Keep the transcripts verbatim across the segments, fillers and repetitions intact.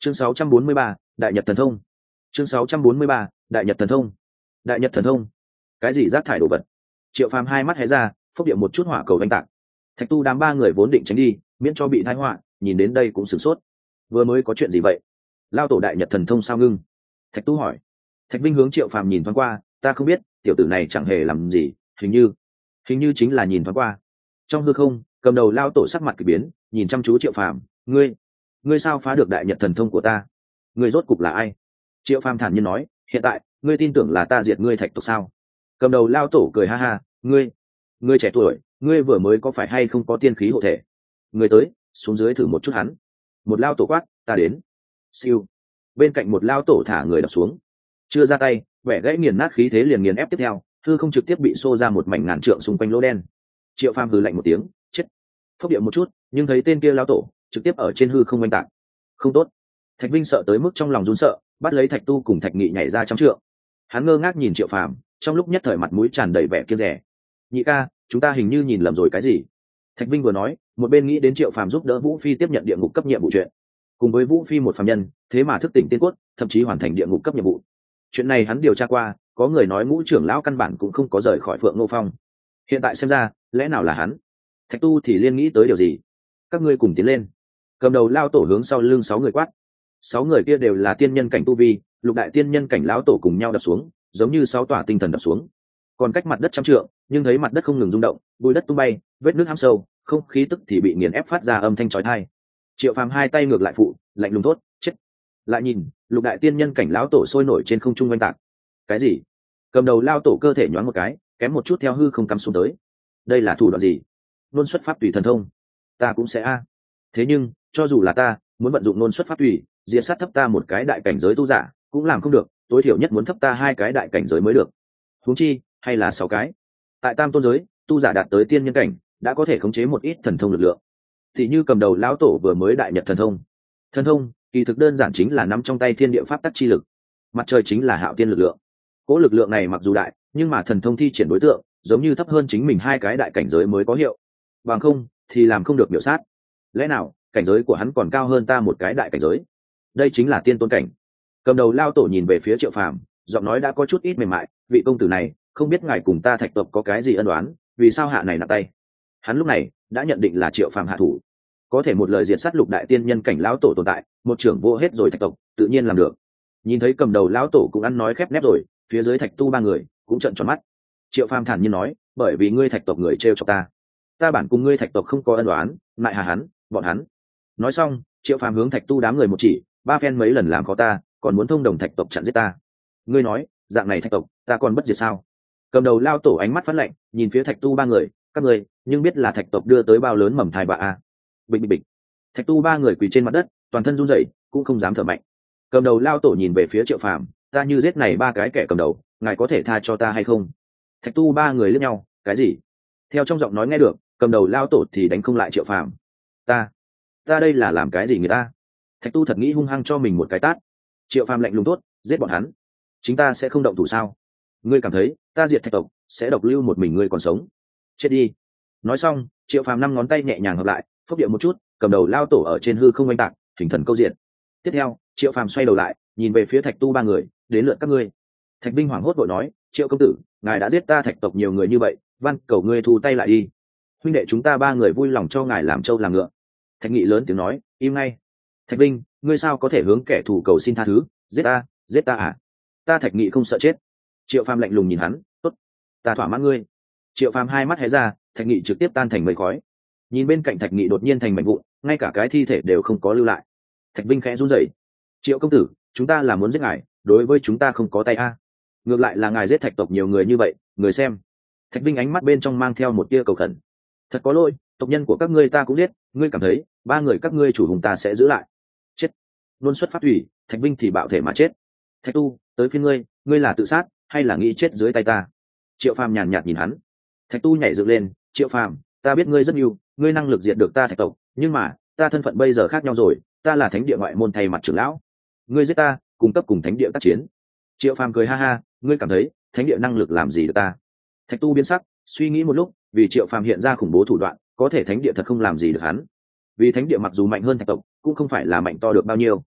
chương sáu trăm bốn mươi ba, đại nhật thần thông. chương sáu trăm bốn mươi ba, đại nhật thần thông. Đại nhật thần thông? Cái gì rác thải đồ vật? Triệu Phàm hai mắt hé ra, phốc điệu một chút hỏa cầu đánh tạc. Thạch Tu đám ba người vốn định tránh đi, miễn cho bị tai họa, nhìn đến đây cũng sửng sốt. Vừa mới có chuyện gì vậy? Lao tổ đại nhật thần thông sao ngưng? Thạch Tu hỏi. Thạch Vinh hướng Triệu Phàm nhìn thoáng qua, ta không biết, tiểu tử này chẳng hề làm gì, hình như, hình như chính là nhìn thoáng qua. Trong hư không, cầm đầu lao tổ sắc mặt kỳ biến, nhìn chăm chú Triệu Phàm, ngươi, ngươi sao phá được đại nhật thần thông của ta? Ngươi rốt cục là ai? Triệu Phàm thản nhiên nói, hiện tại, ngươi tin tưởng là ta diệt ngươi Thạch tộc sao? Cầm đầu lao tổ cười ha ha, ngươi, ngươi trẻ tuổi, ngươi vừa mới có phải hay không có tiên khí hộ thể? Ngươi tới, xuống dưới thử một chút hắn. Một lao tổ quát, ta đến. Siêu. Bên cạnh một lao tổ thả người đập xuống, chưa ra tay, vẻ gãy nghiền nát khí thế liền nghiền ép tiếp theo, hư không trực tiếp bị xô ra một mảnh ngàn trượng xung quanh lỗ đen. Triệu Phàm hừ lạnh một tiếng, chết. Phốc điệu một chút, nhưng thấy tên kia lao tổ trực tiếp ở trên hư không oanh tạc. Không tốt. Thạch Vinh sợ tới mức trong lòng run sợ, bắt lấy Thạch Tu cùng Thạch Nghị nhảy ra trăm trượng. Hắn ngơ ngác nhìn Triệu Phàm, trong lúc nhất thời mặt mũi tràn đầy vẻ kiêng dè. Nhị ca, chúng ta hình như nhìn lầm rồi cái gì? Thạch Vinh vừa nói, một bên nghĩ đến Triệu Phàm giúp đỡ Vũ Phi tiếp nhận địa ngục cấp nhiệm vụ chuyện. Cùng với Vũ Phi một phàm nhân, thế mà thức tỉnh tiên cốt, thậm chí hoàn thành địa ngục cấp nhiệm vụ. Chuyện này hắn điều tra qua, có người nói Ngũ trưởng lão căn bản cũng không có rời khỏi Phượng Ngô Phong. Hiện tại xem ra, lẽ nào là hắn? Thạch Tu thì liên nghĩ tới điều gì? Các ngươi cùng tiến lên. Cầm đầu lao tổ hướng sau lưng sáu người quát. Sáu người kia đều là tiên nhân cảnh tu vi, lục đại tiên nhân cảnh lão tổ cùng nhau đập xuống, giống như sáu tòa tinh thần đập xuống. Còn cách mặt đất trăm trượng, nhưng thấy mặt đất không ngừng rung động, bụi đất tung bay, vết nước hăm sâu, không khí tức thì bị nghiền ép phát ra âm thanh chói tai. Triệu Phàm hai tay ngược lại phụ, lạnh lùng thốt, chết. Lại nhìn, lục đại tiên nhân cảnh lão tổ sôi nổi trên không trung oanh tạc. Cái gì? Cầm đầu lao tổ cơ thể nhoáng một cái, kém một chút theo hư không cắm xuống tới. Đây là thủ đoạn gì? Nôn xuất pháp tùy thần thông. Ta cũng sẽ a. Thế nhưng, cho dù là ta, muốn vận dụng nôn xuất pháp tùy, diệt sát thấp ta một cái đại cảnh giới tu giả, cũng làm không được, tối thiểu nhất muốn thấp ta hai cái đại cảnh giới mới được. Huống chi, hay là sáu cái. Tại tam tôn giới, tu giả đạt tới tiên nhân cảnh, đã có thể khống chế một ít thần thông lực lượng. Thì như cầm đầu lão tổ vừa mới đại nhật thần thông. Thần thông, kỳ thực đơn giản chính là nắm trong tay thiên địa pháp tắc chi lực. Mặt trời chính là hạo tiên lực lượng. Cỗ lực lượng này mặc dù đại, nhưng mà thần thông thi triển đối tượng, giống như thấp hơn chính mình hai cái đại cảnh giới mới có hiệu. Bằng không, thì làm không được biểu sát. Lẽ nào, cảnh giới của hắn còn cao hơn ta một cái đại cảnh giới? Đây chính là tiên tôn cảnh. Cầm đầu lao tổ nhìn về phía Triệu Phàm, giọng nói đã có chút ít mềm mại, vị công tử này, không biết ngài cùng ta Thạch tộc có cái gì ân oán, vì sao hạ này nặng tay? Hắn lúc này đã nhận định là Triệu Phàm hạ thủ, có thể một lời diệt sát lục đại tiên nhân cảnh lão tổ tồn tại, một trưởng vô hết rồi Thạch tộc tự nhiên làm được. Nhìn thấy cầm đầu lão tổ cũng ăn nói khép nép rồi, phía dưới Thạch Tu ba người cũng trợn tròn mắt. Triệu Phàm thản nhiên nói, bởi vì ngươi Thạch tộc người trêu chọc ta, ta bản cùng ngươi Thạch tộc không có ân oán, lại hà hắn, bọn hắn. Nói xong, Triệu Phàm hướng Thạch Tu đám người một chỉ, ba phen mấy lần làm khó ta, còn muốn thông đồng Thạch tộc chặn giết ta. Ngươi nói, dạng này Thạch tộc, ta còn bất diệt sao? Cầm đầu lao tổ ánh mắt phát lạnh, nhìn phía Thạch Tu ba người, các người, nhưng biết là Thạch tộc đưa tới bao lớn mầm thai bạ a. Bịch bịch bịch. Thạch Tu ba người quỳ trên mặt đất, toàn thân run rẩy, cũng không dám thở mạnh. Cầm đầu lao tổ nhìn về phía Triệu Phàm, ta như giết này ba cái kẻ cầm đầu, ngài có thể tha cho ta hay không? Thạch Tu ba người liếc nhau, cái gì? Theo trong giọng nói nghe được, cầm đầu lao tổ thì đánh không lại Triệu Phàm. Ta, ta đây là làm cái gì người ta? Thạch Tu thật nghĩ hung hăng cho mình một cái tát. Triệu Phàm lạnh lùng tốt, giết bọn hắn. Chính ta sẽ không động thủ sao? Ngươi cảm thấy ta diệt Thạch tộc sẽ độc lưu một mình ngươi còn sống? Chết đi. Nói xong, Triệu Phàm năm ngón tay nhẹ nhàng hợp lại, phốc điệu một chút, cầm đầu lao tổ ở trên hư không oanh tạc, hình thần câu diện. Tiếp theo, Triệu Phàm xoay đầu lại, nhìn về phía Thạch Tu ba người, đến lượt các ngươi. Thạch Vinh hoảng hốt vội nói, Triệu công tử, ngài đã giết ta Thạch tộc nhiều người như vậy, van cầu ngươi thu tay lại đi. Huynh đệ chúng ta ba người vui lòng cho ngài làm trâu làm ngựa. Thạch Nghị lớn tiếng nói, im ngay. Thạch Vinh, ngươi sao có thể hướng kẻ thù cầu xin tha thứ? Giết ta, giết ta à? Ta Thạch Nghị không sợ chết. Triệu Phàm lạnh lùng nhìn hắn, tốt, ta thỏa mãn ngươi. Triệu Phàm hai mắt hé ra, Thạch Nghị trực tiếp tan thành mây khói. Nhìn bên cạnh Thạch Nghị đột nhiên thành mảnh vụn, ngay cả cái thi thể đều không có lưu lại. Thạch Vinh khẽ run rẩy. Triệu công tử, chúng ta là muốn giết ngài, đối với chúng ta không có tay a. Ngược lại là ngài giết Thạch tộc nhiều người như vậy, người xem. Thạch Vinh ánh mắt bên trong mang theo một tia cầu khẩn. Thật có lỗi, tộc nhân của các ngươi ta cũng giết, ngươi cảm thấy ba người các ngươi chủ hùng ta sẽ giữ lại? Chết. Luôn xuất phát thủy, Thạch Vinh thì bạo thể mà chết. Thạch Tu, tới phiên ngươi, ngươi là tự sát hay là nghĩ chết dưới tay ta? Triệu Phàm nhàn nhạt nhìn hắn. Thạch Tu nhảy dựng lên, Triệu Phàm, ta biết ngươi rất nhiều, ngươi năng lực diệt được ta Thạch tộc, nhưng mà ta thân phận bây giờ khác nhau rồi, ta là thánh địa ngoại môn thay mặt trưởng lão, ngươi giết ta, cung cấp cùng thánh địa tác chiến. Triệu Phàm cười ha ha, ngươi cảm thấy thánh địa năng lực làm gì được ta? Thạch Tu biến sắc, suy nghĩ một lúc, vì Triệu Phàm hiện ra khủng bố thủ đoạn, có thể thánh địa thật không làm gì được hắn. Vì thánh địa mặc dù mạnh hơn Thạch tộc, cũng không phải là mạnh to được bao nhiêu.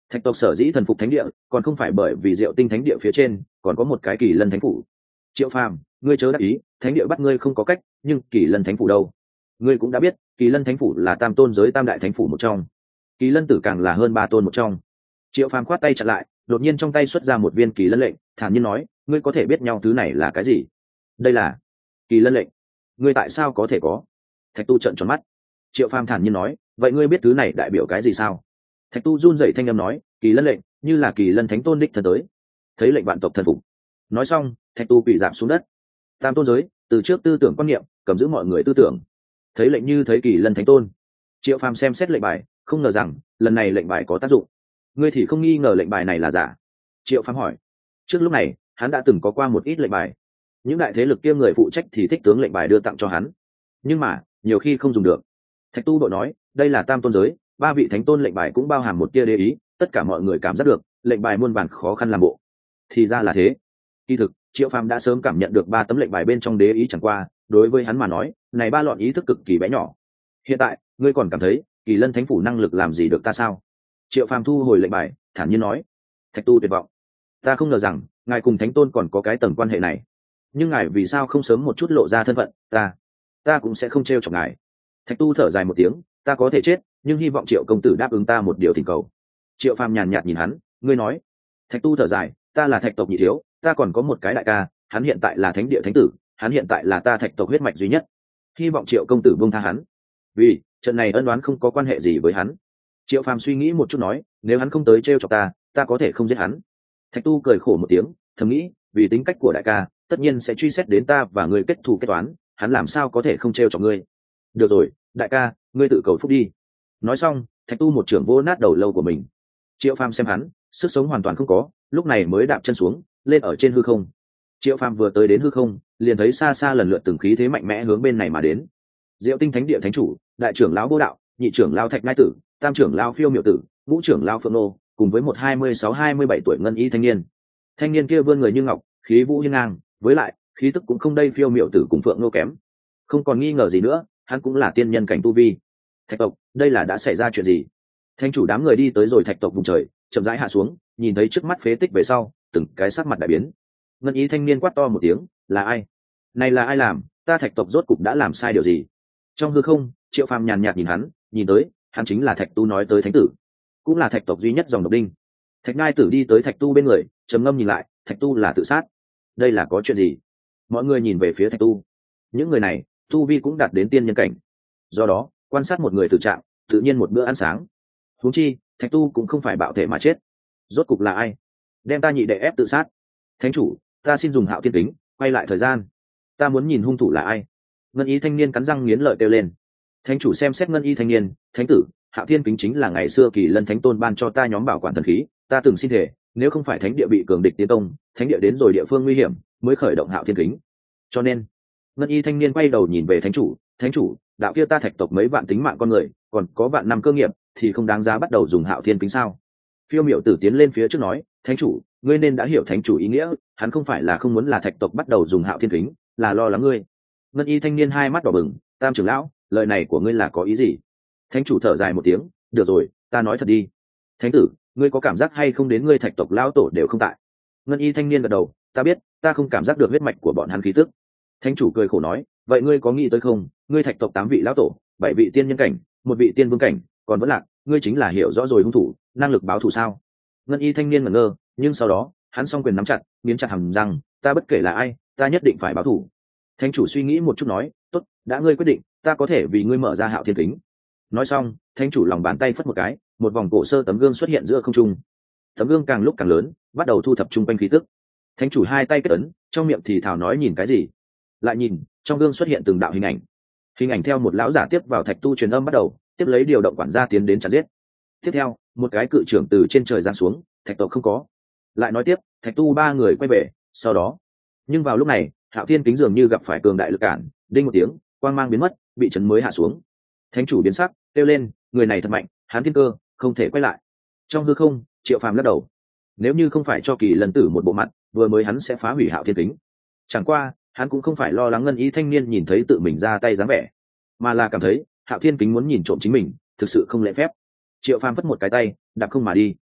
Thạch tộc sở dĩ thần phục thánh địa còn không phải bởi vì diệu tinh thánh địa phía trên còn có một cái kỳ lân thánh phủ. Triệu Phàm, ngươi chớ đắc ý, thánh địa bắt ngươi không có cách, nhưng kỳ lân thánh phủ đâu? Ngươi cũng đã biết, kỳ lân thánh phủ là tam tôn giới tam đại thánh phủ một trong, kỳ lân tử càng là hơn ba tôn một trong. Triệu Phàm khoát tay chặn lại, đột nhiên trong tay xuất ra một viên kỳ lân lệnh, thản nhiên nói, ngươi có thể biết nhau thứ này là cái gì? Đây là kỳ lân lệnh. Ngươi tại sao có thể có? Thạch tu trợn tròn mắt. Triệu Phàm thản nhiên nói, vậy ngươi biết thứ này đại biểu cái gì sao? Thạch tu run rẩy thanh âm nói, kỳ lân lệnh, như là kỳ lân thánh tôn đích thân tới. Thấy lệnh vạn tộc thần phục. Nói xong, thạch tu quỳ giảm xuống đất. Tam tôn giới, từ trước tư tưởng quan niệm, cầm giữ mọi người tư tưởng. Thấy lệnh như thấy kỳ lân thánh tôn. Triệu Phàm xem xét lệnh bài, không ngờ rằng lần này lệnh bài có tác dụng. Ngươi thì không nghi ngờ lệnh bài này là giả? Triệu Phàm hỏi. Trước lúc này, hắn đã từng có qua một ít lệnh bài. Những đại thế lực kia người phụ trách thì thích tướng lệnh bài đưa tặng cho hắn, nhưng mà nhiều khi không dùng được. Thạch tu đội nói, đây là tam tôn giới, ba vị thánh tôn lệnh bài cũng bao hàm một tia đế ý, tất cả mọi người cảm giác được lệnh bài muôn vàn khó khăn làm bộ. Thì ra là thế. Kỳ thực Triệu Phàm đã sớm cảm nhận được ba tấm lệnh bài bên trong đế ý, chẳng qua đối với hắn mà nói, này ba lọn ý thức cực kỳ bé nhỏ. Hiện tại ngươi còn cảm thấy kỳ lân thánh phủ năng lực làm gì được ta sao? Triệu Phàm thu hồi lệnh bài, thản nhiên nói. Thạch tu tuyệt vọng, ta không ngờ rằng ngài cùng thánh tôn còn có cái tầng quan hệ này, nhưng ngài vì sao không sớm một chút lộ ra thân phận, ta ta cũng sẽ không trêu chọc ngài. Thạch tu thở dài một tiếng, ta có thể chết, nhưng hy vọng Triệu công tử đáp ứng ta một điều thỉnh cầu. Triệu Phàm nhàn nhạt nhìn hắn, ngươi nói. Thạch tu thở dài, ta là thạch tộc nhị thiếu, ta còn có một cái đại ca, hắn hiện tại là thánh địa thánh tử, hắn hiện tại là ta thạch tộc huyết mạch duy nhất, hy vọng Triệu công tử buông tha hắn, vì trận này ân oán không có quan hệ gì với hắn. Triệu Phàm suy nghĩ một chút nói, nếu hắn không tới trêu chọc ta, ta có thể không giết hắn. Thạch tu cười khổ một tiếng, thầm nghĩ, vì tính cách của đại ca, tất nhiên sẽ truy xét đến ta và ngươi kết thù kết toán, hắn làm sao có thể không trêu chọc ngươi. Được rồi, đại ca, ngươi tự cầu phúc đi. Nói xong, Thạch tu một trưởng vô nát đầu lâu của mình. Triệu Phàm xem hắn, sức sống hoàn toàn không có, lúc này mới đạp chân xuống, lên ở trên hư không. Triệu Phàm vừa tới đến hư không, liền thấy xa xa lần lượt từng khí thế mạnh mẽ hướng bên này mà đến. Diệu Tinh Thánh Địa thánh chủ, đại trưởng lão Vô Đạo, nhị trưởng lão Thạch Ngai Tử, tam trưởng lão Phiêu Miểu Tử, ngũ trưởng lão Phượng Nô, cùng với một hai mươi sáu hai mươi bảy tuổi ngân y thanh niên. Thanh niên kia vươn người như ngọc, khí vũ hiên ngang, với lại khí tức cũng không đây Phiêu Miểu Tử cùng Phượng Nô kém. Không còn nghi ngờ gì nữa, hắn cũng là tiên nhân cảnh tu vi. Thạch tộc, đây là đã xảy ra chuyện gì? Thánh chủ đám người đi tới rồi Thạch tộc vùng trời, chậm rãi hạ xuống, nhìn thấy trước mắt phế tích về sau, từng cái sắc mặt đại biến. Ngân ý thanh niên quát to một tiếng, là ai? Này là ai làm? Ta Thạch tộc rốt cục đã làm sai điều gì? Trong hư không, Triệu Phàm nhàn nhạt nhìn hắn, nhìn tới, hắn chính là Thạch tu nói tới thánh tử, cũng là Thạch tộc duy nhất dòng độc đinh. Thạch Ngai Tử đi tới Thạch tu bên người, trầm ngâm nhìn lại, Thạch tu là tự sát. Đây là có chuyện gì? Mọi người nhìn về phía Thạch tu. Những người này, tu vi cũng đạt đến tiên nhân cảnh, do đó quan sát một người tự trạng, tự nhiên một bữa ăn sáng. Huống chi Thạch tu cũng không phải bạo thể mà chết. Rốt cục là ai đem ta nhị đệ ép tự sát? Thánh chủ, ta xin dùng Hạo Thiên Kính quay lại thời gian, ta muốn nhìn hung thủ là ai. Ngân y thanh niên cắn răng nghiến lợi kêu lên. Thánh chủ xem xét ngân y thanh niên, thánh tử, Hạo Thiên Kính chính là ngày xưa Kỳ Lân Thánh Tôn ban cho ta nhóm bảo quản thần khí, ta từng xin thể, nếu không phải thánh địa bị cường địch tiến công, thánh địa đến rồi địa phương nguy hiểm, mới khởi động Hạo Thiên Kính. Cho nên, ngân y thanh niên quay đầu nhìn về thánh chủ, thánh chủ, đạo kia ta Thạch tộc mấy vạn tính mạng con người, còn có vạn năm cơ nghiệp, thì không đáng giá bắt đầu dùng Hạo Thiên Kính sao? Phiêu Miểu Tử tiến lên phía trước nói, thánh chủ, ngươi nên đã hiểu thánh chủ ý nghĩa, hắn không phải là không muốn là Thạch tộc bắt đầu dùng Hạo Thiên Kính, là lo lắng ngươi. Ngân y thanh niên hai mắt đỏ bừng, tam trưởng lão, lời này của ngươi là có ý gì? Thánh chủ thở dài một tiếng, được rồi, ta nói thật đi. Thánh tử, ngươi có cảm giác hay không đến ngươi Thạch tộc lão tổ đều không tại? Ngân y thanh niên gật đầu, ta biết, ta không cảm giác được huyết mạch của bọn hắn khí tức. Thánh chủ cười khổ nói, vậy ngươi có nghĩ tới không, ngươi Thạch tộc tám vị lão tổ, bảy vị tiên nhân cảnh, một vị tiên vương cảnh, còn vẫn lạc, ngươi chính là hiểu rõ rồi hung thủ, năng lực báo thù sao? Ngân y thanh niên ngẩn ngơ, nhưng sau đó hắn song quyền nắm chặt, nghiến chặt hàm răng, ta bất kể là ai, ta nhất định phải báo thù. Thánh chủ suy nghĩ một chút nói, tốt, đã ngươi quyết định, ta có thể vì ngươi mở ra Hạo Thiên Kính. Nói xong, thánh chủ lòng bàn tay phất một cái, một vòng cổ sơ tấm gương xuất hiện giữa không trung. Tấm gương càng lúc càng lớn, bắt đầu thu thập chung quanh khí tức. Thánh chủ hai tay kết ấn, trong miệng thì thào nói nhìn cái gì. Lại nhìn, trong gương xuất hiện từng đạo hình ảnh. Hình ảnh theo một lão giả tiếp vào thạch tu truyền âm bắt đầu, tiếp lấy điều động quản gia tiến đến chặn giết. Tiếp theo, một cái cự trưởng từ trên trời giáng xuống, thạch tộc không có. Lại nói tiếp, thạch tu ba người quay về, sau đó. Nhưng vào lúc này, Hạo Thiên Kính dường như gặp phải cường đại lực cản, đinh một tiếng, quang mang biến mất, bị chấn mới hạ xuống. Thánh chủ biến sắc, kêu lên, người này thật mạnh, hắn thiên cơ, không thể quay lại. Trong hư không, Triệu Phàm lắc đầu. Nếu như không phải cho Kỳ Lân Tử một bộ mặt, vừa mới hắn sẽ phá hủy Hạo Thiên Kính. Chẳng qua, hắn cũng không phải lo lắng ngân ý thanh niên nhìn thấy tự mình ra tay dáng vẻ, mà là cảm thấy Hạo Thiên Kính muốn nhìn trộm chính mình, thực sự không lễ phép. Triệu Phàm phất một cái tay, đạp không mà đi.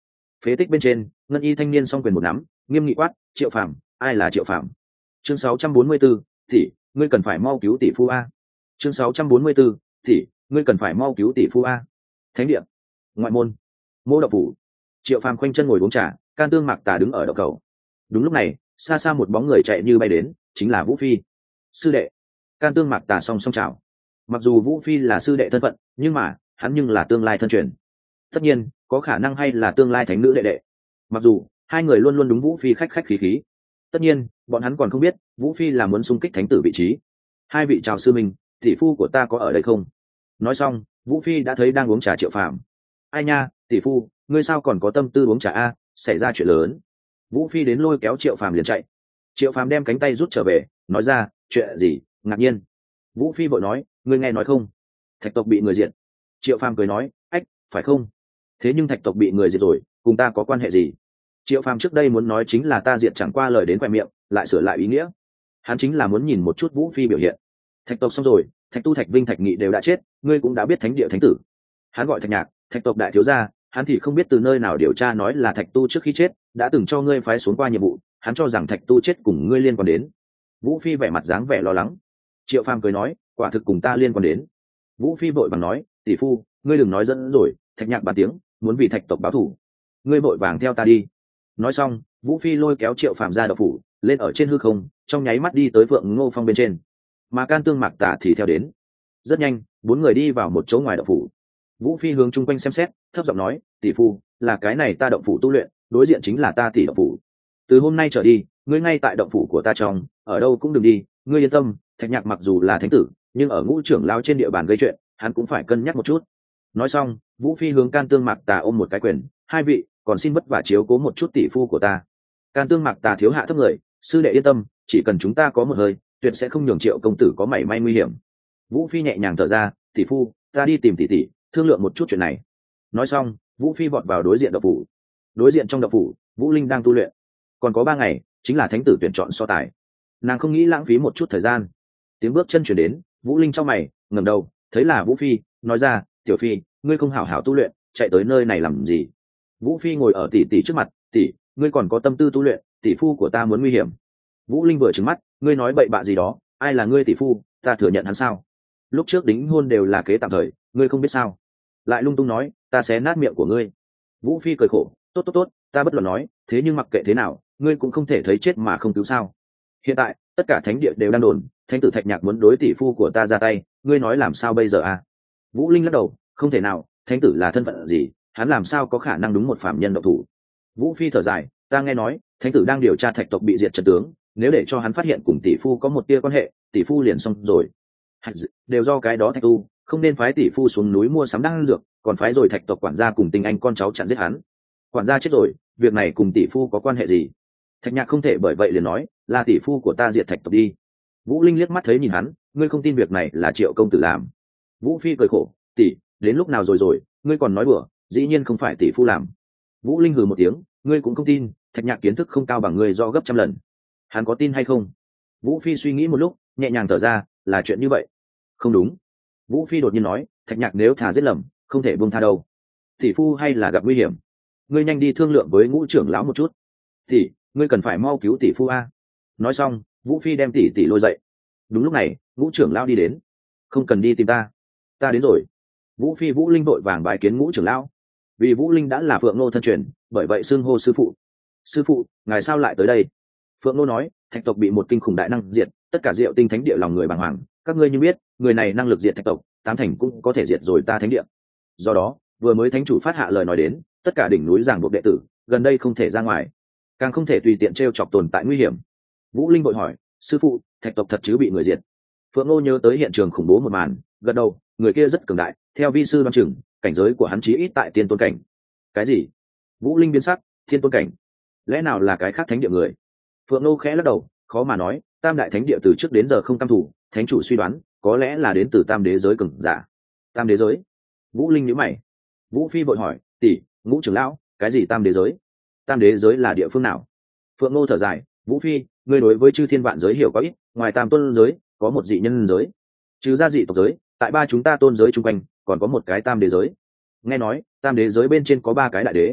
Phế tích bên trên, ngân y thanh niên song quyền một nắm, nghiêm nghị quát, Triệu Phàm, ai là Triệu Phàm? Chương sáu trăm bốn mươi 44, tỷ, ngươi cần phải mau cứu tỷ phu a. Chương sáu trăm bốn mươi 44, tỷ, ngươi cần phải mau cứu tỷ phu a. Thánh địa, ngoại môn, Mô Đậu Phủ. Triệu Phàm khoanh chân ngồi uống trà, Can Tương Mạc Tà đứng ở đầu cầu. Đúng lúc này, xa xa một bóng người chạy như bay đến, chính là Vũ Phi. Sư đệ. Can Tương Mạc Tà song song chào. Mặc dù Vũ Phi là sư đệ thân phận, nhưng mà hắn nhưng là tương lai thân truyền, tất nhiên có khả năng hay là tương lai thánh nữ đệ đệ. Mặc dù hai người luôn luôn đúng Vũ Phi khách khách khí khí, tất nhiên bọn hắn còn không biết Vũ Phi là muốn xung kích thánh tử vị trí. Hai vị chào sư minh, tỷ phu của ta có ở đây không? Nói xong, Vũ Phi đã thấy đang uống trà Triệu Phàm. Ai nha, tỷ phu, ngươi sao còn có tâm tư uống trà a? Xảy ra chuyện lớn. Vũ Phi đến lôi kéo Triệu Phàm liền chạy. Triệu Phàm đem cánh tay rút trở về, nói ra, chuyện gì? Ngạc nhiên. Vũ Phi vội nói, ngươi nghe nói không? Thạch tộc bị người diệt. Triệu Phàm cười nói, ách, phải không? Thế nhưng thạch tộc bị người diệt rồi, cùng ta có quan hệ gì? Triệu Phàm trước đây muốn nói chính là ta diệt, chẳng qua lời đến khoe miệng, lại sửa lại ý nghĩa. Hắn chính là muốn nhìn một chút Vũ Phi biểu hiện. Thạch tộc xong rồi, Thạch Tu, Thạch Vinh, Thạch Nghị đều đã chết, ngươi cũng đã biết thánh địa thánh tử. Hắn gọi Thạch Nhạc, Thạch tộc đại thiếu gia, hắn thì không biết từ nơi nào điều tra nói là Thạch Tu trước khi chết đã từng cho ngươi phái xuống qua nhiệm vụ, hắn cho rằng Thạch Tu chết cùng ngươi liên quan đến. Vũ Phi vẻ mặt dáng vẻ lo lắng. Triệu Phàm cười nói, quả thực cùng ta liên quan đến. Vũ Phi vội vàng nói, tỷ phu, ngươi đừng nói dẫn rồi. Thạch Nhạc bàn tiếng, muốn vì Thạch tộc báo thù, ngươi vội vàng theo ta đi. Nói xong, Vũ Phi lôi kéo Triệu Phàm ra đậu phủ, lên ở trên hư không, trong nháy mắt đi tới Phượng Ngô Phong bên trên, mà Can Tương Mạc Tà thì theo đến. Rất nhanh, bốn người đi vào một chỗ ngoài đậu phủ. Vũ Phi hướng chung quanh xem xét, thấp giọng nói, tỷ phu, là cái này ta động phủ tu luyện, đối diện chính là ta tỷ động phủ. Từ hôm nay trở đi, ngươi ngay tại động phủ của ta trong, ở đâu cũng đừng đi, ngươi yên tâm. Thạch Nhạc mặc dù là thánh tử, nhưng ở Ngũ trưởng lão trên địa bàn gây chuyện, hắn cũng phải cân nhắc một chút. Nói xong, Vũ Phi hướng Can Tương Mạc Tà ôm một cái quyền, hai vị, còn xin vất vả chiếu cố một chút tỷ phu của ta. Can Tương Mạc Tà thiếu hạ thấp người, sư đệ yên tâm, chỉ cần chúng ta có một hơi, tuyệt sẽ không nhường Triệu công tử có mảy may nguy hiểm. Vũ Phi nhẹ nhàng thở ra, tỷ phu, ta đi tìm tỷ tỷ, thương lượng một chút chuyện này. Nói xong, Vũ Phi vọt vào đối diện động phủ. Đối diện trong động phủ, Vũ Linh đang tu luyện. Còn có ba ngày, chính là thánh tử tuyển chọn so tài. Nàng không nghĩ lãng phí một chút thời gian. Tiếng bước chân chuyển đến, Vũ Linh trong mày ngẩng đầu, thấy là Vũ Phi, nói ra, tiểu Phi, ngươi không hảo hảo tu luyện, chạy tới nơi này làm gì? Vũ Phi ngồi ở tỷ tỷ trước mặt, tỷ, ngươi còn có tâm tư tu luyện, tỷ phu của ta muốn nguy hiểm. Vũ Linh vừa trừng mắt, ngươi nói bậy bạ gì đó, ai là ngươi tỷ phu, ta thừa nhận hắn sao? Lúc trước đính hôn đều là kế tạm thời, ngươi không biết sao? Lại lung tung nói, ta xé nát miệng của ngươi. Vũ Phi cười khổ, tốt tốt tốt, ta bất luận nói, thế nhưng mặc kệ thế nào, ngươi cũng không thể thấy chết mà không cứu sao? Hiện tại, tất cả thánh địa đều đang đồn, thánh tử Thạch Nhạc muốn đối tỷ phu của ta ra tay, ngươi nói làm sao bây giờ à? Vũ Linh lắc đầu, không thể nào, thánh tử là thân phận gì, hắn làm sao có khả năng đúng một phạm nhân độc thủ? Vũ Phi thở dài, ta nghe nói, thánh tử đang điều tra Thạch tộc bị diệt trận tướng, nếu để cho hắn phát hiện cùng tỷ phu có một tia quan hệ, tỷ phu liền xong rồi. Đều do cái đó Thạch Tu, không nên phái tỷ phu xuống núi mua sắm đan dược, còn phái rồi Thạch tộc quản gia cùng tình anh con cháu chặn giết hắn. Quản gia chết rồi, việc này cùng tỷ phu có quan hệ gì? Thạch Nhạc không thể bởi vậy liền nói, là tỷ phu của ta diệt Thạch tộc đi. Vũ Linh liếc mắt thấy nhìn hắn, ngươi không tin việc này là Triệu công tử làm? Vũ Phi cười khổ, tỷ, đến lúc nào rồi rồi, ngươi còn nói bừa, dĩ nhiên không phải tỷ phu làm. Vũ Linh hừ một tiếng, ngươi cũng không tin, Thạch Nhạc kiến thức không cao bằng ngươi do gấp trăm lần. Hắn có tin hay không? Vũ Phi suy nghĩ một lúc, nhẹ nhàng thở ra, là chuyện như vậy. Không đúng. Vũ Phi đột nhiên nói, Thạch Nhạc nếu thả giết lầm, không thể buông tha đâu. Tỷ phu hay là gặp nguy hiểm, ngươi nhanh đi thương lượng với Ngũ trưởng lão một chút. Tỷ, ngươi cần phải mau cứu tỷ phu a. Nói xong, Vũ Phi đem tỷ tỷ lôi dậy. Đúng lúc này, Ngũ trưởng lão đi đến. Không cần đi tìm ta, ta đến rồi. Vũ Phi Vũ Linh vội vàng bái kiến Ngũ trưởng lão. Vì Vũ Linh đã là Phượng Nô thân truyền, bởi vậy xưng hô sư phụ. Sư phụ, ngài sao lại tới đây? Phượng Nô nói, Thạch tộc bị một kinh khủng đại năng diệt, tất cả Diệu Tinh thánh địa lòng người bàng hoàng, các ngươi như biết, người này năng lực diệt Thạch tộc, tám thành cũng có thể diệt rồi ta thánh địa. Do đó, vừa mới thánh chủ phát hạ lời nói đến, tất cả đỉnh núi giảng buộc đệ tử, gần đây không thể ra ngoài, càng không thể tùy tiện trêu chọc tồn tại nguy hiểm. Vũ Linh vội hỏi, sư phụ, Thạch tộc thật chứ bị người diệt? Phượng Nô nhớ tới hiện trường khủng bố một màn, gật đầu, người kia rất cường đại, theo vi sư đoán chừng, cảnh giới của hắn chí ít tại tiên tôn cảnh. Cái gì? Vũ Linh biến sắc, thiên tôn cảnh? Lẽ nào là cái khác thánh địa người? Phượng Nô khẽ lắc đầu, khó mà nói, tam đại thánh địa từ trước đến giờ không cam thủ, thánh chủ suy đoán, có lẽ là đến từ tam đế giới cường giả. Tam đế giới? Vũ Linh nhíu mày. Vũ Phi vội hỏi, tỷ, Ngũ trưởng lão, cái gì tam đế giới? Tam đế giới là địa phương nào? Phượng Nô thở dài, Vũ Phi, ngươi đối với chư thiên vạn giới hiểu có ít, ngoài tam tôn giới, có một dị nhân giới, trừ ra dị tộc giới, tại ba chúng ta tôn giới chung quanh, còn có một cái tam đế giới. Nghe nói, tam đế giới bên trên có ba cái đại đế.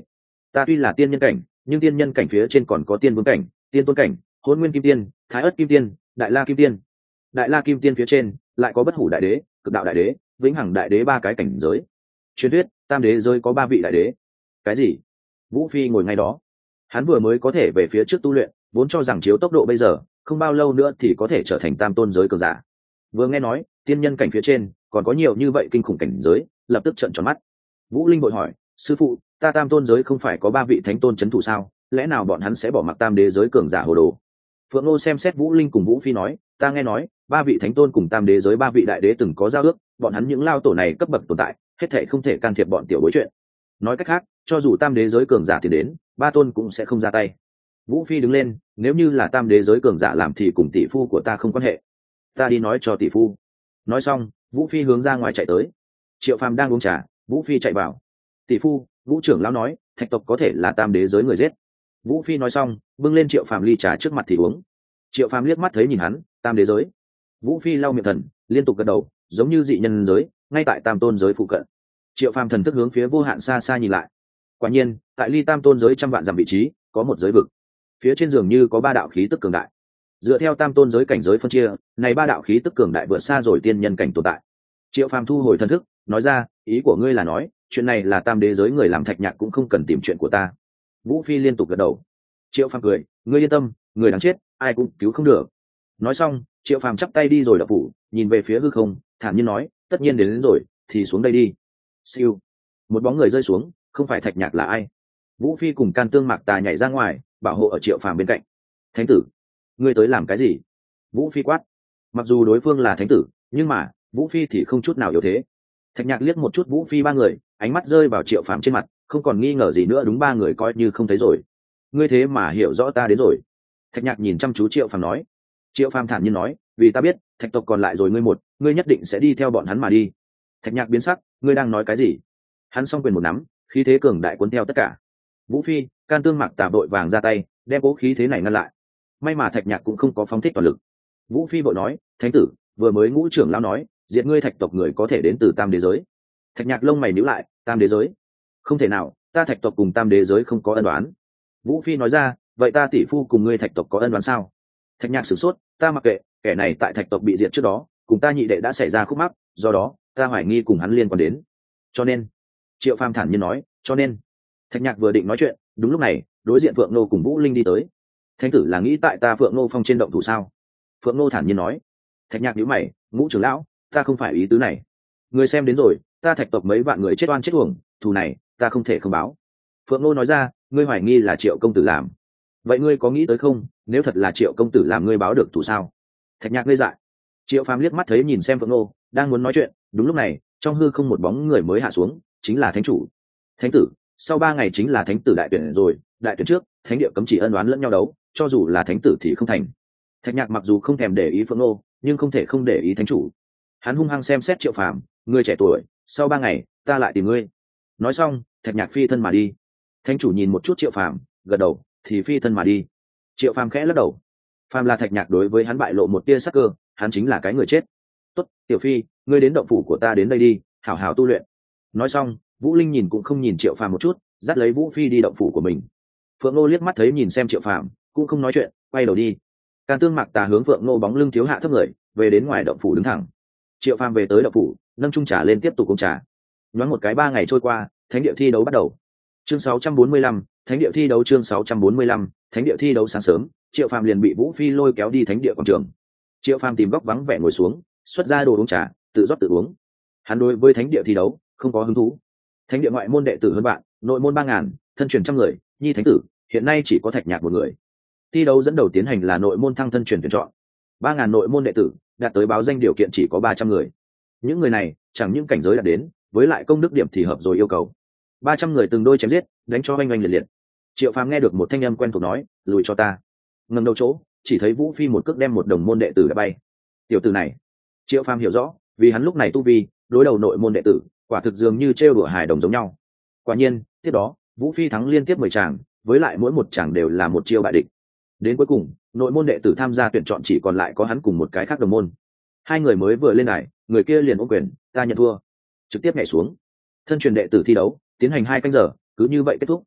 Ta tuy là tiên nhân cảnh, nhưng tiên nhân cảnh phía trên còn có tiên vương cảnh, tiên tôn cảnh, hôn nguyên kim tiên, thái ất kim tiên, đại la kim tiên. Đại la kim tiên phía trên lại có bất hủ đại đế, cực đạo đại đế, vĩnh hằng đại đế ba cái cảnh giới. Truyền thuyết tam đế giới có ba vị đại đế. Cái gì? Vũ Phi ngồi ngay đó, hắn vừa mới có thể về phía trước tu luyện, vốn cho rằng chiếu tốc độ bây giờ không bao lâu nữa thì có thể trở thành tam tôn giới cường giả. Vừa nghe nói tiên nhân cảnh phía trên còn có nhiều như vậy kinh khủng cảnh giới, lập tức trợn tròn mắt. Vũ Linh vội hỏi, sư phụ, ta tam tôn giới không phải có ba vị thánh tôn c h ấ n thủ sao, lẽ nào bọn hắn sẽ bỏ mặc tam đế giới cường giả hồ đồ? Phượng Ngô xem xét Vũ Linh cùng Vũ Phi nói, ta nghe nói ba vị thánh tôn cùng tam đế giới ba vị đại đế từng có giao ước, bọn hắn những lao tổ này cấp bậc tồn tại, hết thể không thể can thiệp bọn tiểu bối chuyện. Nói cách khác, cho dù tam đế giới cường giả thì đến, ba tôn cũng sẽ không ra tay. Vũ Phi đứng lên, nếu như là tam đế giới cường giả làm thì cùng tỷ phu của ta không quan hệ, ta đi nói cho tỷ phu. Nói xong, Vũ Phi hướng ra ngoài chạy tới. Triệu Phàm đang uống trà, Vũ Phi chạy vào. Tỷ phu, Vũ trưởng lão nói thạch tộc có thể là tam đế giới người giết. Vũ Phi nói xong, bưng lên Triệu Phàm ly trà trước mặt thì uống. Triệu Phàm liếc mắt thấy nhìn hắn, tam đế giới. Vũ Phi lau miệng thần, liên tục gật đầu, giống như dị nhân giới, ngay tại tam tôn giới phụ cận. Triệu Phàm thần thức hướng phía vô hạn xa xa nhìn lại. Quả nhiên, tại ly tam tôn giới trăm vạn dặm vị trí, có một giới vực. Phía trên giường như có ba đạo khí tức cường đại. Dựa theo tam tôn giới cảnh giới phân chia, này ba đạo khí tức cường đại vượt xa rồi tiên nhân cảnh tồn tại. Triệu Phàm thu hồi thần thức, nói ra, ý của ngươi là nói, chuyện này là tam đế giới người làm Thạch Nhạc cũng không cần tìm chuyện của ta. Vũ Phi liên tục gật đầu. Triệu Phàm cười, ngươi yên tâm, người đáng chết ai cũng cứu không được. Nói xong, Triệu Phàm chắp tay đi rồi đập phủ, nhìn về phía hư không, thản nhiên nói, tất nhiên đến, đến rồi thì xuống đây đi. Siêu, một bóng người rơi xuống, không phải Thạch Nhạc là ai? Vũ Phi cùng Can Tương Mạc Tà nhảy ra ngoài, bảo hộ ở Triệu Phàm bên cạnh. Thánh tử, ngươi tới làm cái gì? Vũ Phi quát. Mặc dù đối phương là thánh tử, nhưng mà Vũ Phi thì không chút nào yếu thế. Thạch Nhạc liếc một chút Vũ Phi ba người, ánh mắt rơi vào Triệu Phàm trên mặt, không còn nghi ngờ gì nữa, đúng ba người coi như không thấy rồi. Ngươi thế mà hiểu rõ ta đến rồi. Thạch Nhạc nhìn chăm chú Triệu Phàm nói. Triệu Phàm thản nhiên nói, vì ta biết Thạch tộc còn lại rồi ngươi một, ngươi nhất định sẽ đi theo bọn hắn mà đi. Thạch Nhạc biến sắc, ngươi đang nói cái gì? Hắn song quyền một nắm, khí thế cường đại cuốn theo tất cả. Vũ Phi, Can Tương Mạc Tà vội vàng ra tay, đem cố khí thế này ngăn lại. May mà Thạch Nhạc cũng không có phóng thích toàn lực. Vũ Phi vội nói, thánh tử, vừa mới Ngũ trưởng lão nói diệt ngươi Thạch tộc người có thể đến từ tam đế giới. Thạch Nhạc lông mày nhíu lại, tam đế giới? Không thể nào, ta Thạch tộc cùng tam đế giới không có ân oán. Vũ Phi nói ra, vậy ta tỷ phu cùng ngươi Thạch tộc có ân oán sao? Thạch Nhạc sửng sốt, ta mặc kệ, kẻ này tại Thạch tộc bị diệt trước đó cùng ta nhị đệ đã xảy ra khúc mắc, do đó ta hoài nghi cùng hắn liên quan đến. Cho nên, Triệu Phàm thản nhiên nói, cho nên. Thạch Nhạc vừa định nói chuyện, đúng lúc này đối diện Phượng Nô cùng Vũ Linh đi tới. Thánh tử là nghĩ tại ta Phượng Nô phong trên động thủ sao? Phượng Nô thản nhiên nói. Thạch Nhạc nhíu mày, Ngũ trưởng lão, ta không phải ý tứ này. Người xem đến rồi, ta Thạch tộc mấy vạn người chết oan chết uổng, thù này ta không thể không báo. Phượng Nô nói ra, ngươi hoài nghi là Triệu công tử làm. Vậy ngươi có nghĩ tới không, nếu thật là Triệu công tử làm, ngươi báo được thù sao? Thạch Nhạc ngây dại. Triệu Phàm liếc mắt thấy nhìn xem Phượng Nô, đang muốn nói chuyện, đúng lúc này trong hư không một bóng người mới hạ xuống, chính là thánh chủ. Thánh tử, sau ba ngày chính là thánh tử đại tuyển rồi, đại tuyển trước thánh địa cấm chỉ ân oán lẫn nhau đấu, cho dù là thánh tử thì không thành. Thạch Nhạc mặc dù không thèm để ý Phượng Nô, nhưng không thể không để ý thánh chủ. Hắn hung hăng xem xét Triệu Phàm, ngươi trẻ tuổi, sau ba ngày ta lại tìm ngươi. Nói xong, Thạch Nhạc phi thân mà đi. Thánh chủ nhìn một chút Triệu Phàm, gật đầu, thì phi thân mà đi. Triệu Phàm khẽ lắc đầu. Phàm là Thạch Nhạc đối với hắn bại lộ một tia sắc cơ, hắn chính là cái người chết. Tốt, tiểu phi, ngươi đến động phủ của ta đến đây đi, hảo hảo tu luyện. Nói xong, Vũ Linh nhìn cũng không nhìn Triệu Phàm một chút, dắt lấy Vũ Phi đi động phủ của mình. Phượng Nô liếc mắt thấy nhìn xem Triệu Phàm, cũng không nói chuyện, quay đầu đi. Can Tương Mạc Tà hướng Phượng Nô bóng lưng thiếu hạ thấp người, về đến ngoài động phủ đứng thẳng. Triệu Phàm về tới động phủ, nâng chung trà lên tiếp tục uống trà. Nhoáng một cái ba ngày trôi qua, thánh địa thi đấu bắt đầu. Chương sáu trăm bốn mươi lăm, thánh địa thi đấu chương sáu trăm bốn mươi lăm, thánh địa thi đấu sáng sớm, Triệu Phàm liền bị Vũ Phi lôi kéo đi thánh địa quảng trường. Triệu Phàm tìm góc vắng vẻ ngồi xuống, xuất ra đồ uống trà, tự rót tự uống. Hắn đối với thánh địa thi đấu không có hứng thú. Thánh địa ngoại môn đệ tử hơn bạn, nội môn ba ngàn, thân truyền trăm người, nhi thánh tử, hiện nay chỉ có Thạch Nhạc một người. Thi đấu dẫn đầu tiến hành là nội môn thăng thân truyền tuyển chọn. Ba ngàn nội môn đệ tử, đạt tới báo danh điều kiện chỉ có ba trăm người. Những người này chẳng những cảnh giới đạt đến, với lại công đức điểm thì hợp rồi yêu cầu. Ba trăm người từng đôi chém giết, đánh cho oanh oanh liệt liệt. Triệu Phàm nghe được một thanh âm quen thuộc nói, lùi cho ta. Ngẩng đầu chỗ, chỉ thấy Vũ Phi một cước đem một đồng môn đệ tử đã bay. Tiểu tử này, Triệu Phàm hiểu rõ, vì hắn lúc này tu vi, đối đầu nội môn đệ tử, quả thực dường như trêu đùa hài đồng giống nhau. Quả nhiên, tiếp đó, Vũ Phi thắng liên tiếp mười tràng, với lại mỗi một tràng đều là một chiêu bại địch. Đến cuối cùng, nội môn đệ tử tham gia tuyển chọn chỉ còn lại có hắn cùng một cái khác đồng môn. Hai người mới vừa lên đài, người kia liền ôm quyền, ta nhận thua, trực tiếp nhảy xuống. Thân truyền đệ tử thi đấu tiến hành hai canh giờ, cứ như vậy kết thúc.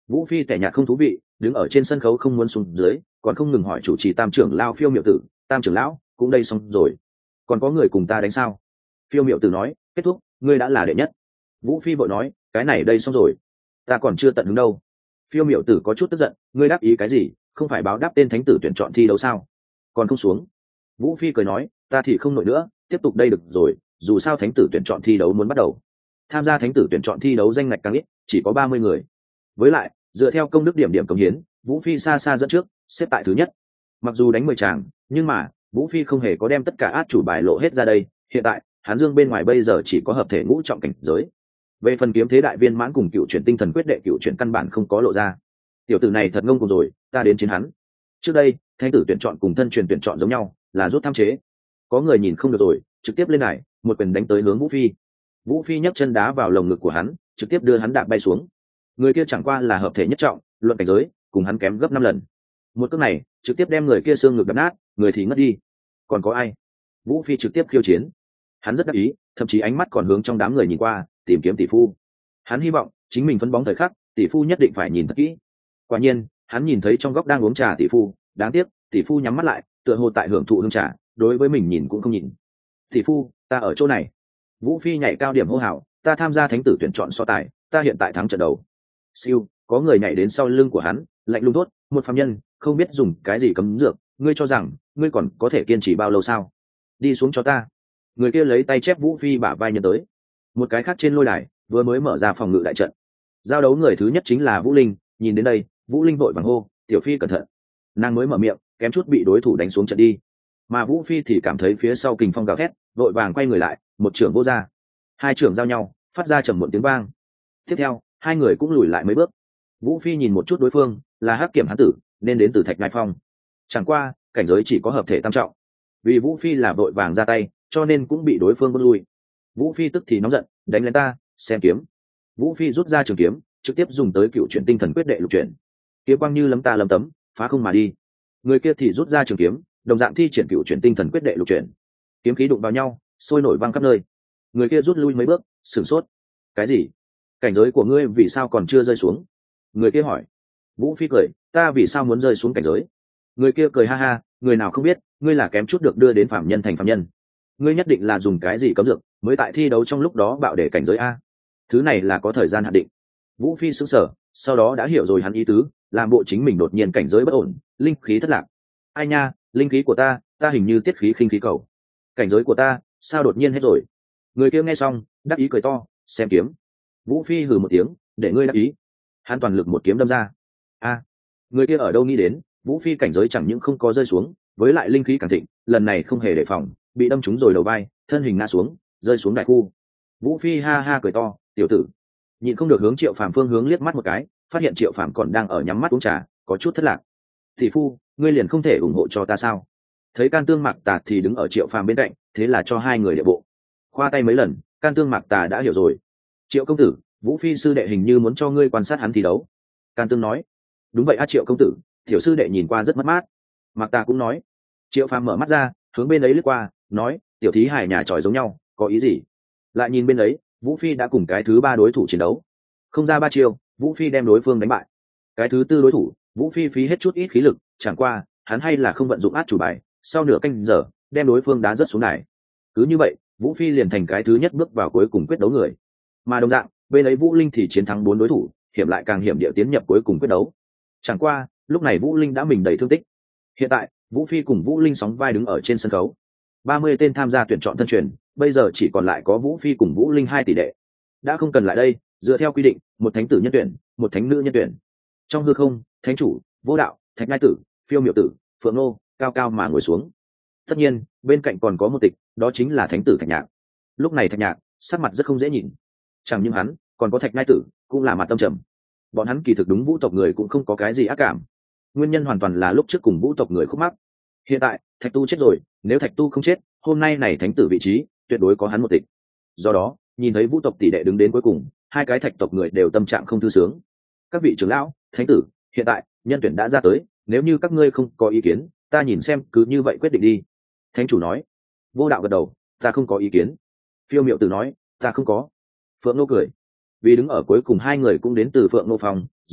Vũ Phi tẻ nhạt không thú vị, đứng ở trên sân khấu không muốn xuống dưới, còn không ngừng hỏi chủ trì Tam trưởng lão Phiêu Miệu Tử, Tam trưởng lão, cũng đây xong rồi, còn có người cùng ta đánh sao? Phiêu Miệu Tử nói, kết thúc, ngươi đã là đệ nhất. Vũ Phi vội nói, cái này đây xong rồi, ta còn chưa tận hứng đâu. Phiêu Miệu Tử có chút tức giận, ngươi đáp ý cái gì, không phải báo đáp tên thánh tử tuyển chọn thi đấu sao? Còn không xuống. Vũ Phi cười nói, ta thì không nổi nữa, tiếp tục đây được rồi, dù sao thánh tử tuyển chọn thi đấu muốn bắt đầu. Tham gia thánh tử tuyển chọn thi đấu danh ngạch càng ít, chỉ có ba mươi người. Với lại, dựa theo công đức điểm điểm cống hiến, Vũ Phi xa xa dẫn trước, xếp tại thứ nhất. Mặc dù đánh mười tràng, nhưng mà Vũ Phi không hề có đem tất cả át chủ bài lộ hết ra đây. Hiện tại, Hán Dương bên ngoài bây giờ chỉ có hợp thể ngũ trọng cảnh giới. Về phần kiếm thế đại viên mãn cùng cựu chuyển tinh thần quyết đệ cựu chuyển căn bản không có lộ ra. Tiểu tử này thật ngông cuồng rồi, ta đến chiến hắn. Trước đây, thánh tử tuyển chọn cùng thân truyền tuyển chọn giống nhau, là rút tham chế. Có người nhìn không được rồi, trực tiếp lên này, một quyền đánh tới hướng Vũ Phi. Vũ Phi nhấc chân đá vào lồng ngực của hắn, trực tiếp đưa hắn đạp bay xuống. Người kia chẳng qua là hợp thể nhất trọng, luận cảnh giới cùng hắn kém gấp năm lần. Một cước này trực tiếp đem người kia xương ngực đập nát, người thì ngất đi. Còn có ai? Vũ Phi trực tiếp khiêu chiến. Hắn rất đắc ý, thậm chí ánh mắt còn hướng trong đám người nhìn qua, tìm kiếm tỷ phu. Hắn hy vọng chính mình phấn bóng thời khắc, tỷ phu nhất định phải nhìn thật kỹ. Quả nhiên, hắn nhìn thấy trong góc đang uống trà tỷ phu, đáng tiếc, tỷ phu nhắm mắt lại, tựa hồ tại hưởng thụ hương trà, đối với mình nhìn cũng không nhìn. Tỷ phu, ta ở chỗ này. Vũ Phi nhảy cao điểm hô hào, ta tham gia thánh tử tuyển chọn so tài, ta hiện tại thắng trận đầu. Siêu, có người nhảy đến sau lưng của hắn, lạnh lùng tốt, một phàm nhân, không biết dùng cái gì cấm dược, ngươi cho rằng ngươi còn có thể kiên trì bao lâu sao? Đi xuống cho ta. Người kia lấy tay chép Vũ Phi bả vai nhân tới. Một cái khác trên lôi đài, vừa mới mở ra phòng ngự đại trận. Giao đấu người thứ nhất chính là Vũ Linh, nhìn đến đây, Vũ Linh vội vàng hô, tiểu phi cẩn thận. Nàng mới mở miệng, kém chút bị đối thủ đánh xuống trận đi. Mà Vũ Phi thì cảm thấy phía sau kình phong gào thét, vội vàng quay người lại, một trưởng vô ra. Hai trưởng giao nhau, phát ra trầm muộn tiếng vang. Tiếp theo, hai người cũng lùi lại mấy bước. Vũ Phi nhìn một chút đối phương, là Hắc Kiểm hán tử, nên đến từ Thạch Ngai Phong. Chẳng qua, cảnh giới chỉ có hợp thể tam trọng. Vì Vũ Phi là vội vàng ra tay, cho nên cũng bị đối phương bước lui. Vũ Phi tức thì nóng giận, đánh lên ta, xem kiếm. Vũ Phi rút ra trường kiếm, trực tiếp dùng tới cựu chuyển tinh thần quyết đệ lục chuyển. Kiếm quang như lấm ta lấm tấm, phá không mà đi. Người kia thì rút ra trường kiếm, đồng dạng thi triển cựu chuyển tinh thần quyết đệ lục chuyển. Kiếm khí đụng vào nhau, sôi nổi văng khắp nơi. Người kia rút lui mấy bước, sửng sốt. Cái gì? Cảnh giới của ngươi vì sao còn chưa rơi xuống? Người kia hỏi. Vũ Phi cười, ta vì sao muốn rơi xuống cảnh giới? Người kia cười ha ha, người nào không biết, ngươi là kém chút được đưa đến phạm nhân thành phạm nhân. Ngươi nhất định là dùng cái gì cấm dược, mới tại thi đấu trong lúc đó bạo để cảnh giới a? Thứ này là có thời gian hạn định. Vũ Phi sững sờ, sau đó đã hiểu rồi hắn ý tứ, làm bộ chính mình đột nhiên cảnh giới bất ổn, linh khí thất lạc. Ai nha, linh khí của ta, ta hình như tiết khí khinh khí cầu. Cảnh giới của ta, sao đột nhiên hết rồi? Người kia nghe xong, đắc ý cười to, xem kiếm. Vũ Phi hừ một tiếng, để ngươi đắc ý. Hắn toàn lực một kiếm đâm ra. A, người kia ở đâu nghĩ đến, Vũ Phi cảnh giới chẳng những không có rơi xuống, với lại linh khí càng thịnh, lần này không hề đề phòng, bị đâm trúng rồi đầu vai, thân hình ngã xuống, rơi xuống đại khu. Vũ Phi ha ha cười to, tiểu tử. Nhịn không được hướng Triệu Phàm phương hướng liếc mắt một cái, phát hiện Triệu Phàm còn đang ở nhắm mắt uống trà, có chút thất lạc. Tỷ phu, ngươi liền không thể ủng hộ cho ta sao? Thấy Can Tương Mạc Tà thì đứng ở Triệu Phàm bên cạnh, thế là cho hai người địa bộ. Khoa tay mấy lần, Can Tương Mạc Tà đã hiểu rồi. Triệu công tử, Vũ Phi sư đệ hình như muốn cho ngươi quan sát hắn thi đấu. Can Tương nói. Đúng vậy a Triệu công tử, tiểu sư đệ nhìn qua rất mất mát. Mạc Tà cũng nói. Triệu Phàm mở mắt ra, hướng bên ấy lướt qua, nói, tiểu thí hài nhà tròi giống nhau, có ý gì? Lại nhìn bên ấy, Vũ Phi đã cùng cái thứ ba đối thủ chiến đấu. Không ra ba chiêu, Vũ Phi đem đối phương đánh bại. Cái thứ tư đối thủ, Vũ Phi phí hết chút ít khí lực, chẳng qua, hắn hay là không vận dụng át chủ bài, sau nửa canh giờ, đem đối phương đá rất xuống đài. Cứ như vậy, Vũ Phi liền thành cái thứ nhất bước vào cuối cùng quyết đấu người. Mà đồng dạng, bên ấy Vũ Linh thì chiến thắng bốn đối thủ, hiểm lại càng hiểm địa tiến nhập cuối cùng quyết đấu. Chẳng qua, lúc này Vũ Linh đã mình đầy thương tích. Hiện tại, Vũ Phi cùng Vũ Linh sóng vai đứng ở trên sân khấu. ba mươi tên tham gia tuyển chọn thân truyền, bây giờ chỉ còn lại có Vũ Phi cùng Vũ Linh hai tỷ đệ. Đã không cần lại đây, dựa theo quy định, một thánh tử nhân tuyển, một thánh nữ nhân tuyển. Trong hư không, thánh chủ, Vô Đạo, Thạch Ngai tử, Phiêu Miệu tử, Phượng Nô, cao cao mà ngồi xuống. Tất nhiên, bên cạnh còn có một tịch, đó chính là thánh tử Thạch Nhạc. Lúc này Thạch Nhạc, sắc mặt rất không dễ nhìn. Chẳng những hắn, còn có Thạch Ngai tử, cũng là mặt tâm trầm. Bọn hắn kỳ thực đúng Vũ tộc người cũng không có cái gì ác cảm. Nguyên nhân hoàn toàn là lúc trước cùng Vũ tộc người khúc mắc. Hiện tại, Thạch Tu chết rồi, nếu Thạch Tu không chết, hôm nay này thánh tử vị trí, tuyệt đối có hắn một tịch. Do đó, nhìn thấy Vũ tộc tỷ đệ đứng đến cuối cùng, hai cái Thạch tộc người đều tâm trạng không thư sướng. Các vị trưởng lão, thánh tử, hiện tại, nhân tuyển đã ra tới, nếu như các ngươi không có ý kiến, ta nhìn xem cứ như vậy quyết định đi. Thánh chủ nói. Vô Đạo gật đầu, ta không có ý kiến. Phiêu Miệu tử nói, ta không có. Phượng Nô cười. Vì đứng ở cuối cùng hai người cũng đến từ Phượng Nô phòng, do đó,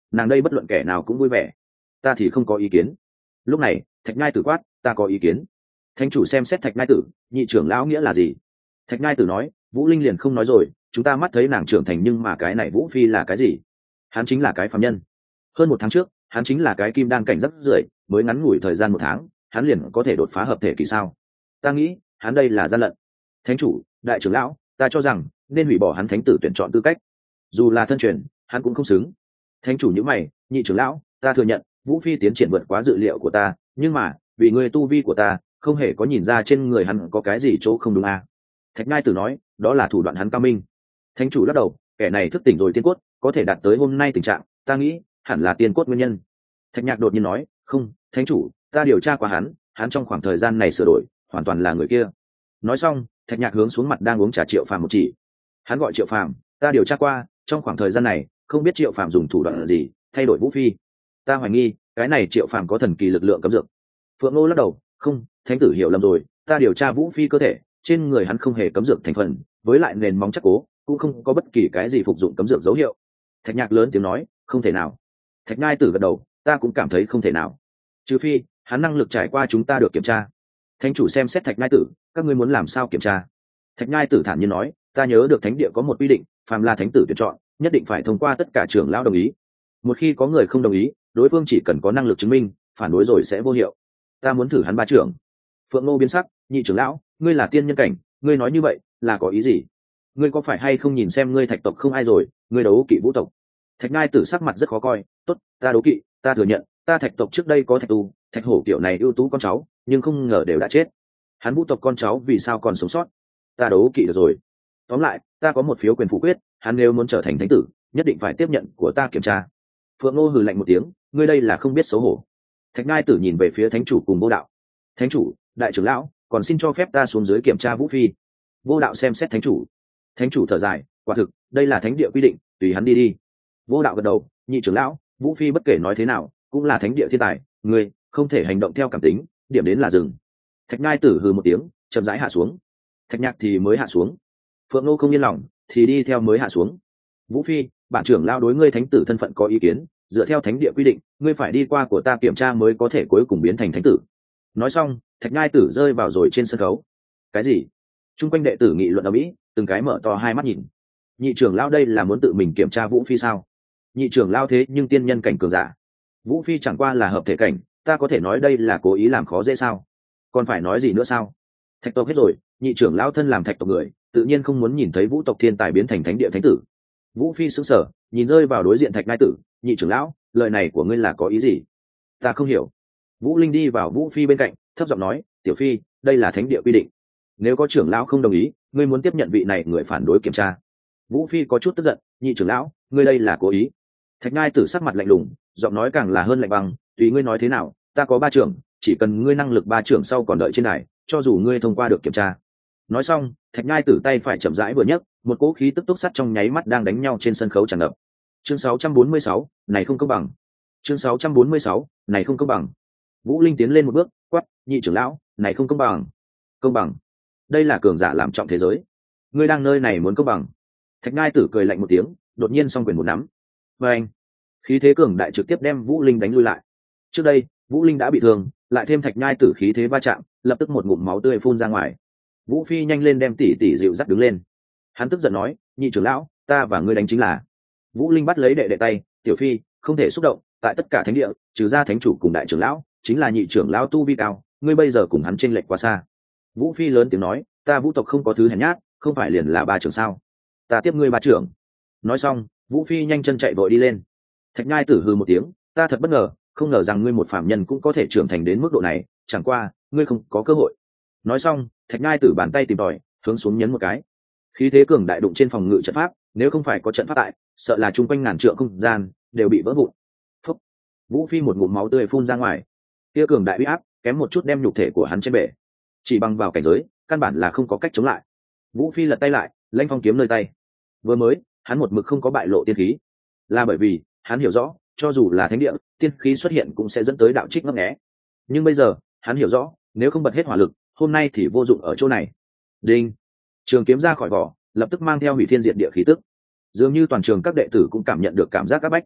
nàng đây bất luận kẻ nào cũng vui vẻ. Ta thì không có ý kiến. Lúc này Thạch Nhai Tử quát, ta có ý kiến. Thánh chủ xem xét Thạch Nhai Tử, nhị trưởng lão nghĩa là gì? Thạch Nhai Tử nói, Vũ Linh liền không nói rồi, chúng ta mắt thấy nàng trưởng thành, nhưng mà cái này Vũ Phi là cái gì? Hắn chính là cái phàm nhân. Hơn một tháng trước hắn chính là cái kim đan cảnh rất rưỡi, mới ngắn ngủi thời gian một tháng hắn liền có thể đột phá hợp thể kỳ sao? Ta nghĩ hắn đây là gian lận. Thánh chủ, đại trưởng lão, ta cho rằng nên hủy bỏ hắn thánh tử tuyển chọn tư cách, dù là thân truyền hắn cũng không xứng. Thánh chủ nhíu mày, nhị trưởng lão, ta thừa nhận Vũ Phi tiến triển vượt quá dự liệu của ta, nhưng mà vì người tu vi của ta không hề có nhìn ra trên người hắn có cái gì chỗ không đúng à. Thạch Nhai Tử nói, đó là thủ đoạn hắn cao minh. Thánh chủ lắc đầu, kẻ này thức tỉnh rồi tiên cốt, có thể đạt tới hôm nay tình trạng, ta nghĩ hẳn là tiên cốt nguyên nhân. Thạch Nhạc đột nhiên nói, không, thánh chủ, ta điều tra qua hắn, hắn trong khoảng thời gian này sửa đổi, hoàn toàn là người kia. Nói xong, Thạch Nhạc hướng xuống mặt đang uống trà Triệu Phàm một chỉ. Hắn gọi Triệu Phàm, ta điều tra qua, trong khoảng thời gian này không biết Triệu Phàm dùng thủ đoạn gì thay đổi Vũ Phi. Ta hoài nghi cái này Triệu Phàm có thần kỳ lực lượng cấm dược. Phượng Nô lắc đầu, không, thánh tử hiểu lầm rồi, ta điều tra Vũ Phi cơ thể, trên người hắn không hề cấm dược thành phần, với lại nền móng chắc cố, cũng không có bất kỳ cái gì phục dụng cấm dược dấu hiệu. Thạch Nhạc lớn tiếng nói, không thể nào. Thạch Nhai Tử gật đầu, ta cũng cảm thấy không thể nào, trừ phi hắn năng lực trải qua chúng ta được kiểm tra. Thánh chủ xem xét Thạch Nhai Tử, các ngươi muốn làm sao kiểm tra? Thạch Nhai Tử thản nhiên nói, ta nhớ được thánh địa có một quy định, phàm là thánh tử tuyển chọn nhất định phải thông qua tất cả trưởng lão đồng ý, một khi có người không đồng ý, đối phương chỉ cần có năng lực chứng minh, phản đối rồi sẽ vô hiệu. Ta muốn thử hắn ba trưởng. Phượng Nô biến sắc, nhị trưởng lão, ngươi là tiên nhân cảnh, ngươi nói như vậy là có ý gì? Ngươi có phải hay không nhìn xem ngươi Thạch tộc không ai rồi, ngươi đấu kỵ Vũ tộc? Thạch Nhai Tử sắc mặt rất khó coi, tốt, ta đấu kỵ, ta thừa nhận, ta Thạch tộc trước đây có Thạch Tu, Thạch Hổ kiểu này ưu tú con cháu, nhưng không ngờ đều đã chết. Hắn Vũ tộc con cháu vì sao còn sống sót? Ta đấu kỵ được rồi. Tóm lại, ta có một phiếu quyền phủ quyết, hắn nếu muốn trở thành thánh tử, nhất định phải tiếp nhận của ta kiểm tra. Phượng Nô hừ lạnh một tiếng, ngươi đây là không biết xấu hổ. Thạch Nhai Tử nhìn về phía thánh chủ cùng Vô Đạo. Thánh chủ, đại trưởng lão, còn xin cho phép ta xuống dưới kiểm tra Vũ Phi. Vô Đạo xem xét thánh chủ. Thánh chủ thở dài, quả thực, đây là thánh địa quy định, tùy hắn đi đi. Vô Đạo gật đầu, nhị trưởng lão, Vũ Phi bất kể nói thế nào cũng là thánh địa thiên tài, ngươi không thể hành động theo cảm tính, điểm đến là dừng. Thạch Nhai Tử hừ một tiếng, chậm rãi hạ xuống. Thạch Nhạc thì mới hạ xuống. Phượng Nô không yên lòng, thì đi theo mới hạ xuống. Vũ Phi, bản trưởng lão đối ngươi thánh tử thân phận có ý kiến, dựa theo thánh địa quy định, ngươi phải đi qua của ta kiểm tra mới có thể cuối cùng biến thành thánh tử. Nói xong, Thạch Nhai Tử rơi vào rồi trên sân khấu. Cái gì? Trung quanh đệ tử nghị luận ầm ĩ, từng cái mở to hai mắt nhìn. Nhị trưởng lão đây là muốn tự mình kiểm tra Vũ Phi sao? Nhị trưởng lão thế nhưng tiên nhân cảnh cường giả, Vũ Phi chẳng qua là hợp thể cảnh, ta có thể nói đây là cố ý làm khó dễ sao? Còn phải nói gì nữa sao? Thạch tộc hết rồi, nhị trưởng lão thân làm Thạch tộc người, tự nhiên không muốn nhìn thấy Vũ tộc thiên tài biến thành thánh địa thánh tử. Vũ Phi sững sờ, nhìn rơi vào đối diện Thạch Nhai Tử, nhị trưởng lão, lời này của ngươi là có ý gì? Ta không hiểu. Vũ Linh đi vào Vũ Phi bên cạnh, thấp giọng nói, tiểu phi, đây là thánh địa quy định, nếu có trưởng lão không đồng ý, ngươi muốn tiếp nhận vị này người phản đối kiểm tra. Vũ Phi có chút tức giận, nhị trưởng lão, ngươi đây là cố ý. Thạch Nhai Tử sắc mặt lạnh lùng, giọng nói càng là hơn lạnh băng, tùy ngươi nói thế nào, ta có ba trưởng, chỉ cần ngươi năng lực ba trưởng sau còn đợi trên này, cho dù ngươi thông qua được kiểm tra. Nói xong, Thạch Nhai Tử tay phải chậm rãi vừa nhấc, một cỗ khí tức túc sắt trong nháy mắt đang đánh nhau trên sân khấu tràn ngập. Chương sáu trăm bốn mươi sáu, này không công bằng. Chương sáu trăm bốn mươi sáu, này không công bằng. Vũ Linh tiến lên một bước, quát, nhị trưởng lão, này không công bằng. Công bằng? Đây là cường giả làm trọng thế giới, ngươi đang nơi này muốn công bằng? Thạch Nhai Tử cười lạnh một tiếng, đột nhiên song quyền một nắm, và anh, khí thế cường đại trực tiếp đem Vũ Linh đánh lui lại. Trước đây Vũ Linh đã bị thương, lại thêm Thạch Nhai Tử khí thế va chạm, lập tức một ngụm máu tươi phun ra ngoài. Vũ Phi nhanh lên đem tỷ tỷ dịu dắt đứng lên. Hắn tức giận nói, nhị trưởng lão, ta và ngươi đánh chính là. Vũ Linh bắt lấy đệ đệ tay, tiểu phi, không thể xúc động, tại tất cả thánh địa, trừ ra thánh chủ cùng đại trưởng lão, chính là nhị trưởng lão tu vi cao, ngươi bây giờ cùng hắn chênh lệch quá xa. Vũ Phi lớn tiếng nói, ta Vũ tộc không có thứ hèn nhát, không phải liền là ba trưởng sao? Ta tiếp ngươi ba trưởng. Nói xong, Vũ Phi nhanh chân chạy vội đi lên. Thạch Nhai Tử hừ một tiếng, ta thật bất ngờ, không ngờ rằng ngươi một phàm nhân cũng có thể trưởng thành đến mức độ này, chẳng qua ngươi không có cơ hội. Nói xong, Thạch Nhai Tử bàn tay tìm tòi, hướng xuống nhấn một cái. Khí thế cường đại đụng trên phòng ngự trận pháp, nếu không phải có trận pháp tại, sợ là chung quanh ngàn trượng không gian đều bị vỡ vụn. Phúc. Vũ Phi một ngụm máu tươi phun ra ngoài. Kia cường đại uy áp, kém một chút đem nhục thể của hắn trên bể. Chỉ bằng vào cảnh giới, căn bản là không có cách chống lại. Vũ Phi lật tay lại, lãnh phong kiếm nơi tay. Vừa mới, hắn một mực không có bại lộ tiên khí, là bởi vì hắn hiểu rõ, cho dù là thánh địa, tiên khí xuất hiện cũng sẽ dẫn tới đạo trích ngấp nghé. Nhưng bây giờ, hắn hiểu rõ, nếu không bật hết hỏa lực, hôm nay thì vô dụng ở chỗ này. Đinh, trường kiếm ra khỏi vỏ, lập tức mang theo hủy thiên diệt địa khí tức. Dường như toàn trường các đệ tử cũng cảm nhận được cảm giác áp bách.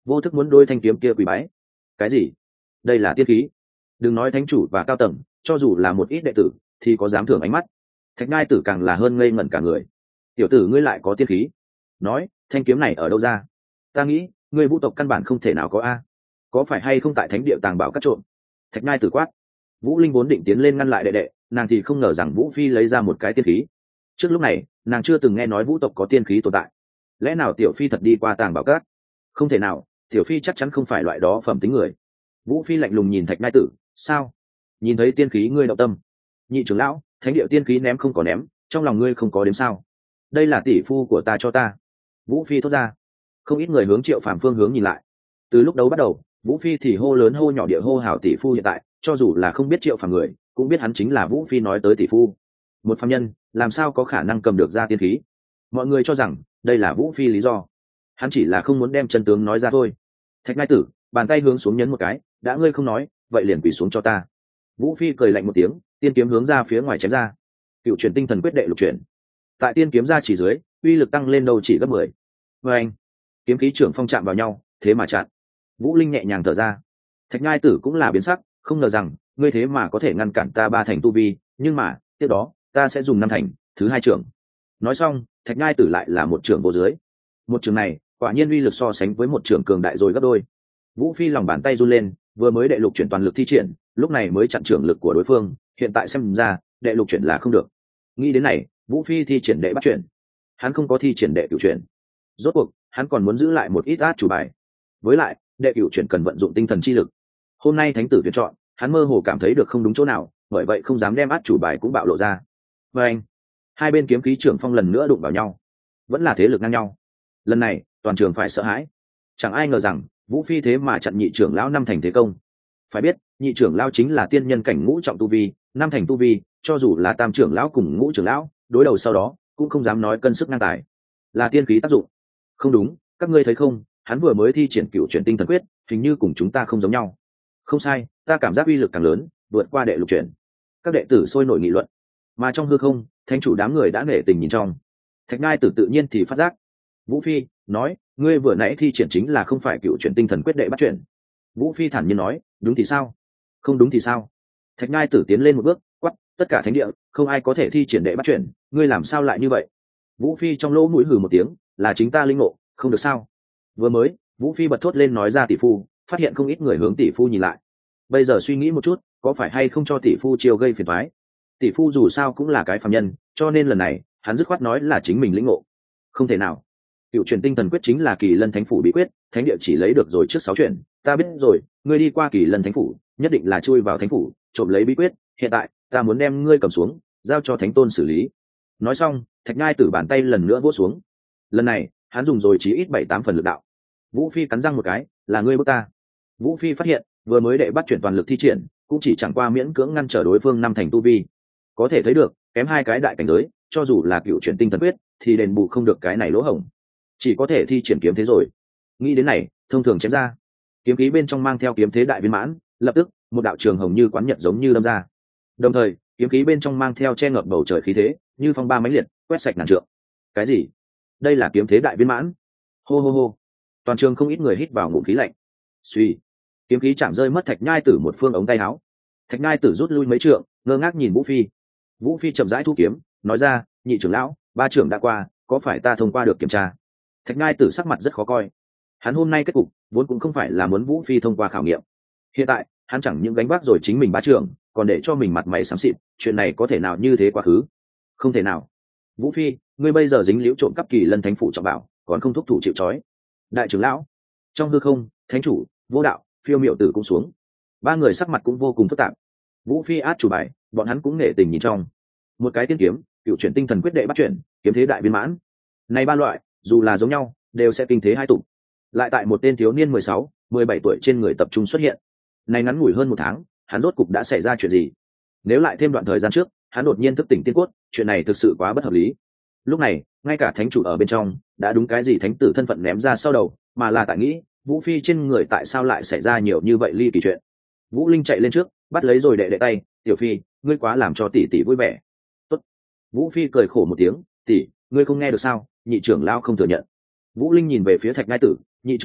vô thức muốn đôi thanh kiếm kia quỳ bái. Cái gì? Đây là tiên khí. Đừng nói thánh chủ và cao tầng, cho dù là một ít đệ tử thì có dám thưởng ánh mắt. Thạch Ngai Tử càng là hơn ngây ngẩn cả người. Tiểu tử ngươi lại có tiên khí? Nói, thanh kiếm này ở đâu ra? Ta nghĩ ngươi vũ tộc căn bản không thể nào có a. Có phải hay không tại thánh địa tàng bảo cắt trộm? Thạch Ngai Tử quát. Vũ Linh vốn định tiến lên ngăn lại đệ đệ, nàng thì không ngờ rằng Vũ Phi lấy ra một cái tiên khí. Trước lúc này nàng chưa từng nghe nói vũ tộc có tiên khí tồn tại. Lẽ nào Tiểu Phi thật đi qua tàng bảo cát? Không thể nào, Tiểu Phi chắc chắn không phải loại đó phẩm tính người. Vũ Phi lạnh lùng nhìn Thạch Ngai Tử. Sao? Nhìn thấy tiên khí ngươi động tâm? Nhị trưởng lão, thánh địa tiên khí ném không có ném, trong lòng ngươi không có đếm sao? Đây là tỷ phu của ta cho ta. Vũ Phi thốt ra. Không ít người hướng Triệu Phàm phương hướng nhìn lại. Từ lúc đấu bắt đầu, Vũ Phi thì hô lớn hô nhỏ địa hô hào tỷ phu hiện tại, cho dù là không biết Triệu Phàm người cũng biết hắn chính là Vũ Phi nói tới tỷ phu. Một phàm nhân làm sao có khả năng cầm được ra tiên khí? Mọi người cho rằng đây là Vũ Phi lý do, hắn chỉ là không muốn đem chân tướng nói ra thôi. Thạch Ngai Tử bàn tay hướng xuống nhấn một cái, đã ngươi không nói vậy liền quỳ xuống cho ta. Vũ Phi cười lạnh một tiếng, tiên kiếm hướng ra phía ngoài chém ra. Cựu chuyển tinh thần quyết đệ lục chuyển, tại tiên kiếm ra chỉ dưới uy lực tăng lên đâu chỉ gấp mười. Và anh kiếm khí trưởng phong chạm vào nhau, thế mà chặn. Vũ Linh nhẹ nhàng thở ra. Thạch Ngai Tử cũng là biến sắc, không ngờ rằng ngươi thế mà có thể ngăn cản ta ba thành tu vi, nhưng mà tiếp đó ta sẽ dùng năm thành thứ hai trưởng. Nói xong Thạch Ngai Tử lại là một trưởng vô dưới. Một trưởng này quả nhiên uy lực so sánh với một trưởng cường đại rồi gấp đôi. Vũ Phi lòng bàn tay run lên, vừa mới đệ lục chuyển toàn lực thi triển, lúc này mới chặn trưởng lực của đối phương, hiện tại xem ra đệ lục chuyển là không được. Nghĩ đến này, Vũ Phi thi triển đệ bắt chuyển. Hắn không có thi triển đệ cửu chuyển. Rốt cuộc hắn còn muốn giữ lại một ít át chủ bài. Với lại đệ cửu chuyển cần vận dụng tinh thần chi lực. Hôm nay thánh tử tuyển chọn, hắn mơ hồ cảm thấy được không đúng chỗ nào, bởi vậy không dám đem át chủ bài cũng bạo lộ ra. Và anh hai bên kiếm khí trưởng phong lần nữa đụng vào nhau, vẫn là thế lực ngang nhau. Lần này toàn trường phải sợ hãi, chẳng ai ngờ rằng Vũ Phi thế mà chặn nhị trưởng lão năm thành thế công. Phải biết nhị trưởng lão chính là tiên nhân cảnh ngũ trọng tu vi, năm thành tu vi, cho dù là tam trưởng lão cùng ngũ trưởng lão đối đầu sau đó cũng không dám nói cân sức ngang tài. Là tiên khí tác dụng. Không đúng, các ngươi thấy không, hắn vừa mới thi triển cửu chuyển tinh thần quyết, hình như cùng chúng ta không giống nhau. Không sai, ta cảm giác uy lực càng lớn, vượt qua đệ lục chuyển. Các đệ tử sôi nổi nghị luận. Mà trong hư không, thánh chủ đám người đã nể tình nhìn trong. Thạch Ngai Tử tự nhiên thì phát giác. Vũ Phi nói, ngươi vừa nãy thi triển chính là không phải cựu chuyển tinh thần quyết đệ bắt chuyển. Vũ Phi thản nhiên nói, đúng thì sao? Không đúng thì sao? Thạch Ngai Tử tiến lên một bước, quát, tất cả thánh địa không ai có thể thi triển đệ bắt chuyển, ngươi làm sao lại như vậy? Vũ Phi trong lỗ mũi hừ một tiếng, là chính ta linh ngộ, không được sao? Vừa mới Vũ Phi bật thốt lên nói ra tỷ phu, phát hiện không ít người hướng tỷ phu nhìn lại. Bây giờ suy nghĩ một chút, có phải hay không cho tỷ phu chiêu gây phiền toái? Tỷ phu dù sao cũng là cái phàm nhân, cho nên lần này hắn dứt khoát nói là chính mình lĩnh ngộ. Không thể nào, cựu chuyển tinh thần quyết chính là Kỳ Lân Thánh phủ bí quyết, thánh địa chỉ lấy được rồi trước sáu chuyển, ta biết rồi, ngươi đi qua Kỳ Lân Thánh phủ, nhất định là chui vào thánh phủ, trộm lấy bí quyết, hiện tại ta muốn đem ngươi cầm xuống, giao cho thánh tôn xử lý. Nói xong, Thạch Ngai Tử bàn tay lần nữa vỗ xuống. Lần này, hắn dùng rồi chỉ ít bảy tám phần lực đạo. Vũ Phi cắn răng một cái, là ngươi bức ta. Vũ Phi phát hiện, vừa mới đệ bắt chuyển toàn lực thi triển, cũng chỉ chẳng qua miễn cưỡng ngăn trở đối phương năm thành tu vi. Có thể thấy được, kém hai cái đại cảnh giới, cho dù là cựu chuyển tinh thần quyết, thì đền bù không được cái này lỗ hổng. Chỉ có thể thi triển kiếm thế rồi. Nghĩ đến này, thông thường chém ra, kiếm khí bên trong mang theo kiếm thế đại viên mãn, lập tức một đạo trường hồng như quán nhật giống như đâm ra. Đồng thời, kiếm khí bên trong mang theo che ngập bầu trời khí thế, như phong ba mãnh liệt, quét sạch ngàn trượng. Cái gì? Đây là kiếm thế đại viên mãn? Hô hô hô. Toàn trường không ít người hít vào ngụm khí lạnh. Suy, kiếm khí chạm rơi mất Thạch Nhai Tử một phương ống tay áo. Thạch Nhai Tử rút lui mấy trượng, ngơ ngác nhìn Vũ Phi. Vũ Phi chậm rãi thu kiếm, nói ra, nhị trưởng lão, ba trưởng đã qua, có phải ta thông qua được kiểm tra? Thạch Nhai Tử sắc mặt rất khó coi. Hắn hôm nay kết cục vốn cũng không phải là muốn Vũ Phi thông qua khảo nghiệm. Hiện tại hắn chẳng những gánh vác rồi chính mình ba trưởng, còn để cho mình mặt mày xám xịt, chuyện này có thể nào như thế quá khứ? Không thể nào. Vũ Phi, ngươi bây giờ dính liễu trộm cắp Kỳ Lân Thánh phủ trọng bảo, còn không thúc thủ chịu trói. Đại trưởng lão, trong hư không, thánh chủ, Vô Đạo, Phiêu Miểu Tử cũng xuống. Ba người sắc mặt cũng vô cùng phức tạp. Vũ Phi át chủ bài, bọn hắn cũng nể tình nhìn trong. Một cái tiên kiếm, cựu chuyển tinh thần quyết đệ bắt chuyển, kiếm thế đại viên mãn. Này ba loại, dù là giống nhau, đều sẽ kinh thế hai tụ. Lại tại một tên thiếu niên mười sáu, mười bảy tuổi trên người tập trung xuất hiện. Này ngắn ngủi hơn một tháng, hắn rốt cục đã xảy ra chuyện gì? Nếu lại thêm đoạn thời gian trước, hắn đột nhiên thức tỉnh tiên cốt, chuyện này thực sự quá bất hợp lý. Lúc này, ngay cả thánh chủ ở bên trong, đã đúng cái gì thánh tử thân phận ném ra sau đầu, mà là tại nghĩ, Vũ Phi trên người tại sao lại xảy ra nhiều như vậy ly kỳ chuyện. Vũ Linh chạy lên trước, bắt lấy rồi đệ đệ tay, "Tiểu Phi, ngươi quá làm cho tỷ tỷ vui vẻ." "Tốt." Vũ Phi cười khổ một tiếng, "Tỷ, ngươi không nghe được sao, nhị trưởng lão không thừa nhận." Vũ Linh nhìn về phía Thạch Ngai Tử, "Nhị trưởng lão,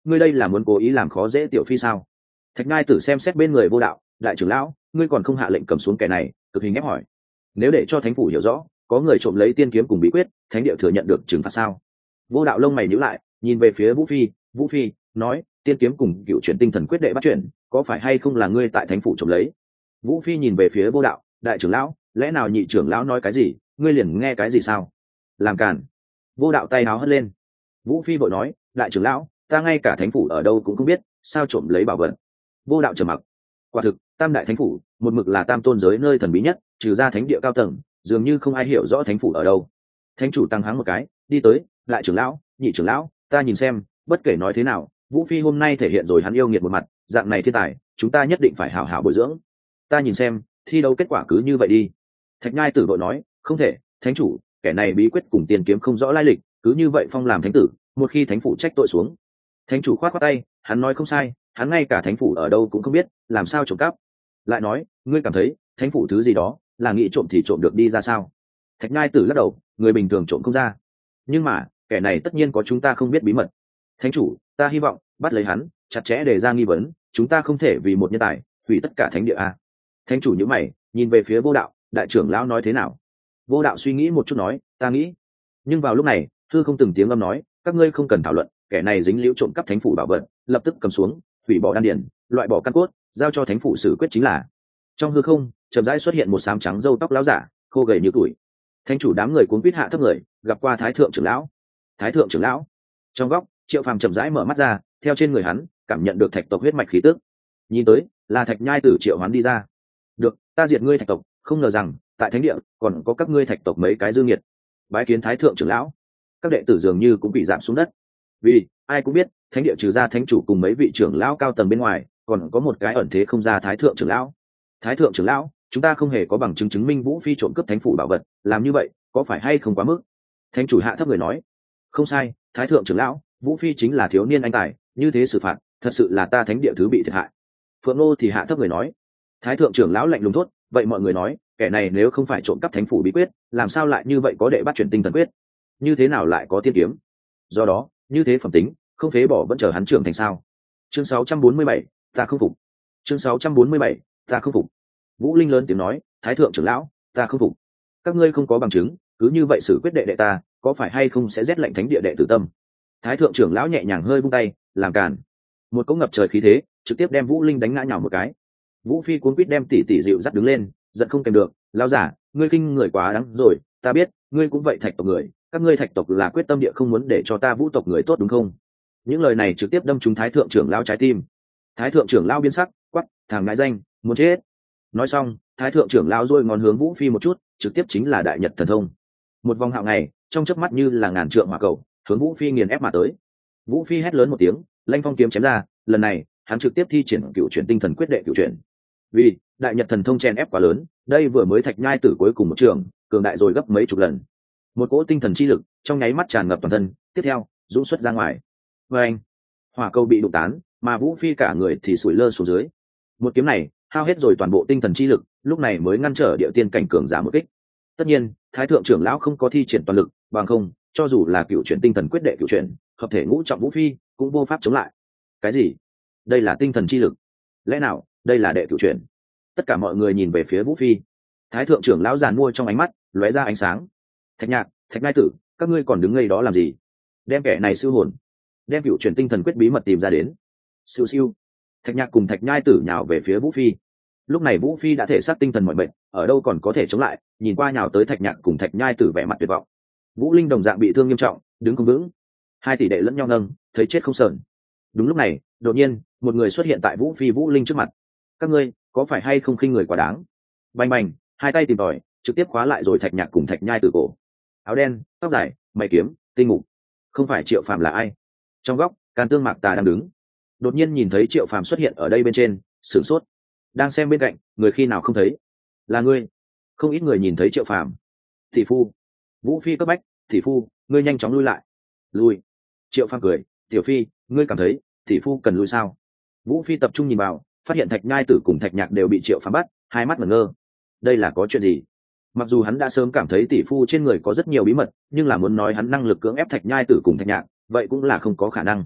ngươi đây là muốn cố ý làm khó dễ tiểu phi sao? Thạch Nhai Tử xem xét bên người Vô Đạo, đại trưởng lão, ngươi còn không hạ lệnh cầm xuống kẻ này, cực hình ép hỏi. Nếu để cho thánh phủ hiểu rõ, có người trộm lấy tiên kiếm cùng bí quyết, thánh địa thừa nhận được trừng phạt sao? Vô Đạo lông mày nhíu lại, nhìn về phía Vũ Phi, Vũ Phi nói, tiên kiếm cùng cựu chuyển tinh thần quyết đệ bắt chuyển, có phải hay không là ngươi tại thánh phủ trộm lấy? Vũ Phi nhìn về phía Vô Đạo, đại trưởng lão, lẽ nào nhị trưởng lão nói cái gì, ngươi liền nghe cái gì sao? Làm cản. Vô Đạo tay áo hất lên. Vũ Phi vội nói, đại trưởng lão, ta ngay cả thánh phủ ở đâu cũng không biết, sao trộm lấy bảo vật? Vô Đạo trầm mặc. Quả thực, tam đại thánh phủ, một mực là tam tôn giới nơi thần bí nhất, trừ ra thánh địa cao tầng, dường như không ai hiểu rõ thánh phủ ở đâu. Thánh chủ tăng háng một cái, đi tới, đại trưởng lão, nhị trưởng lão, ta nhìn xem, bất kể nói thế nào, Vũ Phi hôm nay thể hiện rồi hắn yêu nghiệt một mặt, dạng này thiên tài, chúng ta nhất định phải hảo hảo bồi dưỡng. Ta nhìn xem, thi đấu kết quả cứ như vậy đi. Thạch Nhai Tử vội nói, không thể, thánh chủ, kẻ này bí quyết cùng tiền kiếm không rõ lai lịch, cứ như vậy phong làm thánh tử, một khi thánh phủ trách tội xuống. Thánh chủ khoát khoát tay, hắn nói không sai, hắn ngay cả thánh phủ ở đâu cũng không biết, làm sao trộm cắp? Lại nói, ngươi cảm thấy, thánh phủ thứ gì đó, là nghĩ trộm thì trộm được đi ra sao? Thạch Nhai Tử lắc đầu, người bình thường trộm không ra. Nhưng mà, kẻ này tất nhiên có chúng ta không biết bí mật. Thánh chủ, ta hy vọng bắt lấy hắn, chặt chẽ đề ra nghi vấn, chúng ta không thể vì một nhân tài hủy tất cả thánh địa a. Thánh chủ nhíu mày, nhìn về phía Vô Đạo, đại trưởng lão nói thế nào? Vô Đạo suy nghĩ một chút nói, ta nghĩ. Nhưng vào lúc này, thư không từng tiếng âm nói, các ngươi không cần thảo luận, kẻ này dính liễu trộm cắp thánh phủ bảo vật, lập tức cầm xuống, hủy bỏ đan điển, loại bỏ căn cốt, giao cho thánh phủ xử quyết chính là. Trong hư không, chậm rãi xuất hiện một xám trắng râu tóc lão giả, khô gầy như tuổi. Thánh chủ đám người cuống quýt hạ thấp người, gặp qua thái thượng trưởng lão. Thái thượng trưởng lão. Trong góc, Triệu Phàm chậm rãi mở mắt ra, theo trên người hắn, cảm nhận được thạch tộc huyết mạch khí tức. Nhìn tới, là Thạch Nhai Tử triệu hoán đi ra. Được, ta diệt ngươi thạch tộc, không ngờ rằng tại thánh địa còn có các ngươi thạch tộc mấy cái dương nhiệt. Bái kiến thái thượng trưởng lão. Các đệ tử dường như cũng bị giảm xuống đất. Vì ai cũng biết, thánh địa trừ ra thánh chủ cùng mấy vị trưởng lão cao tầng bên ngoài, còn có một cái ẩn thế không ra thái thượng trưởng lão. Thái thượng trưởng lão, chúng ta không hề có bằng chứng chứng minh Vũ Phi trộm cướp thánh phủ bảo vật, làm như vậy có phải hay không quá mức? Thánh chủ hạ thấp người nói, không sai, thái thượng trưởng lão, Vũ Phi chính là thiếu niên anh tài, như thế xử phạt, thật sự là ta thánh địa thứ bị thiệt hại. Phượng Nô thì hạ thấp người nói, thái thượng trưởng lão lạnh lùng thốt, vậy mọi người nói, kẻ này nếu không phải trộm cắp thánh phủ bí quyết, làm sao lại như vậy có đệ bắt chuyển tinh thần quyết? Như thế nào lại có tiên kiếm? Do đó, như thế phẩm tính, không phế bỏ vẫn chờ hắn trưởng thành sao? Chương sáu trăm bốn mươi bảy, ta không phục. Chương sáu trăm bốn mươi bảy, ta không phục. Vũ Linh lớn tiếng nói, thái thượng trưởng lão, ta không phục. Các ngươi không có bằng chứng, cứ như vậy xử quyết đệ đệ ta, có phải hay không sẽ rét lạnh thánh địa đệ tử tâm? Thái thượng trưởng lão nhẹ nhàng hơi vung tay, làm càn. Một cỗ ngập trời khí thế, trực tiếp đem Vũ Linh đánh ngã nhào một cái. Vũ Phi cuốn quýt đem tỷ tỷ dịu dắt đứng lên, giận không kèm được, lão giả, ngươi kinh người quá đáng rồi, ta biết, ngươi cũng vậy thạch tộc người, các ngươi thạch tộc là quyết tâm địa không muốn để cho ta Vũ tộc người tốt đúng không? Những lời này trực tiếp đâm trúng thái thượng trưởng lão trái tim. Thái thượng trưởng lão biến sắc, quắc, thằng ngại danh, muốn chết. Nói xong, thái thượng trưởng lão rôi ngón hướng Vũ Phi một chút, trực tiếp chính là đại nhật thần thông. Một vòng hạo ngày, trong chớp mắt như là ngàn trượng hỏa cầu, hướng Vũ Phi nghiền ép mà tới. Vũ Phi hét lớn một tiếng, lanh phong kiếm chém ra, lần này hắn trực tiếp thi triển cựu chuyển tinh thần quyết đệ cựu chuyển. Vì đại nhật thần thông chen ép quá lớn, đây vừa mới Thạch Nhai Tử cuối cùng một trường, cường đại rồi gấp mấy chục lần. Một cỗ tinh thần chi lực trong nháy mắt tràn ngập toàn thân, tiếp theo dũng xuất ra ngoài. Và anh, hỏa cầu bị đụng tán, mà Vũ Phi cả người thì sủi lơ xuống dưới. Một kiếm này hao hết rồi toàn bộ tinh thần chi lực, lúc này mới ngăn trở địa tiên cảnh cường giả một kích. Tất nhiên, thái thượng trưởng lão không có thi triển toàn lực, bằng không, cho dù là cựu chuyển tinh thần quyết đệ cựu chuyển, hợp thể ngũ trọng Vũ Phi cũng vô pháp chống lại. Cái gì? Đây là tinh thần chi lực? Lẽ nào đây là đệ cựu chuyển? Tất cả mọi người nhìn về phía Vũ Phi. Thái thượng trưởng lão giàn mua trong ánh mắt lóe ra ánh sáng. Thạch Nhạc, Thạch Nhai Tử, các ngươi còn đứng ngây đó làm gì? Đem kẻ này siêu hồn, đem cựu chuyển tinh thần quyết bí mật tìm ra đến. Siêu siêu. Thạch Nhạc cùng Thạch Nhai Tử nhào về phía Vũ Phi. Lúc này Vũ Phi đã thể xác tinh thần mọi bệnh, ở đâu còn có thể chống lại, nhìn qua nhào tới Thạch Nhạc cùng Thạch Nhai Tử vẻ mặt tuyệt vọng. Vũ Linh đồng dạng bị thương nghiêm trọng, đứng không vững. Hai tỷ đệ lẫn nhau nâng, thấy chết không sờn. Đúng lúc này, đột nhiên, một người xuất hiện tại Vũ Phi Vũ Linh trước mặt. Các ngươi, có phải hay không khinh người quá đáng? Bành bành, hai tay tìm tòi, trực tiếp khóa lại rồi Thạch Nhạc cùng Thạch Nhai Tử cổ. Áo đen, tóc dài, mày kiếm, tinh ngục. Không phải Triệu Phàm là ai? Trong góc, Càn Tương Mạc Tà đang đứng. Đột nhiên nhìn thấy Triệu Phàm xuất hiện ở đây bên trên, sửng sốt. Đang xem bên cạnh, người khi nào không thấy? Là ngươi. Không ít người nhìn thấy Triệu Phàm. Thị phu. Vũ Phi cấp bách, thị phu, ngươi nhanh chóng lui lại. Lui. Triệu Phàm cười, tiểu phi, ngươi cảm thấy thị phu cần lui sao? Vũ Phi tập trung nhìn vào, phát hiện Thạch Nhai Tử cùng Thạch Nhạc đều bị Triệu Phàm bắt, hai mắt ngẩn ngơ. Đây là có chuyện gì? Mặc dù hắn đã sớm cảm thấy tỷ phu trên người có rất nhiều bí mật, nhưng là muốn nói hắn năng lực cưỡng ép Thạch Nhai Tử cùng Thạch Nhạc, vậy cũng là không có khả năng.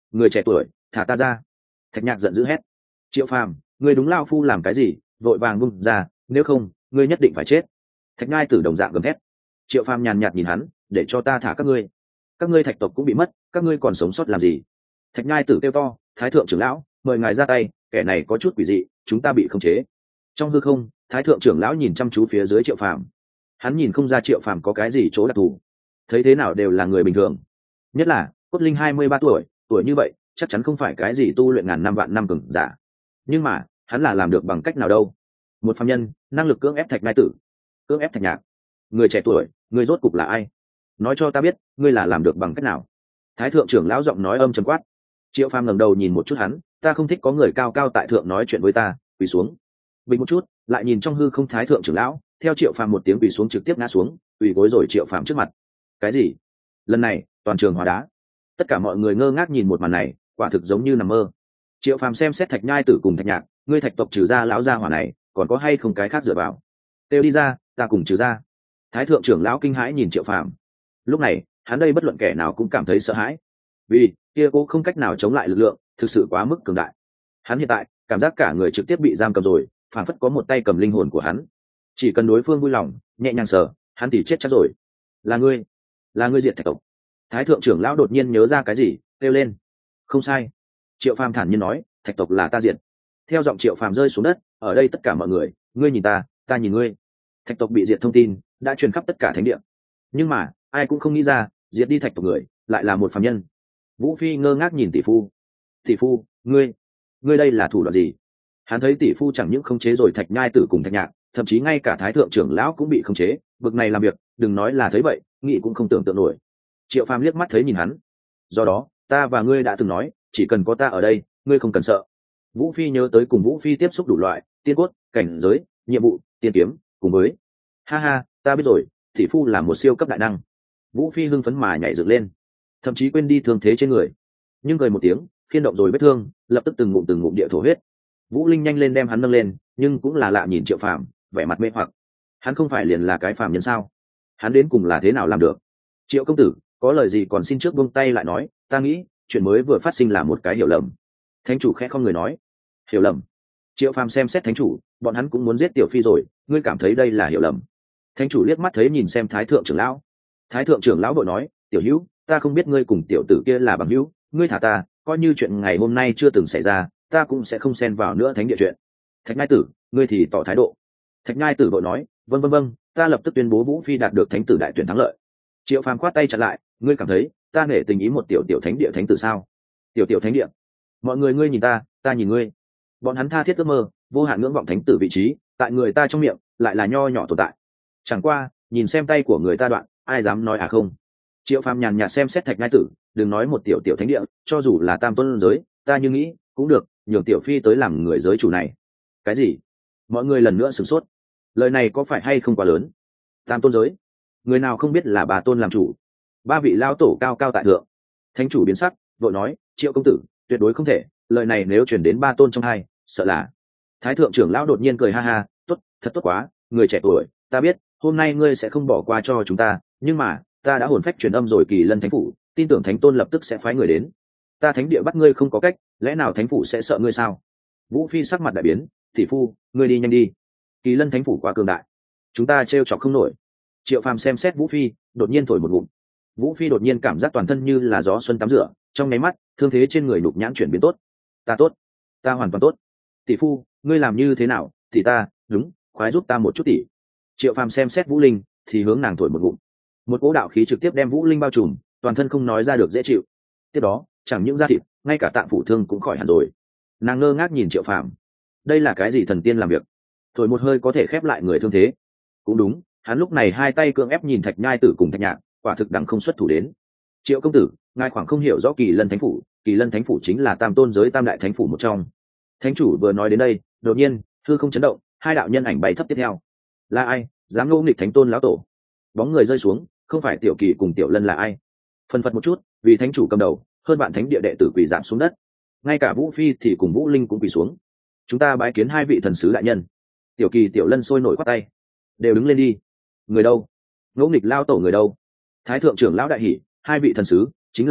người trẻ tuổi, thả ta ra. Thạch Nhạc giận dữ hét. Triệu Phàm, ngươi đúng lao phu làm cái gì? Vội vàng bung ra, nếu không ngươi nhất định phải chết. Thạch Nhai Tử đồng dạng gầm thét. Triệu Phàm nhàn nhạt nhìn hắn, để cho ta thả các ngươi. Các ngươi Thạch tộc cũng bị mất, các ngươi còn sống sót làm gì? Thạch Nhai Tử kêu to, Thái thượng trưởng lão, mời ngài ra tay, kẻ này có chút quỷ dị, chúng ta bị khống chế. Trong hư không, Thái thượng trưởng lão nhìn chăm chú phía dưới Triệu Phàm. Hắn nhìn không ra Triệu Phàm có cái gì chỗ đặc thù, thấy thế nào đều là người bình thường. Nhất là Cốt Linh hai mươi ba tuổi, tuổi như vậy, chắc chắn không phải cái gì tu luyện ngàn năm vạn năm cường giả. Nhưng mà, hắn là làm được bằng cách nào đâu? Một phàm nhân, năng lực cưỡng ép Thạch Nhai Tử, cưỡng ép Thạch Nhạc. Người trẻ tuổi, người rốt cục là ai? Nói cho ta biết, ngươi là làm được bằng cách nào? Thái thượng trưởng lão giọng nói âm trầm quát. Triệu Phàm ngẩng đầu nhìn một chút hắn, ta không thích có người cao cao tại thượng nói chuyện với ta, quỳ xuống. Bình một chút, lại nhìn trong hư không Thái thượng trưởng lão, theo Triệu Phàm một tiếng quỳ xuống trực tiếp ngã xuống, quỳ gối rồi Triệu Phàm trước mặt. Cái gì? Lần này, toàn trường hóa đá. Tất cả mọi người ngơ ngác nhìn một màn này, quả thực giống như nằm mơ. Triệu Phàm xem xét Thạch Nhai Tử cùng Thạch Nhạc, ngươi Thạch tộc trừ ra lão gia hỏa này, còn có hay không cái khác dựa vào? Têu đi ra, ta cùng trừ ra. Thái thượng trưởng lão kinh hãi nhìn Triệu Phàm. Lúc này, hắn đây bất luận kẻ nào cũng cảm thấy sợ hãi, vì kia cô không cách nào chống lại lực lượng, thực sự quá mức cường đại. Hắn hiện tại cảm giác cả người trực tiếp bị giam cầm rồi, phản phất có một tay cầm linh hồn của hắn. Chỉ cần đối phương vui lòng, nhẹ nhàng sờ, hắn thì chết chắc rồi. Là ngươi, là ngươi diệt Thạch tộc. Thái thượng trưởng lão đột nhiên nhớ ra cái gì, kêu lên. Không sai. Triệu Phàm thản nhiên nói, Thạch tộc là ta diệt. Theo giọng Triệu Phàm rơi xuống đất, ở đây tất cả mọi người, ngươi nhìn ta, ta nhìn ngươi. Thạch tộc bị diệt thông tin đã truyền khắp tất cả thánh địa, nhưng mà ai cũng không nghĩ ra, diệt đi Thạch tộc người lại là một phàm nhân. Vũ Phi ngơ ngác nhìn tỷ phu. Tỷ phu, ngươi, ngươi đây là thủ đoạn gì? Hắn thấy tỷ phu chẳng những khống chế rồi Thạch Nhai Tử cùng Thạch Nhạc, thậm chí ngay cả Thái thượng trưởng lão cũng bị khống chế, bực này làm việc, đừng nói là thấy vậy, nghĩ cũng không tưởng tượng nổi. Triệu Phàm liếc mắt thấy nhìn hắn. Do đó, ta và ngươi đã từng nói, chỉ cần có ta ở đây, ngươi không cần sợ. Vũ Phi nhớ tới cùng Vũ Phi tiếp xúc đủ loại, tiên cốt, cảnh giới, nhiệm vụ, tiên kiếm, cùng với. Ha ha, ta biết rồi, tỷ phu là một siêu cấp đại năng. Vũ Phi hưng phấn mà nhảy dựng lên, thậm chí quên đi thương thế trên người, nhưng cười một tiếng, khiên động rồi vết thương, lập tức từng ngụm từng ngụm địa thổ huyết. Vũ Linh nhanh lên đem hắn nâng lên, nhưng cũng là lạ nhìn Triệu Phàm, vẻ mặt mê hoặc. Hắn không phải liền là cái phàm nhân sao? Hắn đến cùng là thế nào làm được? Triệu công tử, có lời gì còn xin trước buông tay lại nói, ta nghĩ chuyện mới vừa phát sinh là một cái hiểu lầm. Thánh chủ khẽ không người nói. Hiểu lầm? Triệu Phàm xem xét thánh chủ, bọn hắn cũng muốn giết tiểu phi rồi, ngươi cảm thấy đây là hiểu lầm? Thánh chủ liếc mắt thấy nhìn xem Thái thượng trưởng lão. Thái thượng trưởng lão vội nói, tiểu hữu, ta không biết ngươi cùng tiểu tử kia là bằng hữu, ngươi thả ta, coi như chuyện ngày hôm nay chưa từng xảy ra, ta cũng sẽ không xen vào nữa thánh địa chuyện. Thạch Nhai Tử, ngươi thì tỏ thái độ. Thạch Nhai Tử vội nói, vâng vâng vâng, ta lập tức tuyên bố Vũ Phi đạt được thánh tử đại tuyển thắng lợi. Triệu Phàm khoát tay chặn lại, ngươi cảm thấy ta nể tình ý một tiểu tiểu thánh địa thánh tử sao? Tiểu tiểu thánh địa? Mọi người ngươi nhìn ta, ta nhìn ngươi. Bọn hắn tha thiết ước mơ, vô hạn ngưỡng vọng thánh tử vị trí, tại người ta trong miệng lại là nho nhỏ tồn tại. Chẳng qua, nhìn xem tay của người ta đoạn, ai dám nói à không? Triệu Phàm nhàn nhạt xem xét Thạch Nhai Tử, đừng nói một tiểu tiểu thánh địa, cho dù là tam tôn giới, ta như nghĩ cũng được, nhường tiểu phi tới làm người giới chủ này. Cái gì? Mọi người lần nữa sửng sốt. Lời này có phải hay không quá lớn? Tam tôn giới, người nào không biết là bà tôn làm chủ? Ba vị lao tổ cao cao tại thượng. Thánh chủ biến sắc, vội nói, Triệu công tử, tuyệt đối không thể, lời này nếu truyền đến ba tôn trong hai, sợ là. Thái thượng trưởng lão đột nhiên cười ha ha, tốt, thật tốt quá, người trẻ tuổi, ta biết, hôm nay ngươi sẽ không bỏ qua cho chúng ta, nhưng mà ta đã hồn phách truyền âm rồi Kỳ Lân thánh phủ, tin tưởng thánh tôn lập tức sẽ phái người đến. Ta thánh địa bắt ngươi không có cách, lẽ nào thánh phủ sẽ sợ ngươi sao? Vũ Phi sắc mặt đại biến, tỷ phu, ngươi đi nhanh đi. Kỳ Lân thánh phủ quá cường đại, chúng ta trêu chọc không nổi. Triệu Phàm xem xét Vũ Phi, đột nhiên thổi một ngụm. Vũ Phi đột nhiên cảm giác toàn thân như là gió xuân tắm rửa, trong nháy mắt, thương thế trên người nhục nhãn chuyển biến tốt. Ta tốt, ta hoàn toàn tốt. Tỷ phu, ngươi làm như thế nào? Tỷ ta, đúng, khoái giúp ta một chút tỷ. Triệu Phàm xem xét Vũ Linh, thì hướng nàng thổi một ngụm. Một cỗ đạo khí trực tiếp đem Vũ Linh bao trùm, toàn thân không nói ra được dễ chịu. Tiếp đó, chẳng những da thịt, ngay cả tạng phủ thương cũng khỏi hẳn rồi. Nàng ngơ ngác nhìn Triệu Phàm, đây là cái gì thần tiên làm việc? Thổi một hơi có thể khép lại người thương thế. Cũng đúng, hắn lúc này hai tay cưỡng ép nhìn Thạch Nhai Tử cùng Thạch Nhạc, quả thực đằng không xuất thủ đến. Triệu công tử, ngài khoảng không hiểu rõ Kỳ Lân thánh phủ, Kỳ Lân thánh phủ chính là tam tôn giới tam đại thánh phủ một trong. Thánh chủ vừa nói đến đây, đột nhiên hư không chấn động, hai đạo nhân ảnh bay thấp tiếp theo. Là ai dám ngỗ nghịch thánh tôn lão tổ? Bóng người rơi xuống, không phải Tiểu Kỳ cùng Tiểu Lân là ai? Phân phật một chút, vì thánh chủ cầm đầu, hơn bạn thánh địa đệ tử quỳ giảm xuống đất. Ngay cả Vũ Phi thì cùng Vũ Linh cũng quỳ xuống. Chúng ta bái kiến hai vị thần sứ đại nhân. Tiểu Kỳ Tiểu Lân sôi nổi quát tay, đều đứng lên đi. Người đâu? Ngỗ nghịch lao tổ người đâu? Thái thượng trưởng lão đại hỉ, hai vị thần sứ chính là hắn,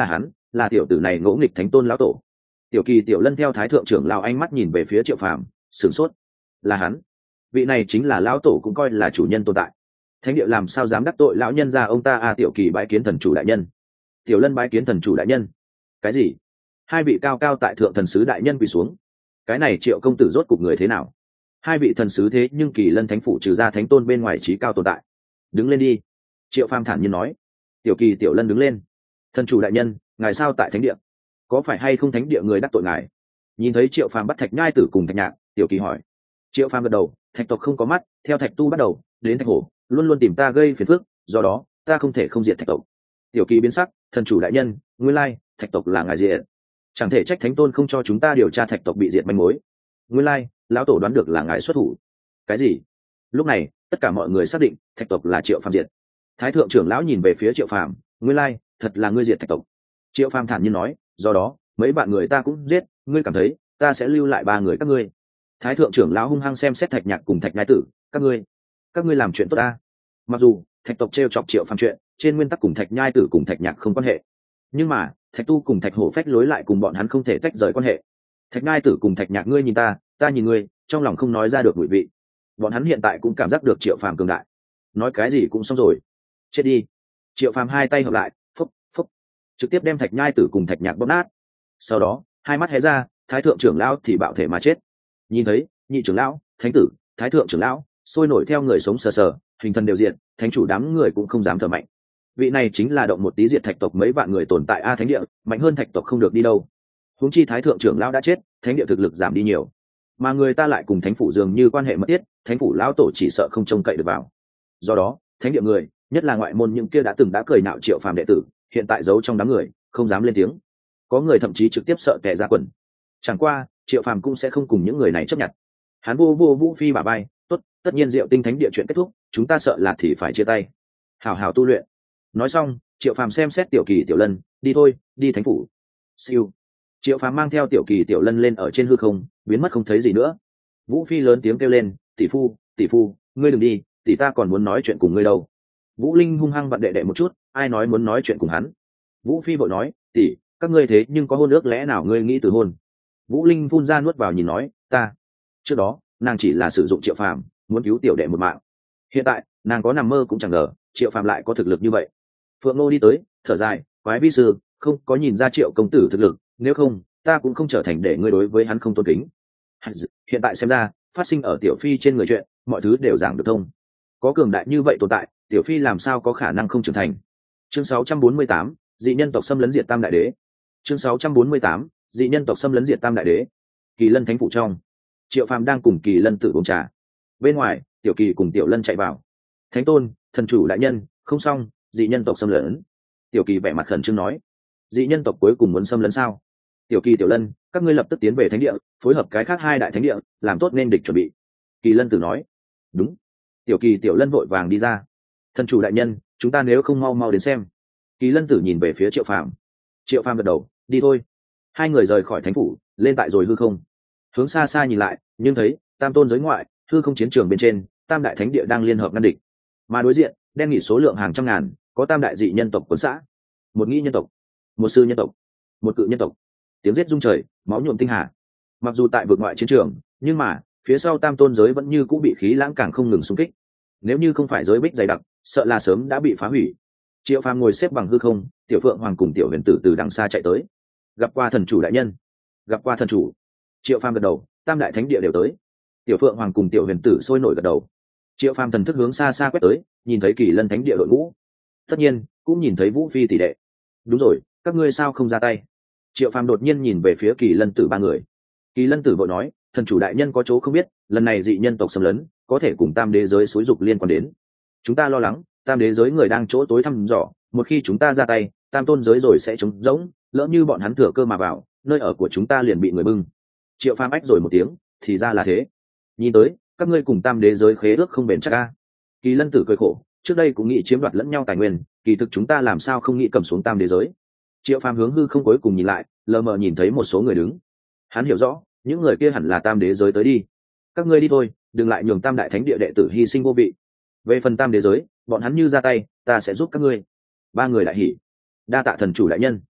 là tiểu tử này ngỗ nghịch thánh tôn lão tổ. Tiểu Kỳ Tiểu Lân theo thái thượng trưởng lão ánh mắt nhìn về phía Triệu Phàm, sửng sốt. Là hắn. Vị này chính là lão tổ cũng coi là chủ nhân tồn tại. Thánh địa làm sao dám đắc tội lão nhân gia ông ta? A Tiểu Kỳ bái kiến thần chủ đại nhân. Tiểu Lân bái kiến thần chủ đại nhân. Cái gì? Hai vị cao cao tại thượng thần sứ đại nhân quỳ xuống. Cái này Triệu công tử rốt cục người thế nào? Hai vị thần sứ thế nhưng Kỳ Lân thánh phủ trừ ra thánh tôn bên ngoài trí cao tồn tại. Đứng lên đi. Triệu Phàm thản nhiên nói. Tiểu Kỳ Tiểu Lân đứng lên. Thần chủ đại nhân, ngài sao tại thánh địa? Có phải hay không thánh địa người đắc tội ngài? Nhìn thấy Triệu Phàm bắt Thạch Nhai Tử cùng Thạch Nhạc, Tiểu Kỳ hỏi. Triệu Phàm gật đầu. Thạch tộc không có mắt, theo Thạch tu bắt đầu đến Thạch hổ, luôn luôn tìm ta gây phiền phức, do đó ta không thể không diệt Thạch tộc. Tiểu Kỳ biến sắc. Thần chủ đại nhân, nguyên lai Thạch tộc là ngài diệt, chẳng thể trách thánh tôn không cho chúng ta điều tra Thạch tộc bị diệt manh mối. Nguyên lai lão tổ đoán được là ngài xuất thủ. Cái gì? Lúc này tất cả mọi người xác định Thạch tộc là Triệu Phàm diệt. Thái thượng trưởng lão nhìn về phía Triệu Phàm, nguyên lai thật là ngươi diệt Thạch tộc. Triệu Phàm thản nhiên nói, do đó mấy bạn người ta cũng giết, ngươi cảm thấy ta sẽ lưu lại ba người các ngươi? Thái thượng trưởng lão hung hăng xem xét Thạch Nhạc cùng Thạch Nhai Tử, các ngươi các ngươi làm chuyện tốt ta. Mặc dù Thạch tộc trêu chọc Triệu Phàm chuyện trên nguyên tắc cùng Thạch Nhai Tử cùng Thạch Nhạc không quan hệ, nhưng mà Thạch tu cùng Thạch hổ phách lối lại cùng bọn hắn không thể tách rời quan hệ. Thạch Nhai Tử cùng Thạch Nhạc ngươi nhìn ta, ta nhìn ngươi, trong lòng không nói ra được mùi vị. Bọn hắn hiện tại cũng cảm giác được Triệu Phàm cường đại, nói cái gì cũng xong rồi. Chết đi. Triệu Phàm hai tay hợp lại, phúc phúc, trực tiếp đem Thạch Nhai Tử cùng Thạch Nhạc bóp nát. Sau đó hai mắt hé ra, thái thượng trưởng lão thì bạo thể mà chết. Nhìn thấy nhị trưởng lão, thánh tử, thái thượng trưởng lão sôi nổi theo người sống sờ sờ, hình thần đều diện, thánh chủ đám người cũng không dám thở mạnh. Vị này chính là động một tí diệt Thạch tộc mấy vạn người tồn tại a, thánh địa mạnh hơn Thạch tộc không được đi đâu. Huống chi thái thượng trưởng lão đã chết, thánh địa thực lực giảm đi nhiều, mà người ta lại cùng thánh phủ dường như quan hệ mật thiết, thánh phủ lão tổ chỉ sợ không trông cậy được vào. Do đó thánh địa người, nhất là ngoại môn những kia đã từng đã cười nạo Triệu Phàm đệ tử, hiện tại giấu trong đám người không dám lên tiếng. Có người thậm chí trực tiếp sợ tè ra quần. Chẳng qua Triệu Phàm cũng sẽ không cùng những người này chấp nhận. Hắn vô vô Vũ Phi bà bay, tốt, tất nhiên Diệu Tinh thánh địa chuyện kết thúc, chúng ta sợ là thì phải chia tay, hảo hảo tu luyện. Nói xong Triệu Phàm xem xét Tiểu Kỳ Tiểu Lân, đi thôi, đi thánh phủ. Siêu. Triệu Phàm mang theo Tiểu Kỳ Tiểu Lân lên ở trên hư không, biến mất không thấy gì nữa. Vũ Phi lớn tiếng kêu lên, tỷ phu, tỷ phu, ngươi đừng đi, tỷ ta còn muốn nói chuyện cùng ngươi đâu. Vũ Linh hung hăng vặn đệ đệ một chút, ai nói muốn nói chuyện cùng hắn? Vũ Phi vội nói, tỷ, các ngươi thế nhưng có hôn ước, lẽ nào ngươi nghĩ từ hôn? Vũ Linh phun ra nuốt vào nhìn nói, ta. Trước đó nàng chỉ là sử dụng Triệu Phàm muốn cứu tiểu đệ một mạng, hiện tại nàng có nằm mơ cũng chẳng ngờ Triệu Phàm lại có thực lực như vậy. Phượng Nô đi tới, thở dài, quái vi sư, không có nhìn ra Triệu công tử thực lực, nếu không ta cũng không trở thành để ngươi đối với hắn không tôn kính. Hiện tại xem ra phát sinh ở Tiểu Phi trên người chuyện, mọi thứ đều giảng được thông. Có cường đại như vậy tồn tại, Tiểu Phi làm sao có khả năng không trưởng thành. Chương sáu trăm bốn mươi tám, dị nhân tộc xâm lấn diệt Tam Đại Đế. Chương sáu trăm bốn mươi tám, dị nhân tộc xâm lấn diệt Tam Đại Đế. Kỳ Lân thánh phủ trong, Triệu Phàm đang cùng Kỳ Lân tự uống trà. Bên ngoài Tiểu Kỳ cùng Tiểu Lân chạy vào. Thánh tôn, thần chủ đại nhân, không xong, dị nhân tộc xâm lấn. Tiểu Kỳ vẻ mặt khẩn trương nói, dị nhân tộc cuối cùng muốn xâm lấn sao? Tiểu Kỳ Tiểu Lân, các ngươi lập tức tiến về thánh địa, phối hợp cái khác hai đại thánh địa, làm tốt nên địch chuẩn bị. Kỳ Lân tử nói. Đúng. Tiểu Kỳ Tiểu Lân vội vàng đi ra. Thần chủ đại nhân, chúng ta nếu không mau mau đến xem. Kỳ Lân tử nhìn về phía Triệu Phàm. Triệu Phàm gật đầu, đi thôi. Hai người rời khỏi thánh phủ, lên tại rồi hư không. Hướng xa xa nhìn lại, nhưng thấy tam tôn giới ngoại, hư không chiến trường bên trên, tam đại thánh địa đang liên hợp ngăn địch. Mà đối diện, đen nghỉ số lượng hàng trăm ngàn, có tam đại dị nhân tộc quân xã, một nghĩ nhân tộc, một sư nhân tộc, một cự nhân tộc. Tiếng giết rung trời, máu nhuộm tinh hà. Mặc dù tại vực ngoại chiến trường, nhưng mà phía sau tam tôn giới vẫn như cũng bị khí lãng càng không ngừng xung kích. Nếu như không phải giới bích dày đặc, sợ là sớm đã bị phá hủy. Triệu Phàm ngồi xếp bằng hư không, Tiểu Phượng Hoàng cùng Tiểu Huyền Tử từ đằng xa chạy tới. Gặp qua thần chủ đại nhân. Gặp qua thần chủ. Triệu Phàm gật đầu, tam đại thánh địa đều tới. Tiểu Phượng Hoàng cùng Tiểu Huyền Tử sôi nổi gật đầu. Triệu Phàm thần thức hướng xa xa quét tới, nhìn thấy Kỳ Lân thánh địa đội ngũ, tất nhiên cũng nhìn thấy Vũ Phi tỷ đệ. Đúng rồi, các ngươi sao không ra tay? Triệu Phàm đột nhiên nhìn về phía Kỳ Lân Tử ba người. Kỳ Lân Tử vội nói, thần chủ đại nhân có chỗ không biết, lần này dị nhân tộc xâm lấn có thể cùng tam đế giới xúi dục liên quan đến. Chúng ta lo lắng tam đế giới người đang chỗ tối thăm dò, một khi chúng ta ra tay, tam tôn giới rồi sẽ trống rỗng, lỡ như bọn hắn thừa cơ mà vào, nơi ở của chúng ta liền bị người bưng. Triệu Phàm ách rồi một tiếng, thì ra là thế. Nhìn tới các ngươi cùng tam đế giới khế ước không bền chắc a. Kỳ Lân Tử cười khổ, trước đây cũng nghĩ chiếm đoạt lẫn nhau tài nguyên, kỳ thực chúng ta làm sao không nghĩ cầm xuống tam đế giới. Triệu Phàm hướng hư không cuối cùng nhìn lại, lờ mờ nhìn thấy một số người đứng. Hắn hiểu rõ, những người kia hẳn là tam đế giới tới đi. Các ngươi đi thôi, đừng lại nhường tam đại thánh địa đệ tử hy sinh vô vị. Về phần tam đế giới, bọn hắn như ra tay, ta sẽ giúp các ngươi. Ba người đại hỉ. Đa tạ thần chủ đại nhân.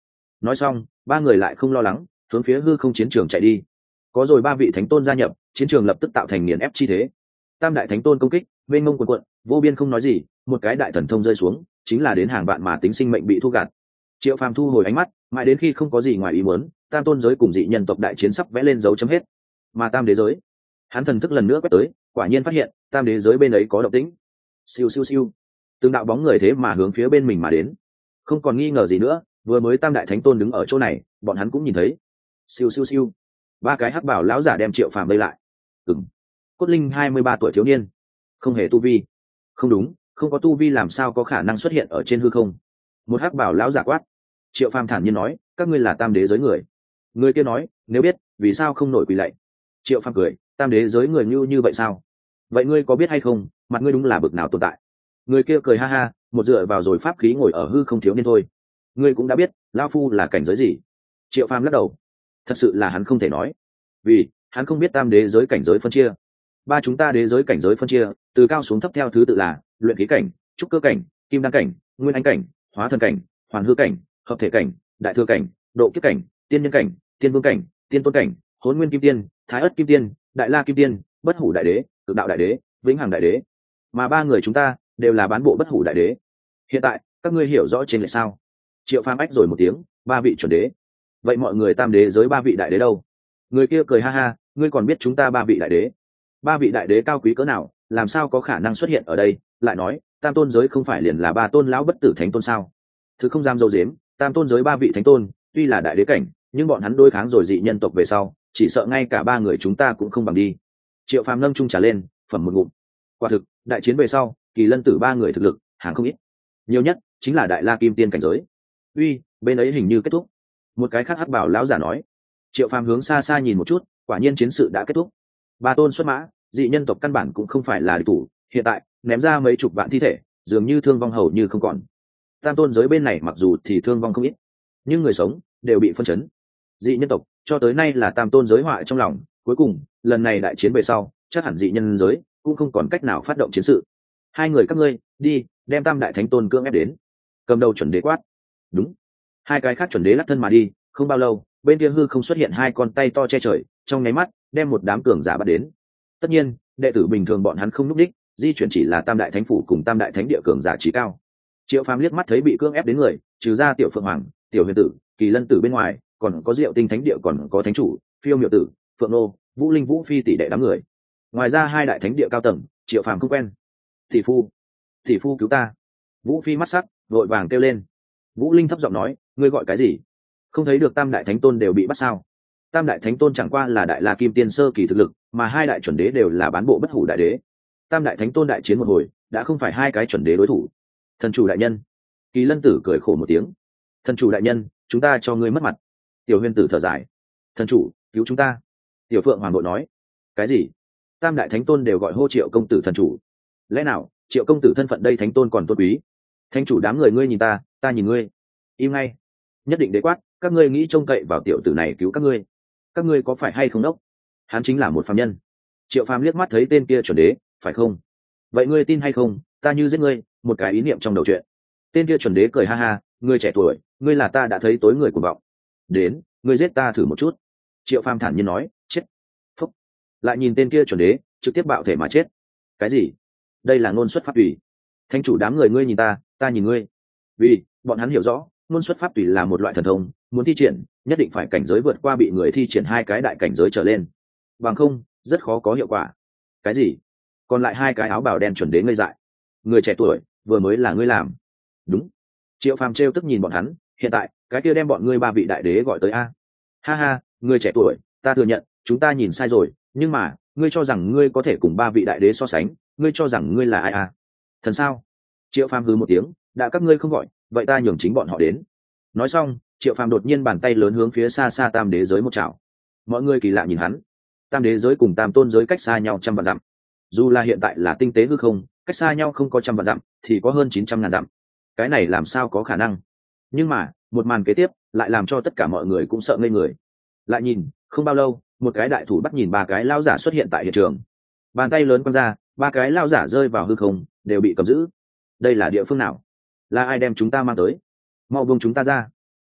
nói xong ba người lại không lo lắng hướng phía hư không chiến trường chạy đi. Có rồi ba vị thánh tôn gia nhập, chiến trường lập tức tạo thành nghiền ép chi thế. Tam đại thánh tôn công kích bên ngông quần quận, vô biên không nói gì, một cái đại thần thông rơi xuống chính là đến hàng vạn mà tính sinh mệnh bị thu gạt. Triệu Phàm thu hồi ánh mắt, mãi đến khi không có gì ngoài ý muốn, tam tôn giới cùng dị nhân tộc đại chiến sắp vẽ lên dấu chấm hết. Mà tam đế giới, hắn thần thức lần nữa quét tới, quả nhiên phát hiện tam đế giới bên ấy có động tĩnh. Siêu siêu siêu, từng đạo bóng người thế mà hướng phía bên mình mà đến. Không còn nghi ngờ gì nữa, vừa mới tam đại thánh tôn đứng ở chỗ này, bọn hắn cũng nhìn thấy. Siêu siêu siêu, ba cái hắc bảo lão giả đem Triệu Phàm vây lại. Ừm, Cốt Linh hai mươi ba tuổi thiếu niên, không hề tu vi. Không đúng, không có tu vi làm sao có khả năng xuất hiện ở trên hư không? Một hắc bảo lão giả quát. Triệu Phàm thản nhiên nói, các ngươi là tam đế giới người. Người kia nói, nếu biết, vì sao không nổi quỳ lạy? Triệu Phàm cười, tam đế giới người như như vậy sao? Vậy ngươi có biết hay không, mặt ngươi đúng là bực nào tồn tại? Người kia cười ha ha, một dựa vào rồi pháp khí ngồi ở hư không thiếu niên thôi. Ngươi cũng đã biết, lão phu là cảnh giới gì? Triệu Phàm lắc đầu, thật sự là hắn không thể nói, vì hắn không biết tam đế giới cảnh giới phân chia. Ba chúng ta đế giới cảnh giới phân chia, từ cao xuống thấp theo thứ tự là luyện khí cảnh, trúc cơ cảnh, kim đan cảnh, nguyên anh cảnh, hóa thần cảnh, hoàn hư cảnh, hợp thể cảnh, đại thừa cảnh, độ kiếp cảnh, tiên nhân cảnh, tiên vương cảnh, tiên tôn cảnh, hỗn nguyên kim tiên, thái ất kim tiên, đại la kim tiên, bất hủ đại đế, cực đạo đại đế, vĩnh hằng đại đế. Mà ba người chúng ta đều là bán bộ bất hủ đại đế. Hiện tại các ngươi hiểu rõ trên lệ sao? Triệu Phàm ách rồi một tiếng, ba vị chuẩn đế. Vậy mọi người tam đế giới ba vị đại đế đâu? Người kia cười ha ha, ngươi còn biết chúng ta ba vị đại đế? Ba vị đại đế cao quý cỡ nào, làm sao có khả năng xuất hiện ở đây? Lại nói, tam tôn giới không phải liền là ba tôn lão bất tử thánh tôn sao? Thứ không dám dâu dếm, tam tôn giới ba vị thánh tôn tuy là đại đế cảnh, nhưng bọn hắn đối kháng rồi dị nhân tộc về sau, chỉ sợ ngay cả ba người chúng ta cũng không bằng đi. Triệu Phàm nâng chung trà lên, phẩm một ngụm. Quả thực, đại chiến về sau, Kỳ Lân Tử ba người thực lực hàng không ít, nhiều nhất chính là đại la kim tiên cảnh giới. Uy, bên ấy hình như kết thúc. Một cái khác hắc bảo lão giả nói. Triệu Phàm hướng xa xa nhìn một chút, quả nhiên chiến sự đã kết thúc. Ba tôn xuất mã, dị nhân tộc căn bản cũng không phải là địch thủ, hiện tại ném ra mấy chục vạn thi thể, dường như thương vong hầu như không còn. Tam tôn giới bên này mặc dù thì thương vong không ít, nhưng người sống đều bị phân chấn. Dị nhân tộc cho tới nay là tam tôn giới họa trong lòng, cuối cùng lần này đại chiến về sau, chắc hẳn dị nhân giới cũng không còn cách nào phát động chiến sự. Hai người các ngươi đi, đem tam đại thánh tôn cưỡng ép đến. Cầm đầu chuẩn đế quát. Đúng. Hai cái khác chuẩn đế lắc thân mà đi, không bao lâu, bên kia hư không xuất hiện hai con tay to che trời, trong nháy mắt đem một đám cường giả bắt đến. Tất nhiên, đệ tử bình thường bọn hắn không núp đích, di chuyển chỉ là tam đại thánh phủ cùng tam đại thánh địa cường giả trí cao. Triệu Phàm liếc mắt thấy bị cưỡng ép đến người, trừ ra tiểu phượng hoàng, tiểu huyền tử, kỳ lân tử bên ngoài, còn có diệu tinh thánh địa, còn có thánh chủ phiêu miệu tử, phượng nô, vũ linh vũ phi tỷ đệ đám người. Ngoài ra hai đại thánh địa cao tầng, Triệu Phàm không quen. Tỷ phu, tỷ phu cứu ta! Vũ phi mắt sắc, vội vàng kêu lên. Vũ linh thấp giọng nói, ngươi gọi cái gì? Không thấy được tam đại thánh tôn đều bị bắt sao? Tam đại thánh tôn chẳng qua là đại la kim tiên sơ kỳ thực lực, mà hai đại chuẩn đế đều là bán bộ bất hủ đại đế. Tam đại thánh tôn đại chiến một hồi, đã không phải hai cái chuẩn đế đối thủ. Thần chủ đại nhân, Kỳ lân tử cười khổ một tiếng. Thần chủ đại nhân, chúng ta cho ngươi mất mặt. Tiểu huyền tử thở dài. Thần chủ, cứu chúng ta. Tiểu phượng hoàng đội nói. Cái gì? Tam đại thánh tôn đều gọi hô Triệu công tử thần chủ. Lẽ nào Triệu công tử thân phận đây thánh tôn còn tôn quý? Thánh chủ đám người ngươi nhìn ta, ta nhìn ngươi. Im ngay. Nhất định đế quát, các ngươi nghĩ trông cậy vào tiểu tử này cứu các ngươi, các ngươi có phải hay không đốc? Hắn chính là một phàm nhân. Triệu Phàm liếc mắt thấy tên kia chuẩn đế, phải không? Vậy ngươi tin hay không, ta như giết ngươi, một cái ý niệm trong đầu chuyện. Tên kia chuẩn đế cười ha ha, ngươi trẻ tuổi, ngươi là ta đã thấy tối người của vọng. Đến, ngươi giết ta thử một chút. Triệu Phàm thản nhiên nói, chết. Phúc. Lại nhìn tên kia chuẩn đế, trực tiếp bạo thể mà chết. Cái gì? Đây là ngôn xuất pháp tùy. Thánh chủ đám người ngươi nhìn ta, ta nhìn ngươi. Vì bọn hắn hiểu rõ, ngôn xuất pháp tùy là một loại thần thông, muốn thi triển nhất định phải cảnh giới vượt qua bị người thi triển hai cái đại cảnh giới trở lên, bằng không rất khó có hiệu quả. Cái gì? Còn lại hai cái áo bào đen chuẩn đế ngây dại. Người trẻ tuổi, vừa mới là ngươi làm? Đúng. Triệu Phàm trêu tức nhìn bọn hắn, hiện tại cái kia đem bọn ngươi ba vị đại đế gọi tới a. Ha ha, người trẻ tuổi, ta thừa nhận chúng ta nhìn sai rồi, nhưng mà ngươi cho rằng ngươi có thể cùng ba vị đại đế so sánh, ngươi cho rằng ngươi là ai à? Thần sao? Triệu Phàm hừ một tiếng, đã các ngươi không gọi, vậy ta nhường chính bọn họ đến. Nói xong, Triệu Phàm đột nhiên bàn tay lớn hướng phía xa xa tam đế giới một chảo. Mọi người kỳ lạ nhìn hắn. Tam đế giới cùng tam tôn giới cách xa nhau trăm vạn dặm. Dù là hiện tại là tinh tế hư không, cách xa nhau không có trăm vạn dặm, thì có hơn chín trăm ngàn dặm. Cái này làm sao có khả năng? Nhưng mà, một màn kế tiếp lại làm cho tất cả mọi người cũng sợ ngây người. Lại nhìn, không bao lâu, một cái đại thủ bắt nhìn ba cái lao giả xuất hiện tại hiện trường. Bàn tay lớn quăng ra, ba cái lao giả rơi vào hư không, đều bị cầm giữ. Đây là địa phương nào? Là ai đem chúng ta mang tới? Mau buông chúng ta ra.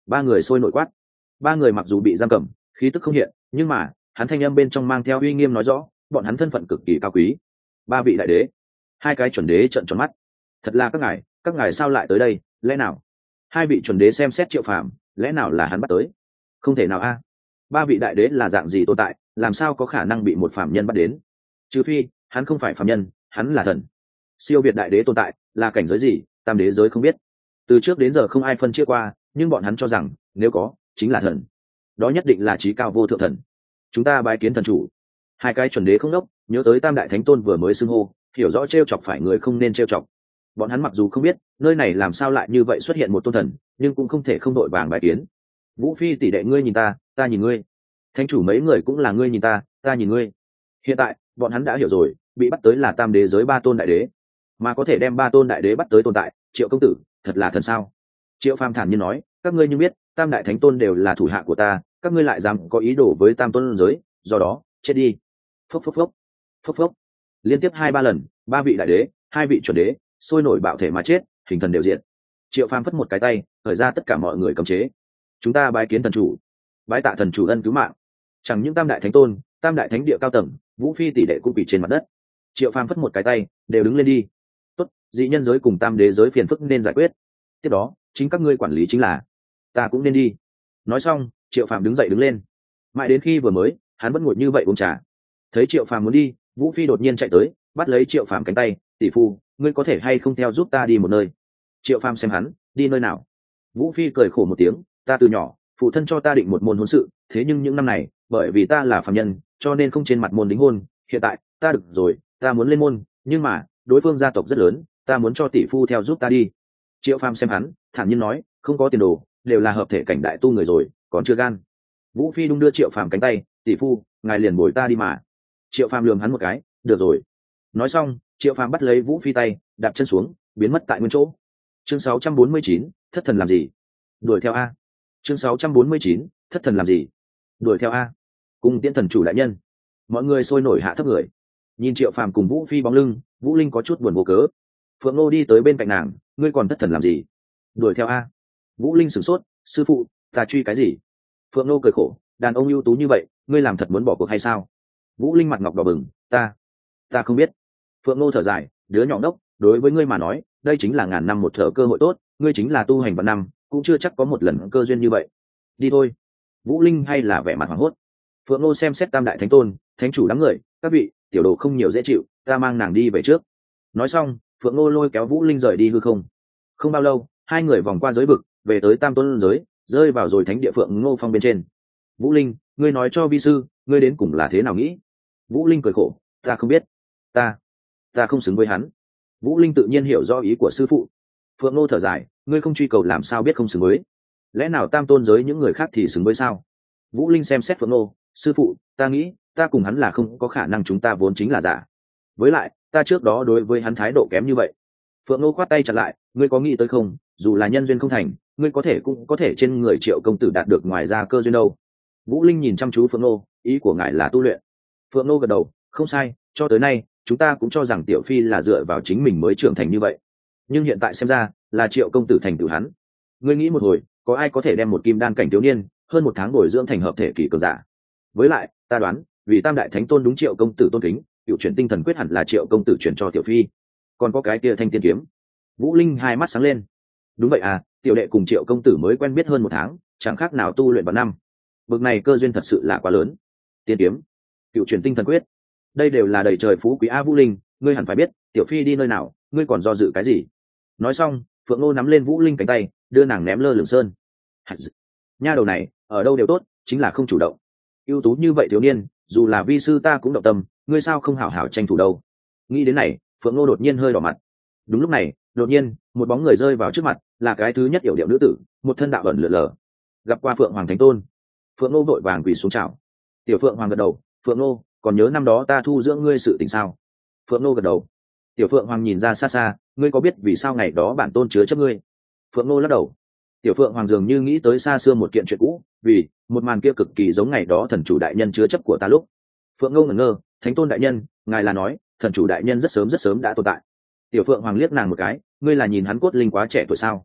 Ba người sôi nổi quát. Ba người mặc dù bị giam cầm, khí tức không hiện, nhưng mà hắn thanh âm bên trong mang theo uy nghiêm nói rõ bọn hắn thân phận cực kỳ cao quý. Ba vị đại đế. Hai cái chuẩn đế trợn tròn mắt. Thật là các ngài, các ngài sao lại tới đây, lẽ nào? Hai vị chuẩn đế xem xét Triệu Phàm, lẽ nào là hắn bắt tới? Không thể nào a. Ba vị đại đế là dạng gì tồn tại, làm sao có khả năng bị một phàm nhân bắt đến? Trừ phi hắn không phải phàm nhân, hắn là thần. Siêu việt đại đế tồn tại là cảnh giới gì, tam đế giới không biết. Từ trước đến giờ không ai phân chia qua, nhưng bọn hắn cho rằng nếu có, chính là thần. Đó nhất định là trí cao vô thượng thần. Chúng ta bái kiến thần chủ. Hai cái chuẩn đế không đốc, nhớ tới tam đại thánh tôn vừa mới xưng hô, hiểu rõ trêu chọc phải người không nên trêu chọc. Bọn hắn mặc dù không biết nơi này làm sao lại như vậy xuất hiện một tôn thần, nhưng cũng không thể không đội vàng bái kiến. Vũ Phi tỷ đệ, ngươi nhìn ta, ta nhìn ngươi. Thánh chủ mấy người cũng là ngươi nhìn ta, ta nhìn ngươi. Hiện tại bọn hắn đã hiểu rồi, bị bắt tới là tam đế giới ba tôn đại đế, mà có thể đem ba tôn đại đế bắt tới tồn tại, Triệu công tử thật là thần sao? Triệu Phàm thản nhiên nói, các ngươi như biết tam đại thánh tôn đều là thủ hạ của ta, các ngươi lại dám có ý đồ với tam tôn giới, do đó chết đi. Phốc phốc phốc phốc phốc. Liên tiếp hai ba lần, ba vị đại đế, hai vị chuẩn đế sôi nổi bạo thể mà chết, hình thần đều diện. Triệu Phàm phất một cái tay, khởi ra tất cả mọi người cấm chế. Chúng ta bái kiến thần chủ. Bái tạ thần chủ ân cứu mạng. Chẳng những tam đại thánh tôn, tam đại thánh địa cao tầng, Vũ Phi tỷ đệ cũng bị trên mặt đất. Triệu Phàm phất một cái tay, đều đứng lên đi. Tốt, dị nhân giới cùng tam đế giới phiền phức nên giải quyết. Tiếp đó chính các ngươi quản lý chính là. Ta cũng nên đi. Nói xong Triệu Phàm đứng dậy đứng lên. Mãi đến khi vừa mới hắn vẫn ngồi như vậy uống trà. Thấy Triệu Phàm muốn đi, Vũ Phi đột nhiên chạy tới, bắt lấy Triệu Phàm cánh tay. Tỷ phu, ngươi có thể hay không theo giúp ta đi một nơi? Triệu Phàm xem hắn đi nơi nào. Vũ Phi cười khổ một tiếng, ta từ nhỏ phụ thân cho ta định một môn hôn sự, thế nhưng những năm này bởi vì ta là phàm nhân cho nên không trên mặt môn đính hôn, hiện tại ta được rồi, ta muốn lên môn, nhưng mà đối phương gia tộc rất lớn, ta muốn cho tỷ phu theo giúp ta đi. Triệu Phàm xem hắn thản nhiên nói, không có tiền đồ, đều là hợp thể cảnh đại tu người rồi, còn chưa gan. Vũ Phi đung đưa Triệu Phàm cánh tay, tỷ phu ngài liền bồi ta đi mà. Triệu Phàm lườm hắn một cái, được rồi. Nói xong Triệu Phàm bắt lấy Vũ Phi tay, đạp chân xuống, biến mất tại nguyên chỗ. Chương sáu trăm bốn mươi chín, thất thần làm gì? Đuổi theo a. Chương sáu trăm bốn mươi chín, thất thần làm gì? Đuổi theo a. Cùng tiễn thần chủ đại nhân. Mọi người sôi nổi hạ thấp người. Nhìn Triệu Phàm cùng Vũ Phi bóng lưng, Vũ Linh có chút buồn vô cớ. Phượng Nô đi tới bên cạnh nàng, ngươi còn thất thần làm gì? Đuổi theo a. Vũ Linh sửng sốt, sư phụ, ta truy cái gì? Phượng Nô cười khổ, đàn ông ưu tú như vậy, ngươi làm thật muốn bỏ cuộc hay sao? Vũ Linh mặt ngọc đỏ bừng, ta, ta không biết. Phượng Nô thở dài, đứa nhỏ đốc, đối với ngươi mà nói, đây chính là ngàn năm một thở cơ hội tốt, ngươi chính là tu hành vạn năm, cũng chưa chắc có một lần cơ duyên như vậy. Đi thôi. Vũ Linh hay là vẻ mặt hoảng hốt. Phượng Nô xem xét tam đại thánh tôn, thánh chủ đám người, các vị tiểu đồ không nhiều dễ chịu, ta mang nàng đi về trước. Nói xong Phượng Nô lôi kéo Vũ Linh rời đi hư không. Không bao lâu hai người vòng qua giới vực, về tới tam tôn giới, rơi vào rồi thánh địa Phượng Ngô Phong bên trên. Vũ Linh, ngươi nói cho vi sư, ngươi đến cùng là thế nào nghĩ? Vũ Linh cười khổ, ta không biết, ta ta không xứng với hắn. Vũ Linh tự nhiên hiểu rõ ý của sư phụ. Phượng Ngô thở dài, ngươi không truy cầu làm sao biết không xứng với? Lẽ nào tam tôn giới những người khác thì xứng với sao? Vũ Linh xem xét Phượng Ngô, sư phụ, ta nghĩ ta cùng hắn là không có khả năng, chúng ta vốn chính là giả. Với lại ta trước đó đối với hắn thái độ kém như vậy. Phượng Ngô khoát tay chặt lại, ngươi có nghĩ tới không, dù là nhân duyên không thành, ngươi có thể cũng có thể trên người Triệu công tử đạt được ngoài ra cơ duyên đâu. Vũ Linh nhìn chăm chú Phượng Ngô, ý của ngài là tu luyện. Phượng Ngô gật đầu, không sai, cho tới nay chúng ta cũng cho rằng Tiểu Phi là dựa vào chính mình mới trưởng thành như vậy, nhưng hiện tại xem ra là Triệu công tử thành tựu hắn. Ngươi nghĩ một hồi, có ai có thể đem một kim đan cảnh thiếu niên hơn một tháng bồi dưỡng thành hợp thể kỳ cường giả? Với lại ta đoán, vì tam đại thánh tôn đúng Triệu công tử tôn kính, cựu chuyển tinh thần quyết hẳn là Triệu công tử chuyển cho Tiểu Phi. Còn có cái kia thanh tiên kiếm. Vũ Linh hai mắt sáng lên. Đúng vậy à, tiểu đệ cùng Triệu công tử mới quen biết hơn một tháng, chẳng khác nào tu luyện vào năm. Bực này cơ duyên thật sự là quá lớn. Tiên kiếm, cựu chuyển tinh thần quyết, đây đều là đầy trời phú quý a. Vũ Linh, ngươi hẳn phải biết Tiểu Phi đi nơi nào, ngươi còn do dự cái gì? Nói xong Phượng Nô nắm lên Vũ Linh cánh tay, đưa nàng ném lơ lửng sơn. Nha đầu này ở đâu đều tốt, chính là không chủ động. Ưu tú như vậy thiếu niên, dù là vi sư ta cũng động tâm, ngươi sao không hảo hảo tranh thủ đâu? Nghĩ đến này Phượng Nô đột nhiên hơi đỏ mặt. Đúng lúc này đột nhiên một bóng người rơi vào trước mặt, là cái thứ nhất yểu điệu nữ tử, một thân đạo ẩn lượn lờ. Gặp qua Phượng Hoàng Thánh Tôn. Phượng Nô vội vàng quỳ xuống chào. Tiểu Phượng Hoàng gật đầu, Phượng Nô, còn nhớ năm đó ta thu dưỡng ngươi sự tình sao? Phượng Nô gật đầu. Tiểu Phượng Hoàng nhìn ra xa xa, ngươi có biết vì sao ngày đó bản tôn chứa chấp ngươi? Phượng Nô lắc đầu. Tiểu Phượng Hoàng dường như nghĩ tới xa xưa một kiện chuyện cũ, vì một màn kia cực kỳ giống ngày đó thần chủ đại nhân chứa chấp của ta lúc. Phượng Nô ngẩn ngơ, Thánh Tôn đại nhân, ngài là nói thần chủ đại nhân rất sớm rất sớm đã tồn tại? Tiểu Phượng Hoàng liếc nàng một cái, ngươi là nhìn hắn cốt linh quá trẻ tuổi sao?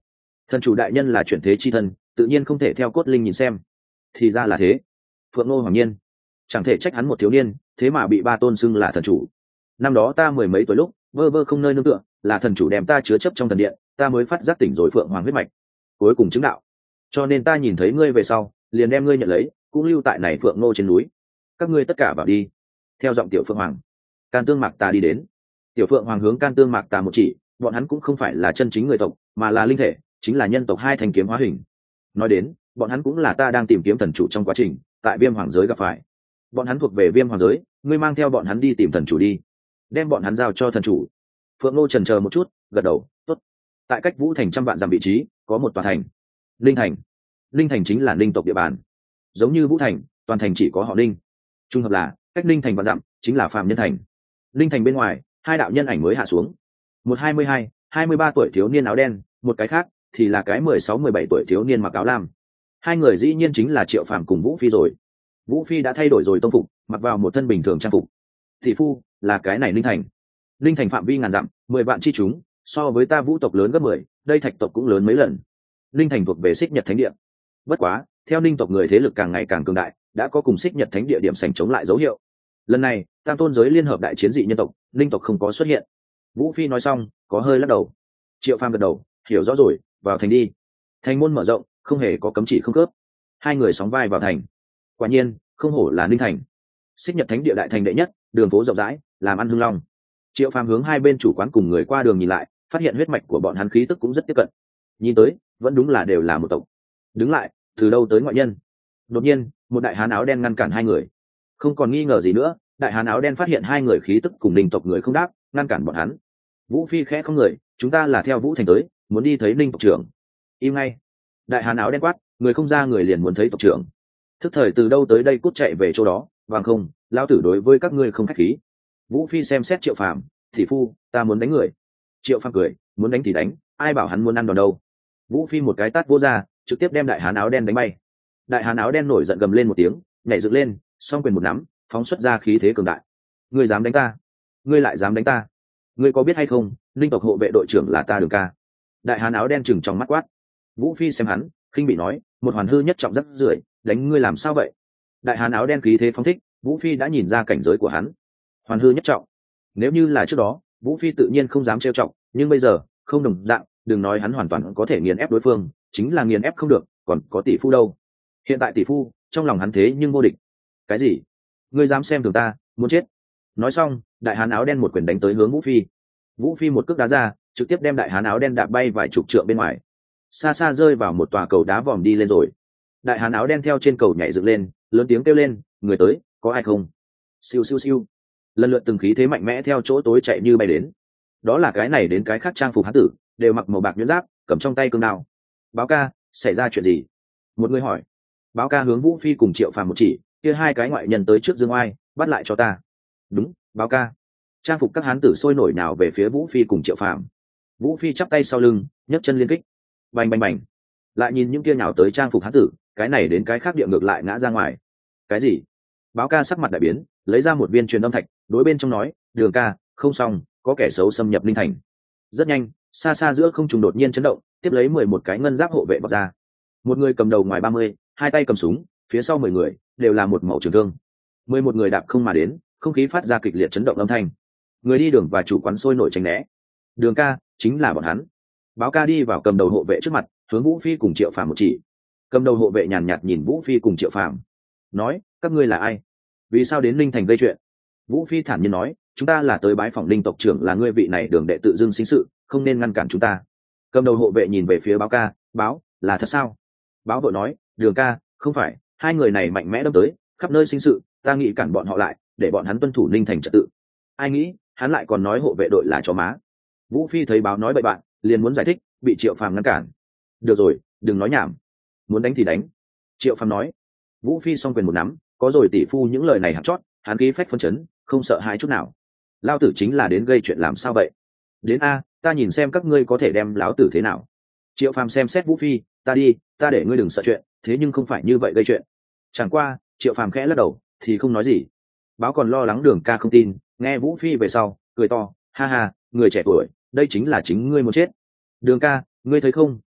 Thần chủ đại nhân là chuyển thế chi thân, tự nhiên không thể theo cốt linh nhìn xem. Thì ra là thế. Phượng Ngô hoàng nhiên, chẳng thể trách hắn một thiếu niên thế mà bị ba tôn xưng là thần chủ. Năm đó ta mười mấy tuổi lúc vơ vơ không nơi nương tựa, là thần chủ đem ta chứa chấp trong thần điện, ta mới phát giác tỉnh rồi Phượng hoàng huyết mạch, cuối cùng chứng đạo. Cho nên ta nhìn thấy ngươi về sau liền đem ngươi nhận lấy, cũng lưu tại này Phượng Ngô trên núi. Các ngươi tất cả vào đi. Theo giọng tiểu Phượng hoàng, Can Tương Mạc Tà đi đến. Tiểu Phượng hoàng hướng Can Tương Mạc Tà một chỉ, bọn hắn cũng không phải là chân chính người tộc, mà là linh thể, chính là nhân tộc hai thanh kiếm hóa hình. Nói đến, bọn hắn cũng là ta đang tìm kiếm thần chủ trong quá trình tại Viêm Hoàng giới gặp phải. Bọn hắn thuộc về Viêm Hoàng giới, ngươi mang theo bọn hắn đi tìm thần chủ đi, đem bọn hắn giao cho thần chủ. Phượng Ngô chần chờ một chút, gật đầu, tốt. Tại cách Vũ Thành trăm vạn dặm vị trí có một tòa thành, Linh Thành. Linh Thành chính là Linh tộc địa bàn, giống như Vũ Thành, toàn thành chỉ có họ Linh. Trung hợp là cách Linh Thành vạn dặm chính là Phàm Nhân Thành. Linh Thành bên ngoài, hai đạo nhân ảnh mới hạ xuống. Một hai mươi hai, hai mươi ba tuổi thiếu niên áo đen, một cái khác thì là cái mười sáu mười bảy tuổi thiếu niên mặc áo lam. Hai người dĩ nhiên chính là Triệu Phàm cùng Vũ Phi rồi. Vũ Phi đã thay đổi rồi tông phục, mặc vào một thân bình thường trang phục. Thị phu, là cái này Linh Thành. Linh Thành phạm vi ngàn dặm, mười vạn chi chúng, so với ta Vũ tộc lớn gấp mười, đây Thạch tộc cũng lớn mấy lần. Linh Thành thuộc về Xích Nhật Thánh Địa. Bất quá, theo Linh tộc người thế lực càng ngày càng cường đại, đã có cùng Xích Nhật Thánh Địa điểm sành chống lại dấu hiệu. Lần này, Tam Tôn giới liên hợp đại chiến dị nhân tộc, Linh tộc không có xuất hiện. Vũ Phi nói xong, có hơi lắc đầu. Triệu Phàm gật đầu, hiểu rõ rồi, vào thành đi. Thành môn mở rộng, không hề có cấm chỉ không cướp. Hai người sóng vai vào thành. Quả nhiên, không hổ là Linh Thành. Xích Nhật Thánh Địa đại thành đệ nhất, đường phố rộng rãi, làm ăn hưng long. Triệu Phàm hướng hai bên chủ quán cùng người qua đường nhìn lại, phát hiện huyết mạch của bọn hắn khí tức cũng rất tiếp cận. Nhìn tới, vẫn đúng là đều là một tộc. Đứng lại, từ đâu tới ngoại nhân? Đột nhiên, một đại hán áo đen ngăn cản hai người. Không còn nghi ngờ gì nữa, đại hán áo đen phát hiện hai người khí tức cùng Linh tộc người không đáp, ngăn cản bọn hắn. Vũ Phi khẽ không người, chúng ta là theo Vũ Thành tới, muốn đi thấy Linh tộc trưởng. Im ngay. Đại hán áo đen quát, người không ra người liền muốn thấy tộc trưởng. Thức thời từ đâu tới đây cút chạy về chỗ đó, vàng không, lao tử đối với các ngươi không khách khí. Vũ Phi xem xét Triệu Phàm, thị phu, ta muốn đánh người. Triệu Phàm cười, muốn đánh thì đánh, ai bảo hắn muốn ăn đòn đâu. Vũ Phi một cái tát vỗ ra, trực tiếp đem đại hán áo đen đánh bay. Đại hán áo đen nổi giận gầm lên một tiếng, nhảy dựng lên, song quyền một nắm, phóng xuất ra khí thế cường đại. Ngươi dám đánh ta? Ngươi lại dám đánh ta? Ngươi có biết hay không, Linh tộc hộ vệ đội trưởng là ta Đường Ca. Đại hán áo đen chừng trong mắt quát. Vũ Phi xem hắn, khinh bị nói, một hoàn hư nhất trọng rất rưởi, đánh ngươi làm sao vậy? Đại hán áo đen khí thế phóng thích, Vũ Phi đã nhìn ra cảnh giới của hắn. Hoàn hư nhất trọng. Nếu như là trước đó, Vũ Phi tự nhiên không dám trêu chọc, nhưng bây giờ, không đồng dạng, đừng nói hắn hoàn toàn có thể nghiền ép đối phương, chính là nghiền ép không được, còn có tỷ phu đâu. Hiện tại tỷ phu, trong lòng hắn thế nhưng vô địch. Cái gì? Ngươi dám xem thường ta, muốn chết. Nói xong, đại hán áo đen một quyền đánh tới hướng Vũ Phi. Vũ Phi một cước đá ra, trực tiếp đem đại hán áo đen đạp bay vài chục trượng bên ngoài, xa xa rơi vào một tòa cầu đá vòm đi lên rồi. Đại hán áo đen theo trên cầu nhảy dựng lên, lớn tiếng kêu lên, người tới, có ai không? Siêu siêu siêu. Lần lượt từng khí thế mạnh mẽ theo chỗ tối chạy như bay đến. Đó là cái này đến cái khác trang phục hán tử, đều mặc màu bạc nhuyễn giáp, cầm trong tay cương đao. Báo ca, xảy ra chuyện gì? Một người hỏi. Báo ca hướng Vũ Phi cùng Triệu Phàm một chỉ, kia hai cái ngoại nhân tới trước Dương Oai, bắt lại cho ta. Đúng, báo ca. Trang phục các hán tử sôi nổi nào về phía Vũ Phi cùng Triệu Phàm. Vũ Phi chắp tay sau lưng, nhấc chân liên kích. Bành bành bành. Lại nhìn những kia nhào tới trang phục hán tử, cái này đến cái khác địa ngược lại ngã ra ngoài. Cái gì? Báo ca sắc mặt đại biến, lấy ra một viên truyền âm thạch, đối bên trong nói, Đường ca, không xong, có kẻ xấu xâm nhập Linh Thành. Rất nhanh, xa xa giữa không trung đột nhiên chấn động, tiếp lấy mười một cái ngân giáp hộ vệ bọc ra. Một người cầm đầu ngoài ba mươi, hai tay cầm súng, phía sau mười người đều là một mẩu trường thương. Mười một người đạp không mà đến, không khí phát ra kịch liệt chấn động âm thanh. Người đi đường và chủ quán sôi nổi tránh né. Đường ca, chính là bọn hắn. Báo ca đi vào cầm đầu hộ vệ trước mặt, hướng Vũ Phi cùng Triệu Phàm một chỉ. Cầm đầu hộ vệ nhàn nhạt nhìn Vũ Phi cùng Triệu Phàm, nói, các ngươi là ai? Vì sao đến Linh Thành gây chuyện? Vũ Phi thản nhiên nói, chúng ta là tới bái phỏng Linh tộc trưởng, là ngươi vị này Đường đệ tự dưng sinh sự, không nên ngăn cản chúng ta. Cầm đầu hộ vệ nhìn về phía báo ca, báo, là thật sao? Báo vội nói, Đường ca, không phải, hai người này mạnh mẽ đâm tới, khắp nơi sinh sự, ta nghĩ cản bọn họ lại, để bọn hắn tuân thủ Linh Thành trật tự. Ai nghĩ, hắn lại còn nói hộ vệ đội là chó má. Vũ Phi thấy báo nói bậy bạn, liền muốn giải thích, bị Triệu Phàm ngăn cản. Được rồi, đừng nói nhảm, muốn đánh thì đánh. Triệu Phàm nói. Vũ Phi song quyền một nắm, có rồi tỷ phu những lời này hạt chót, hắn khí phách phân chấn, không sợ hãi chút nào. Lao tử chính là đến gây chuyện làm sao vậy? Đến a, ta nhìn xem các ngươi có thể đem láo tử thế nào. Triệu Phàm xem xét Vũ Phi, ta đi, ta để ngươi đừng sợ chuyện, thế nhưng không phải như vậy gây chuyện. Chẳng qua, Triệu Phàm khẽ lắc đầu, thì không nói gì. Báo còn lo lắng Đường ca không tin, nghe Vũ Phi về sau, cười to, ha ha, người trẻ tuổi, đây chính là chính ngươi muốn chết. Đường ca, ngươi thấy không,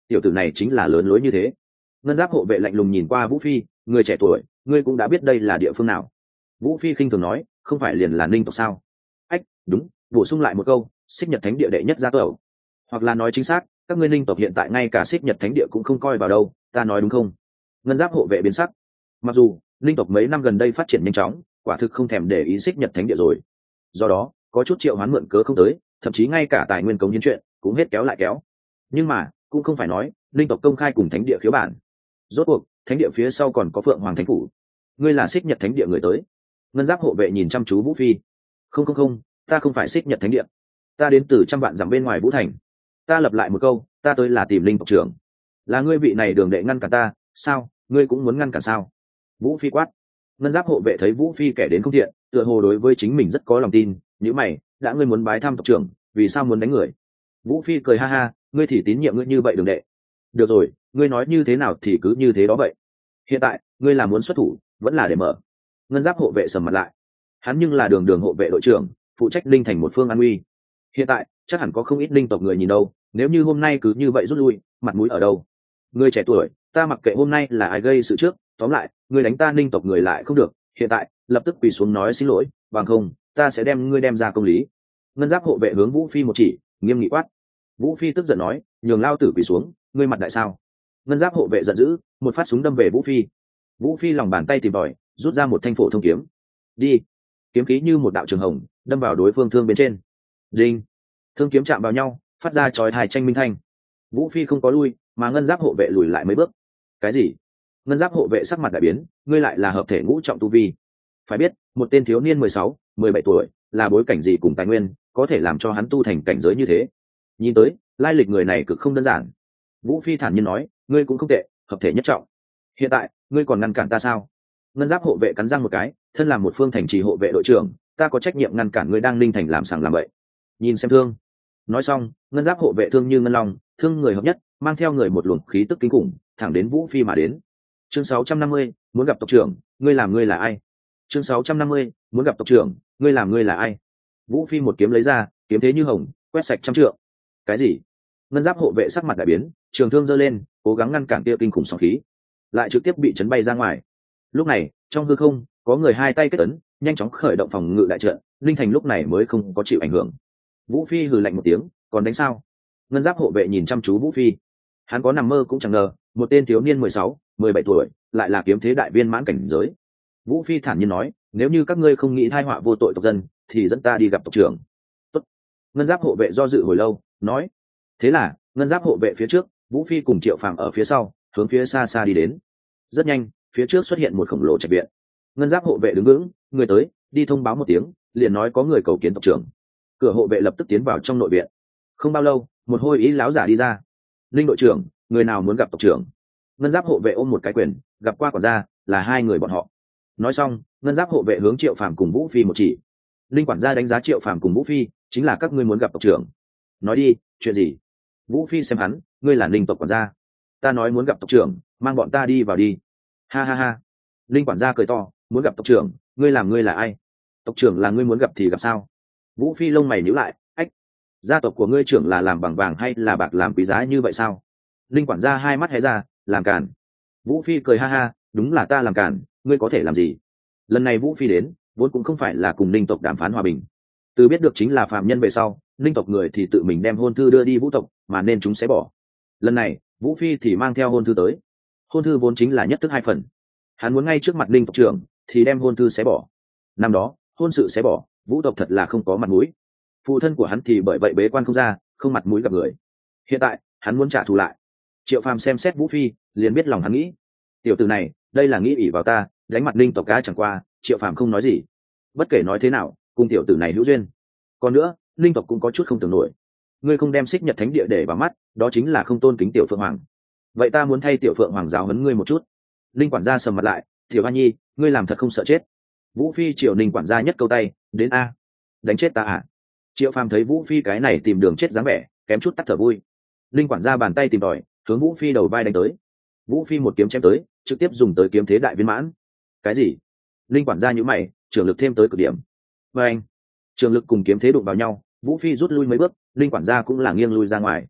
tiểu tử này chính là lớn lối như thế. Ngân giáp hộ vệ lạnh lùng nhìn qua Vũ Phi, người trẻ tuổi, ngươi cũng đã biết đây là địa phương nào. Vũ Phi khinh thường nói, không phải liền là Ninh tộc sao? Ách, đúng, bổ sung lại một câu, Xích Nhật Thánh địa đệ nhất gia tộc. Hoặc là nói chính xác, các ngươi Ninh tộc hiện tại ngay cả Xích Nhật Thánh địa cũng không coi vào đâu, ta nói đúng không? Ngân giáp hộ vệ biến sắc. Mặc dù Ninh tộc mấy năm gần đây phát triển nhanh chóng, quả thực không thèm để ý Xích Nhật Thánh địa rồi. Do đó, có chút triệu hoán mượn cớ không tới, thậm chí ngay cả tài nguyên cống hiến chuyện cũng hết kéo lại kéo. Nhưng mà, cũng không phải nói Ninh tộc công khai cùng Thánh địa khiếu bản. Rốt cuộc, Thánh địa phía sau còn có Phượng Hoàng Thánh phủ. Ngươi là Xích Nhật Thánh địa người tới. Ngân giáp hộ vệ nhìn chăm chú Vũ Phi. Không không không, ta không phải Xích Nhật Thánh địa, ta đến từ trăm vạn dặm bên ngoài Vũ Thành. Ta lập lại một câu, ta tới là tìm Linh tộc trưởng. Là ngươi vị này đường đệ ngăn cản ta, sao? Ngươi cũng muốn ngăn cản sao? Vũ Phi quát. Ngân giáp hộ vệ thấy Vũ Phi kẻ đến không thiện, tựa hồ đối với chính mình rất có lòng tin. Nếu mày, đã ngươi muốn bái thăm tộc trưởng, vì sao muốn đánh người? Vũ Phi cười ha ha, ngươi thì tín nhiệm ngươi như vậy đường đệ. Được rồi, ngươi nói như thế nào thì cứ như thế đó vậy. Hiện tại, ngươi là muốn xuất thủ, vẫn là để mở? Ngân giáp hộ vệ sầm mặt lại. Hắn nhưng là đường đường hộ vệ đội trưởng, phụ trách linh thành một phương an uy. Hiện tại chắc hẳn có không ít linh tộc người nhìn đâu, nếu như hôm nay cứ như vậy rút lui, mặt mũi ở đâu? Người trẻ tuổi, ta mặc kệ hôm nay là ai gây sự trước, tóm lại, người đánh ta linh tộc người lại không được, hiện tại lập tức quỳ xuống nói xin lỗi, bằng không ta sẽ đem ngươi đem ra công lý. Ngân giáp hộ vệ hướng Vũ Phi một chỉ, nghiêm nghị quát. Vũ Phi tức giận nói, nhường lao tử quỳ xuống, ngươi mặt đại sao? Ngân giáp hộ vệ giận dữ, một phát súng đâm về Vũ Phi. Vũ Phi lòng bàn tay tìm tòi, rút ra một thanh phổ thông kiếm. Đi. Kiếm khí như một đạo trường hồng, đâm vào đối phương thương bên trên. Đinh. Thương kiếm chạm vào nhau, phát ra chói tai tranh minh thanh. Vũ Phi không có lui, mà ngân giáp hộ vệ lùi lại mấy bước. Cái gì? Ngân giáp hộ vệ sắc mặt đại biến, ngươi lại là hợp thể ngũ trọng tu vi. Phải biết, một tên thiếu niên mười sáu, mười bảy tuổi, là bối cảnh gì cùng tài nguyên, có thể làm cho hắn tu thành cảnh giới như thế? Nhìn tới, lai lịch người này cực không đơn giản. Vũ Phi thản nhiên nói, ngươi cũng không tệ, hợp thể nhất trọng. Hiện tại, ngươi còn ngăn cản ta sao? Ngân giáp hộ vệ cắn răng một cái, thân làm một phương thành trì hộ vệ đội trưởng, ta có trách nhiệm ngăn cản ngươi đang linh thành làm sàng làm bậy. Nhìn xem thương. Nói xong, ngân giáp hộ vệ thương như ngân long, thương người hợp nhất, mang theo người một luồng khí tức kinh khủng, thẳng đến Vũ Phi mà đến. Chương sáu trăm năm mươi, muốn gặp tộc trưởng, ngươi làm ngươi là ai? Chương sáu trăm năm mươi, muốn gặp tộc trưởng, ngươi làm ngươi là ai? Vũ Phi một kiếm lấy ra, kiếm thế như hồng, quét sạch trăm trượng. Cái gì? Ngân giáp hộ vệ sắc mặt đại biến, trường thương giơ lên, cố gắng ngăn cản kia kinh khủng sóng khí, lại trực tiếp bị chấn bay ra ngoài. Lúc này, trong hư không, có người hai tay kết ấn, nhanh chóng khởi động phòng ngự đại trận, linh thành lúc này mới không có chịu ảnh hưởng. Vũ Phi hừ lạnh một tiếng, còn đánh sao? Ngân giáp hộ vệ nhìn chăm chú Vũ Phi, hắn có nằm mơ cũng chẳng ngờ, một tên thiếu niên mười sáu, mười bảy tuổi, lại là kiếm thế đại viên mãn cảnh giới. Vũ Phi thản nhiên nói, nếu như các ngươi không nghĩ tai họa vô tội tộc dân, thì dẫn ta đi gặp tộc trưởng. Tốt. Ngân giáp hộ vệ do dự hồi lâu, nói. Thế là, ngân giáp hộ vệ phía trước, Vũ Phi cùng Triệu Phàm ở phía sau, hướng phía xa xa đi đến. Rất nhanh, phía trước xuất hiện một khổng lồ trạch viện. Ngân giáp hộ vệ đứng vững, người tới, đi thông báo một tiếng, liền nói có người cầu kiến tộc trưởng. Cửa hộ vệ lập tức tiến vào trong nội viện. Không bao lâu, một hôi ý láo giả đi ra. Linh đội trưởng, người nào muốn gặp tộc trưởng? Ngân giáp hộ vệ ôm một cái quyền, gặp qua quản gia, là hai người bọn họ. Nói xong, ngân giáp hộ vệ hướng Triệu Phàm cùng Vũ Phi một chỉ. Linh quản gia đánh giá Triệu Phàm cùng Vũ Phi, chính là các ngươi muốn gặp tộc trưởng. Nói đi, chuyện gì? Vũ Phi xem hắn, ngươi là Linh tộc quản gia. Ta nói muốn gặp tộc trưởng, mang bọn ta đi vào đi. Ha ha ha. Linh quản gia cười to, muốn gặp tộc trưởng, ngươi làm ngươi là ai? Tộc trưởng là ngươi muốn gặp thì gặp sao? Vũ Phi lông mày nhíu lại, ách, gia tộc của ngươi trưởng là làm bằng vàng hay là bạc làm quý giá như vậy sao? Linh quản gia hai mắt hé ra, làm cản. Vũ Phi cười ha ha, đúng là ta làm cản, ngươi có thể làm gì? Lần này Vũ Phi đến, vốn cũng không phải là cùng Linh tộc đàm phán hòa bình. Từ biết được chính là phạm nhân về sau, Linh tộc người thì tự mình đem hôn thư đưa đi Vũ tộc, mà nên chúng sẽ bỏ. Lần này, Vũ Phi thì mang theo hôn thư tới. Hôn thư vốn chính là nhất thức hai phần. Hắn muốn ngay trước mặt Linh tộc trưởng, thì đem hôn thư xé bỏ. Năm đó, hôn sự xé bỏ, Vũ tộc thật là không có mặt mũi. Phụ thân của hắn thì bởi vậy bế quan không ra, không mặt mũi gặp người. Hiện tại, hắn muốn trả thù lại. Triệu Phàm xem xét Vũ Phi, liền biết lòng hắn nghĩ. Tiểu tử này, đây là nghĩ ỷ vào ta, đánh mặt Linh tộc cá chẳng qua, Triệu Phàm không nói gì. Bất kể nói thế nào, cùng tiểu tử này hữu duyên. Còn nữa, Linh tộc cũng có chút không tưởng nổi. Ngươi không đem Xích Nhật Thánh địa để vào mắt, đó chính là không tôn kính tiểu Phượng Hoàng. Vậy ta muốn thay tiểu Phượng Hoàng giáo huấn ngươi một chút. Linh quản gia sầm mặt lại, tiểu Hoa Nhi, ngươi làm thật không sợ chết. Vũ Phi triệu Linh quản gia nhất câu tay, đến a, đánh chết ta à? Triệu Phàm thấy Vũ Phi cái này tìm đường chết dáng vẻ, kém chút tắt thở vui. Linh quản gia bàn tay tìm tòi, hướng Vũ Phi đầu vai đánh tới. Vũ Phi một kiếm chém tới, trực tiếp dùng tới kiếm thế đại viên mãn. Cái gì? Linh quản gia nhíu mày, trường lực thêm tới cực điểm. Và anh, trường lực cùng kiếm thế đụng vào nhau, Vũ Phi rút lui mấy bước, Linh quản gia cũng là nghiêng lui ra ngoài.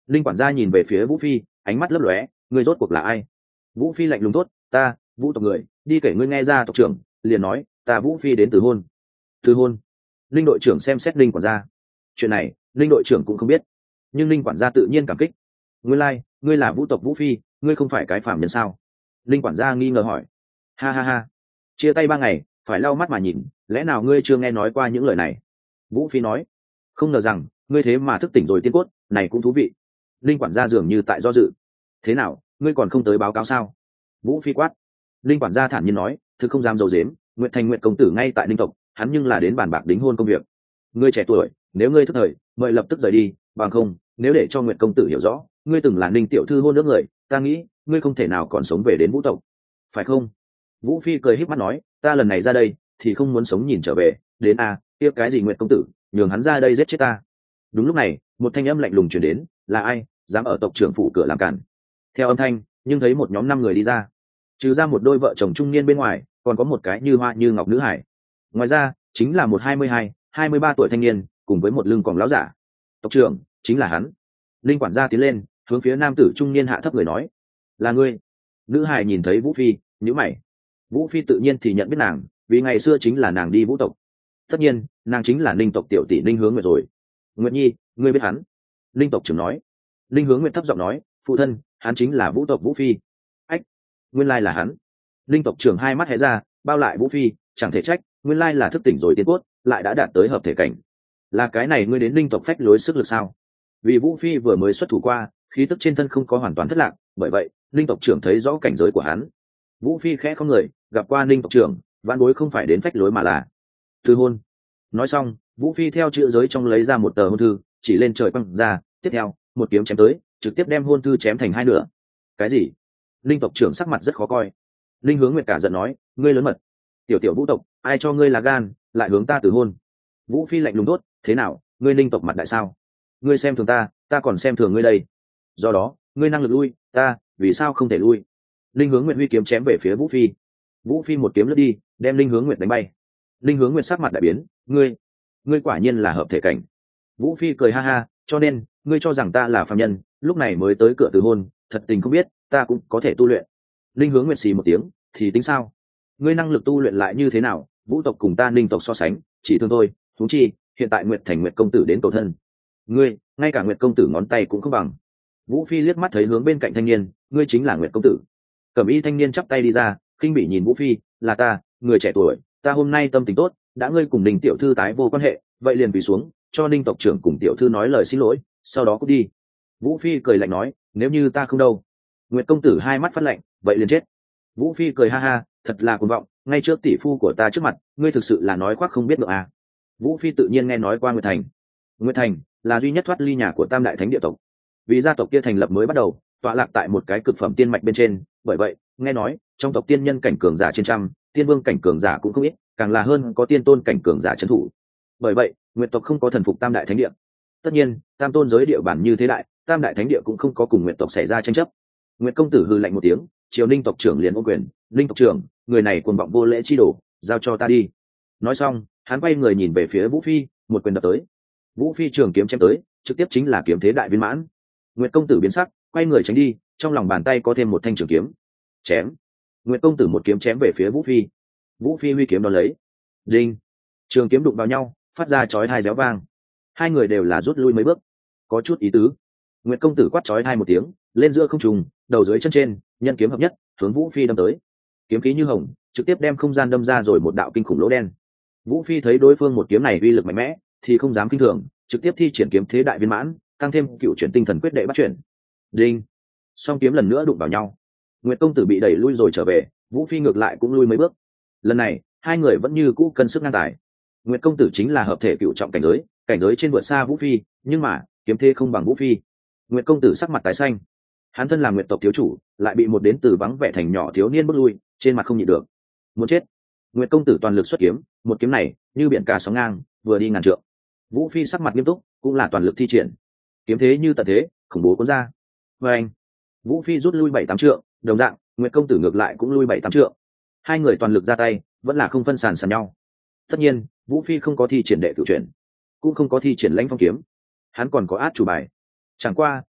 Linh quản gia nhìn về phía Vũ Phi, ánh mắt lấp lóe, ngươi rốt cuộc là ai? Vũ Phi lạnh lùng thốt, ta Vũ tộc người, đi kể ngươi nghe ra. Tộc trưởng liền nói, ta Vũ Phi đến từ hôn. Từ hôn? Linh đội trưởng xem xét Linh quản gia. Chuyện này Linh đội trưởng cũng không biết, nhưng Linh quản gia tự nhiên cảm kích. Ngươi lai, like, ngươi là Vũ tộc Vũ Phi, ngươi không phải cái phàm nhân sao? Linh quản gia nghi ngờ hỏi. Ha ha ha, chia tay ba ngày, phải lau mắt mà nhìn, lẽ nào ngươi chưa nghe nói qua những lời này? Vũ Phi nói. Không ngờ rằng ngươi thế mà thức tỉnh rồi tiên cốt, này cũng thú vị. Linh quản gia dường như tại do dự. Thế nào, ngươi còn không tới báo cáo sao? Vũ Phi quát. Linh quản gia thản nhiên nói, thực không dám dầu dếm, Nguyệt Thành Nguyệt công tử ngay tại Linh tộc, hắn nhưng là đến bàn bạc đính hôn công việc. Ngươi trẻ tuổi, nếu ngươi thức thời, mời lập tức rời đi, bằng không, nếu để cho Nguyệt công tử hiểu rõ, ngươi từng là Linh tiểu thư hôn nước người, ta nghĩ, ngươi không thể nào còn sống về đến Vũ tộc, phải không? Vũ Phi cười híp mắt nói, ta lần này ra đây, thì không muốn sống nhìn trở về, đến a, à, tiếp cái gì Nguyệt công tử, nhường hắn ra đây giết chết ta. Đúng lúc này, một thanh âm lạnh lùng truyền đến, là ai dám ở tộc trưởng phủ cửa làm cản? Theo âm thanh, nhưng thấy một nhóm năm người đi ra, trừ ra một đôi vợ chồng trung niên bên ngoài, còn có một cái như hoa như ngọc nữ hải. Ngoài ra, chính là một hai mươi hai, hai mươi ba tuổi thanh niên, cùng với một lưng còng láo giả. Tộc trưởng chính là hắn. Linh quản gia tiến lên, hướng phía nam tử trung niên hạ thấp người nói, là ngươi. Nữ hải nhìn thấy Vũ Phi, nhíu mày. Vũ Phi tự nhiên thì nhận biết nàng, vì ngày xưa chính là nàng đi Vũ tộc. Tất nhiên, nàng chính là Linh tộc tiểu tỷ Linh Hướng Nguyệt rồi. Nguyệt Nhi, ngươi biết hắn? Linh tộc trưởng nói. Linh Hướng Nguyệt thấp giọng nói, phụ thân, hắn chính là Vũ tộc Vũ Phi. Ách, nguyên lai là hắn. Linh tộc trưởng hai mắt hé ra, bao lại Vũ Phi, chẳng thể trách, nguyên lai là thức tỉnh rồi tiên cốt, lại đã đạt tới hợp thể cảnh. Là cái này ngươi đến Linh tộc phách lối sức lực sao? Vì Vũ Phi vừa mới xuất thủ qua, khí tức trên thân không có hoàn toàn thất lạc, bởi vậy, Linh tộc trưởng thấy rõ cảnh giới của hắn. Vũ Phi khẽ không người, gặp qua Linh tộc trưởng, vạn bối không phải đến phách lối mà là từ hôn. Nói xong, Vũ Phi theo chữ giới trong lấy ra một tờ hôn thư, chỉ lên trời quăng ra, tiếp theo, một kiếm chém tới, trực tiếp đem hôn thư chém thành hai nửa. Cái gì? Linh tộc trưởng sắc mặt rất khó coi. Linh Hướng Nguyệt cả giận nói, ngươi lớn mật, tiểu tiểu Vũ tộc, ai cho ngươi là gan, lại hướng ta từ hôn? Vũ Phi lạnh lùng đốt, thế nào, ngươi Linh tộc mặt đại sao? Ngươi xem thường ta, ta còn xem thường ngươi đây. Do đó, ngươi năng lực lui, ta vì sao không thể lui? Linh Hướng Nguyệt huy kiếm chém về phía Vũ Phi. Vũ Phi một kiếm lướt đi, đem Linh Hướng Nguyệt đánh bay. Linh Hướng Nguyệt sắc mặt đại biến, ngươi, ngươi quả nhiên là hợp thể cảnh. Vũ Phi cười ha ha, cho nên ngươi cho rằng ta là phàm nhân, lúc này mới tới cửa từ hôn, thật tình không biết, ta cũng có thể tu luyện. Linh Hướng Nguyệt xì một tiếng, thì tính sao? Ngươi năng lực tu luyện lại như thế nào? Vũ tộc cùng ta Linh tộc so sánh, chỉ thương thôi. Huống chi, hiện tại Nguyệt Thành Nguyệt công tử đến cầu thân, ngươi, ngay cả Nguyệt công tử ngón tay cũng không bằng. Vũ Phi liếc mắt thấy hướng bên cạnh thanh niên, ngươi chính là Nguyệt công tử. Cẩm y thanh niên chắp tay đi ra, khinh bỉ nhìn Vũ Phi, là ta, người trẻ tuổi, ta hôm nay tâm tình tốt, đã ngươi cùng Ninh tiểu thư tái vô quan hệ, vậy liền quỳ xuống, cho Ninh tộc trưởng cùng tiểu thư nói lời xin lỗi, sau đó cút đi. Vũ Phi cười lạnh nói, nếu như ta không đâu. Nguyệt công tử hai mắt phát lạnh, vậy liền chết. Vũ Phi cười ha ha, thật là cuồng vọng, ngay trước tỷ phu của ta trước mặt, ngươi thực sự là nói khoác không biết được à? Vũ Phi tự nhiên nghe nói qua Nguyệt Thành. Nguyệt Thành là duy nhất thoát ly nhà của Tam Đại Thánh địa tộc, vì gia tộc kia thành lập mới bắt đầu, tọa lạc tại một cái cực phẩm tiên mạch bên trên, bởi vậy, nghe nói trong tộc tiên nhân cảnh cường giả trên trăm, tiên vương cảnh cường giả cũng không ít, càng là hơn có tiên tôn cảnh cường giả trấn thủ. Bởi vậy, Nguyệt tộc không có thần phục Tam Đại Thánh địa. Tất nhiên, Tam tôn giới địa bản như thế đại, Tam Đại Thánh địa cũng không có cùng Nguyệt tộc xảy ra tranh chấp. Nguyệt công tử hừ lạnh một tiếng, triều Ninh tộc trưởng liền ô quyền, Ninh tộc trưởng, người này cuồng vọng vô lễ chi đổ, giao cho ta đi. Nói xong, hắn quay người nhìn về phía Vũ Phi, một quyền đập tới. Vũ Phi trường kiếm chém tới, trực tiếp chính là kiếm thế đại viên mãn. Nguyệt công tử biến sắc, quay người tránh đi, trong lòng bàn tay có thêm một thanh trường kiếm. Chém. Nguyệt công tử một kiếm chém về phía Vũ Phi. Vũ Phi huy kiếm đón lấy. Đinh. Trường kiếm đụng vào nhau, phát ra chói tai réo vang. Hai người đều là rút lui mấy bước, có chút ý tứ. Nguyệt công tử quát chói tai một tiếng, lên giữa không trung, đầu dưới chân trên, nhân kiếm hợp nhất, hướng Vũ Phi đâm tới. Kiếm khí như hồng, trực tiếp đem không gian đâm ra rồi một đạo kinh khủng lỗ đen. Vũ Phi thấy đối phương một kiếm này uy lực mạnh mẽ, thì không dám kinh thường, trực tiếp thi triển kiếm thế đại viên mãn, tăng thêm cựu chuyển tinh thần quyết đệ bắt chuyển. Đinh. Song kiếm lần nữa đụng vào nhau. Nguyệt công tử bị đẩy lui rồi trở về, Vũ Phi ngược lại cũng lui mấy bước. Lần này, hai người vẫn như cũ cân sức ngang tài. Nguyệt công tử chính là hợp thể cựu trọng cảnh giới, cảnh giới trên vượt xa Vũ Phi, nhưng mà, kiếm thế không bằng Vũ Phi. Nguyệt công tử sắc mặt tái xanh. Hắn thân là Nguyệt tộc thiếu chủ, lại bị một đến từ vắng vẻ thành nhỏ thiếu niên bước lui, trên mặt không nhịn được. Muốn chết. Nguyệt công tử toàn lực xuất kiếm, một kiếm này, như biển cả sóng ngang, vừa đi ngàn trượng. Vũ Phi sắc mặt nghiêm túc, cũng là toàn lực thi triển. Kiếm thế như tận thế, khủng bố cuốn ra. Và anh, Vũ Phi rút lui bảy tám trượng, đồng dạng, Nguyệt công tử ngược lại cũng lui bảy tám trượng. Hai người toàn lực ra tay, vẫn là không phân sàn sàn nhau. Tất nhiên, Vũ Phi không có thi triển đệ cửu chuyển, cũng không có thi triển lãnh phong kiếm. Hắn còn có át chủ bài. Chẳng qua,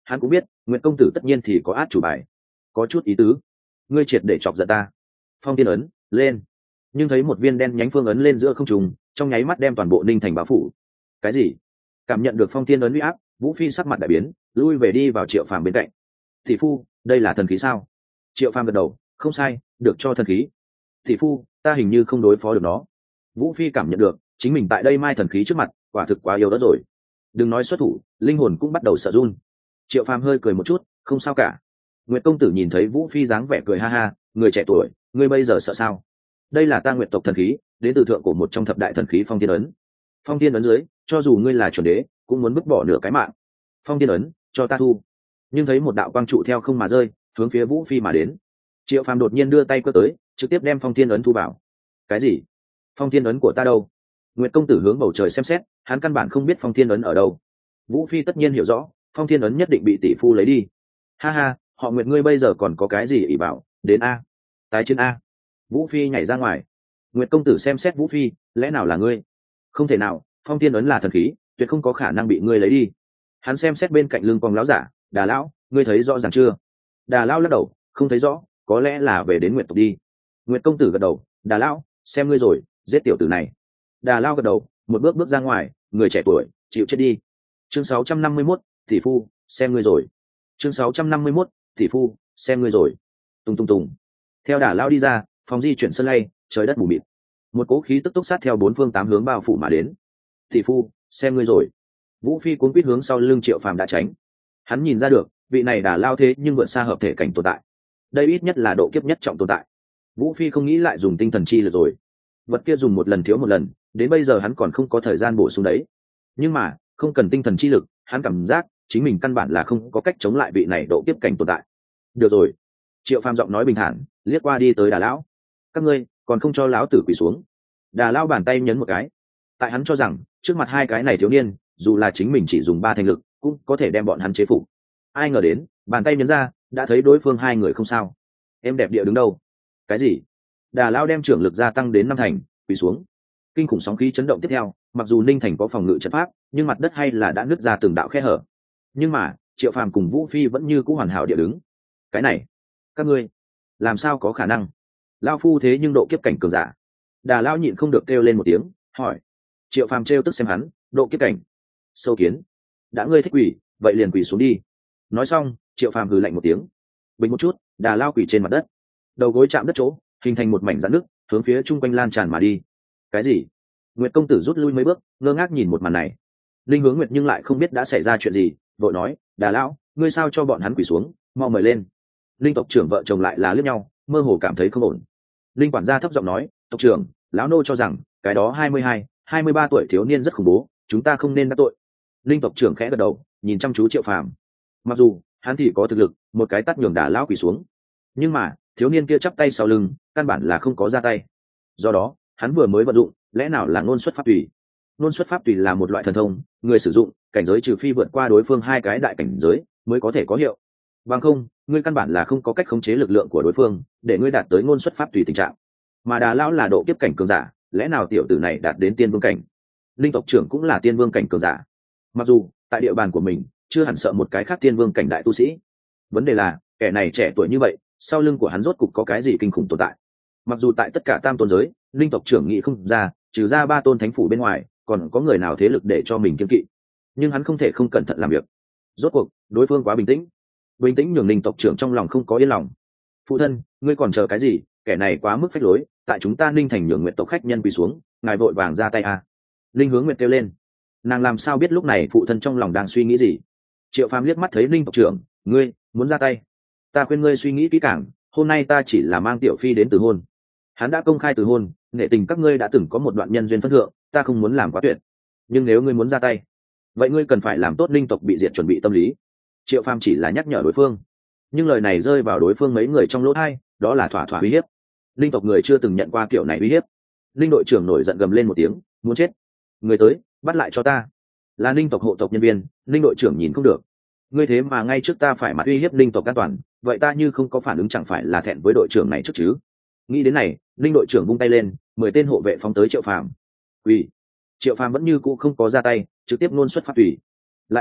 hắn cũng biết Nguyệt công tử tất nhiên thì có át chủ bài. Có chút ý tứ. Ngươi triệt để chọc giận ta. Phong thiên ấn lên. Nhưng thấy một viên đen nhánh phương ấn lên giữa không trung, trong nháy mắt đem toàn bộ Ninh Thành bao phủ. Cái gì? Cảm nhận được phong thiên ấn uy áp, Vũ Phi sắc mặt đại biến, lui về đi vào Triệu Phàm bên cạnh. Thị phu, đây là thần khí sao? Triệu Phàm gật đầu, không sai, được cho thần khí. Thị phu, ta hình như không đối phó được nó. Vũ Phi cảm nhận được chính mình tại đây mai thần khí trước mặt quả thực quá yếu đó rồi. Đừng nói xuất thủ, linh hồn cũng bắt đầu sợ run. Triệu Phàm hơi cười một chút, không sao cả. Nguyệt công tử nhìn thấy Vũ Phi dáng vẻ cười ha ha, người trẻ tuổi, ngươi bây giờ sợ sao? Đây là ta Nguyệt tộc thần khí, đến từ thượng của một trong thập đại thần khí Phong Thiên ấn. Phong Thiên ấn dưới, cho dù ngươi là chuẩn đế, cũng muốn vứt bỏ nửa cái mạng. Phong Thiên ấn, cho ta thu. Nhưng thấy một đạo quang trụ theo không mà rơi, hướng phía Vũ Phi mà đến. Triệu Phàm đột nhiên đưa tay cơ tới, trực tiếp đem Phong Thiên ấn thu vào. Cái gì? Phong Thiên ấn của ta đâu? Nguyệt công tử hướng bầu trời xem xét, hắn căn bản không biết Phong Thiên ấn ở đâu. Vũ Phi tất nhiên hiểu rõ, Phong Thiên ấn nhất định bị tỷ phu lấy đi. Ha ha, họ Nguyệt ngươi bây giờ còn có cái gì ỷ bảo, đến a. Tái chiến a. Vũ Phi nhảy ra ngoài. Nguyệt công tử xem xét Vũ Phi, lẽ nào là ngươi? Không thể nào, Phong Thiên ấn là thần khí, tuyệt không có khả năng bị ngươi lấy đi. Hắn xem xét bên cạnh lưng quòng lão giả, Đà lão, ngươi thấy rõ ràng chưa? Đà lão lắc đầu, không thấy rõ, có lẽ là về đến Nguyệt tộc đi. Nguyệt công tử gật đầu, Đà lão, xem ngươi rồi, giết tiểu tử này. Đà lão gật đầu, một bước bước ra ngoài, người trẻ tuổi, chịu chết đi. Chương sáu trăm năm mươi mốt, tỷ phu, xem ngươi rồi. Chương sáu trăm năm mươi mốt, tỷ phu, xem ngươi rồi. Tung tung tùng. Theo Đà lão đi ra, phòng di chuyển sân lay, trời đất mù mịt. Một cỗ khí tức tốc sát theo bốn phương tám hướng bao phủ mà đến. Tỷ phu, xem ngươi rồi. Vũ Phi cuống quýt hướng sau lưng Triệu Phàm đã tránh. Hắn nhìn ra được, vị này Đà lao thế nhưng vượt xa hợp thể cảnh tồn tại. Đây ít nhất là độ kiếp nhất trọng tồn tại. Vũ Phi không nghĩ lại dùng tinh thần chi lực rồi. Vật kia dùng một lần thiếu một lần, đến bây giờ hắn còn không có thời gian bổ sung đấy. Nhưng mà, không cần tinh thần chi lực, hắn cảm giác chính mình căn bản là không có cách chống lại vị này độ kiếp cảnh tồn tại. Được rồi. Triệu Phàm giọng nói bình thản, liếc qua đi tới Đà lão. Các ngươi còn không cho lão tử quỳ xuống. Đà lão bàn tay nhấn một cái. Tại hắn cho rằng, trước mặt hai cái này thiếu niên, dù là chính mình chỉ dùng ba thành lực, cũng có thể đem bọn hắn chế phục. Ai ngờ đến, bàn tay nhấn ra, đã thấy đối phương hai người không sao. Em đẹp địa đứng đâu? Cái gì? Đà lão đem trưởng lực gia tăng đến năm thành, quỳ xuống. Kinh khủng sóng khí chấn động tiếp theo, mặc dù Ninh Thành có phòng ngự trận pháp, nhưng mặt đất hay là đã nứt ra từng đạo khe hở. Nhưng mà, Triệu Phàm cùng Vũ Phi vẫn như cũ hoàn hảo địa đứng. Cái này, các ngươi, làm sao có khả năng? Lão phu thế nhưng độ kiếp cảnh cường giả. Đà lão nhịn không được kêu lên một tiếng, hỏi. Triệu Phàm trêu tức xem hắn, độ kiếp cảnh. Sâu kiến, đã ngươi thích quỳ, vậy liền quỳ xuống đi. Nói xong, Triệu Phàm hừ lạnh một tiếng. Bình một chút, Đà lão quỳ trên mặt đất, đầu gối chạm đất chỗ, hình thành một mảnh rạn nứt, hướng phía chung quanh lan tràn mà đi. Cái gì? Nguyệt công tử rút lui mấy bước, ngơ ngác nhìn một màn này. Linh Hướng Nguyệt nhưng lại không biết đã xảy ra chuyện gì, vội nói, Đà lão, ngươi sao cho bọn hắn quỳ xuống, mau mời lên. Linh tộc trưởng vợ chồng lại là liếc nhau, mơ hồ cảm thấy không ổn. Linh quản gia thấp giọng nói, tộc trưởng, lão nô cho rằng cái đó hai mươi hai, hai mươi ba tuổi thiếu niên rất khủng bố, chúng ta không nên đắc tội. Linh tộc trưởng khẽ gật đầu, nhìn chăm chú Triệu Phàm. Mặc dù hắn thì có thực lực, một cái tát nhường Đà lão quỳ xuống, nhưng mà thiếu niên kia chắp tay sau lưng, căn bản là không có ra tay. Do đó, hắn vừa mới vận dụng, lẽ nào là ngôn xuất pháp tùy? Ngôn xuất pháp tùy là một loại thần thông, người sử dụng cảnh giới trừ phi vượt qua đối phương hai cái đại cảnh giới mới có thể có hiệu. Bằng không, ngươi căn bản là không có cách khống chế lực lượng của đối phương, để ngươi đạt tới ngôn xuất pháp tùy tình trạng. Mà Đà lão là độ kiếp cảnh cường giả, lẽ nào tiểu tử này đạt đến tiên vương cảnh? Linh tộc trưởng cũng là tiên vương cảnh cường giả. Mặc dù tại địa bàn của mình chưa hẳn sợ một cái khác tiên vương cảnh đại tu sĩ, vấn đề là kẻ này trẻ tuổi như vậy, sau lưng của hắn rốt cục có cái gì kinh khủng tồn tại? Mặc dù tại tất cả tam tôn giới, Linh tộc trưởng nghĩ không ra, trừ ra ba tôn thánh phủ bên ngoài, còn có người nào thế lực để cho mình kiêng kỵ, nhưng hắn không thể không cẩn thận làm việc. Rốt cuộc đối phương quá bình tĩnh, bình tĩnh nhường Linh tộc trưởng trong lòng không có yên lòng. Phụ thân, ngươi còn chờ cái gì? Kẻ này quá mức phách lối, tại chúng ta Ninh Thành nhường Nguyệt tộc khách nhân quỳ xuống, ngài vội vàng ra tay a. Linh Hướng Nguyệt kêu lên. Nàng làm sao biết lúc này phụ thân trong lòng đang suy nghĩ gì? Triệu Phàm liếc mắt thấy Linh tộc trưởng, ngươi muốn ra tay? Ta khuyên ngươi suy nghĩ kỹ càng, hôm nay ta chỉ là mang tiểu phi đến từ hôn. Hắn đã công khai từ hôn, nghệ tình các ngươi đã từng có một đoạn nhân duyên phân thượng, ta không muốn làm quá tuyệt. Nhưng nếu ngươi muốn ra tay, vậy ngươi cần phải làm tốt Linh tộc bị diệt chuẩn bị tâm lý. Triệu Phàm chỉ là nhắc nhở đối phương, nhưng lời này rơi vào đối phương mấy người trong lỗ tai, đó là thỏa thỏa uy hiếp. Linh tộc người chưa từng nhận qua kiểu này uy hiếp. Linh đội trưởng nổi giận gầm lên một tiếng, muốn chết. Người tới, bắt lại cho ta. Là Linh tộc hộ tộc nhân viên, Linh đội trưởng nhìn không được. Ngươi thế mà ngay trước ta phải mặt uy hiếp Linh tộc an toàn, vậy ta như không có phản ứng chẳng phải là thẹn với đội trưởng này trước chứ? Nghĩ đến này, Linh đội trưởng vung tay lên, mười tên hộ vệ phóng tới Triệu Phàm. Uy. Triệu Phàm vẫn như cũ không có ra tay, trực tiếp nôn xuất pháp tùy. Lại nhìn,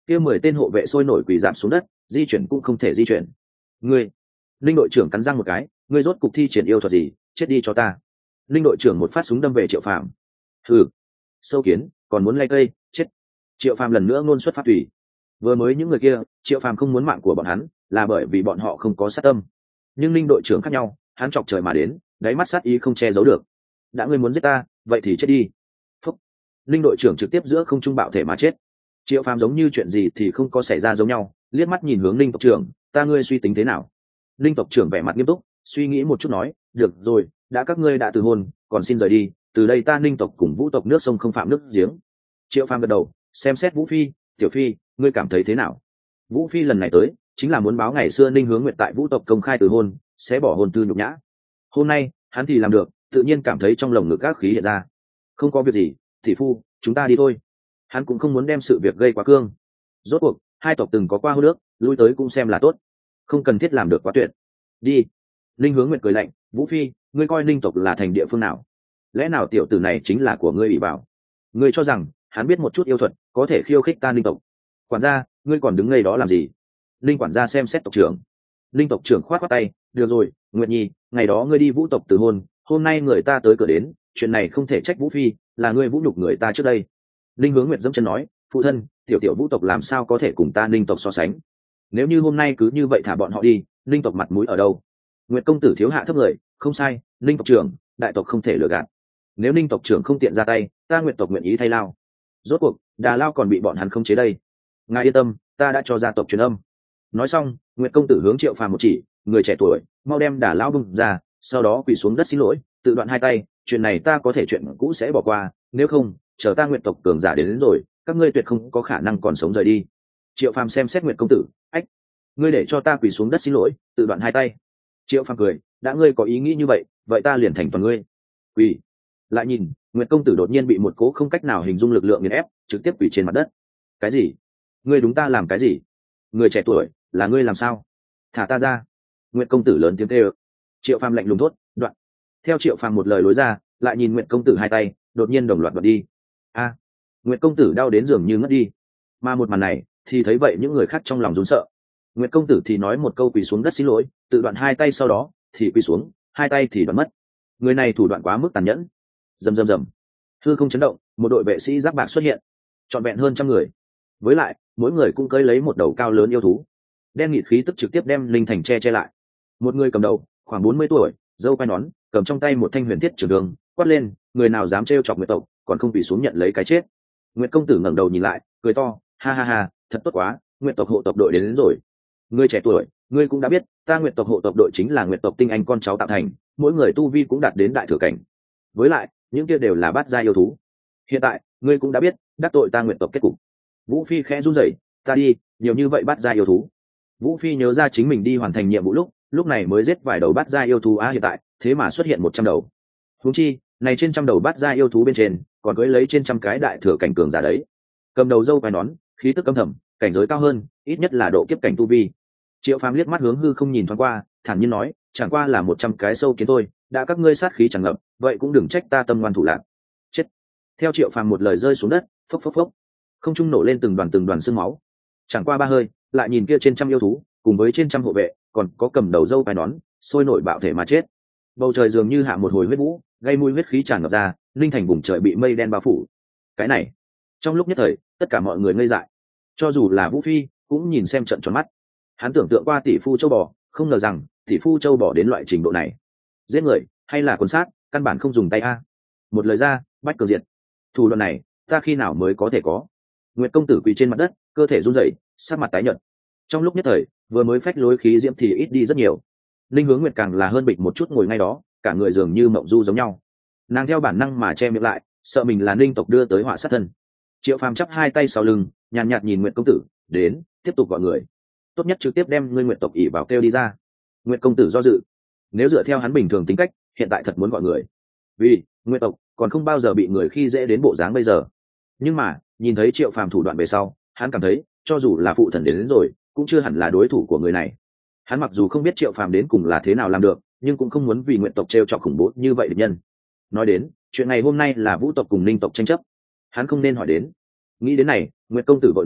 kia mười tên hộ vệ sôi nổi quỳ giảm xuống đất, di chuyển cũng không thể di chuyển. Ngươi, linh đội trưởng cắn răng một cái, ngươi rốt cục thi triển yêu thuật gì, chết đi cho ta. Linh đội trưởng một phát súng đâm về Triệu Phàm. Hừ, sâu kiến, còn muốn lay cây, chết. Triệu Phàm lần nữa ngôn xuất phát thủy. Vừa mới những người kia, Triệu Phàm không muốn mạng của bọn hắn, là bởi vì bọn họ không có sát tâm. Nhưng linh đội trưởng khác nhau, hắn chọc trời mà đến, đáy mắt sát ý không che giấu được. Đã ngươi muốn giết ta, vậy thì chết đi. Phúc. Linh đội trưởng trực tiếp giữa không trung bạo thể mà chết. Triệu Phàm giống như chuyện gì thì không có xảy ra giống nhau, liếc mắt nhìn hướng linh tộc trưởng, ta ngươi suy tính thế nào? Linh tộc trưởng vẻ mặt nghiêm túc, suy nghĩ một chút nói, được rồi, đã các ngươi đã từ hôn, còn xin rời đi, từ đây ta linh tộc cùng vũ tộc nước sông không phạm nước giếng. Triệu Phàm gật đầu, xem xét Vũ Phi, Tiểu Phi, ngươi cảm thấy thế nào? Vũ Phi lần này tới, chính là muốn báo ngày xưa Ninh Hướng Nguyệt tại vũ tộc công khai từ hôn, sẽ bỏ hôn tư nhục nhã. Hôm nay, hắn thì làm được, tự nhiên cảm thấy trong lồng ngực các khí hiện ra. Không có việc gì, thị phu, chúng ta đi thôi. Hắn cũng không muốn đem sự việc gây quá cương. Rốt cuộc, hai tộc từng có qua hôn nước, lui tới cũng xem là tốt, không cần thiết làm được quá tuyệt. Đi. Ninh Hướng Nguyệt cười lạnh, Vũ Phi, ngươi coi Ninh tộc là thành địa phương nào? Lẽ nào tiểu tử này chính là của ngươi bị bảo? Ngươi cho rằng hắn biết một chút yêu thuật, có thể khiêu khích ta Ninh tộc? Quản gia, ngươi còn đứng ngây đó làm gì? Ninh quản gia xem xét tộc trưởng. Ninh tộc trưởng khoát khoát tay, được rồi, Nguyệt Nhi, ngày đó ngươi đi vũ tộc từ hôn, hôm nay người ta tới cửa đến, chuyện này không thể trách Vũ Phi, là ngươi vũ nhục người ta trước đây. Ninh Hướng Nguyệt dẫm chân nói, phụ thân, tiểu tiểu vũ tộc làm sao có thể cùng ta Ninh tộc so sánh? Nếu như hôm nay cứ như vậy thả bọn họ đi, Ninh tộc mặt mũi ở đâu? Nguyệt công tử thiếu hạ thấp người, không sai, Ninh tộc trưởng, đại tộc không thể lừa gạt. Nếu Ninh tộc trưởng không tiện ra tay, ta Nguyệt tộc nguyện ý thay lao. Rốt cuộc, Đà Lao còn bị bọn hắn khống chế đây. Ngài yên tâm, ta đã cho gia tộc truyền âm. Nói xong, Nguyệt công tử hướng Triệu Phàm một chỉ, người trẻ tuổi, mau đem Đà Lao bung ra, sau đó quỳ xuống đất xin lỗi, tự đoạn hai tay, chuyện này ta có thể chuyện cũ sẽ bỏ qua, nếu không, chờ ta Nguyệt tộc cường giả đến, đến rồi, các ngươi tuyệt không có khả năng còn sống rời đi. Triệu Phàm xem xét Nguyệt công tử, ách, ngươi để cho ta quỳ xuống đất xin lỗi, tự đoạn hai tay. Triệu Phàm cười, đã ngươi có ý nghĩ như vậy, vậy ta liền thành toàn ngươi. Quỳ. Lại nhìn, Nguyệt công tử đột nhiên bị một cố không cách nào hình dung lực lượng nghiền ép, trực tiếp quỳ trên mặt đất. Cái gì? Ngươi đúng ta làm cái gì? Người trẻ tuổi, là ngươi làm sao? Thả ta ra. Nguyệt công tử lớn tiếng kêu. Triệu Phàm lạnh lùng thốt, đoạn. Theo Triệu Phàm một lời lối ra, lại nhìn Nguyệt công tử hai tay, đột nhiên đồng loạt đoạt đi. A. À, Nguyệt công tử đau đến dường như ngất đi. Mà một màn này, thì thấy vậy những người khác trong lòng run sợ. Nguyệt công tử thì nói một câu quỳ xuống đất xin lỗi, tự đoạn hai tay, sau đó thì quỳ xuống, hai tay thì đoạn mất. Người này thủ đoạn quá mức tàn nhẫn. Rầm rầm rầm. Hư không chấn động, một đội vệ sĩ giáp bạc xuất hiện, trọn vẹn hơn trăm người. Với lại, mỗi người cũng cưỡi lấy một đầu cao lớn yêu thú. Đen nghịt khí tức trực tiếp đem linh thành che che lại. Một người cầm đầu, khoảng bốn mươi tuổi, râu quai nón, cầm trong tay một thanh huyền thiết trường đường, quát lên, người nào dám trêu chọc Nguyệt tộc, còn không quỳ xuống nhận lấy cái chết. Nguyệt công tử ngẩng đầu nhìn lại, cười to, ha ha ha, thật tốt quá, Nguyệt tộc hộ tộc đội đến, đến rồi. Ngươi trẻ tuổi, ngươi cũng đã biết, ta Nguyệt tộc hộ tộc đội chính là Nguyệt tộc tinh anh con cháu tạo thành, mỗi người tu vi cũng đạt đến đại thừa cảnh. Với lại, những kia đều là bát gia yêu thú. Hiện tại, ngươi cũng đã biết, đắc tội ta Nguyệt tộc kết cục. Vũ Phi khẽ run rẩy, ta đi, nhiều như vậy bát gia yêu thú. Vũ Phi nhớ ra chính mình đi hoàn thành nhiệm vụ lúc, lúc này mới giết vài đầu bát gia yêu thú á, hiện tại, thế mà xuất hiện một trăm đầu. Huống chi, này trên trăm đầu bát gia yêu thú bên trên, còn cưỡi lấy trên trăm cái đại thừa cảnh cường giả đấy. Cầm đầu dâu quai nón, khí tức âm thầm, cảnh giới cao hơn, ít nhất là độ kiếp cảnh tu vi. Triệu Phàm liếc mắt hướng hư không nhìn thoáng qua, thản nhiên nói, chẳng qua là một trăm cái sâu kiến thôi, đã các ngươi sát khí tràn ngập, vậy cũng đừng trách ta tâm ngoan thủ lạc. Chết. Theo Triệu Phàm một lời rơi xuống đất, phốc phốc phốc, không trung nổ lên từng đoàn từng đoàn xương máu. Chẳng qua ba hơi, lại nhìn kia trên trăm yêu thú, cùng với trên trăm hộ vệ, còn có cầm đầu dâu quai nón, sôi nổi bạo thể mà chết. Bầu trời dường như hạ một hồi huyết vũ, gây mùi huyết khí tràn ngập ra, linh thành vùng trời bị mây đen bao phủ. Cái này, trong lúc nhất thời, tất cả mọi người ngây dại. Cho dù là Vũ Phi, cũng nhìn xem trận tròn mắt. Hắn tưởng tượng qua tỷ phu châu bò, không ngờ rằng tỷ phu châu bò đến loại trình độ này. Giết người hay là cuốn sát, căn bản không dùng tay a. Một lời ra, bách cường diệt. Thủ đoạn này, ta khi nào mới có thể có? Nguyệt công tử quỳ trên mặt đất, cơ thể run rẩy, sắc mặt tái nhợt. Trong lúc nhất thời, vừa mới phách lối khí diễm thì ít đi rất nhiều. Linh Hướng Nguyệt càng là hơn bịch một chút ngồi ngay đó, cả người dường như mộng du giống nhau. Nàng theo bản năng mà che miệng lại, sợ mình là linh tộc đưa tới họa sát thân. Triệu Phàm chắp hai tay sau lưng, nhàn nhạt, nhạt nhìn Nguyệt công tử, đến, tiếp tục gọi người. Tốt nhất trực tiếp đem ngươi Nguyệt tộc ỷ vào kêu đi ra. Nguyệt công tử do dự, nếu dựa theo hắn bình thường tính cách, hiện tại thật muốn gọi người. Vì Nguyệt tộc còn không bao giờ bị người khi dễ đến bộ dáng bây giờ. Nhưng mà, nhìn thấy Triệu Phàm thủ đoạn về sau, hắn cảm thấy, cho dù là phụ thần đến, đến rồi, cũng chưa hẳn là đối thủ của người này. Hắn mặc dù không biết Triệu Phàm đến cùng là thế nào làm được, nhưng cũng không muốn vì Nguyệt tộc trêu chọc khủng bố như vậy địch nhân. Nói đến, chuyện này hôm nay là Vũ tộc cùng Ninh tộc tranh chấp, hắn không nên hỏi đến. Nghĩ đến này, Nguyệt công tử vội nói,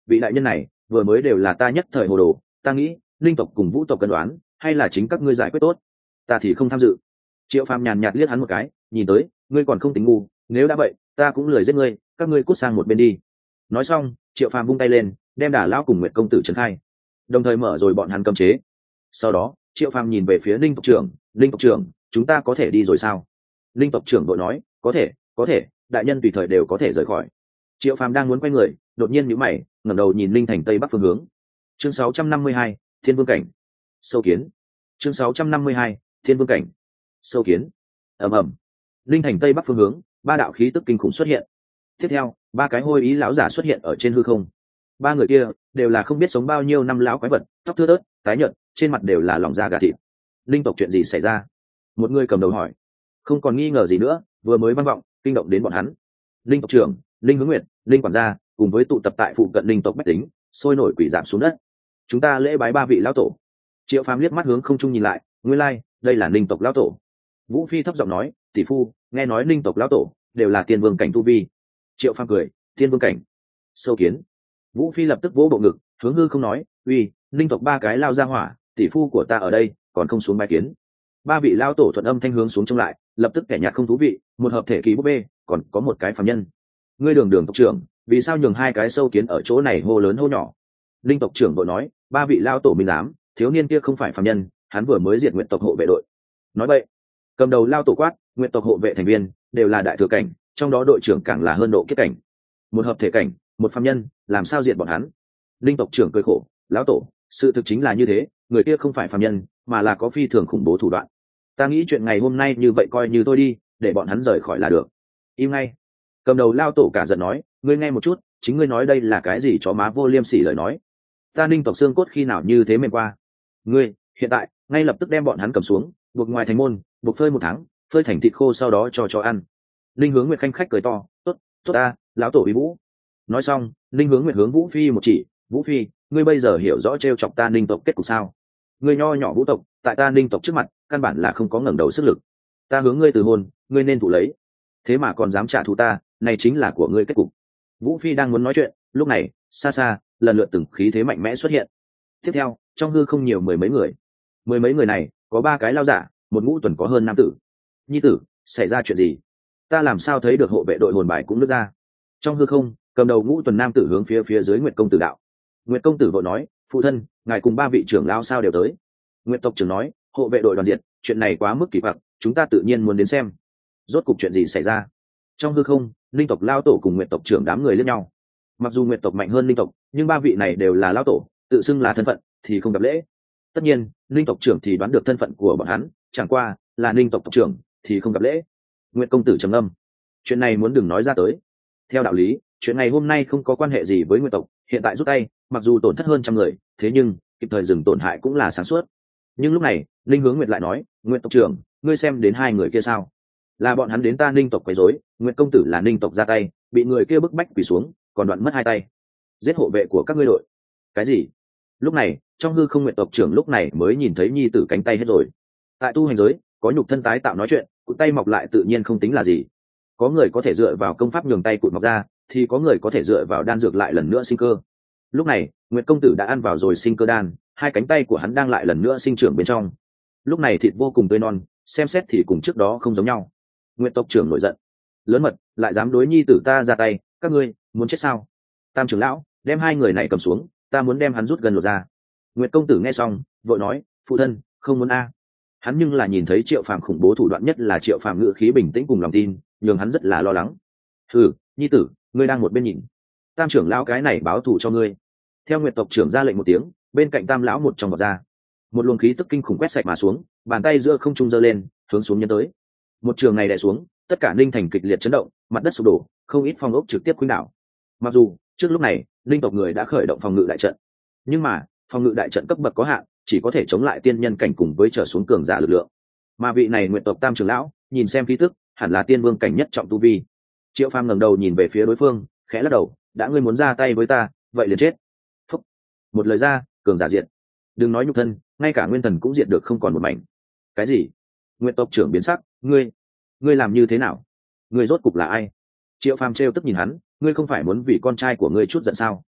vị đại nhân này vừa mới đều là ta nhất thời hồ đồ, ta nghĩ linh tộc cùng vũ tộc cân đoán hay là chính các ngươi giải quyết tốt, ta thì không tham dự. Triệu Phàm nhàn nhạt liếc hắn một cái, nhìn tới ngươi còn không tính ngu, nếu đã vậy ta cũng lười giết ngươi, các ngươi cút sang một bên đi. Nói xong Triệu Phàm vung tay lên, đem Đả Lão cùng Nguyệt công tử trấn khai, đồng thời mở rồi bọn hắn cấm chế. Sau đó Triệu Phàm nhìn về phía Linh tộc trưởng, Linh tộc trưởng, chúng ta có thể đi rồi sao? Linh tộc trưởng đội nói, có thể, có thể, đại nhân tùy thời đều có thể rời khỏi. Triệu Phàm đang muốn quay người, đột nhiên nhíu mày, ngẩng đầu nhìn Linh thành tây bắc phương hướng. Chương sáu trăm năm mươi hai, Thiên Vương cảnh. Sâu kiến. Chương sáu trăm năm mươi hai, Thiên Vương cảnh. Sâu kiến. Ầm ầm. Linh thành tây bắc phương hướng, ba đạo khí tức kinh khủng xuất hiện. Tiếp theo, ba cái hôi ý lão giả xuất hiện ở trên hư không. Ba người kia đều là không biết sống bao nhiêu năm lão quái vật, tóc thưa thớt, tái nhợt, trên mặt đều là lỏng da gà thịt. Linh tộc chuyện gì xảy ra? Một người cầm đầu hỏi. Không còn nghi ngờ gì nữa, vừa mới vang vọng, kinh động đến bọn hắn. Linh tộc trưởng, Linh Hướng Nguyệt, Linh quản gia, cùng với tụ tập tại phụ cận linh tộc bách tính, sôi nổi quỷ giảm xuống đất. Chúng ta lễ bái ba vị lão tổ. Triệu Phàm liếc mắt hướng không trung nhìn lại, nguyên lai, like, đây là linh tộc lão tổ. Vũ Phi thấp giọng nói, tỷ phu, nghe nói linh tộc lão tổ đều là tiên vương cảnh tu vi. Triệu Phàm cười, tiên vương cảnh. Sâu kiến. Vũ Phi lập tức vỗ bộ ngực, hướng hư không nói, uy, linh tộc ba cái lao ra hỏa, tỷ phu của ta ở đây, còn không xuống bài kiến. Ba vị lão tổ thuận âm thanh hướng xuống trông lại, lập tức kẻ nhạt không thú vị, một hợp thể kỳ búp bê, còn có một cái phàm nhân. Ngươi Đường Đường tộc trưởng, vì sao nhường hai cái sâu kiến ở chỗ này hô lớn hô nhỏ? Linh tộc trưởng đội nói, ba vị lão tổ minh giám, thiếu niên kia không phải phàm nhân, hắn vừa mới diệt nguyện tộc hộ vệ đội. Nói vậy, cầm đầu lao tổ quát, nguyện tộc hộ vệ thành viên đều là đại thừa cảnh, trong đó đội trưởng càng là hơn độ kiếp cảnh. Một hợp thể cảnh, một phàm nhân, làm sao diệt bọn hắn? Linh tộc trưởng cười khổ, lão tổ, sự thực chính là như thế, người kia không phải phàm nhân, mà là có phi thường khủng bố thủ đoạn. Ta nghĩ chuyện ngày hôm nay như vậy coi như tôi đi, để bọn hắn rời khỏi là được. Im ngay. Cầm đầu lao tổ cả giận nói, ngươi nghe một chút, chính ngươi nói đây là cái gì chó má vô liêm sỉ lời nói. Ta Linh tộc xương cốt khi nào như thế mềm qua? Ngươi hiện tại ngay lập tức đem bọn hắn cầm xuống, buộc ngoài thành môn, buộc phơi một tháng, phơi thành thịt khô sau đó cho cho ăn. Linh Hướng Nguyệt khanh khách cười to, tốt, tốt ta, lão tổ uy vũ. Nói xong, Linh Hướng Nguyệt hướng Vũ Phi một chỉ, Vũ Phi, ngươi bây giờ hiểu rõ trêu chọc ta Linh tộc kết cục sao? Ngươi nho nhỏ vũ tộc, tại ta Linh tộc trước mặt, căn bản là không có ngẩng đầu sức lực. Ta hướng ngươi từ hôn, ngươi nên thụ lấy. Thế mà còn dám trả thù ta, này chính là của ngươi kết cục. Vũ Phi đang muốn nói chuyện, lúc này, xa xa, lần lượt từng khí thế mạnh mẽ xuất hiện. Tiếp theo, trong hư không nhiều mười mấy người. Mười mấy người này, có ba cái lao giả, một ngũ tuần có hơn nam tử. Nhi tử, xảy ra chuyện gì? Ta làm sao thấy được hộ vệ đội hồn bài cũng nứt ra? Trong hư không, cầm đầu ngũ tuần nam tử hướng phía phía dưới Nguyệt công tử đạo. Nguyệt công tử vội nói, phụ thân, ngài cùng ba vị trưởng lao sao đều tới? Nguyệt tộc trưởng nói, hộ vệ đội đoàn diệt, chuyện này quá mức kỳ quặc, chúng ta tự nhiên muốn đến xem. Rốt cục chuyện gì xảy ra? Trong hư không, linh tộc lao tổ cùng Nguyệt tộc trưởng đám người liếc nhau. Mặc dù Nguyệt tộc mạnh hơn linh tộc, nhưng ba vị này đều là lao tổ, tự xưng là thân phận thì không gặp lễ. Tất nhiên, linh tộc trưởng thì đoán được thân phận của bọn hắn, chẳng qua là linh tộc tộc trưởng thì không gặp lễ. Nguyệt công tử trầm ngâm, chuyện này muốn đừng nói ra tới. Theo đạo lý, chuyện này hôm nay không có quan hệ gì với Nguyệt tộc, hiện tại rút tay, mặc dù tổn thất hơn trăm người, thế nhưng kịp thời dừng tổn hại cũng là sáng suốt. Nhưng lúc này, Linh Hướng Nguyệt lại nói, Nguyệt tộc trưởng, ngươi xem đến hai người kia sao? Là bọn hắn đến ta Linh tộc quấy rối, Nguyệt công tử là Linh tộc ra tay, bị người kia bức bách quỳ xuống, còn đoạn mất hai tay, giết hộ vệ của các ngươi đội. Cái gì? Lúc này, trong hư không Nguyệt tộc trưởng lúc này mới nhìn thấy nhi tử cánh tay hết rồi. Tại tu hành giới, có nhục thân tái tạo nói chuyện, cụt tay mọc lại tự nhiên không tính là gì. Có người có thể dựa vào công pháp nhường tay cụt mọc ra, thì có người có thể dựa vào đan dược lại lần nữa sinh cơ. Lúc này, Nguyệt công tử đã ăn vào rồi sinh cơ đan, hai cánh tay của hắn đang lại lần nữa sinh trưởng bên trong. Lúc này thịt vô cùng tươi non, xem xét thì cùng trước đó không giống nhau. Nguyệt tộc trưởng nổi giận, lớn mật, lại dám đối nhi tử ta ra tay, các ngươi muốn chết sao? Tam trưởng lão, đem hai người này cầm xuống, ta muốn đem hắn rút gần lột ra. Nguyệt công tử nghe xong, vội nói, phụ thân, không muốn a. Hắn nhưng là nhìn thấy Triệu Phàm khủng bố thủ đoạn, nhất là Triệu Phàm ngữ khí bình tĩnh cùng lòng tin, nhường hắn rất là lo lắng. Hừ, nhi tử, ngươi đang một bên nhìn, tam trưởng lão cái này báo thù cho ngươi. Theo Nguyệt tộc trưởng ra lệnh một tiếng, bên cạnh tam lão một trong vọt ra, một luồng khí tức kinh khủng quét sạch mà xuống, bàn tay giữa không trung giơ lên, hướng xuống nhấn tới. Một trường này đè xuống, tất cả linh thành kịch liệt chấn động, mặt đất sụp đổ, không ít phong ốc trực tiếp khuynh đảo. Mặc dù trước lúc này linh tộc người đã khởi động phòng ngự đại trận, nhưng mà phòng ngự đại trận cấp bậc có hạn, chỉ có thể chống lại tiên nhân cảnh cùng với trở xuống cường giả lực lượng. Mà vị này Nguyệt tộc tam trưởng lão, nhìn xem khí tức, hẳn là tiên vương cảnh nhất trọng tu vi. Triệu Phàm ngẩng đầu nhìn về phía đối phương, khẽ lắc đầu, đã ngươi muốn ra tay với ta, vậy liền chết. Phúc. Một lời ra, cường giả diện. Đừng nói nhục thân, ngay cả nguyên thần cũng diệt được không còn một mảnh. Cái gì? Nguyệt tộc trưởng biến sắc, ngươi, ngươi làm như thế nào? Ngươi rốt cục là ai? Triệu Phàm trêu tức nhìn hắn, ngươi không phải muốn vì con trai của ngươi chút giận sao?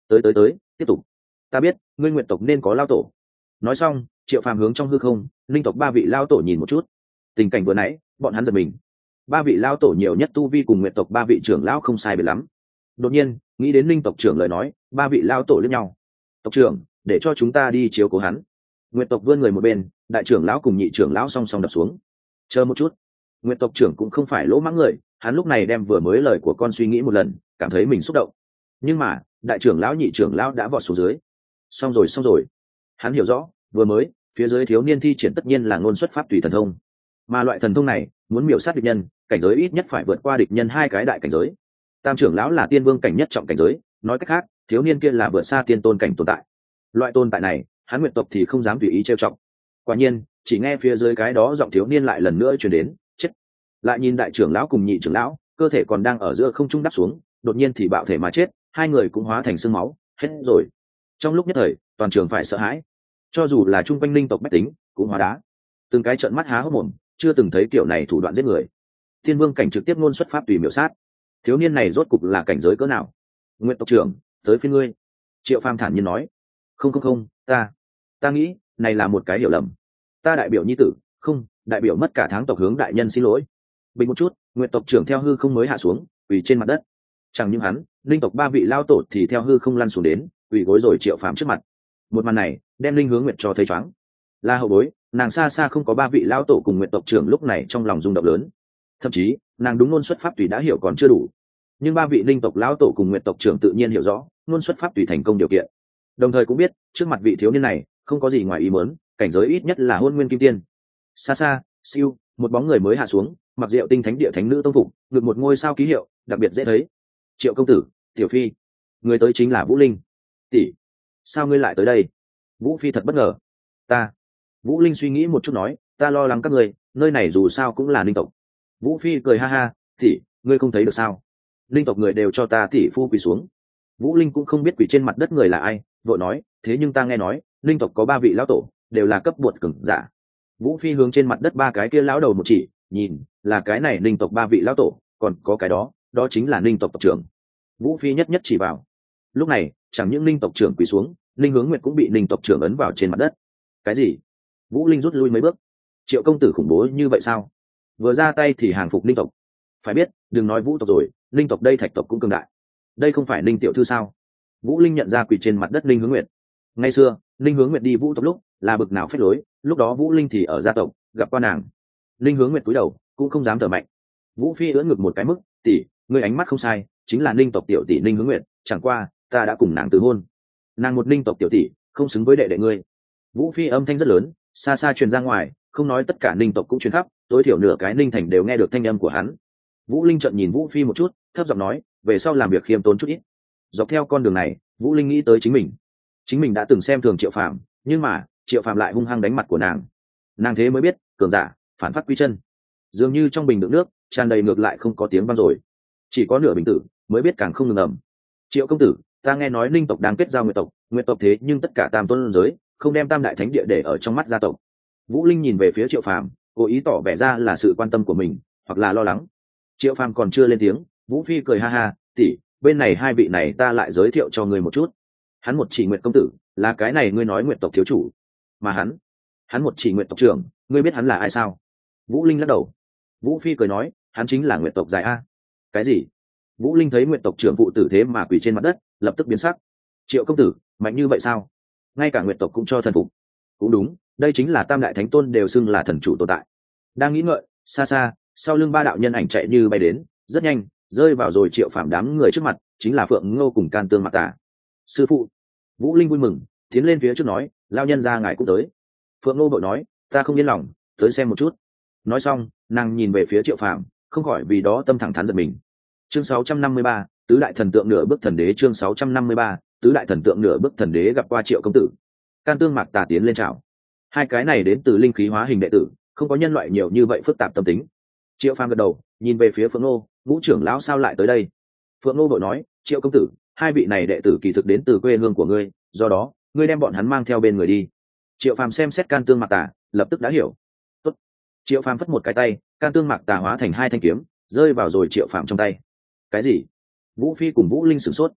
tới tới tới tiếp tục. Ta biết ngươi nguyện tộc nên có lao tổ. Nói xong Triệu Phàm hướng trong hư không, linh tộc ba vị lao tổ nhìn một chút. Tình cảnh vừa nãy bọn hắn giật mình. Ba vị lao tổ nhiều nhất tu vi cùng nguyện tộc ba vị trưởng lão không sai biệt lắm. Đột nhiên nghĩ đến linh tộc trưởng lời nói, ba vị lao tổ lẫn nhau. Tộc trưởng, để cho chúng ta đi chiếu cố hắn. Nguyện tộc vươn người một bên, đại trưởng lão cùng nhị trưởng lão song song đập xuống. Chờ một chút. Nguyện tộc trưởng cũng không phải lỗ mãng người, hắn lúc này đem vừa mới lời của con suy nghĩ một lần, cảm thấy mình xúc động. Nhưng mà đại trưởng lão nhị trưởng lão đã vọt xuống dưới. Xong rồi xong rồi. Hắn hiểu rõ, vừa mới phía dưới thiếu niên thi triển tất nhiên là ngôn xuất pháp tùy thần thông, mà loại thần thông này muốn miểu sát địch nhân, cảnh giới ít nhất phải vượt qua địch nhân hai cái đại cảnh giới. Tam trưởng lão là tiên vương cảnh nhất trọng cảnh giới, nói cách khác thiếu niên kia là vượt xa tiên tôn cảnh tồn tại. Loại tồn tại này hắn nguyện tộc thì không dám tùy ý trêu chọc. Quả nhiên chỉ nghe phía dưới cái đó giọng thiếu niên lại lần nữa truyền đến, chết. Lại nhìn đại trưởng lão cùng nhị trưởng lão, cơ thể còn đang ở giữa không trung đáp xuống, đột nhiên thì bạo thể mà chết, hai người cũng hóa thành xương máu, hết rồi. Trong lúc nhất thời toàn trường phải sợ hãi, cho dù là trung quanh linh tộc bách tính cũng hóa đá, từng cái trợn mắt há hốc mồm, chưa từng thấy kiểu này thủ đoạn giết người. Thiên vương cảnh trực tiếp ngôn xuất pháp tùy miểu sát, thiếu niên này rốt cục là cảnh giới cỡ nào? Nguyện tộc trưởng, tới phiên ngươi. Triệu Phàm thản nhiên nói. Không không không, ta ta nghĩ này là một cái hiểu lầm. Ta đại biểu nhi tử, không đại biểu mất cả tháng tộc hướng đại nhân xin lỗi. Bình một chút, Nguyện tộc trưởng theo hư không mới hạ xuống, quỳ trên mặt đất. Chẳng những hắn, linh tộc ba vị lao tổ thì theo hư không lăn xuống đến, quỳ gối rồi Triệu Phàm trước mặt. Một màn này đem Linh Hướng Nguyệt cho thấy choáng. Là hậu bối, nàng xa xa không có ba vị lao tổ cùng Nguyện tộc trưởng lúc này trong lòng rung động lớn. Thậm chí nàng đúng ngôn xuất pháp tùy đã hiểu còn chưa đủ, nhưng ba vị linh tộc lão tổ cùng Nguyện tộc trưởng tự nhiên hiểu rõ ngôn xuất pháp tùy thành công điều kiện, đồng thời cũng biết trước mặt vị thiếu niên này không có gì ngoài ý muốn, cảnh giới ít nhất là hôn nguyên kim tiên. Xa xa siêu một bóng người mới hạ xuống, mặc diệu tinh thánh địa thánh nữ tông phục, ngực một ngôi sao ký hiệu đặc biệt dễ thấy. Triệu công tử, Tiểu Phi. Người tới chính là Vũ Linh. Tỷ, sao ngươi lại tới đây? Vũ Phi thật bất ngờ. Ta. Vũ Linh suy nghĩ một chút nói, ta lo lắng các người, nơi này dù sao cũng là linh tộc. Vũ Phi cười ha ha, tỷ, ngươi không thấy được sao? Linh tộc người đều cho ta tỷ phu quỳ xuống. Vũ Linh cũng không biết quỳ trên mặt đất người là ai, vội nói, thế nhưng ta nghe nói linh tộc có ba vị lão tổ, đều là cấp bột cường giả. Vũ Phi hướng trên mặt đất ba cái kia lão đầu một chỉ, nhìn, là cái này linh tộc ba vị lão tổ, còn có cái đó, đó chính là linh tộc tộc trưởng. Vũ Phi nhất nhất chỉ vào. Lúc này chẳng những linh tộc trưởng quỳ xuống, Linh Hướng Nguyệt cũng bị linh tộc trưởng ấn vào trên mặt đất. Cái gì? Vũ Linh rút lui mấy bước. Triệu công tử khủng bố như vậy sao? Vừa ra tay thì hàng phục linh tộc. Phải biết, đừng nói Vũ tộc rồi, linh tộc đây thạch tộc cũng cường đại. Đây không phải linh tiểu thư sao? Vũ Linh nhận ra quỳ trên mặt đất Linh Hướng Nguyệt. Ngày xưa Linh Hướng Nguyệt đi Vũ tộc lúc là bực nào phách lối, lúc đó Vũ Linh thì ở gia tộc gặp qua nàng. Linh Hướng Nguyệt cúi đầu cũng không dám thở mạnh. Vũ Phi ưỡn ngực một cái mức, tỷ, ngươi ánh mắt không sai, chính là linh tộc tiểu tỷ Linh Hướng Nguyệt, chẳng qua ta đã cùng nàng từ hôn. Nàng một linh tộc tiểu tỷ không xứng với đệ đệ ngươi. Vũ Phi âm thanh rất lớn, xa xa truyền ra ngoài, không nói tất cả linh tộc cũng truyền khắp, tối thiểu nửa cái linh thành đều nghe được thanh âm của hắn. Vũ Linh trợn nhìn Vũ Phi một chút, thấp giọng nói, về sau làm việc khiêm tốn chút ít. Dọc theo con đường này Vũ Linh nghĩ tới chính mình. Chính mình đã từng xem thường Triệu Phàm, nhưng mà Triệu Phàm lại hung hăng đánh mặt của nàng. Nàng thế mới biết cường giả phản phát quy chân. Dường như trong bình đựng nước tràn đầy ngược lại không có tiếng vang rồi, chỉ có nửa bình tử mới biết càng không ngừng ầm. Triệu công tử, ta nghe nói linh tộc đang kết giao nguyệt tộc, nguyệt tộc thế nhưng tất cả tam tôn giới không đem tam đại thánh địa để ở trong mắt gia tộc. Vũ Linh nhìn về phía Triệu Phàm, cố ý tỏ vẻ ra là sự quan tâm của mình hoặc là lo lắng. Triệu Phàm còn chưa lên tiếng, Vũ Phi cười ha ha, tỷ, bên này hai vị này ta lại giới thiệu cho ngươi một chút. Hắn một chỉ nguyệt công tử, là cái này ngươi nói nguyệt tộc thiếu chủ, mà hắn hắn một chỉ nguyệt tộc trưởng, ngươi biết hắn là ai sao? Vũ Linh lắc đầu. Vũ Phi cười nói, hắn chính là nguyệt tộc dài a. Cái gì? Vũ Linh thấy nguyệt tộc trưởng phụ tử thế mà quỳ trên mặt đất, lập tức biến sắc. Triệu công tử mạnh như vậy sao? Ngay cả nguyệt tộc cũng cho thần phục. Cũng đúng, đây chính là tam đại thánh tôn đều xưng là thần chủ tồn tại. Đang nghĩ ngợi, xa xa sau lưng ba đạo nhân ảnh chạy như bay đến, rất nhanh rơi vào rồi Triệu Phàm đám người trước mặt, chính là Phượng Ngô cùng Can Tương Mặc Tà. Sư phụ. Vũ Linh vui mừng tiến lên phía trước nói, lao nhân ra ngài cũng tới. Phượng Ngô vội nói, ta không yên lòng, tới xem một chút. Nói xong nàng nhìn về phía Triệu Phàm, không khỏi vì đó tâm thẳng thắn giật mình. Chương sáu trăm năm mươi ba, tứ đại thần tượng nửa bước thần đế. Chương sáu trăm năm mươi ba, tứ đại thần tượng nửa bước thần đế gặp qua Triệu công tử. Can Tương Mạc Tà tiến lên chào. Hai cái này đến từ linh khí hóa hình đệ tử, không có nhân loại nhiều như vậy phức tạp tâm tính. Triệu Phàm gật đầu nhìn về phía Phượng Ngô, Vũ trưởng lão sao lại tới đây? Phượng Ngô vội nói, Triệu công tử, hai vị này đệ tử kỳ thực đến từ quê hương của ngươi, do đó ngươi đem bọn hắn mang theo bên người đi. Triệu Phàm xem xét Can Tương Mạc Tà, lập tức đã hiểu. Tốt. Triệu Phàm phất một cái tay, Can Tương Mạc Tà hóa thành hai thanh kiếm, rơi vào rồi Triệu Phàm trong tay. Cái gì? Vũ Phi cùng Vũ Linh sửng sốt.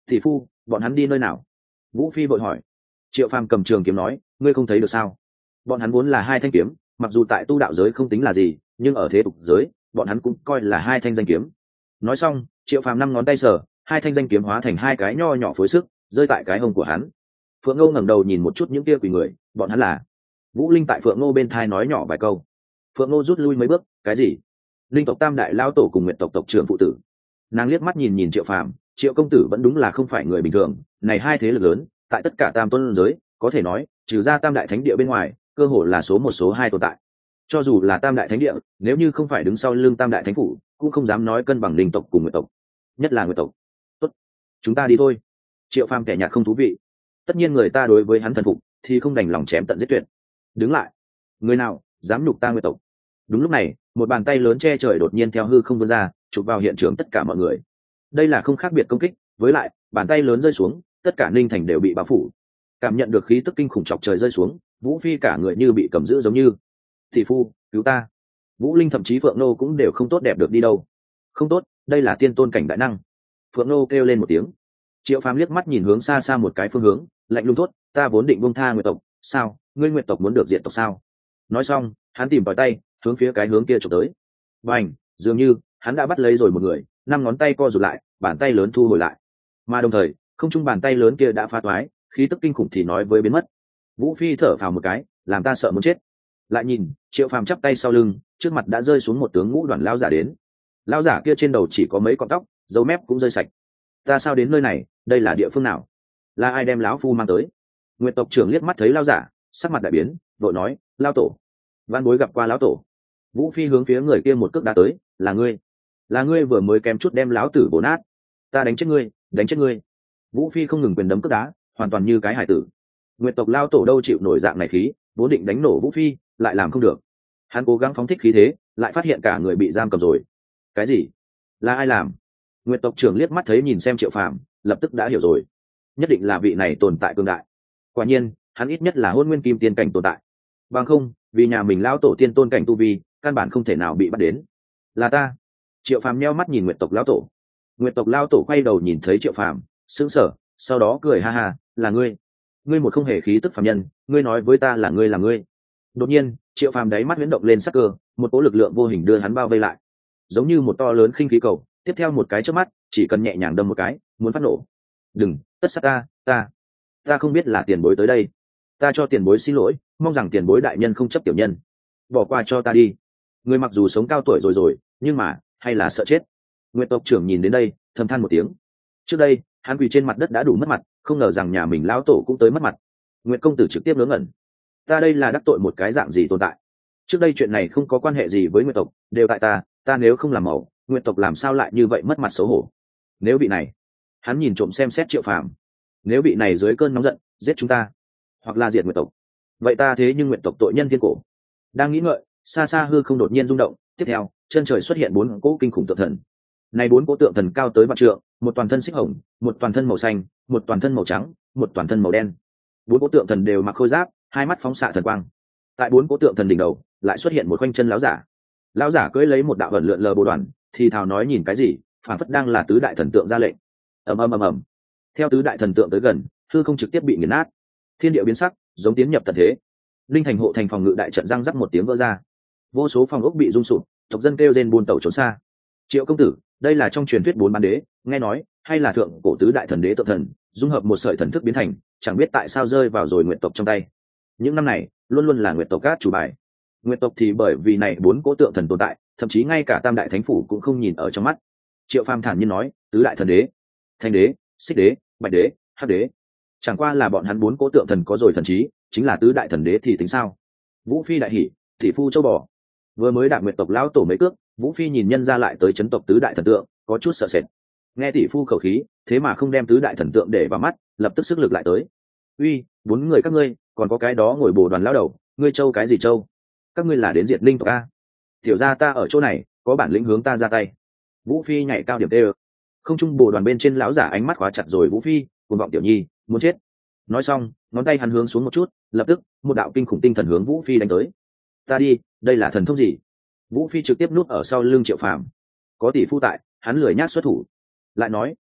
Tỷ phu, bọn hắn đi nơi nào? Vũ Phi vội hỏi. Triệu Phàm cầm trường kiếm nói, ngươi không thấy được sao? Bọn hắn vốn là hai thanh kiếm, mặc dù tại tu đạo giới không tính là gì, nhưng ở thế tục giới, bọn hắn cũng coi là hai thanh danh kiếm. Nói xong, Triệu Phàm năm ngón tay sờ, hai thanh danh kiếm hóa thành hai cái nho nhỏ phối sức, rơi tại cái hông của hắn. Phượng Ngô ngẩng đầu nhìn một chút những kia quỷ người, bọn hắn là? Vũ Linh tại Phượng Ngô bên thai nói nhỏ vài câu. Phượng Ngô rút lui mấy bước, cái gì? Linh tộc Tam đại lão tổ cùng Nguyệt tộc tộc trưởng phụ tử. Nàng liếc mắt nhìn nhìn Triệu Phàm, Triệu công tử vẫn đúng là không phải người bình thường, này hai thế lực lớn, tại tất cả Tam Tôn giới, có thể nói, trừ ra Tam đại thánh địa bên ngoài, cơ hội là số một số hai tồn tại. Cho dù là Tam đại thánh địa, nếu như không phải đứng sau lưng Tam đại thánh phủ, cũng không dám nói cân bằng Linh tộc cùng Nguyệt tộc, nhất là Nguyệt tộc. Tốt, chúng ta đi thôi. Triệu Phàm kẻ nhạt không thú vị. Tất nhiên người ta đối với hắn thần phục, thì không đành lòng chém tận giết tuyệt. Đứng lại, người nào dám nhục ta Nguyệt tộc? Đúng lúc này, một bàn tay lớn che trời đột nhiên theo hư không vươn ra, chụp vào hiện trường tất cả mọi người. Đây là không khác biệt công kích, với lại bàn tay lớn rơi xuống, tất cả Ninh Thành đều bị bao phủ. Cảm nhận được khí tức kinh khủng chọc trời rơi xuống, Vũ Phi cả người như bị cầm giữ giống như. Thị phu, cứu ta! Vũ Linh thậm chí Phượng Nô cũng đều không tốt đẹp được đi đâu. Không tốt, đây là tiên tôn cảnh đại năng. Phượng Nô kêu lên một tiếng. Triệu Phàm liếc mắt nhìn hướng xa xa một cái phương hướng, lạnh lùng thốt, ta vốn định buông tha Nguyệt tộc, sao, ngươi Nguyệt tộc muốn được diệt tộc sao? Nói xong, hắn tìm tòi tay, hướng phía cái hướng kia chụp tới. Bành, dường như hắn đã bắt lấy rồi một người, năm ngón tay co rụt lại, bàn tay lớn thu hồi lại. Mà đồng thời, không trung bàn tay lớn kia đã phá toái, khí tức kinh khủng thì nói với biến mất. Vũ Phi thở phào một cái, làm ta sợ muốn chết. Lại nhìn, Triệu Phàm chắp tay sau lưng, trước mặt đã rơi xuống một tướng ngũ đoàn lão giả đến. Lão giả kia trên đầu chỉ có mấy con tóc, dấu mép cũng rơi sạch. Ta sao đến nơi này, đây là địa phương nào? Là ai đem lão phu mang tới? Nguyệt tộc trưởng liếc mắt thấy lão giả, sắc mặt đại biến, vội nói, lão tổ. Văn bối gặp qua lão tổ. Vũ Phi hướng phía người kia một cước đá tới, là ngươi, là ngươi vừa mới kém chút đem lão tử bổ nát. Ta đánh chết ngươi, đánh chết ngươi. Vũ Phi không ngừng quyền đấm cước đá, hoàn toàn như cái hải tử. Nguyệt tộc lão tổ đâu chịu nổi dạng này khí, vốn định đánh nổ Vũ Phi, lại làm không được. Hắn cố gắng phóng thích khí thế, lại phát hiện cả người bị giam cầm rồi. Cái gì? Là ai làm? Nguyệt tộc trưởng liếc mắt thấy nhìn xem Triệu Phàm, lập tức đã hiểu rồi. Nhất định là vị này tồn tại cường đại. Quả nhiên, hắn ít nhất là hôn nguyên kim tiên cảnh tồn tại. Bằng không, vì nhà mình lão tổ tiên tôn cảnh tu vi, căn bản không thể nào bị bắt đến. Là ta. Triệu Phàm nheo mắt nhìn Nguyệt tộc lão tổ. Nguyệt tộc lão tổ quay đầu nhìn thấy Triệu Phàm, sững sờ, sau đó cười ha ha, là ngươi. Ngươi một không hề khí tức phàm nhân, ngươi nói với ta là ngươi là ngươi. Đột nhiên, Triệu Phàm đáy mắt huyễn động lên sắc cơ, một cỗ lực lượng vô hình đưa hắn bao vây lại, giống như một to lớn khinh khí cầu, tiếp theo một cái chớp mắt, chỉ cần nhẹ nhàng đâm một cái, muốn phát nổ. Đừng, tất sát ta, ta, ta không biết là tiền bối tới đây. Ta cho tiền bối xin lỗi, mong rằng tiền bối đại nhân không chấp tiểu nhân. Bỏ qua cho ta đi. Người mặc dù sống cao tuổi rồi rồi, nhưng mà, hay là sợ chết. Nguyệt tộc trưởng nhìn đến đây, thầm than một tiếng. Trước đây, hắn quỳ trên mặt đất đã đủ mất mặt, không ngờ rằng nhà mình lão tổ cũng tới mất mặt. Nguyệt công tử trực tiếp ngớ ngẩn. Ta đây là đắc tội một cái dạng gì tồn tại? Trước đây chuyện này không có quan hệ gì với Nguyệt tộc, đều tại ta, ta nếu không làm mẫu, Nguyệt tộc làm sao lại như vậy mất mặt xấu hổ? Nếu bị này, hắn nhìn trộm xem xét Triệu Phàm. Nếu bị này dưới cơn nóng giận, giết chúng ta, hoặc là diệt Nguyệt tộc, vậy ta thế nhưng Nguyệt tộc tội nhân thiên cổ. Đang nghĩ ngợi, xa xa hư không đột nhiên rung động, tiếp theo, chân trời xuất hiện bốn cỗ kinh khủng tượng thần. Này bốn cỗ tượng thần cao tới vạn trượng, một toàn thân xích hồng, một toàn thân màu xanh, một toàn thân màu trắng, một toàn thân màu đen. Bốn cỗ tượng thần đều mặc khôi giáp, hai mắt phóng xạ thần quang. Tại bốn cỗ tượng thần đỉnh đầu, lại xuất hiện một khoanh chân lão giả. Lão giả cưỡi lấy một đạo ẩn lượn lờ bồ đoàn, thì thào nói nhìn cái gì, phản phất đang là tứ đại thần tượng ra lệnh. Ầm ầm ầm ầm. Theo tứ đại thần tượng tới gần, hư không trực tiếp bị nghiền nát. Thiên địa biến sắc, giống tiến nhập tận thế. Linh thành hộ thành phòng ngự đại trận răng rắc một tiếng vỡ ra. Vô số phòng ốc bị rung sụp, tộc dân kêu rên buôn tẩu trốn xa. Triệu công tử, đây là trong truyền thuyết bốn bán đế, nghe nói, hay là thượng cổ tứ đại thần đế tự thần, dung hợp một sợi thần thức biến thành, chẳng biết tại sao rơi vào rồi nguyệt tộc trong tay. Những năm này, luôn luôn là nguyệt tộc cát chủ bài. Nguyệt tộc thì bởi vì này bốn cỗ tượng thần tồn tại, thậm chí ngay cả tam đại thánh phủ cũng không nhìn ở trong mắt. Triệu Phàm thản nhiên nói, tứ đại thần đế, thanh đế, xích đế, bạch đế, hắc đế, chẳng qua là bọn hắn bốn cỗ tượng thần có rồi thần trí, chính là tứ đại thần đế thì tính sao? Vũ Phi đại hỉ, thị phu châu bò. Vừa mới đạp nguyệt tộc lão tổ mấy cước, Vũ Phi nhìn nhân ra lại tới chấn tộc tứ đại thần tượng, có chút sợ sệt. Nghe tỷ phu khẩu khí, thế mà không đem tứ đại thần tượng để vào mắt, lập tức sức lực lại tới. Uy, bốn người các ngươi, còn có cái đó ngồi bồ đoàn lão đầu, ngươi châu cái gì châu? Các ngươi là đến diệt linh tộc a? Tiểu gia ta ở chỗ này, có bản lĩnh hướng ta ra tay. Vũ Phi nhảy cao điểm tê. Không trung bồ đoàn bên trên lão giả ánh mắt khóa chặt rồi Vũ Phi, cuồng vọng tiểu nhi, muốn chết. Nói xong, ngón tay hắn hướng xuống một chút, lập tức một đạo kinh khủng tinh thần hướng Vũ Phi đánh tới. Ta đi, đây là thần thông gì? Vũ Phi trực tiếp núp ở sau lưng Triệu Phàm. Có tỷ phu tại, hắn lười nhác xuất thủ. Lại nói,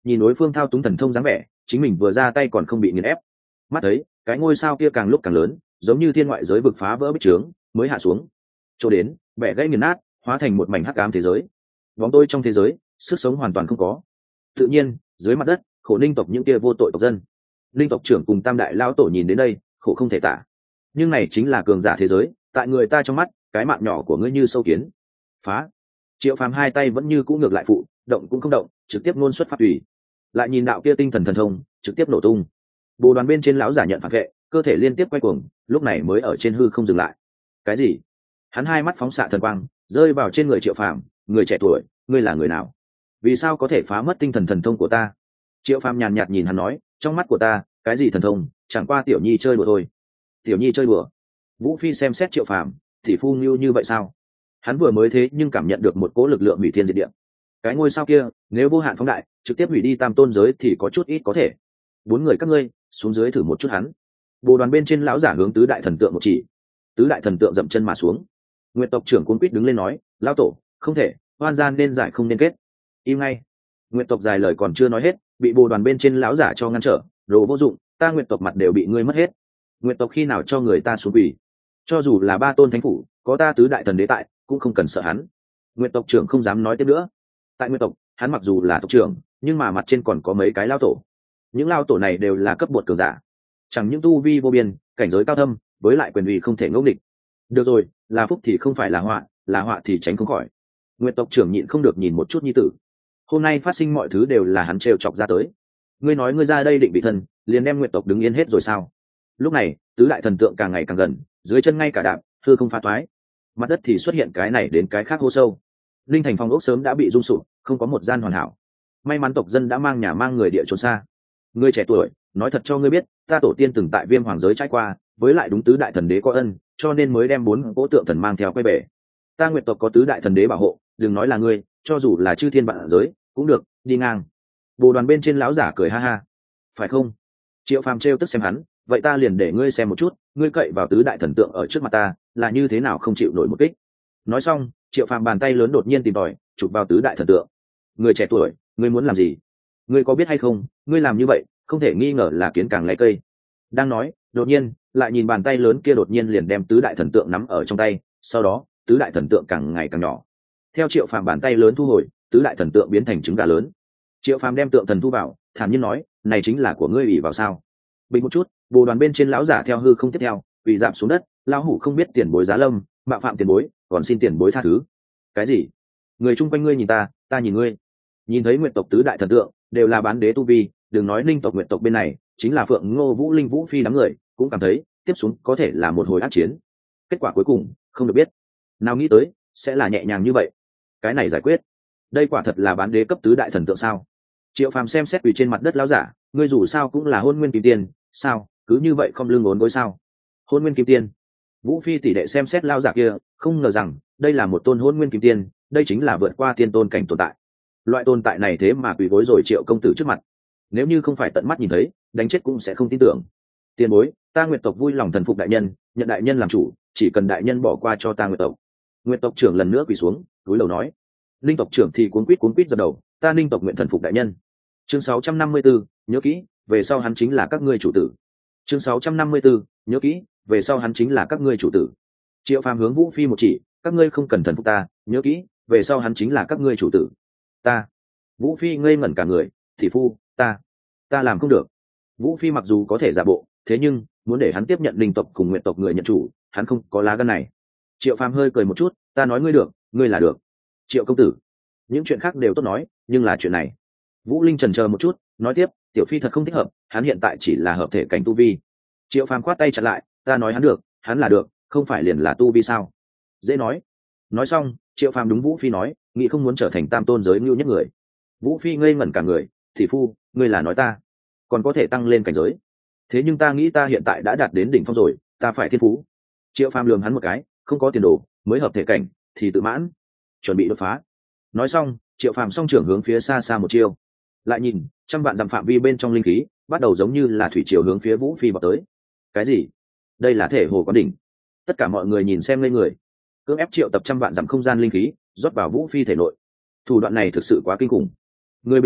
nhìn đối phương thao túng thần thông dáng vẻ, chính mình vừa ra tay còn không bị nghiền ép. Mắt thấy cái ngôi sao kia càng lúc càng lớn, giống như thiên ngoại giới vực phá vỡ bích trướng mới hạ xuống, chỗ đến vẻ gãy nghiền nát, hóa thành một mảnh hắc ám thế giới. Bóng tôi trong thế giới, sức sống hoàn toàn không có. Tự nhiên dưới mặt đất, khổ linh tộc những kia vô tội tộc dân, linh tộc trưởng cùng tam đại lao tổ nhìn đến đây, khổ không thể tả. Nhưng này chính là cường giả thế giới, tại người ta trong mắt, cái mạng nhỏ của ngươi như sâu kiến. Phá. Triệu Phàm hai tay vẫn như cũ ngược lại phụ, động cũng không động, trực tiếp ngôn xuất pháp tùy. Lại nhìn đạo kia tinh thần thần thông, trực tiếp nổ tung. Bồ đoàn bên trên lão giả nhận phản vệ, cơ thể liên tiếp quay cuồng, lúc này mới ở trên hư không dừng lại. Cái gì? Hắn hai mắt phóng xạ thần quang, rơi vào trên người Triệu Phàm, người trẻ tuổi, ngươi là người nào? Vì sao có thể phá mất tinh thần thần thông của ta? Triệu Phàm nhàn nhạt nhìn hắn nói, trong mắt của ta, cái gì thần thông, chẳng qua tiểu nhi chơi đùa thôi. Tiểu nhi chơi đùa? Vũ Phi xem xét Triệu Phàm, thì phu như như vậy sao? Hắn vừa mới thế nhưng cảm nhận được một cỗ lực lượng hủy thiên diệt địa. Cái ngôi sao kia, nếu vô hạn phóng đại, trực tiếp hủy đi tam tôn giới thì có chút ít có thể. Bốn người các ngươi, xuống dưới thử một chút hắn. Bồ đoàn bên trên lão giả hướng tứ đại thần tượng một chỉ. Tứ đại thần tượng dậm chân mà xuống. Nguyệt tộc trưởng cuống quýt đứng lên nói, lão tổ, không thể, oan gian nên giải không nên kết. Im ngay. Nguyệt tộc dài lời còn chưa nói hết, bị bồ đoàn bên trên lão giả cho ngăn trở, đồ vô dụng, ta Nguyệt tộc mặt đều bị ngươi mất hết. Nguyệt tộc khi nào cho người ta xuống quỷ? Cho dù là ba tôn thánh phủ, có ta tứ đại thần đế tại, cũng không cần sợ hắn. Nguyệt tộc trưởng không dám nói tiếp nữa. Tại Nguyệt tộc, hắn mặc dù là tộc trưởng, nhưng mà mặt trên còn có mấy cái lao tổ. Những lao tổ này đều là cấp bậc cường giả, chẳng những tu vi vô biên, cảnh giới cao thâm, với lại quyền uy không thể ngẫu nghịch. Được rồi, là phúc thì không phải là họa, là họa thì tránh không khỏi. Nguyệt tộc trưởng nhịn không được nhìn một chút nhi tử. Hôm nay phát sinh mọi thứ đều là hắn trêu chọc ra tới. Ngươi nói ngươi ra đây định bị thân, liền đem Nguyệt tộc đứng yên hết rồi sao? Lúc này, tứ đại thần tượng càng ngày càng gần, dưới chân ngay cả đạp, hư không phá toái. Mặt đất thì xuất hiện cái này đến cái khác hô sâu. Linh thành phong ốc sớm đã bị rung sụp, không có một gian hoàn hảo. May mắn tộc dân đã mang nhà mang người địa trốn xa. Ngươi trẻ tuổi, nói thật cho ngươi biết, ta tổ tiên từng tại Viêm Hoàng giới trải qua, với lại đúng tứ đại thần đế có ân, cho nên mới đem bốn cỗ tượng thần mang theo quay về. Ta Nguyệt tộc có tứ đại thần đế bảo hộ, đừng nói là ngươi, cho dù là chư thiên vạn giới cũng được, đi ngang. Bồ đoàn bên trên lão giả cười ha ha. Phải không? Triệu Phàm trêu tức xem hắn, vậy ta liền để ngươi xem một chút, ngươi cậy vào tứ đại thần tượng ở trước mặt ta, là như thế nào không chịu nổi một kích. Nói xong, Triệu Phàm bàn tay lớn đột nhiên tìm tòi, chụp vào tứ đại thần tượng. Người trẻ tuổi, ngươi muốn làm gì? Ngươi có biết hay không, ngươi làm như vậy, không thể nghi ngờ là kiến càng lấy cây. Đang nói, đột nhiên, lại nhìn bàn tay lớn kia đột nhiên liền đem tứ đại thần tượng nắm ở trong tay, sau đó, tứ đại thần tượng càng ngày càng nhỏ. Theo Triệu Phàm bàn tay lớn thu hồi, tứ đại thần tượng biến thành trứng gà lớn. Triệu Phàm đem tượng thần thu vào, thản nhiên nói, này chính là của ngươi ủy vào sao? Bình một chút, bồ đoàn bên trên lão giả theo hư không tiếp theo, ủy giảm xuống đất, lão hủ không biết tiền bối giá lâm, mạo phạm tiền bối, còn xin tiền bối tha thứ. Cái gì? Người chung quanh ngươi nhìn ta, ta nhìn ngươi. Nhìn thấy Nguyệt tộc tứ đại thần tượng đều là bán đế tu vi, đừng nói Linh tộc Nguyệt tộc bên này, chính là Phượng Ngô Vũ Linh Vũ Phi đám người, cũng cảm thấy tiếp xuống có thể là một hồi ác chiến. Kết quả cuối cùng không được biết. Nào nghĩ tới sẽ là nhẹ nhàng như vậy. Cái này giải quyết. Đây quả thật là bán đế cấp tứ đại thần tượng sao? Triệu Phàm xem xét quỳ trên mặt đất lão giả, ngươi dù sao cũng là Hôn Nguyên Kim Tiên, sao, cứ như vậy không lưng ốn gối sao? Hôn Nguyên Kim Tiên. Vũ Phi tỷ đệ xem xét lão giả kia, không ngờ rằng đây là một tôn Hôn Nguyên Kim Tiên, đây chính là vượt qua tiên tôn cảnh tồn tại. Loại tồn tại này thế mà quỳ gối rồi Triệu công tử trước mặt. Nếu như không phải tận mắt nhìn thấy, đánh chết cũng sẽ không tin tưởng. Tiền bối, ta Nguyệt tộc vui lòng thần phục đại nhân, nhận đại nhân làm chủ, chỉ cần đại nhân bỏ qua cho ta Nguyệt tộc. Nguyệt tộc trưởng lần nữa quỳ xuống, cúi đầu nói. Linh tộc trưởng thì cuốn quýt cuốn quýt giật đầu, ta Linh tộc nguyện thần phục đại nhân. Chương sáu trăm năm mươi tư, nhớ kỹ, về sau hắn chính là các ngươi chủ tử. Chương sáu trăm năm mươi tư, nhớ kỹ, về sau hắn chính là các ngươi chủ tử. Triệu Phàm hướng Vũ Phi một chỉ, các ngươi không cần thần phục ta, nhớ kỹ, về sau hắn chính là các ngươi chủ tử. Ta. Vũ Phi ngây ngẩn cả người, thị phu, ta, ta làm không được. Vũ Phi mặc dù có thể giả bộ, thế nhưng muốn để hắn tiếp nhận Linh tộc cùng Nguyệt tộc người nhận chủ, hắn không có lá gan này. Triệu Phàm hơi cười một chút, ta nói ngươi được, ngươi là được. Triệu công tử, những chuyện khác đều tốt nói, nhưng là chuyện này. Vũ Linh chần chờ một chút, nói tiếp, tiểu phi thật không thích hợp, hắn hiện tại chỉ là hợp thể cảnh tu vi. Triệu Phàm khoát tay chặn lại, ta nói hắn được, hắn là được, không phải liền là tu vi sao? Dễ nói. Nói xong, Triệu Phàm đúng Vũ Phi nói, nghĩ không muốn trở thành tam tôn giới ngưu nhất người. Vũ Phi ngây ngẩn cả người, thị phu, ngươi là nói ta còn có thể tăng lên cảnh giới, thế nhưng ta nghĩ ta hiện tại đã đạt đến đỉnh phong rồi, ta phải thiên phú. Triệu Phàm lườm hắn một cái, không có tiền đồ mới hợp thể cảnh thì tự mãn, chuẩn bị đột phá. Nói xong, Triệu Phàm song trưởng hướng phía xa xa một chiêu, lại nhìn trăm vạn dặm phạm vi bên trong linh khí bắt đầu giống như là thủy triều hướng phía Vũ Phi vào tới. Cái gì? Đây là thể hồ quán đỉnh. Tất cả mọi người nhìn xem lên người, cưỡng ép triệu tập trăm vạn dặm không gian linh khí rót vào Vũ Phi thể nội. Thủ đoạn này thực sự quá kinh khủng. Người bình thường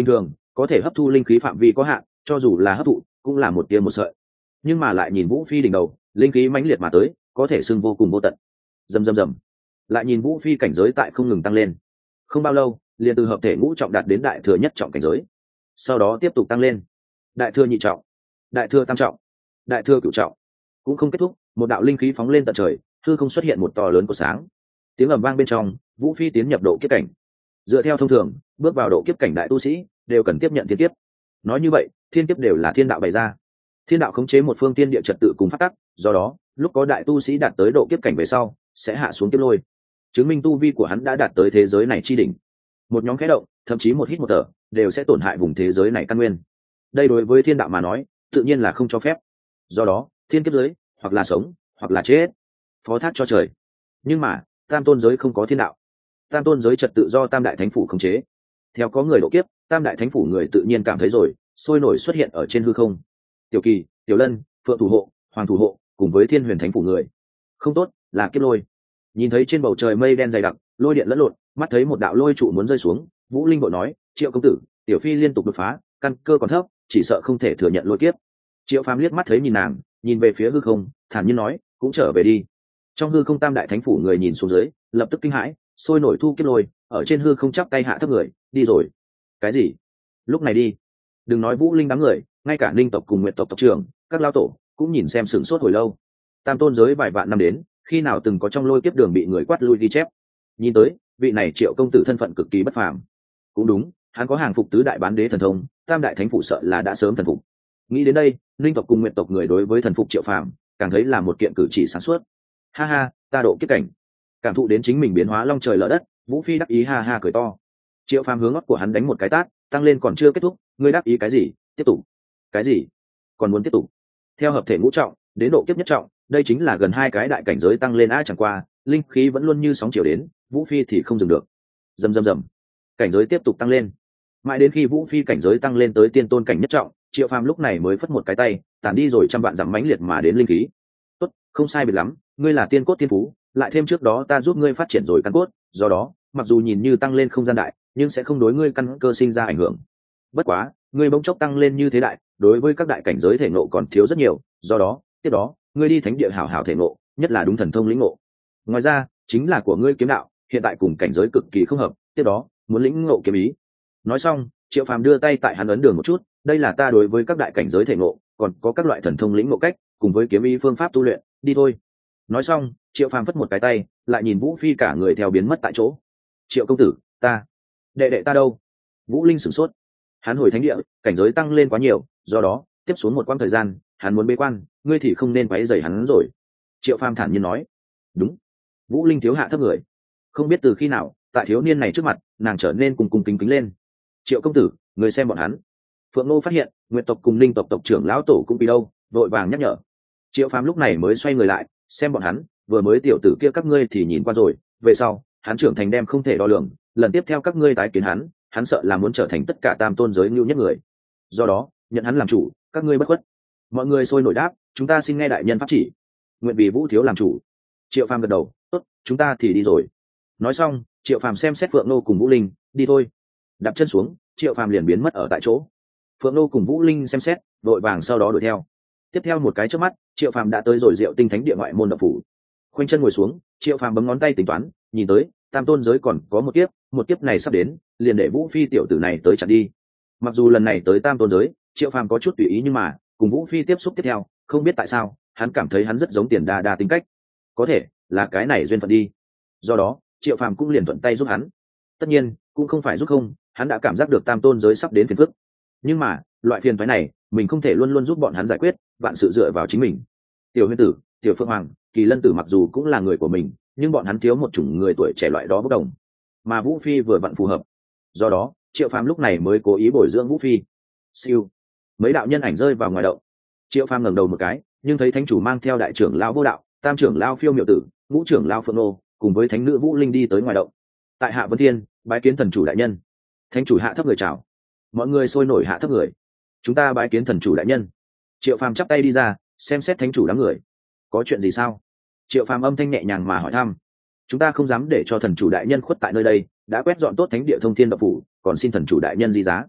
có thể hấp thu linh khí phạm vi có hạn, cho dù là hấp thụ cũng là một tia một sợi. Nhưng mà lại nhìn Vũ Phi đỉnh đầu, linh khí mãnh liệt mà tới, có thể xưng vô cùng vô tận. Rầm rầm rầm. Lại nhìn Vũ Phi cảnh giới tại không ngừng tăng lên. Không bao lâu, liền từ hợp thể ngũ trọng đạt đến đại thừa nhất trọng cảnh giới. Sau đó tiếp tục tăng lên. Đại thừa nhị trọng, đại thừa tam trọng, đại thừa cửu trọng. Cũng không kết thúc, một đạo linh khí phóng lên tận trời, hư không xuất hiện một to lớn của sáng. Tiếng ầm vang bên trong, Vũ Phi tiến nhập độ kiếp cảnh. Dựa theo thông thường, bước vào độ kiếp cảnh đại tu sĩ đều cần tiếp nhận thiên kiếp. Nói như vậy, thiên kiếp đều là thiên đạo bày ra. Thiên đạo khống chế một phương tiên địa trật tự cùng phát tắc, do đó, lúc có đại tu sĩ đạt tới độ kiếp cảnh về sau, sẽ hạ xuống kiếp lôi. Chứng minh tu vi của hắn đã đạt tới thế giới này chi đỉnh. Một nhóm khẽ động, thậm chí một hít một thở, đều sẽ tổn hại vùng thế giới này căn nguyên. Đây đối với thiên đạo mà nói, tự nhiên là không cho phép. Do đó, thiên kiếp giới, hoặc là sống, hoặc là chết, phó thác cho trời. Nhưng mà, tam tôn giới không có thiên đạo. Tam tôn giới trật tự do tam đại thánh phủ khống chế. Theo có người độ kiếp, tam đại thánh phủ người tự nhiên cảm thấy rồi, sôi nổi xuất hiện ở trên hư không. Tiểu Kỳ, Tiểu Lân, Phượng thủ hộ, Hoàng thủ hộ, cùng với Thiên Huyền thánh phủ người. Không tốt, là kiếp lôi. Nhìn thấy trên bầu trời mây đen dày đặc, lôi điện lẫn lộn, mắt thấy một đạo lôi trụ muốn rơi xuống, Vũ Linh bộ nói, Triệu công tử, Tiểu Phi liên tục đột phá, căn cơ còn thấp, chỉ sợ không thể thừa nhận lôi kiếp. Triệu Phàm liếc mắt thấy nhìn nàng, nhìn về phía hư không, thản nhiên nói, cũng trở về đi. Trong hư không tam đại thánh phủ người nhìn xuống dưới, lập tức kinh hãi, sôi nổi thu kiếp lôi, ở trên hư không chắp tay hạ thấp người, đi rồi. Cái gì? Lúc này đi? Đừng nói Vũ Linh đám người, ngay cả Ninh tộc cùng Nguyệt tộc tộc trưởng, các lao tổ cũng nhìn xem sửng sốt hồi lâu. Tam tôn giới vài vạn năm đến, khi nào từng có trong lôi kiếp đường bị người quát lui ghi chép. Nhìn tới, vị này Triệu công tử thân phận cực kỳ bất phàm. Cũng đúng, hắn có hàng phục tứ đại bán đế thần thông, tam đại thánh phủ sợ là đã sớm thần phục. Nghĩ đến đây, Ninh tộc cùng Nguyệt tộc người đối với thần phục Triệu Phàm, càng thấy là một kiện cử chỉ sáng suốt. Ha ha, ta độ kiếp cảnh. Cảm thụ đến chính mình biến hóa long trời lở đất, Vũ Phi đắc ý ha ha cười to. Triệu Phàm hướng óc của hắn đánh một cái tát, tăng lên còn chưa kết thúc, ngươi đắc ý cái gì? Tiếp tục. Cái gì? Còn muốn tiếp tục? Theo hợp thể ngũ trọng đến độ kiếp nhất trọng, đây chính là gần hai cái đại cảnh giới tăng lên a, chẳng qua, linh khí vẫn luôn như sóng chiều đến, Vũ Phi thì không dừng được. Rầm rầm rầm. Cảnh giới tiếp tục tăng lên. Mãi đến khi Vũ Phi cảnh giới tăng lên tới tiên tôn cảnh nhất trọng, Triệu Phàm lúc này mới phất một cái tay, tản đi rồi trăm vạn dặm mãnh liệt mà đến linh khí. Tốt, không sai biệt lắm, ngươi là tiên cốt tiên phú, lại thêm trước đó ta giúp ngươi phát triển rồi căn cốt, do đó, mặc dù nhìn như tăng lên không gian đại, nhưng sẽ không đối ngươi căn cơ sinh ra ảnh hưởng. Bất quá, ngươi bỗng chốc tăng lên như thế đại, đối với các đại cảnh giới thể ngộ còn thiếu rất nhiều, do đó, tiếp đó, ngươi đi thánh địa hảo hảo thể ngộ, nhất là đúng thần thông lĩnh ngộ. Ngoài ra, chính là của ngươi kiếm đạo, hiện tại cùng cảnh giới cực kỳ không hợp, tiếp đó, muốn lĩnh ngộ kiếm ý. Nói xong, Triệu Phàm đưa tay tại hắn ấn đường một chút, đây là ta đối với các đại cảnh giới thể ngộ, còn có các loại thần thông lĩnh ngộ cách, cùng với kiếm ý phương pháp tu luyện, đi thôi. Nói xong, Triệu Phàm phất một cái tay, lại nhìn Vũ Phi cả người theo biến mất tại chỗ. Triệu công tử, ta, đệ đệ ta đâu? Vũ Linh sửng sốt. Hắn hồi thánh địa, cảnh giới tăng lên quá nhiều, do đó, tiếp xuống một quãng thời gian, hắn muốn bế quan, ngươi thì không nên quấy rầy hắn rồi. Triệu Phàm thản nhiên nói. Đúng. Vũ Linh thiếu hạ thấp người. Không biết từ khi nào, tại thiếu niên này trước mặt, nàng trở nên cùng cùng kính kính lên. Triệu công tử, người xem bọn hắn. Phượng Nô phát hiện, Nguyệt tộc cùng Ninh tộc tộc trưởng lão tổ cũng bị đâu, vội vàng nhắc nhở. Triệu Phàm lúc này mới xoay người lại, xem bọn hắn, vừa mới tiểu tử kia các ngươi thì nhìn qua rồi, về sau, hắn trưởng thành đem không thể đo lường, lần tiếp theo các ngươi tái kiến hắn, hắn sợ là muốn trở thành tất cả tam tôn giới nhu nhất người. Do đó, nhận hắn làm chủ, các ngươi bất khuất. Mọi người sôi nổi đáp, chúng ta xin nghe đại nhân pháp chỉ. Nguyện vì Vũ thiếu làm chủ. Triệu Phàm gật đầu, tốt, chúng ta thì đi rồi. Nói xong, Triệu Phàm xem xét Phượng Nô cùng Vũ Linh, đi thôi. Đạp chân xuống, Triệu Phàm liền biến mất ở tại chỗ. Phượng Nô cùng Vũ Linh xem xét, vội vàng sau đó đuổi theo. Tiếp theo một cái chớp mắt, Triệu Phàm đã tới rồi Diệu Tinh Thánh địa ngoại môn động phủ. Khoanh chân ngồi xuống, Triệu Phàm bấm ngón tay tính toán, nhìn tới, tam tôn giới còn có một kiếp, một kiếp này sắp đến, liền để Vũ Phi tiểu tử này tới chặn đi. Mặc dù lần này tới tam tôn giới, Triệu Phàm có chút tùy ý nhưng mà, cùng Vũ Phi tiếp xúc tiếp theo, không biết tại sao, hắn cảm thấy hắn rất giống Tiền Đa Đa tính cách. Có thể là cái này duyên phận đi. Do đó, Triệu Phàm cũng liền thuận tay giúp hắn. Tất nhiên, cũng không phải giúp không, hắn đã cảm giác được tam tôn giới sắp đến phiền phức. Nhưng mà, loại phiền phức này, mình không thể luôn luôn giúp bọn hắn giải quyết, vạn sự dựa vào chính mình. Tiểu Huyên Tử, Tiểu Phượng Hoàng, Kỳ Lân Tử mặc dù cũng là người của mình, nhưng bọn hắn thiếu một chủng người tuổi trẻ loại đó bất đồng, mà Vũ Phi vừa vặn phù hợp. Do đó, Triệu Phàm lúc này mới cố ý bồi dưỡng Vũ Phi. Siêu, mấy đạo nhân ảnh rơi vào ngoài động. Triệu Phàm ngẩng đầu một cái, nhưng thấy thánh chủ mang theo đại trưởng lão Vô Đạo, tam trưởng lão Phiêu Miệu Tử, ngũ trưởng lão Phượng Nô, cùng với thánh nữ Vũ Linh đi tới ngoài động. Tại Hạ Vân Thiên, bái kiến thần chủ đại nhân. Thánh chủ hạ thấp người chào. Mọi người sôi nổi hạ thấp người. Chúng ta bái kiến thần chủ đại nhân. Triệu Phàm chắp tay đi ra, xem xét thánh chủ đám người. Có chuyện gì sao? Triệu Phàm âm thanh nhẹ nhàng mà hỏi thăm. Chúng ta không dám để cho thần chủ đại nhân khuất tại nơi đây, đã quét dọn tốt thánh địa thông thiên đạo phủ, còn xin thần chủ đại nhân di giá.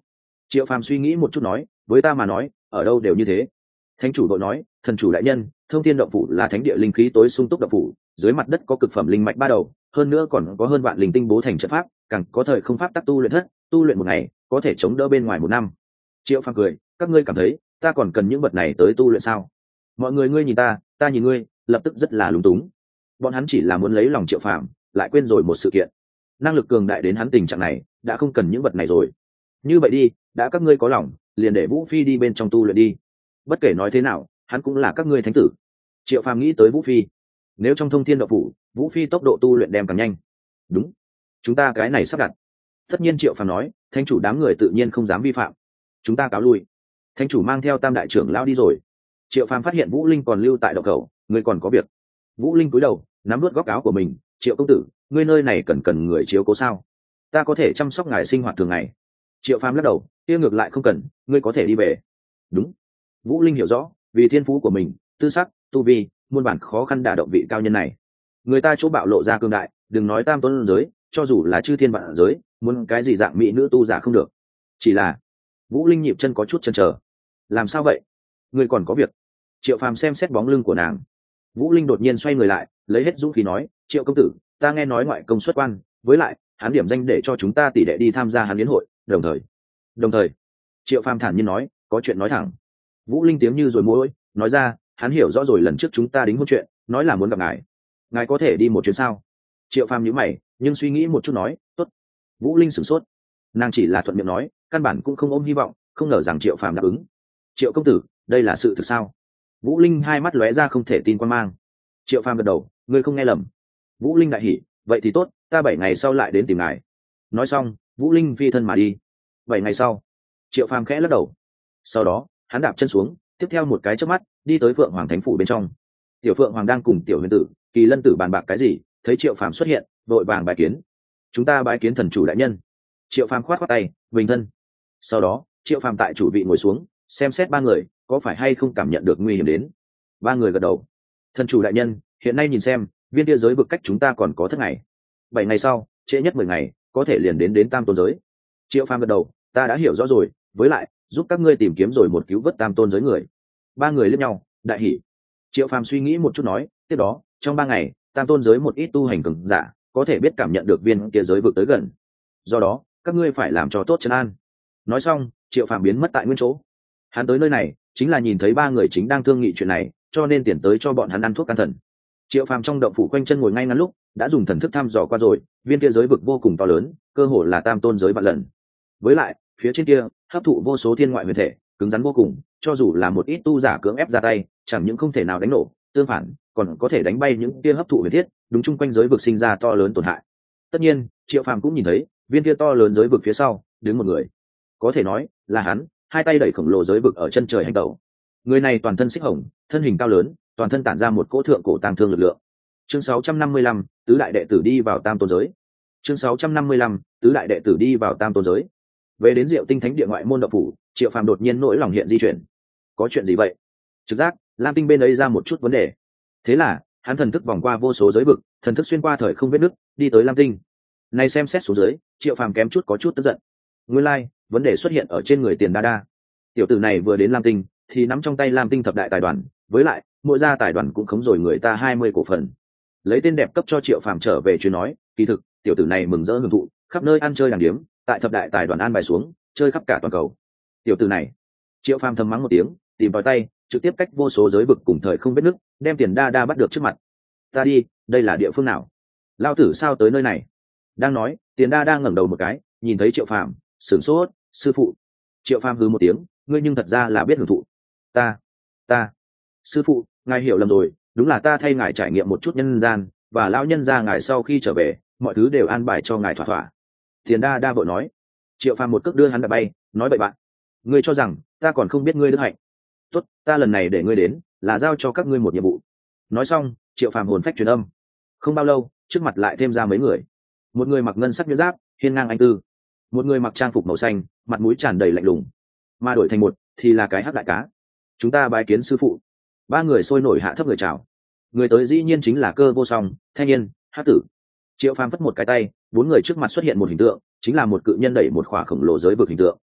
Triệu phàm suy nghĩ một chút nói, với ta mà nói ở đâu đều như thế. Thánh chủ đội nói, thần chủ đại nhân, thông thiên động phủ là thánh địa linh khí tối sung túc động phủ, dưới mặt đất có cực phẩm linh mạch ba đầu, hơn nữa còn có hơn vạn linh tinh bố thành trận pháp, càng có thời không pháp tắc tu luyện thất, tu luyện một ngày có thể chống đỡ bên ngoài một năm. Triệu phàm cười, các ngươi cảm thấy ta còn cần những vật này tới tu luyện sao? Mọi người ngươi nhìn ta, ta nhìn ngươi, lập tức rất là lúng túng. Bọn hắn chỉ là muốn lấy lòng Triệu phàm, lại quên rồi một sự kiện. Năng lực cường đại đến hắn tình trạng này, đã không cần những vật này rồi. Như vậy đi, đã các ngươi có lòng, liền để Vũ Phi đi bên trong tu luyện đi. Bất kể nói thế nào, hắn cũng là các ngươi thánh tử. Triệu phàm nghĩ tới Vũ Phi, nếu trong thông thiên đạo phủ, Vũ Phi tốc độ tu luyện đem càng nhanh. Đúng, chúng ta cái này sắp đặt. Tất nhiên Triệu phàm nói, thánh chủ đám người tự nhiên không dám vi phạm. Chúng ta cáo lui. Thánh chủ mang theo tam đại trưởng lão đi rồi. Triệu phàm phát hiện Vũ Linh còn lưu tại động khẩu, người còn có việc. Vũ Linh cúi đầu nắm vớt góc áo của mình. Triệu công tử, ngươi nơi này cần cần người chiếu cố sao? Ta có thể chăm sóc ngài sinh hoạt thường ngày. Triệu phàm lắc đầu, kia ngược lại không cần, ngươi có thể đi về. Đúng. Vũ Linh hiểu rõ, vì thiên phú của mình, tư sắc, tu vi, muôn bản khó khăn đả động vị cao nhân này. Người ta chỗ bạo lộ ra cương đại, đừng nói tam tuấn giới, cho dù là chư thiên vạn giới, muốn cái gì dạng mỹ nữ tu giả không được. Chỉ là Vũ Linh nhịp chân có chút chần chờ. Làm sao vậy? Ngươi còn có việc? Triệu phàm xem xét bóng lưng của nàng. Vũ Linh đột nhiên xoay người lại, lấy hết dũng khí nói, Triệu công tử, ta nghe nói ngoại công xuất quan, với lại hắn điểm danh để cho chúng ta tỷ đệ đi tham gia hắn yến hội, đồng thời đồng thời Triệu phàm thản nhiên nói, có chuyện nói thẳng. Vũ Linh tiếng như rồi môi nói ra, hắn hiểu rõ rồi lần trước chúng ta đính hôn chuyện, nói là muốn gặp ngài. Ngài có thể đi một chuyến sao? Triệu phàm nhíu mày, nhưng suy nghĩ một chút nói, tốt. Vũ Linh sửng sốt, nàng chỉ là thuận miệng nói, căn bản cũng không ôm hy vọng, không ngờ rằng Triệu phàm đáp ứng. Triệu công tử, đây là sự thực sao? Vũ Linh hai mắt lóe ra không thể tin quan mang. Triệu phàm gật đầu, ngươi không nghe lầm. Vũ Linh đại hỉ, vậy thì tốt, ta bảy ngày sau lại đến tìm ngài. Nói xong, Vũ Linh phi thân mà đi. Bảy ngày sau, Triệu phàm khẽ lắc đầu. Sau đó hắn đạp chân xuống, tiếp theo một cái chớp mắt đi tới Phượng Hoàng Thánh phủ bên trong. Tiểu Phượng Hoàng đang cùng Tiểu Huyền Tử, Kỳ Lân Tử bàn bạc cái gì, thấy Triệu phàm xuất hiện, đội vàng bái kiến. Chúng ta bái kiến thần chủ đại nhân. Triệu phàm khoát khoát tay, bình thân. Sau đó Triệu phàm tại chủ vị ngồi xuống, xem xét ba người có phải hay không cảm nhận được nguy hiểm đến. Ba người gật đầu. Thần chủ đại nhân, hiện nay nhìn xem, viên kia giới vực cách chúng ta còn có thất ngày. Bảy ngày sau, trễ nhất mười ngày, có thể liền đến đến tam tôn giới. Triệu phàm gật đầu, ta đã hiểu rõ rồi, với lại giúp các ngươi tìm kiếm rồi một cứu vớt tam tôn giới người. Ba người liếc nhau, đại hỉ. Triệu phàm suy nghĩ một chút nói, tiếp đó trong ba ngày, tam tôn giới một ít tu hành cường giả có thể biết cảm nhận được viên kia giới vực tới gần, do đó các ngươi phải làm cho tốt trấn an. Nói xong, Triệu phàm biến mất tại nguyên chỗ. Hắn tới nơi này chính là nhìn thấy ba người chính đang thương nghị chuyện này, cho nên tiền tới cho bọn hắn ăn thuốc can thần. Triệu phàm trong động phủ quanh chân ngồi ngay ngắn lúc đã dùng thần thức thăm dò qua rồi, viên kia giới vực vô cùng to lớn, cơ hồ là tam tôn giới vạn lần. Với lại phía trên kia hấp thụ vô số thiên ngoại huyền thể, cứng rắn vô cùng, cho dù là một ít tu giả cưỡng ép ra tay, chẳng những không thể nào đánh nổ, tương phản còn có thể đánh bay những kia hấp thụ huyền thiết, đúng chung quanh giới vực sinh ra to lớn tổn hại. Tất nhiên, Triệu phàm cũng nhìn thấy viên kia to lớn giới vực phía sau đứng một người, có thể nói là hắn, hai tay đẩy khổng lồ giới vực ở chân trời hành tẩu. Người này toàn thân xích hồng, thân hình cao lớn, toàn thân tản ra một cỗ thượng cổ tàng thương lực lượng. Chương sáu trăm năm mươi lăm, tứ đại đệ tử đi vào tam tôn giới. Chương sáu trăm năm mươi lăm, tứ đại đệ tử đi vào tam tôn giới. Về đến Diệu Tinh Thánh địa ngoại môn động phủ, Triệu phàm đột nhiên nỗi lòng hiện di chuyển. Có chuyện gì vậy? Trực giác, Lam Tinh bên ấy ra một chút vấn đề. Thế là hắn thần thức vòng qua vô số giới vực, thần thức xuyên qua thời không vết nứt, đi tới Lam Tinh. Này xem xét xuống dưới, Triệu phàm kém chút có chút tức giận. Nguyên lai, like, vấn đề xuất hiện ở trên người Tiền Đa Đa. Tiểu tử này vừa đến Lam Tinh thì nắm trong tay Lam Tinh thập đại tài đoàn, với lại mỗi gia tài đoàn cũng khống rồi người ta hai mươi cổ phần. Lấy tên đẹp cấp cho Triệu phàm trở về chuyên nói, kỳ thực tiểu tử này mừng rỡ hưởng thụ, khắp nơi ăn chơi đàng điếm, tại thập đại tài đoàn an bài xuống, chơi khắp cả toàn cầu. Tiểu tử này, Triệu phàm thầm mắng một tiếng, tìm vào tay, trực tiếp cách vô số giới vực cùng thời không biết nước, đem Tiền Đa Đa bắt được trước mặt. Ta đi, đây là địa phương nào? Lao tử sao tới nơi này? Đang nói, Tiền Đa Đa ngẩng đầu một cái, nhìn thấy Triệu phàm, sửng sốt, sư phụ. Triệu phàm hừ một tiếng, ngươi nhưng thật ra là biết hưởng thụ. Ta, ta, sư phụ, ngài hiểu lầm rồi, đúng là ta thay ngài trải nghiệm một chút nhân gian, và lão nhân gia ngài sau khi trở về, mọi thứ đều an bài cho ngài thỏa thỏa. Tiền Đa Đa vội nói. Triệu phàm một cước đưa hắn đã bay, nói bậy bạn. Ngươi cho rằng ta còn không biết ngươi đức hạnh? Tốt, ta lần này để ngươi đến, là giao cho các ngươi một nhiệm vụ. Nói xong, Triệu phàm hồn phách truyền âm. Không bao lâu, trước mặt lại thêm ra mấy người. Một người mặc ngân sắc nhuyễn giáp, hiên ngang anh tư. Một người mặc trang phục màu xanh, mặt mũi tràn đầy lạnh lùng. Mà đổi thành một thì là cái hắc đại cá. Chúng ta bái kiến sư phụ. Ba người sôi nổi hạ thấp người chào. Người tới dĩ nhiên chính là Cơ Vô Song, Thanh Niên, Hắc Tử. Triệu phàm phất một cái tay, bốn người trước mặt xuất hiện một hình tượng, chính là một cự nhân đẩy một khỏa khổng lồ giới vực hình tượng.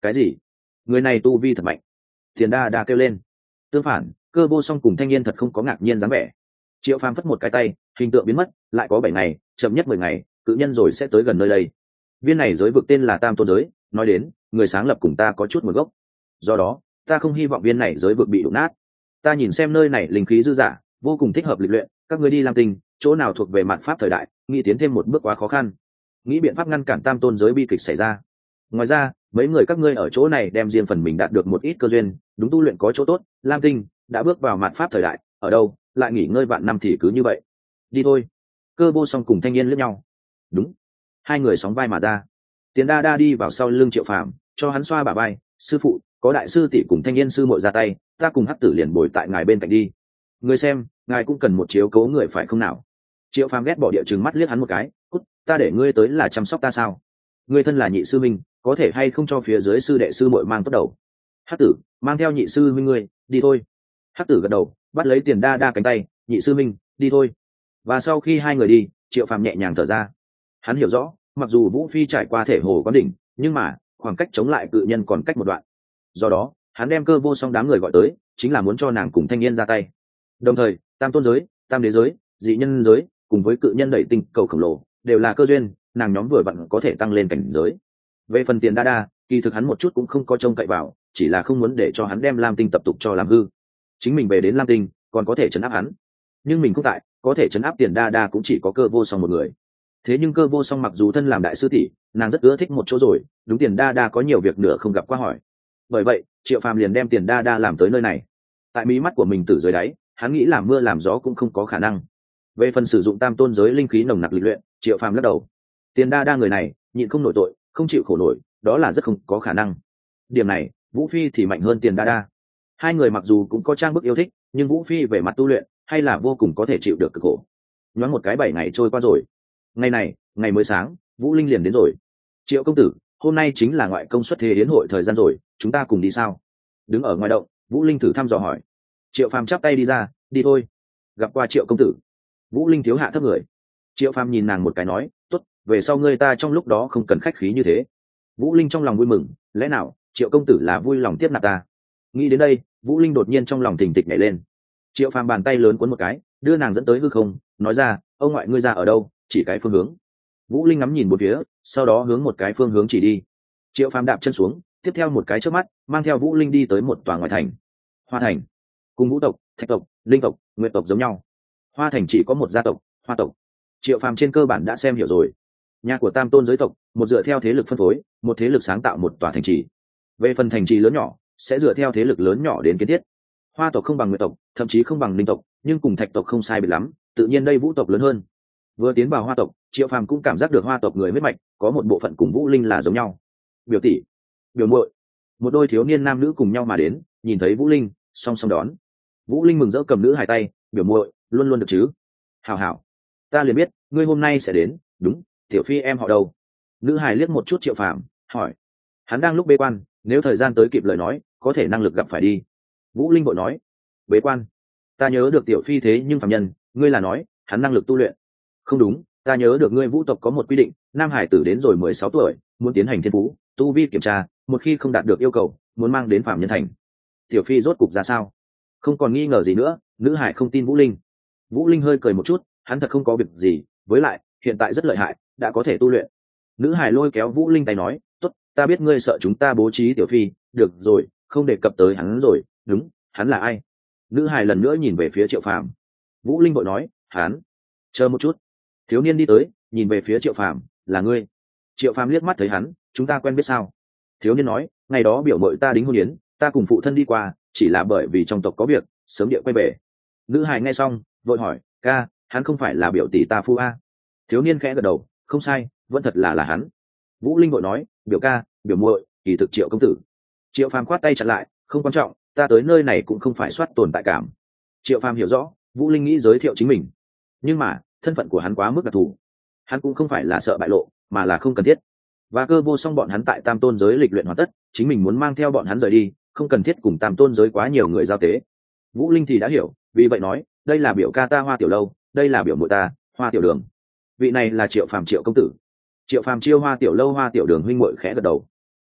cái gì? Người này tu vi thật mạnh. Tiền đa đa kêu lên. Tương phản, Cơ Vô Song cùng thanh niên thật không có ngạc nhiên dáng vẻ. Triệu Phàm phất một cái tay, hình tượng biến mất, lại có bảy ngày, chậm nhất mười ngày, cự nhân rồi sẽ tới gần nơi đây. Viên này giới vực tên là Tam Tôn giới, nói đến, người sáng lập cùng ta có chút nguồn gốc. Do đó, ta không hy vọng viên này giới vực bị đụng nát. Ta nhìn xem nơi này linh khí dư dả, vô cùng thích hợp lịch luyện, các ngươi đi làm tình, chỗ nào thuộc về mạn pháp thời đại, nghĩ tiến thêm một bước quá khó khăn. Nghĩ biện pháp ngăn cản Tam Tôn giới bi kịch xảy ra. Ngoài ra, mấy người các ngươi ở chỗ này đem riêng phần mình đạt được một ít cơ duyên, đúng tu luyện có chỗ tốt. Lam Tinh đã bước vào mạt pháp thời đại, ở đâu lại nghỉ ngơi vạn năm thì cứ như vậy. Đi thôi. Cơ Vô Song cùng thanh niên liếc nhau. Đúng. Hai người sóng vai mà ra. Tiền đa đa đi vào sau lưng Triệu Phàm, cho hắn xoa bả vai. Sư phụ, có đại sư tỷ cùng thanh niên sư muội ra tay, ta cùng hắc tử liền bồi tại ngài bên cạnh đi. Người xem, ngài cũng cần một chiếu cố người phải không nào? Triệu Phàm ghét bỏ địa trừng mắt liếc hắn một cái. Cút, ta để ngươi tới là chăm sóc ta sao? Ngươi thân là nhị sư minh, có thể hay không cho phía dưới sư đệ sư muội mang tốt đầu? Hắc tử, mang theo nhị sư minh ngươi, đi thôi. Hắc tử gật đầu, bắt lấy tiền đa đa cánh tay. Nhị sư minh, đi thôi. Và sau khi hai người đi, Triệu Phàm nhẹ nhàng thở ra. Hắn hiểu rõ, mặc dù Vũ Phi trải qua thể hồ quán đỉnh, nhưng mà khoảng cách chống lại cự nhân còn cách một đoạn. Do đó, hắn đem Cơ Vô Song đám người gọi tới, chính là muốn cho nàng cùng thanh niên ra tay. Đồng thời, Tam Tôn giới, Tam Đế giới, dị nhân giới, cùng với cự nhân đẩy tinh cầu khổng lồ, đều là cơ duyên, nàng nhóm vừa vặn có thể tăng lên cảnh giới. Về phần tiền đa đa, kỳ thực hắn một chút cũng không có trông cậy vào, chỉ là không muốn để cho hắn đem Lam Tinh tập tục cho làm hư. Chính mình về đến Lam Tinh, còn có thể trấn áp hắn. Nhưng mình cũng tại, có thể trấn áp tiền đa đa cũng chỉ có Cơ Vô Song một người. Thế nhưng Cơ Vô Song mặc dù thân làm đại sư tỷ, nàng rất ưa thích một chỗ rồi, đúng tiền đa đa có nhiều việc nữa không gặp qua hỏi. Bởi vậy, Triệu Phàm liền đem tiền đa đa làm tới nơi này. Tại mí mắt của mình từ dưới đáy, hắn nghĩ làm mưa làm gió cũng không có khả năng. Về phần sử dụng Tam Tôn giới linh khí nồng nặc lịch luyện, Triệu Phàm lắc đầu. Tiền đa đa người này, nhịn không nổi tội, không chịu khổ nổi, đó là rất không có khả năng. Điểm này, Vũ Phi thì mạnh hơn tiền đa đa. Hai người mặc dù cũng có trang bức yêu thích, nhưng Vũ Phi về mặt tu luyện hay là vô cùng có thể chịu được cực khổ. Nhoáng một cái bảy ngày trôi qua rồi. Ngày này, ngày mới sáng, Vũ Linh liền đến rồi. Triệu công tử, hôm nay chính là ngoại công xuất thế yến hội thời gian rồi, chúng ta cùng đi sao? Đứng ở ngoài động, Vũ Linh thử thăm dò hỏi. Triệu Phàm chắp tay đi ra, đi thôi. Gặp qua Triệu công tử. Vũ Linh thiếu hạ thấp người. Triệu Phàm nhìn nàng một cái nói, tốt, về sau ngươi ta trong lúc đó không cần khách khí như thế. Vũ Linh trong lòng vui mừng, lẽ nào Triệu công tử là vui lòng tiếp nạp ta? Nghĩ đến đây, Vũ Linh đột nhiên trong lòng thình thịch nhảy lên. Triệu Phàm bàn tay lớn cuốn một cái, đưa nàng dẫn tới hư không, nói ra, ông ngoại ngươi ra ở đâu, chỉ cái phương hướng. Vũ Linh ngắm nhìn một phía, sau đó hướng một cái phương hướng chỉ đi. Triệu Phàm đạp chân xuống, tiếp theo một cái chớp mắt, mang theo Vũ Linh đi tới một tòa ngoại thành. Hoa thành. Cùng Vũ tộc, Thạch tộc, Linh tộc, Nguyệt tộc giống nhau. Hoa thành chỉ có một gia tộc, Hoa tộc. Triệu Phàm trên cơ bản đã xem hiểu rồi. Nhà của Tam Tôn giới tộc, một dựa theo thế lực phân phối, một thế lực sáng tạo một tòa thành trì. Về phần thành trì lớn nhỏ, sẽ dựa theo thế lực lớn nhỏ đến kiến thiết. Hoa tộc không bằng Nguyệt tộc, thậm chí không bằng Linh tộc, nhưng cùng Thạch tộc không sai biệt lắm, tự nhiên đây Vũ tộc lớn hơn. Vừa tiến vào Hoa tộc, Triệu Phàm cũng cảm giác được Hoa tộc người huyết mạch có một bộ phận cùng Vũ Linh là giống nhau. Biểu tỷ, biểu muội, một đôi thiếu niên nam nữ cùng nhau mà đến, nhìn thấy Vũ Linh, song song đón. Vũ Linh mừng rỡ cầm nữ hài tay, biểu muội, luôn luôn được chứ? Hảo hảo, ta liền biết, ngươi hôm nay sẽ đến, đúng, tiểu phi em họ đâu? Nữ hài liếc một chút Triệu Phàm, hỏi. Hắn đang lúc bế quan, nếu thời gian tới kịp lời nói, có thể năng lực gặp phải đi. Vũ Linh vội nói. Bế quan? Ta nhớ được tiểu phi thế nhưng phàm nhân, ngươi là nói, hắn năng lực tu luyện. Không đúng, ta nhớ được ngươi Vũ tộc có một quy định, nam hải tử đến rồi mười sáu tuổi, muốn tiến hành thiên phú, tu vi kiểm tra, một khi không đạt được yêu cầu, muốn mang đến phàm nhân thành. Tiểu phi rốt cục ra sao? Không còn nghi ngờ gì nữa, nữ hải không tin Vũ Linh. Vũ Linh hơi cười một chút, hắn thật không có việc gì, với lại, hiện tại rất lợi hại, đã có thể tu luyện. Nữ hải lôi kéo Vũ Linh tay nói, tốt, ta biết ngươi sợ chúng ta bố trí tiểu phi, được rồi, không đề cập tới hắn rồi, đúng, hắn là ai? Nữ hải lần nữa nhìn về phía Triệu Phàm. Vũ Linh vội nói, hắn. Chờ một chút. Thiếu niên đi tới, nhìn về phía Triệu Phàm, là ngươi. Triệu Phàm liếc mắt thấy hắn, chúng ta quen biết sao? Thiếu niên nói, ngày đó biểu mội ta đính hôn yến, ta cùng phụ thân đi qua, chỉ là bởi vì trong tộc có việc, sớm địa quay về. Nữ hải nghe xong, vội hỏi, ca, hắn không phải là biểu tỷ ta phu a? Thiếu niên khẽ gật đầu, không sai, vẫn thật là là hắn. Vũ Linh vội nói, biểu ca, biểu muội, kỳ thực Triệu công tử. Triệu Phàm khoát tay chặn lại, không quan trọng, ta tới nơi này cũng không phải soát tồn tại cảm. Triệu Phàm hiểu rõ, Vũ Linh nghĩ giới thiệu chính mình, nhưng mà thân phận của hắn quá mức đặc thù, hắn cũng không phải là sợ bại lộ, mà là không cần thiết. Và Cơ Vô Song bọn hắn tại Tam Tôn giới lịch luyện hoàn tất, chính mình muốn mang theo bọn hắn rời đi, không cần thiết cùng Tam Tôn giới quá nhiều người giao tế. Vũ Linh thì đã hiểu, vì vậy nói, đây là biểu ca ta Hoa Tiểu Lâu, đây là biểu muội ta Hoa Tiểu Đường. Vị này là Triệu Phàm Triệu công tử. Triệu Phàm chiêu Hoa Tiểu Lâu Hoa Tiểu Đường huynh muội khẽ gật đầu.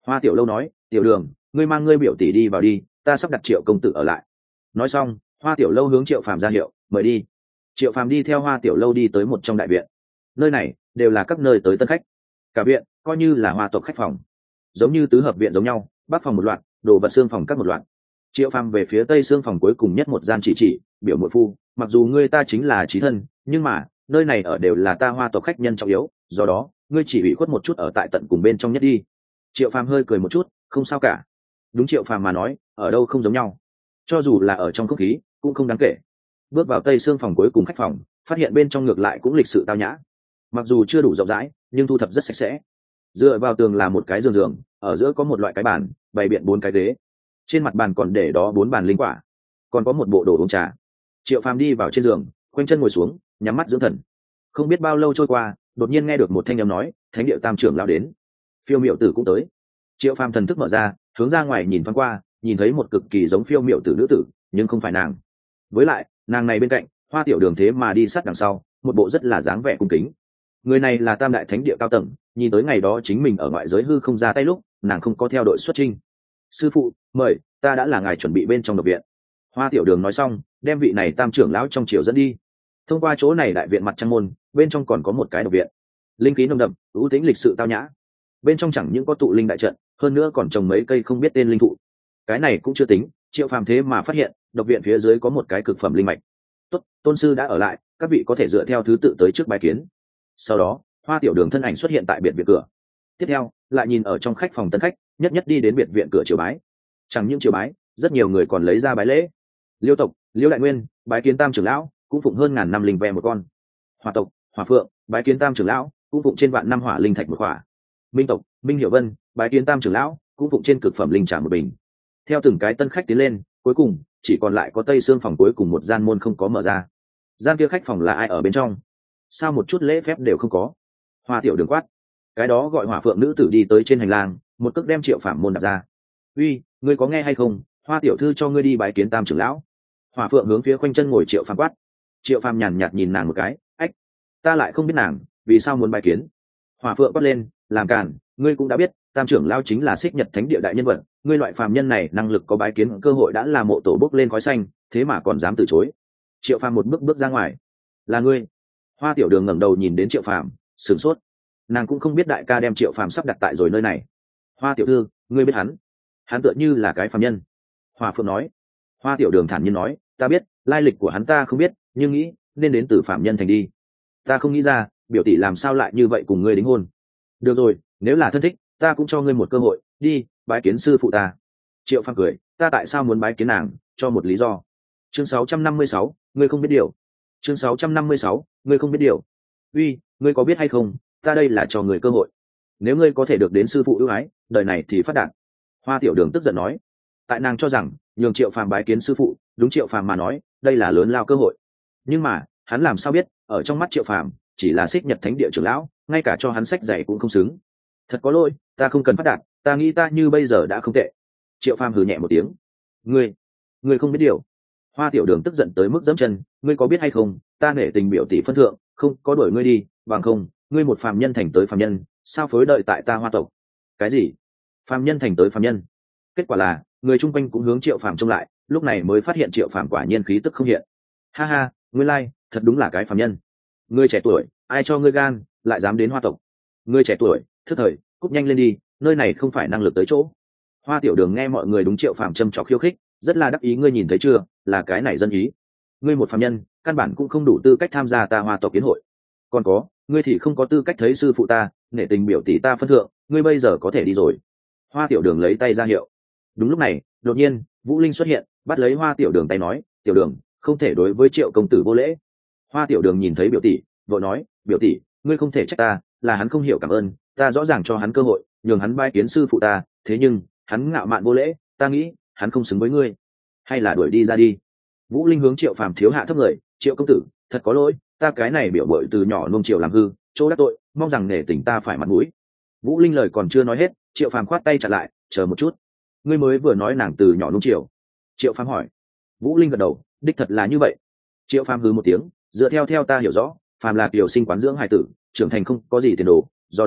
Hoa Tiểu Lâu nói, tiểu đường, ngươi mang ngươi biểu tỷ đi vào đi, ta sắp đặt Triệu công tử ở lại. Nói xong, Hoa Tiểu Lâu hướng Triệu Phàm ra hiệu, mời đi. Triệu Phàm đi theo Hoa Tiểu Lâu đi tới một trong đại viện. Nơi này đều là các nơi tới tân khách, cả viện coi như là hoa tộc khách phòng, giống như tứ hợp viện giống nhau, bắc phòng một loạt, đồ vật xương phòng các một loạt. Triệu Phàm về phía tây xương phòng cuối cùng nhất một gian chỉ chỉ, biểu muội phu, mặc dù ngươi ta chính là chí thân, nhưng mà nơi này ở đều là ta hoa tộc khách nhân trọng yếu, do đó ngươi chỉ ủy khuất một chút ở tại tận cùng bên trong nhất đi. Triệu Phàm hơi cười một chút, không sao cả. Đúng Triệu Phàm mà nói, ở đâu không giống nhau, cho dù là ở trong không khí cũng không đáng kể. Bước vào tây xương phòng cuối cùng khách phòng, phát hiện bên trong ngược lại cũng lịch sự tao nhã, mặc dù chưa đủ rộng rãi nhưng thu thập rất sạch sẽ. Dựa vào tường là một cái giường giường, ở giữa có một loại cái bàn, bày biện bốn cái ghế, trên mặt bàn còn để đó bốn bàn linh quả, còn có một bộ đồ uống trà. Triệu Phàm đi vào trên giường, khoanh chân ngồi xuống, nhắm mắt dưỡng thần. Không biết bao lâu trôi qua, đột nhiên nghe được một thanh âm nói, thánh địa tam trưởng lão đến. Phiêu miểu tử cũng tới. Triệu Phàm thần thức mở ra, hướng ra ngoài nhìn thoáng qua, nhìn thấy một cực kỳ giống phiêu miểu tử nữ tử, nhưng không phải nàng. Với lại nàng này bên cạnh Hoa Tiểu Đường thế mà đi sát đằng sau, một bộ rất là dáng vẻ cung kính. Người này là tam đại thánh địa cao tầng, nhìn tới ngày đó chính mình ở ngoại giới hư không ra tay lúc nàng không có theo đội xuất trinh. Sư phụ mời, ta đã là ngài chuẩn bị bên trong độc viện. Hoa Tiểu Đường nói xong, đem vị này tam trưởng lão trong triều dẫn đi. Thông qua chỗ này đại viện mặt trăng môn, bên trong còn có một cái độc viện, linh khí nồng đậm, ưu tĩnh lịch sự tao nhã. Bên trong chẳng những có tụ linh đại trận, hơn nữa còn trồng mấy cây không biết tên linh thụ. Cái này cũng chưa tính, Triệu Phàm thế mà phát hiện độc viện phía dưới có một cái cực phẩm linh mạch. Tốt, tôn sư đã ở lại, các vị có thể dựa theo thứ tự tới trước bài kiến. Sau đó Hoa Tiểu Đường thân ảnh xuất hiện tại biệt viện cửa. Tiếp theo lại nhìn ở trong khách phòng tân khách, nhất nhất đi đến biệt viện cửa triều bái. Chẳng những triều bái, rất nhiều người còn lấy ra bái lễ. Liêu tộc Liêu Đại Nguyên bái kiến tam trưởng lão, cũng phụng hơn ngàn năm linh ve một con. Hỏa tộc Hỏa Phượng bái kiến tam trưởng lão, cũng phụng trên vạn năm hỏa linh thạch một khỏa. Minh tộc Minh Hiểu Vân bái kiến tam trưởng lão, cũng phụng trên cực phẩm linh trà một bình. Theo từng cái tân khách tiến lên, cuối cùng chỉ còn lại có tây xương phòng cuối cùng một gian môn không có mở ra. Gian kia khách phòng là ai ở bên trong? Sao một chút lễ phép đều không có? Hoa Tiểu Đường quát. Cái đó gọi Hỏa Phượng nữ tử đi tới trên hành lang, một cước đem Triệu Phàm môn đặt ra. Uy, ngươi có nghe hay không? Hoa tiểu thư cho ngươi đi bái kiến tam trưởng lão. Hỏa Phượng hướng phía khoanh chân ngồi Triệu Phàm quát. Triệu Phàm nhàn nhạt nhìn nàng một cái, ách, ta lại không biết nàng vì sao muốn bái kiến. Hỏa Phượng quát lên, làm càn, ngươi cũng đã biết tam trưởng lão chính là Xích Nhật Thánh địa đại nhân vật, ngươi loại phàm nhân này năng lực có bái kiến cơ hội đã là mộ tổ bốc lên khói xanh, thế mà còn dám từ chối. Triệu Phàm một bước bước ra ngoài. Là ngươi? Hoa Tiểu Đường ngẩng đầu nhìn đến Triệu Phàm, sửng sốt. Nàng cũng không biết đại ca đem Triệu Phàm sắp đặt tại rồi nơi này. Hoa tiểu thư, ngươi biết hắn? Hắn tựa như là cái phàm nhân. Hoa Phượng nói. Hoa Tiểu Đường thản nhiên nói, ta biết, lai lịch của hắn ta không biết, nhưng nghĩ nên đến từ phàm nhân thành đi. Ta không nghĩ ra, biểu tỷ làm sao lại như vậy cùng ngươi đính hôn. Được rồi, nếu là thân thích, ta cũng cho ngươi một cơ hội, đi bái kiến sư phụ ta. Triệu Phàm cười, ta tại sao muốn bái kiến nàng, cho một lý do. Chương sáu trăm năm mươi sáu, ngươi không biết điều. Chương sáu trăm năm mươi sáu, ngươi không biết điều. Uy, ngươi có biết hay không, ta đây là cho người cơ hội. Nếu ngươi có thể được đến sư phụ ưu ái, đời này thì phát đạt. Hoa Tiểu Đường tức giận nói. Tại nàng cho rằng nhường Triệu Phàm bái kiến sư phụ, đúng Triệu Phàm mà nói, đây là lớn lao cơ hội. Nhưng mà hắn làm sao biết, ở trong mắt Triệu Phàm chỉ là Xích Nhật Thánh địa trưởng lão, ngay cả cho hắn sách dạy cũng không xứng. Thật có lỗi, ta không cần phát đạt, ta nghĩ ta như bây giờ đã không tệ. Triệu Phàm hừ nhẹ một tiếng. Ngươi, ngươi không biết điều. Hoa Tiểu Đường tức giận tới mức giẫm chân, ngươi có biết hay không, ta nể tình biểu tỷ phân thượng, không có đuổi ngươi đi, bằng không, ngươi một phàm nhân thành tới phàm nhân, sao phối đợi tại ta Hoa tộc? Cái gì? Phàm nhân thành tới phàm nhân? Kết quả là, người chung quanh cũng hướng Triệu Phàm trông lại, lúc này mới phát hiện Triệu Phàm quả nhiên khí tức không hiện. Ha ha, ngươi lai, like, thật đúng là cái phàm nhân. Ngươi trẻ tuổi, ai cho ngươi gan, lại dám đến Hoa tộc? Ngươi trẻ tuổi, thức thời, cúp nhanh lên đi, nơi này không phải năng lực tới chỗ. Hoa Tiểu Đường nghe mọi người đúng Triệu Phàm châm chọc khiêu khích, rất là đắc ý, ngươi nhìn thấy chưa, là cái này dân ý. Ngươi một phàm nhân, căn bản cũng không đủ tư cách tham gia ta Hoa tộc kiến hội. Còn có, ngươi thì không có tư cách thấy sư phụ ta, nể tình biểu tỷ ta phân thượng, ngươi bây giờ có thể đi rồi. Hoa Tiểu Đường lấy tay ra hiệu. Đúng lúc này, đột nhiên Vũ Linh xuất hiện, bắt lấy Hoa Tiểu Đường tay nói, Tiểu Đường, không thể đối với Triệu công tử vô lễ. Hoa Tiểu Đường nhìn thấy biểu tỷ, vội nói, biểu tỷ, ngươi không thể trách ta, là hắn không hiểu cảm ơn, ta rõ ràng cho hắn cơ hội, nhường hắn bái kiến sư phụ ta, thế nhưng hắn ngạo mạn vô lễ, ta nghĩ hắn không xứng với ngươi, hay là đuổi đi ra đi. Vũ Linh hướng Triệu Phàm thiếu hạ thấp người, Triệu công tử, thật có lỗi, ta cái này biểu bội từ nhỏ nuông chiều làm hư, chỗ đắc tội, mong rằng nể tình ta phải mặt mũi. Vũ Linh lời còn chưa nói hết, Triệu Phàm khoát tay chặn lại, chờ một chút, ngươi mới vừa nói nàng từ nhỏ nuông chiều. Triệu Phàm hỏi. Vũ Linh gật đầu, đích thật là như vậy. Triệu Phàm hừ một tiếng, dựa theo theo ta hiểu rõ, phàm là kiều sinh quán dưỡng hài tử, trưởng thành không có gì tiền đồ, do đó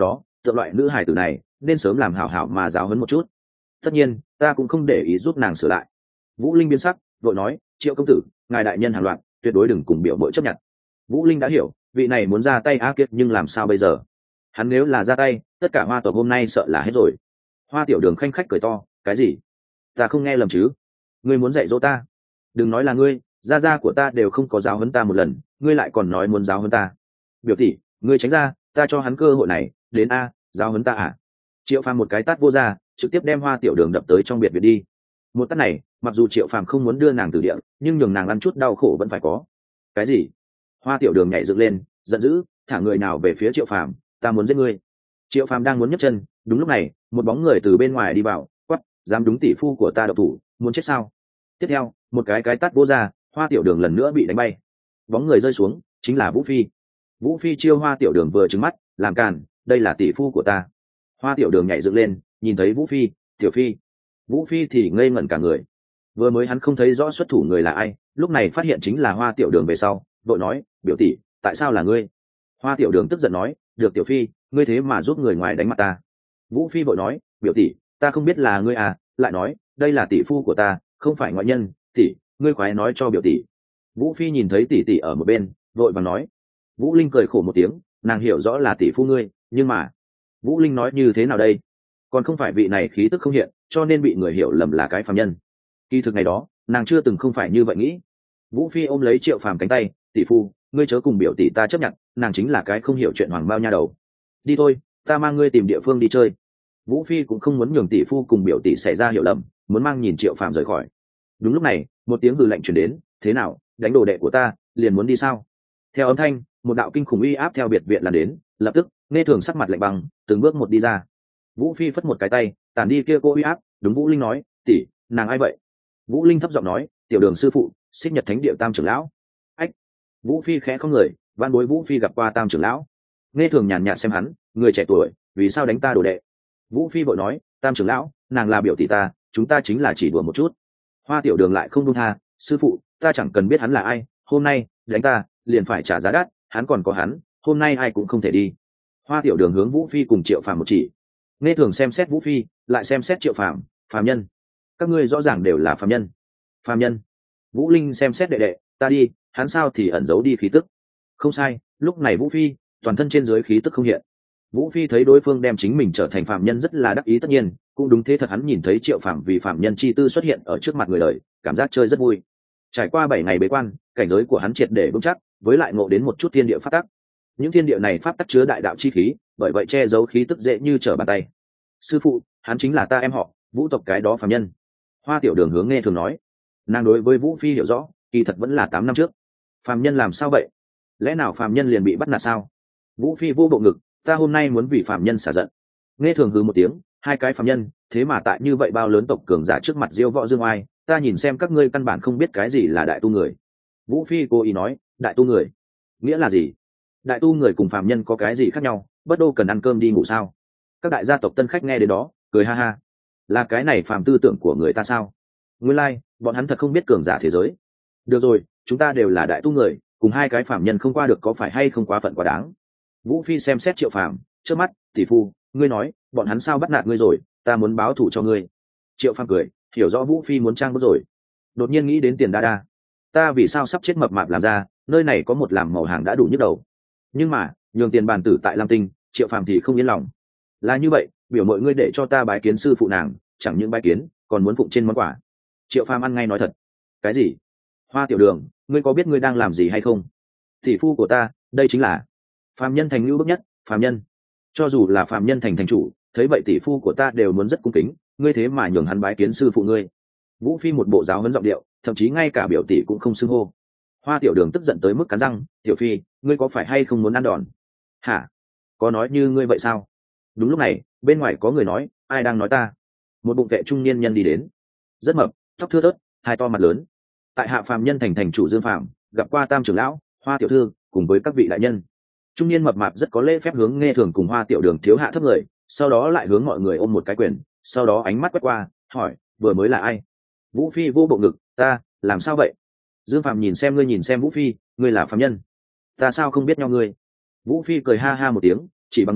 tượng loại nữ hải tử này nên sớm làm hảo hảo mà giáo huấn một chút. Tất nhiên ta cũng không để ý giúp nàng sửa lại. Vũ Linh biến sắc vội nói, Triệu công tử, ngài đại nhân hàng loạt, tuyệt đối đừng cùng biểu mội chấp nhận. Vũ Linh đã hiểu vị này muốn ra tay A Kiệt, nhưng làm sao bây giờ? Hắn nếu là ra tay, tất cả Hoa tộc hôm nay sợ là hết rồi. Hoa tiểu đường khanh khách cười to, cái gì? Ta không nghe lầm chứ? Ngươi muốn dạy dỗ ta? Đừng nói là ngươi, gia gia của ta đều không có giáo huấn ta một lần, ngươi lại còn nói muốn giáo huấn ta. Biểu tỷ, ngươi tránh ra, ta cho hắn cơ hội này, đến a, giáo huấn ta à? Triệu Phàm một cái tát vô ra, trực tiếp đem Hoa tiểu đường đập tới trong biệt viện đi. Một tát này, mặc dù Triệu Phàm không muốn đưa nàng từ địa, nhưng nhường nàng ăn chút đau khổ vẫn phải có. Cái gì? Hoa tiểu đường nhảy dựng lên, giận dữ, thả người nào về phía Triệu Phàm, ta muốn giết ngươi. Triệu Phàm đang muốn nhấc chân, đúng lúc này, một bóng người từ bên ngoài đi vào, quát, dám đúng tỷ phu của ta độc thủ, muốn chết sao? Tiếp theo, một cái cái tát vô ra, Hoa tiểu đường lần nữa bị đánh bay. Bóng người rơi xuống, chính là Vũ Phi. Vũ Phi chiêu Hoa tiểu đường vừa trừng mắt, làm càn, đây là tỷ phu của ta. Hoa tiểu đường nhảy dựng lên, nhìn thấy Vũ Phi, tiểu phi. Vũ Phi thì ngây ngẩn cả người. Vừa mới hắn không thấy rõ xuất thủ người là ai, lúc này phát hiện chính là Hoa tiểu đường về sau, vội nói, biểu tỷ, tại sao là ngươi? Hoa tiểu đường tức giận nói, được tiểu phi, ngươi thế mà giúp người ngoài đánh mặt ta. Vũ Phi vội nói, biểu tỷ, ta không biết là ngươi à, lại nói, đây là tỷ phu của ta, không phải ngoại nhân, tỷ, ngươi khoái nói cho biểu tỷ. Vũ Phi nhìn thấy tỷ tỷ ở một bên, vội vàng nói. Vũ Linh cười khổ một tiếng, nàng hiểu rõ là tỷ phu ngươi, nhưng mà Vũ Linh nói như thế nào đây? Còn không phải vị này khí tức không hiện, cho nên bị người hiểu lầm là cái phàm nhân. Kỳ thực ngày đó, nàng chưa từng không phải như vậy nghĩ. Vũ Phi ôm lấy Triệu Phàm cánh tay, tỷ phu, ngươi chớ cùng biểu tỷ ta chấp nhận, nàng chính là cái không hiểu chuyện hoàng bao nha đầu. Đi thôi, ta mang ngươi tìm địa phương đi chơi. Vũ Phi cũng không muốn nhường tỷ phu cùng biểu tỷ xảy ra hiểu lầm, muốn mang nhìn Triệu Phàm rời khỏi. Đúng lúc này, một tiếng hừ lạnh truyền đến, thế nào, đánh đồ đệ của ta, liền muốn đi sao? Theo âm thanh, một đạo kinh khủng uy áp theo biệt viện lan đến, lập tức, Nghe Thường sắc mặt lạnh băng, từng bước một đi ra. Vũ Phi phất một cái tay, tản đi kia cô uy áp, đúng Vũ Linh nói, tỷ, nàng ai vậy? Vũ Linh thấp giọng nói, tiểu đường sư phụ, Xích Nhật Thánh Địa Tam trưởng lão. Ách! Vũ Phi khẽ không người, van bối Vũ Phi gặp qua Tam trưởng lão. Nghe Thường nhàn nhạt xem hắn, người trẻ tuổi, vì sao đánh ta đồ đệ? Vũ Phi vội nói, Tam trưởng lão, nàng là biểu tỷ ta, chúng ta chính là chỉ đùa một chút. Hoa tiểu đường lại không buông tha, sư phụ, ta chẳng cần biết hắn là ai, hôm nay đánh ta liền phải trả giá đắt, hắn còn có hắn, hôm nay ai cũng không thể đi. Hoa tiểu đường hướng Vũ Phi cùng Triệu Phàm một chỉ. Nghe Thường xem xét Vũ Phi, lại xem xét Triệu Phàm, phàm nhân, các ngươi rõ ràng đều là phàm nhân. Phàm nhân. Vũ Linh xem xét đệ đệ, ta đi, hắn sao thì ẩn giấu đi khí tức. Không sai, lúc này Vũ Phi toàn thân trên dưới khí tức không hiện. Vũ Phi thấy đối phương đem chính mình trở thành phàm nhân rất là đắc ý, tất nhiên cũng đúng thế thật, hắn nhìn thấy Triệu Phàm vì phàm nhân chi tư xuất hiện ở trước mặt người đời, cảm giác chơi rất vui. Trải qua bảy ngày bế quan, cảnh giới của hắn triệt để vững chắc, với lại ngộ đến một chút thiên địa pháp tắc. Những thiên địa này pháp tắc chứa đại đạo chi khí, bởi vậy che giấu khí tức dễ như trở bàn tay. Sư phụ, hắn chính là ta em họ, Vũ tộc cái đó phàm nhân. Hoa tiểu đường hướng Nghe Thường nói. Nàng đối với Vũ Phi hiểu rõ, kỳ thật vẫn là tám năm trước. Phàm nhân làm sao vậy? Lẽ nào phàm nhân liền bị bắt nạt sao? Vũ Phi vô bộ ngực, ta hôm nay muốn vì phàm nhân xả giận. Nghe Thường hừ một tiếng, hai cái phàm nhân, thế mà tại như vậy bao lớn tộc cường giả trước mặt diêu võ dương oai, ta nhìn xem các ngươi căn bản không biết cái gì là đại tu người. Vũ Phi cố ý nói, đại tu người, nghĩa là gì? Đại tu người cùng phàm nhân có cái gì khác nhau, bất đô cần ăn cơm đi ngủ sao? Các đại gia tộc tân khách nghe đến đó, cười ha ha. Là cái này phàm tư tưởng của người ta sao? Nguyên lai, like, bọn hắn thật không biết cường giả thế giới. Được rồi, chúng ta đều là đại tu người, cùng hai cái phàm nhân không qua được, có phải hay không quá phận quá đáng? Vũ Phi xem xét Triệu Phàm, trước mắt, tỷ phu, ngươi nói, bọn hắn sao bắt nạt ngươi rồi, ta muốn báo thù cho ngươi. Triệu Phàm cười, hiểu rõ Vũ Phi muốn trang bức rồi. Đột nhiên nghĩ đến tiền đa đa, ta vì sao sắp chết mập mạp làm ra, nơi này có một làm màu hàng đã đủ nhức đầu. Nhưng mà, nhường tiền bàn tử tại Lam Tinh, Triệu Phàm thì không yên lòng. Là như vậy, biểu mọi ngươi để cho ta bái kiến sư phụ nàng, chẳng những bái kiến, còn muốn phụng trên món quà. Triệu Phàm ăn ngay nói thật. Cái gì? Hoa tiểu đường, ngươi có biết ngươi đang làm gì hay không? Tỷ phu của ta, đây chính là phàm nhân thành ngữ bức nhất, phàm nhân. Cho dù là phàm nhân thành thành chủ, thấy vậy tỷ phu của ta đều muốn rất cung kính, ngươi thế mà nhường hắn bái kiến sư phụ ngươi. Vũ Phi một bộ giáo huấn giọng điệu, thậm chí ngay cả biểu tỷ cũng không xưng hô. Hoa tiểu đường tức giận tới mức cắn răng, tiểu phi, ngươi có phải hay không muốn ăn đòn? Hả? Có nói như ngươi vậy sao? Đúng lúc này, bên ngoài có người nói, ai đang nói ta? Một bụng vệ trung niên nhân đi đến, rất mập, tóc thưa thớt, hai to mặt lớn. Tại hạ phàm nhân thành thành chủ Dương Phàm, gặp qua Tam trưởng lão, Hoa tiểu thư, cùng với các vị đại nhân. Trung niên mập mạp rất có lễ phép hướng Nghe Thường cùng Hoa tiểu đường thiếu hạ thấp người, sau đó lại hướng mọi người ôm một cái quyền, sau đó ánh mắt quét qua, hỏi, vừa mới là ai? Vũ Phi vô bộ ngực, ta, làm sao vậy? Dương Phàm nhìn xem ngươi nhìn xem Vũ Phi, ngươi là phàm nhân, ta sao không biết nhau ngươi? Vũ Phi cười ha ha một tiếng, chỉ bằng ngươi,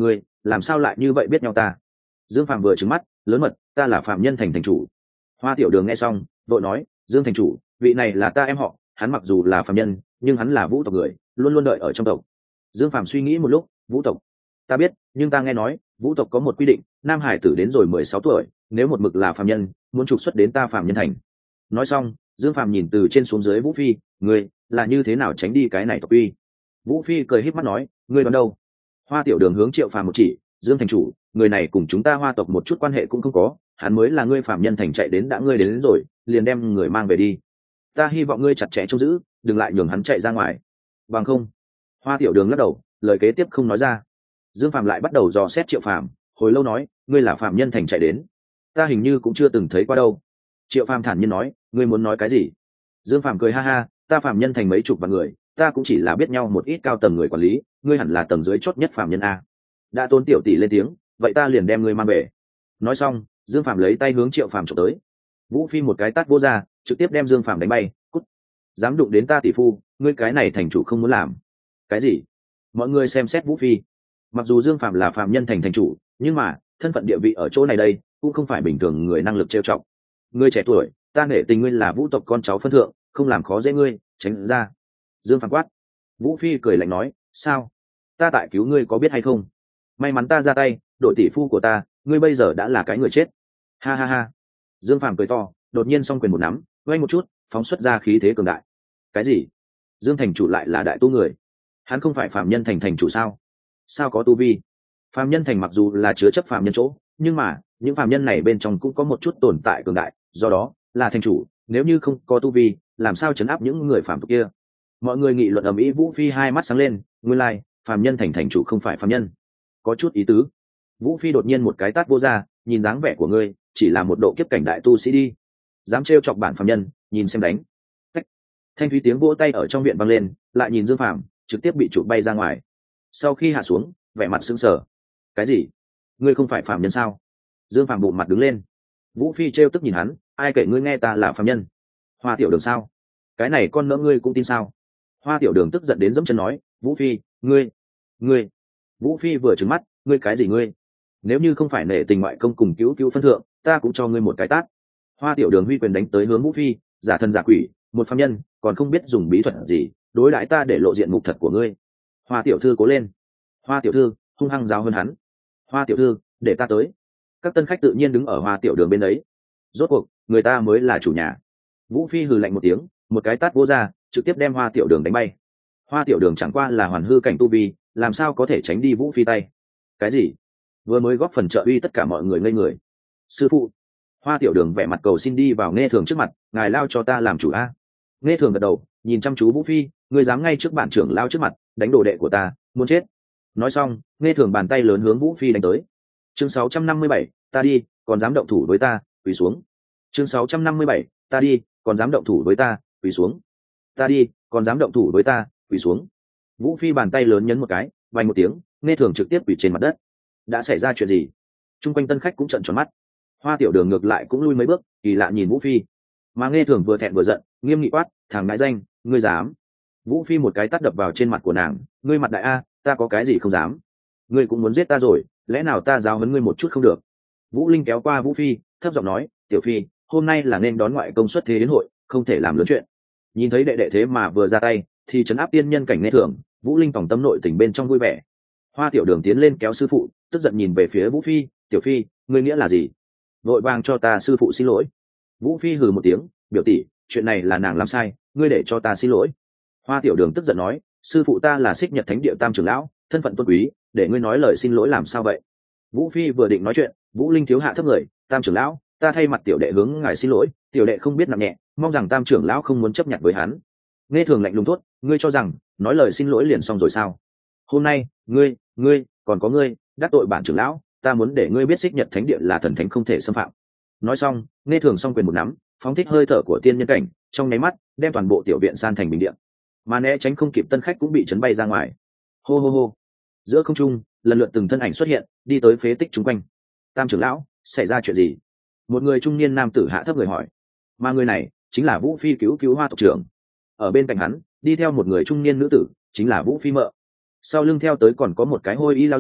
làm sao lại như vậy biết nhau ta? Dương Phạm vừa trừng mắt, lớn mật, ta là Phạm Nhân Thành thành chủ. Hoa Tiểu Đường nghe xong vội nói, Dương thành chủ, vị này là ta em họ, hắn mặc dù là phạm nhân nhưng hắn là vũ tộc người, luôn luôn đợi ở trong tộc. Dương Phạm suy nghĩ một lúc, vũ tộc, ta biết, nhưng ta nghe nói vũ tộc có một quy định, nam hải tử đến rồi mười sáu tuổi nếu một mực là phạm nhân muốn trục xuất đến ta Phạm Nhân Thành. Nói xong Dương Phạm nhìn từ trên xuống dưới Vũ Phi, ngươi là như thế nào tránh đi cái này tộc quy? Vũ Phi cười híp mắt nói, ngươi đoán đâu? Hoa Tiểu Đường hướng Triệu Phàm một chỉ, Dương thành chủ, người này cùng chúng ta Hoa tộc một chút quan hệ cũng không có, hắn mới là ngươi Phạm Nhân Thành chạy đến, đã ngươi đến, đến rồi liền đem người mang về đi, ta hy vọng ngươi chặt chẽ trông giữ, đừng lại nhường hắn chạy ra ngoài, bằng không. Hoa Tiểu Đường lắc đầu, lời kế tiếp không nói ra. Dương Phạm lại bắt đầu dò xét Triệu Phàm, hồi lâu nói, ngươi là Phạm Nhân Thành chạy đến, ta hình như cũng chưa từng thấy qua đâu. Triệu Phàm thản nhiên nói, ngươi muốn nói cái gì? Dương Phạm cười ha ha, ta Phạm Nhân Thành mấy chục vạn người, ta cũng chỉ là biết nhau một ít cao tầng người quản lý, ngươi hẳn là tầng dưới chót nhất Phạm Nhân a. Đã Tôn tiểu tỷ lên tiếng, vậy ta liền đem ngươi mang về. Nói xong Dương Phạm lấy tay hướng Triệu Phàm chụp tới. Vũ Phi một cái tát vô ra, trực tiếp đem Dương Phạm đánh bay, cút, dám đụng đến ta tỷ phu, ngươi cái này thành chủ không muốn làm cái gì? Mọi người xem xét Vũ Phi, mặc dù Dương Phạm là Phạm Nhân Thành thành chủ, nhưng mà thân phận địa vị ở chỗ này đây cũng không phải bình thường người năng lực trêu chọc. Ngươi trẻ tuổi, ta nể tình ngươi là vũ tộc con cháu phân thượng, không làm khó dễ ngươi, tránh ra. Dương Phạm quát. Vũ Phi cười lạnh nói, sao? Ta tại cứu ngươi có biết hay không? May mắn ta ra tay đội tỷ phu của ta, ngươi bây giờ đã là cái người chết. Ha ha ha. Dương Phạm cười to, đột nhiên song quyền một nắm, quay một chút, phóng xuất ra khí thế cường đại. Cái gì? Dương thành chủ lại là đại tu người? Hắn không phải Phạm Nhân Thành thành chủ sao? Sao có tu vi? Phạm Nhân Thành mặc dù là chứa chấp phạm nhân chỗ, nhưng mà những phạm nhân này bên trong cũng có một chút tồn tại cường đại, do đó là thành chủ, nếu như không có tu vi làm sao chấn áp những người phạm tục kia? Mọi người nghị luận ầm ĩ. Vũ Phi hai mắt sáng lên, nguyên lai Phạm Nhân Thành thành chủ không phải phạm nhân, có chút ý tứ. Vũ Phi đột nhiên một cái tát vô ra, nhìn dáng vẻ của ngươi chỉ là một độ kiếp cảnh đại tu sĩ đi, dám trêu chọc bản phạm nhân, nhìn xem đánh. Cách. Thanh thúy tiếng vỗ tay ở trong viện vang lên, lại nhìn Dương Phạm trực tiếp bị chụp bay ra ngoài. Sau khi hạ xuống vẻ mặt sững sờ, cái gì? Ngươi không phải phạm nhân sao? Dương Phạm bụng mặt đứng lên. Vũ Phi trêu tức nhìn hắn, ai kể ngươi nghe ta là phạm nhân? Hoa Tiểu Đường sao? Cái này con nỡ ngươi cũng tin sao? Hoa Tiểu Đường tức giận đến giẫm chân nói, Vũ Phi, ngươi, ngươi. Vũ Phi vừa trừng mắt, ngươi cái gì ngươi? Nếu như không phải nể tình ngoại công cùng cứu cứu phân thượng, ta cũng cho ngươi một cái tát. Hoa Tiểu Đường huy quyền đánh tới hướng Vũ Phi, giả thân giả quỷ, một phạm nhân còn không biết dùng bí thuật gì, đối đãi ta để lộ diện mục thật của ngươi. Hoa tiểu thư cố lên. Hoa tiểu thư hung hăng giáo hơn hắn. Hoa tiểu thư, để ta tới. Các tân khách tự nhiên đứng ở Hoa Tiểu Đường bên đấy. Rốt cuộc người ta mới là chủ nhà. Vũ Phi hừ lạnh một tiếng, một cái tát vô ra, trực tiếp đem Hoa Tiểu Đường đánh bay. Hoa Tiểu Đường chẳng qua là hoàn hư cảnh tu vi, làm sao có thể tránh đi Vũ Phi tay? Cái gì? Vừa mới góp phần trợ uy tất cả mọi người ngây người. Sư phụ. Hoa Tiểu Đường vẻ mặt cầu xin đi vào Nghe Thường trước mặt, ngài lao cho ta làm chủ a. Nghe Thường gật đầu, nhìn chăm chú Vũ Phi, ngươi dám ngay trước bản trưởng lao trước mặt đánh đồ đệ của ta, muốn chết. Nói xong Nghe Thường bàn tay lớn hướng Vũ Phi đánh tới. Chương sáu trăm năm mươi bảy, ta đi, còn dám động thủ với ta, quỳ xuống. Chương sáu trăm năm mươi bảy, ta đi, còn dám động thủ với ta, quỳ xuống. Ta đi, còn dám động thủ với ta, quỳ xuống. Vũ Phi bàn tay lớn nhấn một cái, vang một tiếng, Nghe Thường trực tiếp quỳ trên mặt đất. Đã xảy ra chuyện gì? Trung quanh tân khách cũng trợn tròn mắt. Hoa Tiểu Đường ngược lại cũng lui mấy bước, kỳ lạ nhìn Vũ Phi. Mà Nghe Thường vừa thẹn vừa giận, nghiêm nghị quát, thằng ngãi danh, ngươi dám? Vũ Phi một cái tát đập vào trên mặt của nàng, ngươi mặt đại a, ta có cái gì không dám? Ngươi cũng muốn giết ta rồi, lẽ nào ta giáo huấn ngươi một chút không được? Vũ Linh kéo qua Vũ Phi, thấp giọng nói, tiểu phi, hôm nay là nên đón ngoại công xuất thế đến hội, không thể làm lớn chuyện. Nhìn thấy đệ đệ thế mà vừa ra tay thì trấn áp tiên nhân cảnh Nghe Thường, Vũ Linh tổng tâm nội tình bên trong vui vẻ. Hoa Tiểu Đường tiến lên kéo sư phụ, tức giận nhìn về phía Vũ Phi, tiểu phi, ngươi nghĩa là gì? Vội vàng cho ta sư phụ xin lỗi. Vũ Phi hừ một tiếng, biểu tỷ, chuyện này là nàng làm sai, ngươi để cho ta xin lỗi. Hoa Tiểu Đường tức giận nói, sư phụ ta là Xích Nhật Thánh Địa Tam trưởng lão, thân phận tôn quý, để ngươi nói lời xin lỗi làm sao vậy? Vũ Phi vừa định nói chuyện, Vũ Linh thiếu hạ thấp người, Tam trưởng lão, ta thay mặt tiểu đệ hướng ngài xin lỗi, tiểu đệ không biết nặng nhẹ, mong rằng Tam trưởng lão không muốn chấp nhận với hắn. Nghe Thường lạnh lùng thốt, ngươi cho rằng nói lời xin lỗi liền xong rồi sao? Hôm nay ngươi, ngươi, còn có ngươi, đắc tội bản trưởng lão, ta muốn để ngươi biết Xích Nhật Thánh Địa là thần thánh không thể xâm phạm. Nói xong, Nghe Thường song quyền một nắm, phóng thích hơi thở của tiên nhân cảnh, trong nháy mắt đem toàn bộ tiểu viện san thành bình điện, mà né tránh không kịp tân khách cũng bị chấn bay ra ngoài. Hô hô hô. Giữa không trung lần lượt từng thân ảnh xuất hiện, đi tới phế tích chung quanh. Tam trưởng lão, xảy ra chuyện gì? Một người trung niên nam tử hạ thấp người hỏi. Mà người này chính là Vũ Phi cứu cứu Hoa tộc trưởng. Ở bên cạnh hắn đi theo một người trung niên nữ tử, chính là Vũ Phi mợ. Sau lưng theo tới còn có một cái hôi y lão giả,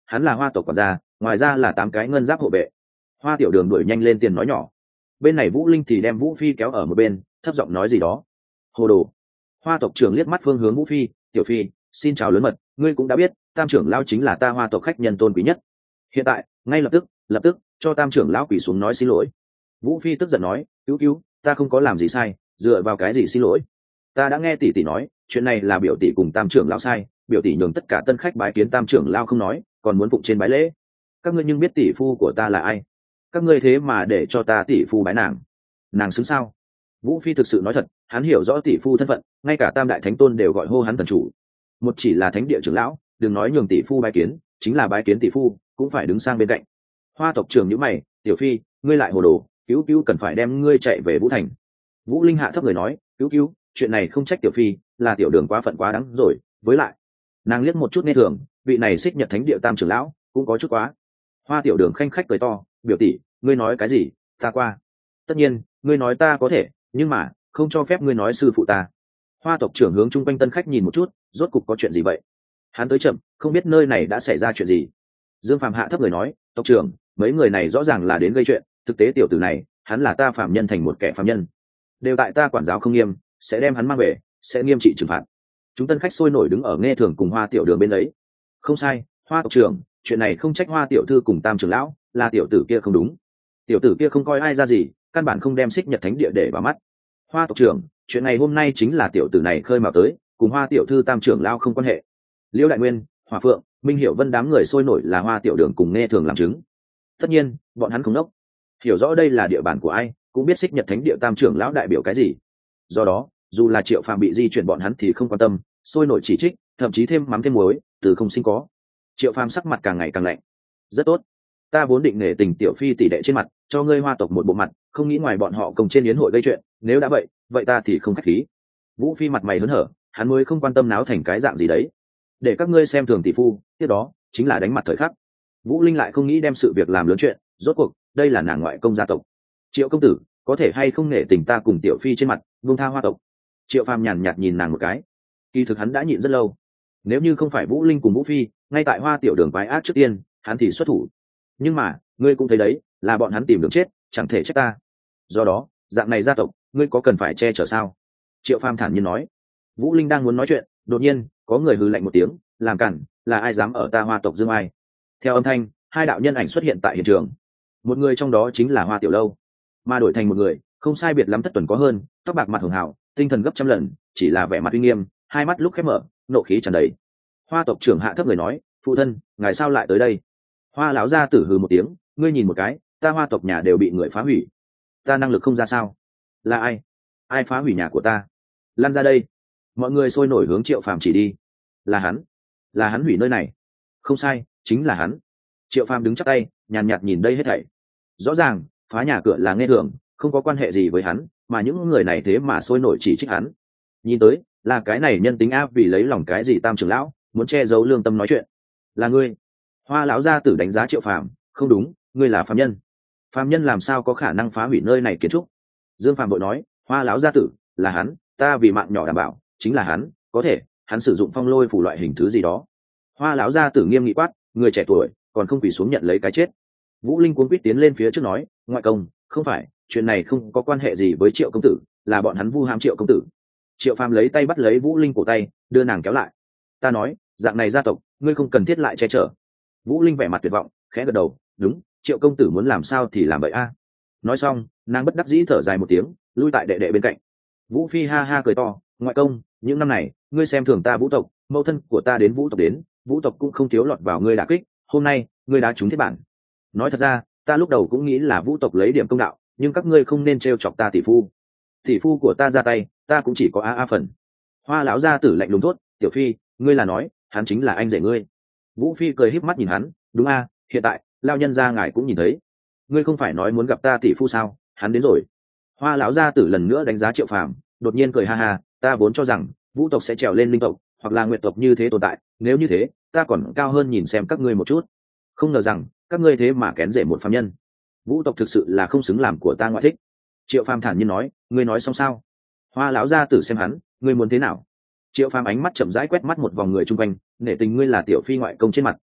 hắn là Hoa tộc quản gia, ngoài ra là tám cái ngân giáp hộ vệ. Hoa tiểu đường đuổi nhanh lên tiền nói nhỏ. Bên này Vũ Linh thì đem Vũ Phi kéo ở một bên, thấp giọng nói gì đó. Hồ đồ. Hoa tộc trưởng liếc mắt phương hướng Vũ Phi, tiểu phi, xin chào lớn mật, ngươi cũng đã biết tam trưởng lão chính là ta Hoa tộc khách nhân tôn quý nhất. Hiện tại ngay lập tức lập tức cho tam trưởng lão quỳ xuống nói xin lỗi. Vũ Phi tức giận nói, cứu cứu, ta không có làm gì sai, dựa vào cái gì xin lỗi? Ta đã nghe tỷ tỷ nói, chuyện này là biểu tỷ cùng tam trưởng lão sai, biểu tỷ nhường tất cả tân khách bái kiến tam trưởng lão không nói, còn muốn phụng trên bái lễ. Các ngươi nhưng biết tỷ phu của ta là ai? Các ngươi thế mà để cho ta tỷ phu bái nàng, nàng xứng sao? Vũ Phi thực sự nói thật, hắn hiểu rõ tỷ phu thân phận, ngay cả tam đại thánh tôn đều gọi hô hắn thần chủ. Một chỉ là thánh địa trưởng lão, đừng nói nhường tỷ phu bái kiến, chính là bái kiến tỷ phu cũng phải đứng sang bên cạnh. Hoa tộc trưởng nhíu mày, tiểu phi, ngươi lại hồ đồ, cứu cứu cần phải đem ngươi chạy về Vũ Thành. Vũ Linh hạ thấp người nói, cứu cứu, chuyện này không trách tiểu phi, là tiểu đường quá phận quá đáng rồi, với lại nàng liếc một chút nghe thường, vị này xích nhật thánh địa tam trưởng lão cũng có chút quá. Hoa tiểu đường khanh khách cười to, biểu tỷ, ngươi nói cái gì, ta qua. Tất nhiên ngươi nói ta có thể, nhưng mà không cho phép ngươi nói sư phụ ta. Hoa tộc trưởng hướng chung quanh tân khách nhìn một chút, rốt cục có chuyện gì vậy? Hắn tới chậm, không biết nơi này đã xảy ra chuyện gì. Dương Phàm hạ thấp người nói, tộc trưởng, mấy người này rõ ràng là đến gây chuyện, thực tế tiểu tử này hắn là ta phạm nhân thành một kẻ phạm nhân, đều tại ta quản giáo không nghiêm, sẽ đem hắn mang về, sẽ nghiêm trị trừng phạt. Chúng tân khách sôi nổi đứng ở nghe thường cùng Hoa tiểu đường bên đấy. Không sai, Hoa tộc trưởng, chuyện này không trách Hoa tiểu thư cùng tam trưởng lão, là tiểu tử kia không đúng. Tiểu tử kia không coi ai ra gì, căn bản không đem xích nhật thánh địa để vào mắt. Hoa tộc trưởng, chuyện này hôm nay chính là tiểu tử này khơi mào tới, cùng Hoa tiểu thư tam trưởng lão không quan hệ. Liễu Đại Nguyên, Hòa Phượng, Minh Hiểu Vân đám người sôi nổi là Hoa tiểu đường cùng nghe thường làm chứng. Tất nhiên bọn hắn không đốc, hiểu rõ đây là địa bàn của ai, cũng biết xích nhật thánh địa tam trưởng lão đại biểu cái gì. Do đó dù là Triệu Phàm bị di chuyển bọn hắn thì không quan tâm, sôi nổi chỉ trích, thậm chí thêm mắm thêm muối, từ không sinh có. Triệu Phàm sắc mặt càng ngày càng lạnh. Rất tốt, ta vốn định nể tình tiểu phi tỷ đệ trên mặt, cho ngươi Hoa tộc một bộ mặt, không nghĩ ngoài bọn họ công trên yến hội gây chuyện, nếu đã vậy vậy ta thì không khách khí. Vũ Phi mặt mày hớn hở, hắn mới không quan tâm náo thành cái dạng gì đấy, để các ngươi xem thường tỷ phu, tiếp đó chính là đánh mặt thời khắc. Vũ Linh lại không nghĩ đem sự việc làm lớn chuyện, rốt cuộc đây là nàng ngoại công gia tộc. Triệu công tử, có thể hay không nể tình ta cùng tiểu phi trên mặt, buông tha Hoa tộc? Triệu Phàm nhàn nhạt nhìn nàng một cái, kỳ thực hắn đã nhịn rất lâu. Nếu như không phải Vũ Linh cùng Vũ Phi ngay tại Hoa tiểu đường quái ác trước tiên, hắn thì xuất thủ. Nhưng mà ngươi cũng thấy đấy, là bọn hắn tìm đường chết, chẳng thể trách ta. Do đó dạng này gia tộc, ngươi có cần phải che chở sao? Triệu Phàm thản nhiên nói. Vũ Linh đang muốn nói chuyện, đột nhiên có người hừ lạnh một tiếng, làm cản, là ai dám ở ta Hoa tộc dương ai? Theo âm thanh, hai đạo nhân ảnh xuất hiện tại hiện trường. Một người trong đó chính là Hoa tiểu lâu, mà đổi thành một người không sai biệt lắm thất tuần có hơn, tóc bạc mặt hường hảo, tinh thần gấp trăm lần, chỉ là vẻ mặt uy nghiêm, hai mắt lúc khép mở, nộ khí tràn đầy. Hoa tộc trưởng hạ thấp người nói, phụ thân, ngài sao lại tới đây? Hoa lão gia tử hừ một tiếng, ngươi nhìn một cái, ta Hoa tộc nhà đều bị người phá hủy, ta năng lực không ra sao? Là ai? Ai phá hủy nhà của ta? Lăn ra đây! Mọi người sôi nổi hướng Triệu Phàm chỉ đi. Là hắn, là hắn hủy nơi này. Không sai, chính là hắn. Triệu Phàm đứng chắp tay, nhàn nhạt nhìn đây hết thảy. Rõ ràng phá nhà cửa là nghe thường, không có quan hệ gì với hắn, mà những người này thế mà sôi nổi chỉ trích hắn. Nhìn tới là cái này nhân tính áp vì lấy lòng cái gì tam trưởng lão, muốn che giấu lương tâm nói chuyện. Là ngươi? Hoa lão gia tử đánh giá Triệu Phàm, không đúng, ngươi là phàm nhân. Phàm nhân làm sao có khả năng phá hủy nơi này kiến trúc? Dương Phàm bội nói, Hoa lão gia tử, là hắn, ta vì mạng nhỏ đảm bảo, chính là hắn, có thể hắn sử dụng phong lôi phủ loại hình thứ gì đó. Hoa lão gia tử nghiêm nghị quát, người trẻ tuổi còn không quỳ xuống nhận lấy cái chết. Vũ Linh cuống quýt tiến lên phía trước nói, ngoại công, không phải, chuyện này không có quan hệ gì với Triệu công tử, là bọn hắn vu hãm Triệu công tử. Triệu Phàm lấy tay bắt lấy Vũ Linh cổ tay, đưa nàng kéo lại. Ta nói, dạng này gia tộc, ngươi không cần thiết lại che chở. Vũ Linh vẻ mặt tuyệt vọng, khẽ gật đầu, đúng, Triệu công tử muốn làm sao thì làm vậy a. Nói xong, nàng bất đắc dĩ thở dài một tiếng, lui tại đệ đệ bên cạnh. Vũ Phi ha ha cười to, ngoại công, những năm này ngươi xem thường ta Vũ tộc, mẫu thân của ta đến Vũ tộc đến, Vũ tộc cũng không thiếu lọt vào ngươi đả kích, hôm nay ngươi đã trúng thiết bản. Nói thật ra, ta lúc đầu cũng nghĩ là Vũ tộc lấy điểm công đạo, nhưng các ngươi không nên trêu chọc ta tỷ phu. Tỷ phu của ta ra tay, ta cũng chỉ có a a phần. Hoa lão gia tử lạnh lùng thốt, tiểu phi, ngươi là nói hắn chính là anh rể ngươi? Vũ Phi cười híp mắt nhìn hắn, đúng a, hiện tại lao nhân gia ngài cũng nhìn thấy, ngươi không phải nói muốn gặp ta tỷ phu sao, hắn đến rồi. Hoa lão gia tử lần nữa đánh giá Triệu Phàm, đột nhiên cười ha ha, ta vốn cho rằng Vũ tộc sẽ trèo lên linh tộc hoặc là nguyệt tộc như thế tồn tại, nếu như thế ta còn cao hơn nhìn xem các ngươi một chút, không ngờ rằng các ngươi thế mà kén rể một phàm nhân. Vũ tộc thực sự là không xứng làm của ta ngoại thích. Triệu Phàm thản nhiên nói, ngươi nói xong sao? Hoa lão gia tử xem hắn, ngươi muốn thế nào? Triệu Phàm ánh mắt chậm rãi quét mắt một vòng người chung quanh, nể tình ngươi là tiểu phi ngoại công trên mặt,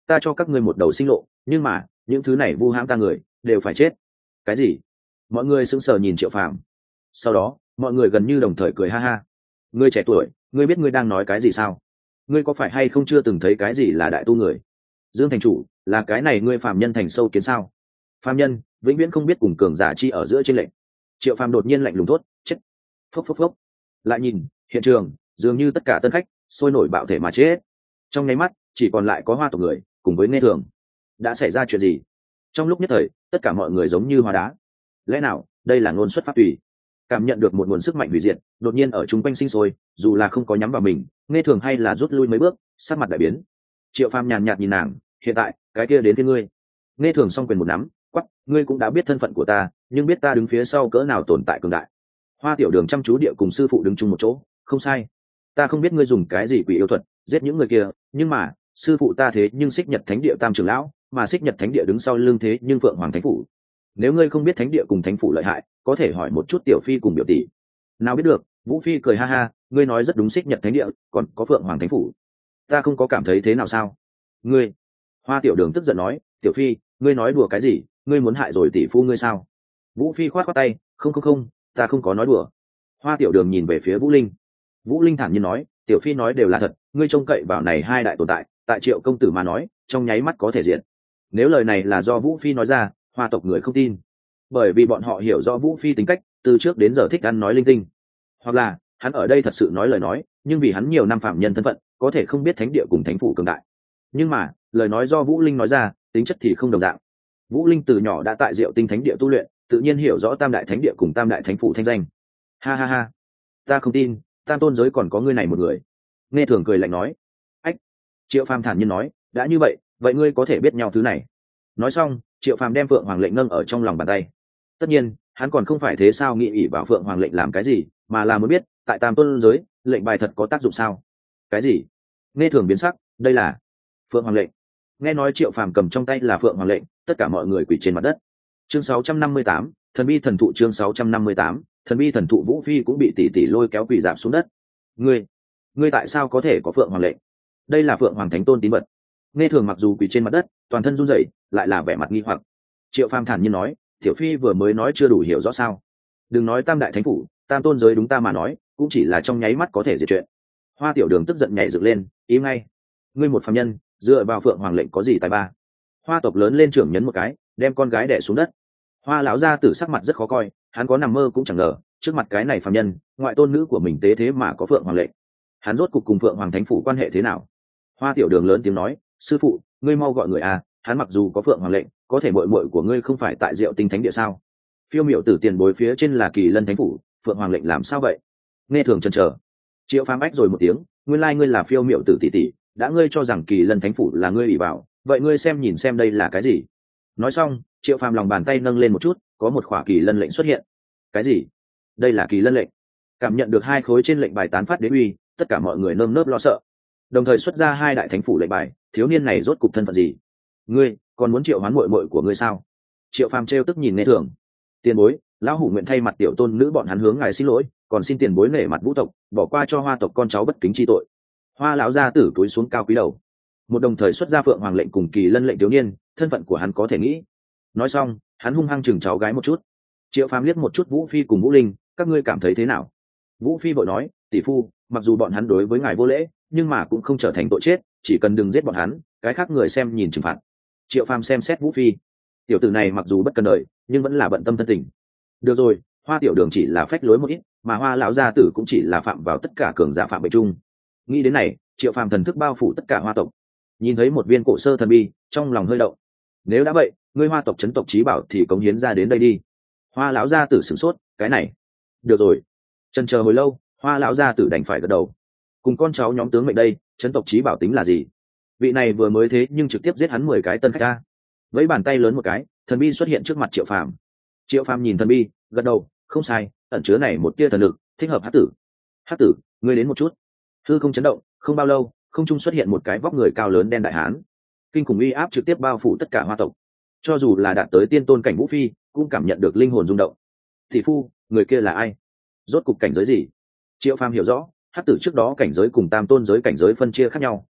ta cho các ngươi một đầu sinh lộ, nhưng mà những thứ này vu hãm ta người đều phải chết. Cái gì? Mọi người sững sờ nhìn Triệu Phàm. Sau đó mọi người gần như đồng thời cười ha ha. Ngươi trẻ tuổi, ngươi biết ngươi đang nói cái gì sao? Ngươi có phải hay không chưa từng thấy cái gì là đại tu người? Dương thành chủ, là cái này ngươi phàm nhân thành sâu kiến sao? Phàm nhân vĩnh viễn không biết cùng cường giả chi ở giữa trên lệnh. Triệu Phàm đột nhiên lạnh lùng thốt, chết. Phốc phốc phốc. Lại nhìn hiện trường, dường như tất cả tân khách sôi nổi bạo thể mà chết. Trong nháy mắt chỉ còn lại có Hoa tộc người cùng với Nghe Thường. Đã xảy ra chuyện gì? Trong lúc nhất thời tất cả mọi người giống như hóa đá. Lẽ nào đây là ngôn xuất pháp tùy? Cảm nhận được một nguồn sức mạnh hủy diệt đột nhiên ở chung quanh sinh sôi, dù là không có nhắm vào mình, Nghe Thường hay là rút lui mấy bước, sắc mặt đại biến. Triệu Phàm nhàn nhạt nhìn nàng, hiện tại cái kia đến với ngươi. Nghe Thường song quyền một nắm, quắc, ngươi cũng đã biết thân phận của ta, nhưng biết ta đứng phía sau cỡ nào tồn tại cường đại. Hoa Tiểu Đường chăm chú địa cùng sư phụ đứng chung một chỗ, không sai. Ta không biết ngươi dùng cái gì quỷ yêu thuật giết những người kia, nhưng mà sư phụ ta thế nhưng Xích Nhật Thánh Địa tam trưởng lão, mà Xích Nhật Thánh Địa đứng sau lưng thế nhưng Phượng Hoàng Thánh Phủ. Nếu ngươi không biết Thánh Địa cùng Thánh Phủ lợi hại, có thể hỏi một chút Tiểu Phi cùng biểu tỷ. Nào biết được. Vũ Phi cười ha ha, ngươi nói rất đúng, Xích Nhật Thánh Địa còn có Phượng Hoàng Thánh Phủ, ta không có cảm thấy thế nào sao? Ngươi. Hoa Tiểu Đường tức giận nói, Tiểu Phi, ngươi nói đùa cái gì? Ngươi muốn hại rồi tỷ phu ngươi sao? Vũ Phi khoát khoát tay, không không không, ta không có nói đùa. Hoa Tiểu Đường nhìn về phía Vũ Linh. Vũ Linh thản nhiên nói, Tiểu Phi nói đều là thật, ngươi trông cậy vào này hai đại tồn tại, tại Triệu công tử mà nói trong nháy mắt có thể diện. Nếu lời này là do Vũ Phi nói ra, Hoa tộc người không tin, bởi vì bọn họ hiểu rõ Vũ Phi tính cách, từ trước đến giờ thích ăn nói linh tinh. Hoặc là hắn ở đây thật sự nói lời nói, nhưng vì hắn nhiều năm phạm nhân thân phận, có thể không biết Thánh Địa cùng Thánh Phủ cường đại. Nhưng mà lời nói do Vũ Linh nói ra, tính chất thì không đồng dạng. Vũ Linh từ nhỏ đã tại Diệu Tinh Thánh Địa tu luyện, tự nhiên hiểu rõ Tam Đại Thánh Địa cùng Tam Đại Thánh Phủ thanh danh. Ha ha ha, ta không tin, Tam tôn giới còn có ngươi này một người. Nghe Thường cười lạnh nói. Ách. Triệu Phàm thản nhiên nói, đã như vậy, vậy ngươi có thể biết nhau thứ này. Nói xong, Triệu Phàm đem Phượng Hoàng lệnh nâng ở trong lòng bàn tay. Tất nhiên hắn còn không phải thế sao nghĩ ỷ vào Phượng Hoàng lệnh làm cái gì, mà là muốn biết tại Tam tôn giới lệnh bài thật có tác dụng sao. Cái gì? Nghe Thường biến sắc, đây là Phượng Hoàng lệnh. Nghe nói Triệu Phàm cầm trong tay là Phượng Hoàng lệnh, tất cả mọi người quỳ trên mặt đất. Chương sáu trăm năm mươi tám, thần bi thần thụ. Chương sáu trăm năm mươi tám, thần bi thần thụ. Vũ Phi cũng bị tỷ tỷ lôi kéo quỳ rạp xuống đất. Ngươi, ngươi tại sao có thể có Phượng Hoàng lệnh? Đây là Phượng Hoàng Thánh Tôn tín vật. Nghe Thường mặc dù quỳ trên mặt đất, toàn thân run rẩy, lại là vẻ mặt nghi hoặc. Triệu Phàm thản nhiên nói, Tiểu Phi vừa mới nói chưa đủ hiểu rõ sao? Đừng nói Tam Đại Thánh Phủ, Tam tôn giới đúng ta mà nói, cũng chỉ là trong nháy mắt có thể diệt chuyện. Hoa Tiểu Đường tức giận nhảy dựng lên, im ngay. Ngươi một phàm nhân, dựa vào Phượng Hoàng lệnh có gì tài ba? Hoa tộc lớn lên trưởng nhấn một cái, đem con gái đè xuống đất. Hoa lão gia tử sắc mặt rất khó coi, hắn có nằm mơ cũng chẳng ngờ, trước mặt cái này phàm nhân, ngoại tôn nữ của mình tế thế mà có Phượng Hoàng lệnh. Hắn rốt cục cùng Phượng Hoàng Thánh Phủ quan hệ thế nào? Hoa Tiểu Đường lớn tiếng nói, sư phụ, ngươi mau gọi người à, hắn mặc dù có Phượng Hoàng lệnh, có thể muội muội của ngươi không phải tại Diệu Tinh Thánh Địa sao? Phiêu Miểu Tử tiền bối phía trên là Kỳ Lân Thánh Phủ, Phượng Hoàng lệnh làm sao vậy? Nghe Thường chần chờ. Triệu Phàm ách rồi một tiếng, nguyên lai ngươi là Phiêu Miểu Tử tỷ tỷ, đã ngươi cho rằng Kỳ Lân Thánh Phủ là ngươi ủy vào, vậy ngươi xem nhìn xem đây là cái gì? Nói xong, Triệu Phàm lòng bàn tay nâng lên một chút, có một khỏa Kỳ Lân lệnh xuất hiện. Cái gì? Đây là Kỳ Lân lệnh. Cảm nhận được hai khối trên lệnh bài tán phát đế uy, tất cả mọi người nơm nớp lo sợ. Đồng thời xuất ra hai đại thánh phủ lệnh bài, thiếu niên này rốt cục thân phận gì? Ngươi còn muốn triệu hoán muội muội của ngươi sao? Triệu Phàm trêu tức nhìn Nghe Thường. Tiền bối, lão hủ nguyện thay mặt tiểu tôn nữ bọn hắn hướng ngài xin lỗi, còn xin tiền bối nể mặt Vũ tộc, bỏ qua cho Hoa tộc con cháu bất kính chi tội. Hoa lão gia tử túi xuống cao quý đầu. Một đồng thời xuất ra Phượng Hoàng lệnh cùng Kỳ Lân lệnh thiếu niên, thân phận của hắn có thể nghĩ. Nói xong, hắn hung hăng chừng cháu gái một chút. Triệu Phàm liếc một chút Vũ Phi cùng Vũ Linh, các ngươi cảm thấy thế nào? Vũ Phi vội nói, tỷ phu, mặc dù bọn hắn đối với ngài vô lễ, nhưng mà cũng không trở thành tội chết, chỉ cần đừng giết bọn hắn, cái khác người xem nhìn trừng phạt. Triệu Phàm xem xét Vũ Phi, tiểu tử này mặc dù bất cần đời, nhưng vẫn là bận tâm thân tình. Được rồi, Hoa Tiểu Đường chỉ là phách lối một ít, mà Hoa lão gia tử cũng chỉ là phạm vào tất cả cường giả phạm bệnh chung. Nghĩ đến này, Triệu Phàm thần thức bao phủ tất cả Hoa tộc, nhìn thấy một viên cổ sơ thần bi, trong lòng hơi động. Nếu đã vậy, ngươi Hoa tộc chấn tộc chí bảo thì cống hiến ra đến đây đi. Hoa lão gia tử sửng sốt, cái này, được rồi. Chần chờ hồi lâu, Hoa lão gia tử đành phải gật đầu. Cùng con cháu nhóm tướng mệnh đây, chấn tộc chí bảo tính là gì? Vị này vừa mới thế nhưng trực tiếp giết hắn mười cái tân khách ta. Với bàn tay lớn một cái, thần bi xuất hiện trước mặt Triệu Phàm. Triệu Phàm nhìn thần bi, gật đầu, không sai, ẩn chứa này một tia thần lực, thích hợp Hắc tử. Hắc tử, ngươi đến một chút. Hư không chấn động, không bao lâu, không trung xuất hiện một cái vóc người cao lớn đen đại hán. Kinh khủng uy áp trực tiếp bao phủ tất cả Hoa tộc. Cho dù là đạt tới tiên tôn cảnh Vũ Phi, cũng cảm nhận được linh hồn rung động. Thị phu, người kia là ai? Rốt cục cảnh giới gì? Triệu Phàm hiểu rõ, Hắc tử trước đó cảnh giới cùng tam tôn giới cảnh giới phân chia khác nhau,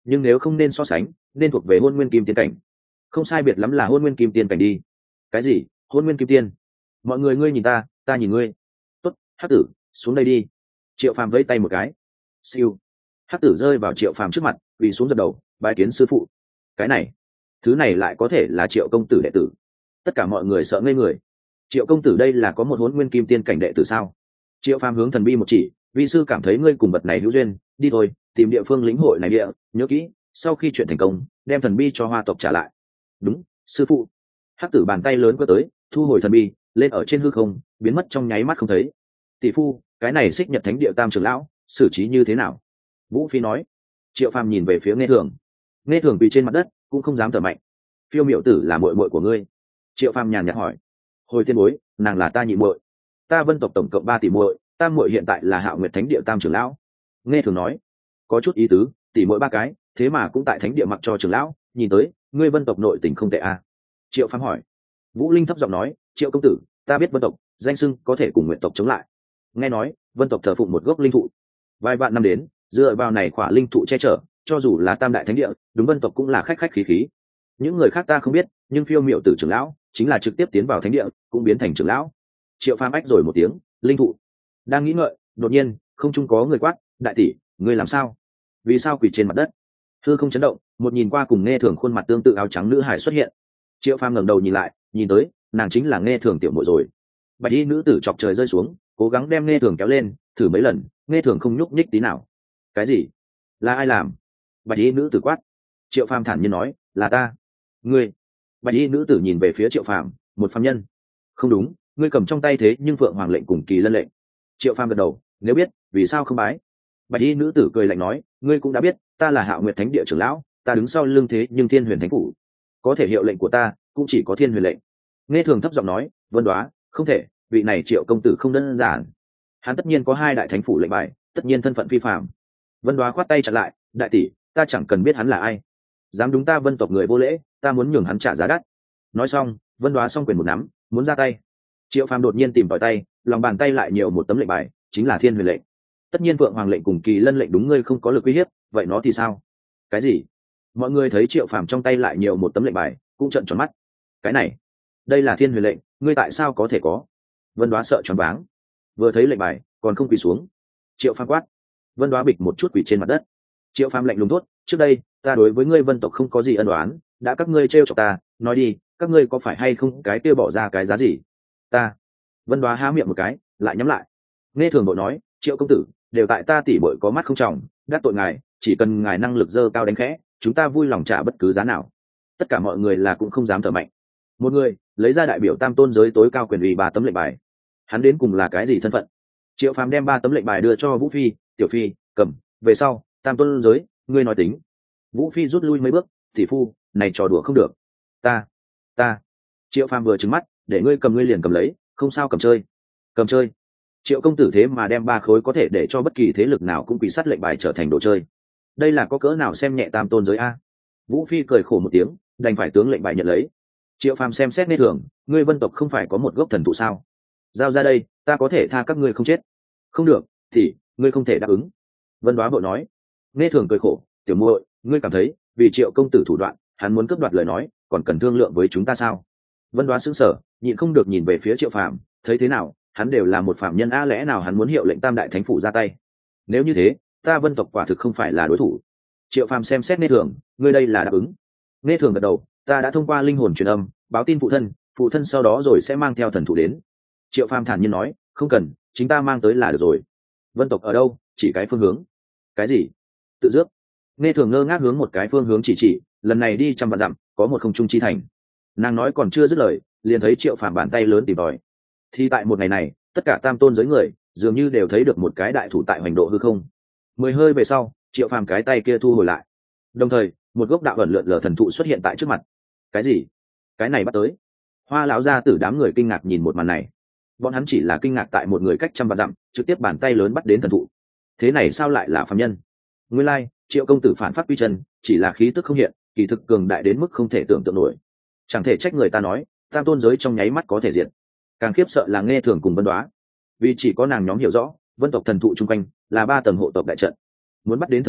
nhưng nếu không nên so sánh nên thuộc về hôn nguyên kim tiên cảnh. Không sai biệt lắm là hôn nguyên kim tiên cảnh đi. Cái gì hôn nguyên kim tiên? Mọi người ngươi nhìn ta ta nhìn ngươi. Tốt, hắc tử xuống đây đi. Triệu Phàm vẫy tay một cái. Siêu. Hắc tử rơi vào Triệu Phàm trước mặt, quỳ xuống dập đầu bái kiến sư phụ. Cái này thứ này lại có thể là Triệu công tử đệ tử? Tất cả mọi người sợ ngây người. Triệu công tử đây là có một hôn nguyên kim tiên cảnh đệ tử sao? Triệu Phàm hướng thần bi một chỉ, vi sư cảm thấy ngươi cùng vật này hữu duyên, đi thôi tìm địa phương lĩnh hội này địa, nhớ kỹ sau khi chuyện thành công đem thần bi cho hoa tộc trả lại. Đúng sư phụ. Hắc tử bàn tay lớn quơ tới, thu hồi thần bi lên ở trên hư không, biến mất trong nháy mắt không thấy. Tỷ phu, cái này xích nhật thánh địa tam trưởng lão xử trí như thế nào? Vũ Phi nói. Triệu Phàm nhìn về phía Nghe Thường. Nghe Thường quỳ trên mặt đất cũng không dám thở mạnh. Phiêu miểu tử là muội muội của ngươi? Triệu Phàm nhàn nhạt hỏi. Hồi tiên bối, nàng là ta nhị muội. Ta Vân tộc tổng cộng ba tỷ muội, tam muội hiện tại là Hạo Nguyệt thánh địa tam trưởng lão. Nghe Thường nói. Có chút ý tứ, tỷ muội ba cái thế mà cũng tại thánh địa mặc cho trưởng lão, nhìn tới ngươi Vân tộc nội tình không tệ à? Triệu Phàm hỏi. Vũ Linh thấp giọng nói, Triệu công tử, ta biết Vân tộc danh xưng có thể cùng Nguyệt tộc chống lại. Nghe nói Vân tộc thờ phụng một gốc linh thụ, vài vạn năm đến dựa vào này khỏa linh thụ che chở, cho dù là tam đại thánh địa đúng Vân tộc cũng là khách khách khí khí. Những người khác ta không biết, nhưng phiêu miệu tử trưởng lão chính là trực tiếp tiến vào thánh địa cũng biến thành trưởng lão. Triệu Phàm ách rồi một tiếng, linh thụ. Đang nghĩ ngợi, đột nhiên không trung có người quát, đại tỷ ngươi làm sao? Vì sao quỳ trên mặt đất? Hư không chấn động, một nhìn qua cùng Nghe Thường khuôn mặt tương tự áo trắng nữ hải xuất hiện. Triệu Phàm ngẩng đầu nhìn lại, nhìn tới nàng chính là Nghe Thường tiểu muội rồi. Bạch y nữ tử chọc trời rơi xuống, cố gắng đem Nghe Thường kéo lên, thử mấy lần Nghe Thường không nhúc nhích tí nào. Cái gì? Là ai làm? Bạch y nữ tử quát. Triệu Phàm thản nhiên nói, là ta. Ngươi? Bạch y nữ tử nhìn về phía Triệu Phàm, một phàm nhân. Không đúng, ngươi cầm trong tay thế nhưng Phượng Hoàng lệnh cùng Kỳ Lân lệnh. Triệu Phàm gật đầu, nếu biết vì sao không bái? Bạch y nữ tử cười lạnh nói, ngươi cũng đã biết ta là Hạo Nguyệt thánh địa trưởng lão, ta đứng sau lưng thế nhưng Thiên Huyền thánh phủ, có thể hiệu lệnh của ta cũng chỉ có Thiên Huyền lệnh. Nghe Thường thấp giọng nói, Vân Đoá, không thể, vị này Triệu công tử không đơn giản, hắn tất nhiên có hai đại thánh phủ lệnh bài, tất nhiên thân phận phi phàm. Vân Đoá khoát tay chặn lại, đại tỷ ta chẳng cần biết hắn là ai, dám đúng ta Vân tộc người vô lễ, ta muốn nhường hắn trả giá đắt. Nói xong Vân Đoá xong quyền một nắm, muốn ra tay. Triệu Phàm đột nhiên tìm tòi tay, lòng bàn tay lại nhiều một tấm lệnh bài, chính là Thiên Huyền lệnh. Tất nhiên Phượng Hoàng lệnh cùng Kỳ Lân lệnh đúng ngươi không có lực uy hiếp, vậy nó thì sao? Cái gì? Mọi người thấy Triệu Phàm trong tay lại nhiều một tấm lệnh bài cũng trợn tròn mắt. Cái này, đây là Thiên Huyền lệnh, ngươi tại sao có thể có? Vân Đoá sợ choáng váng, vừa thấy lệnh bài còn không quỳ xuống. Triệu Phàm quát. Vân Đoá bịch một chút quỳ trên mặt đất. Triệu Phàm lạnh lùng thốt, trước đây ta đối với ngươi Vân tộc không có gì ân oán, đã các ngươi trêu chọc ta, nói đi, các ngươi có phải hay không cái kia bỏ ra cái giá gì? Ta. Vân Đoá há miệng một cái lại nhắm lại. Nghe Thường bội nói, Triệu công tử, đều tại ta tỷ bội có mắt không tròng, đắc tội ngài, chỉ cần ngài năng lực dơ cao đánh khẽ, chúng ta vui lòng trả bất cứ giá nào. Tất cả mọi người là cũng không dám thở mạnh. Một người lấy ra đại biểu tam tôn giới tối cao quyền ủy ba tấm lệnh bài, hắn đến cùng là cái gì thân phận? Triệu Phàm đem ba tấm lệnh bài đưa cho Vũ Phi, Tiểu Phi cầm, về sau tam tôn giới ngươi nói tính. Vũ Phi rút lui mấy bước, tỷ phu này trò đùa không được. Ta ta Triệu Phàm vừa trừng mắt, để ngươi cầm ngươi liền cầm lấy, không sao cầm chơi cầm chơi. Triệu công tử thế mà đem ba khối có thể để cho bất kỳ thế lực nào cũng quỳ sát lệnh bài trở thành đồ chơi, đây là có cỡ nào xem nhẹ tam tôn giới a? Vũ Phi cười khổ một tiếng, đành phải tướng lệnh bài nhận lấy. Triệu Phàm xem xét Nghe Thường, ngươi Vân tộc không phải có một gốc thần thụ sao? Giao ra đây, ta có thể tha các ngươi không chết. Không được, thì ngươi không thể đáp ứng. Vân Đoá vội nói. Nghe Thường cười khổ, tiểu muội, ngươi cảm thấy vì Triệu công tử thủ đoạn, hắn muốn cướp đoạt lời nói, còn cần thương lượng với chúng ta sao? Vân Đoá sững sờ, nhịn không được nhìn về phía Triệu Phàm, thấy thế nào, hắn đều là một phạm nhân a, lẽ nào hắn muốn hiệu lệnh tam đại thánh phủ ra tay? Nếu như thế, ta Vân tộc quả thực không phải là đối thủ. Triệu Phàm xem xét Nghe Thường, ngươi đây là đáp ứng? Nghe Thường gật đầu, ta đã thông qua linh hồn truyền âm báo tin phụ thân, phụ thân sau đó rồi sẽ mang theo thần thụ đến. Triệu Phàm thản nhiên nói, không cần, chính ta mang tới là được rồi. Vân tộc ở đâu? Chỉ cái phương hướng. Cái gì? Tự dước. Nghe Thường ngơ ngác hướng một cái phương hướng chỉ chỉ, lần này đi trăm vạn dặm, có một không trung chi thành. Nàng nói còn chưa dứt lời, liền thấy Triệu Phàm bàn tay lớn tìm tòi. Thì tại một ngày này, tất cả tam tôn giới người dường như đều thấy được một cái đại thủ tại hoành độ hư không. Mười hơi về sau, Triệu Phàm cái tay kia thu hồi lại, đồng thời một gốc đạo ẩn lượn lờ thần thụ xuất hiện tại trước mặt. Cái gì? Cái này bắt tới. Hoa lão gia tử đám người kinh ngạc nhìn một màn này, bọn hắn chỉ là kinh ngạc tại một người cách trăm vạn dặm trực tiếp bàn tay lớn bắt đến thần thụ, thế này sao lại là phàm nhân? Nguyên lai like, Triệu công tử phản phát quy chân, chỉ là khí tức không hiện, kỳ thực cường đại đến mức không thể tưởng tượng nổi. Chẳng thể trách người ta nói tam tôn giới trong nháy mắt có thể diệt. Càng khiếp sợ là Nghe Thường cùng Vân Đoá, vì chỉ có nàng nhóm hiểu rõ Vân tộc thần thụ chung quanh là ba tầng hộ tộc đại trận, muốn bắt đến thần thụ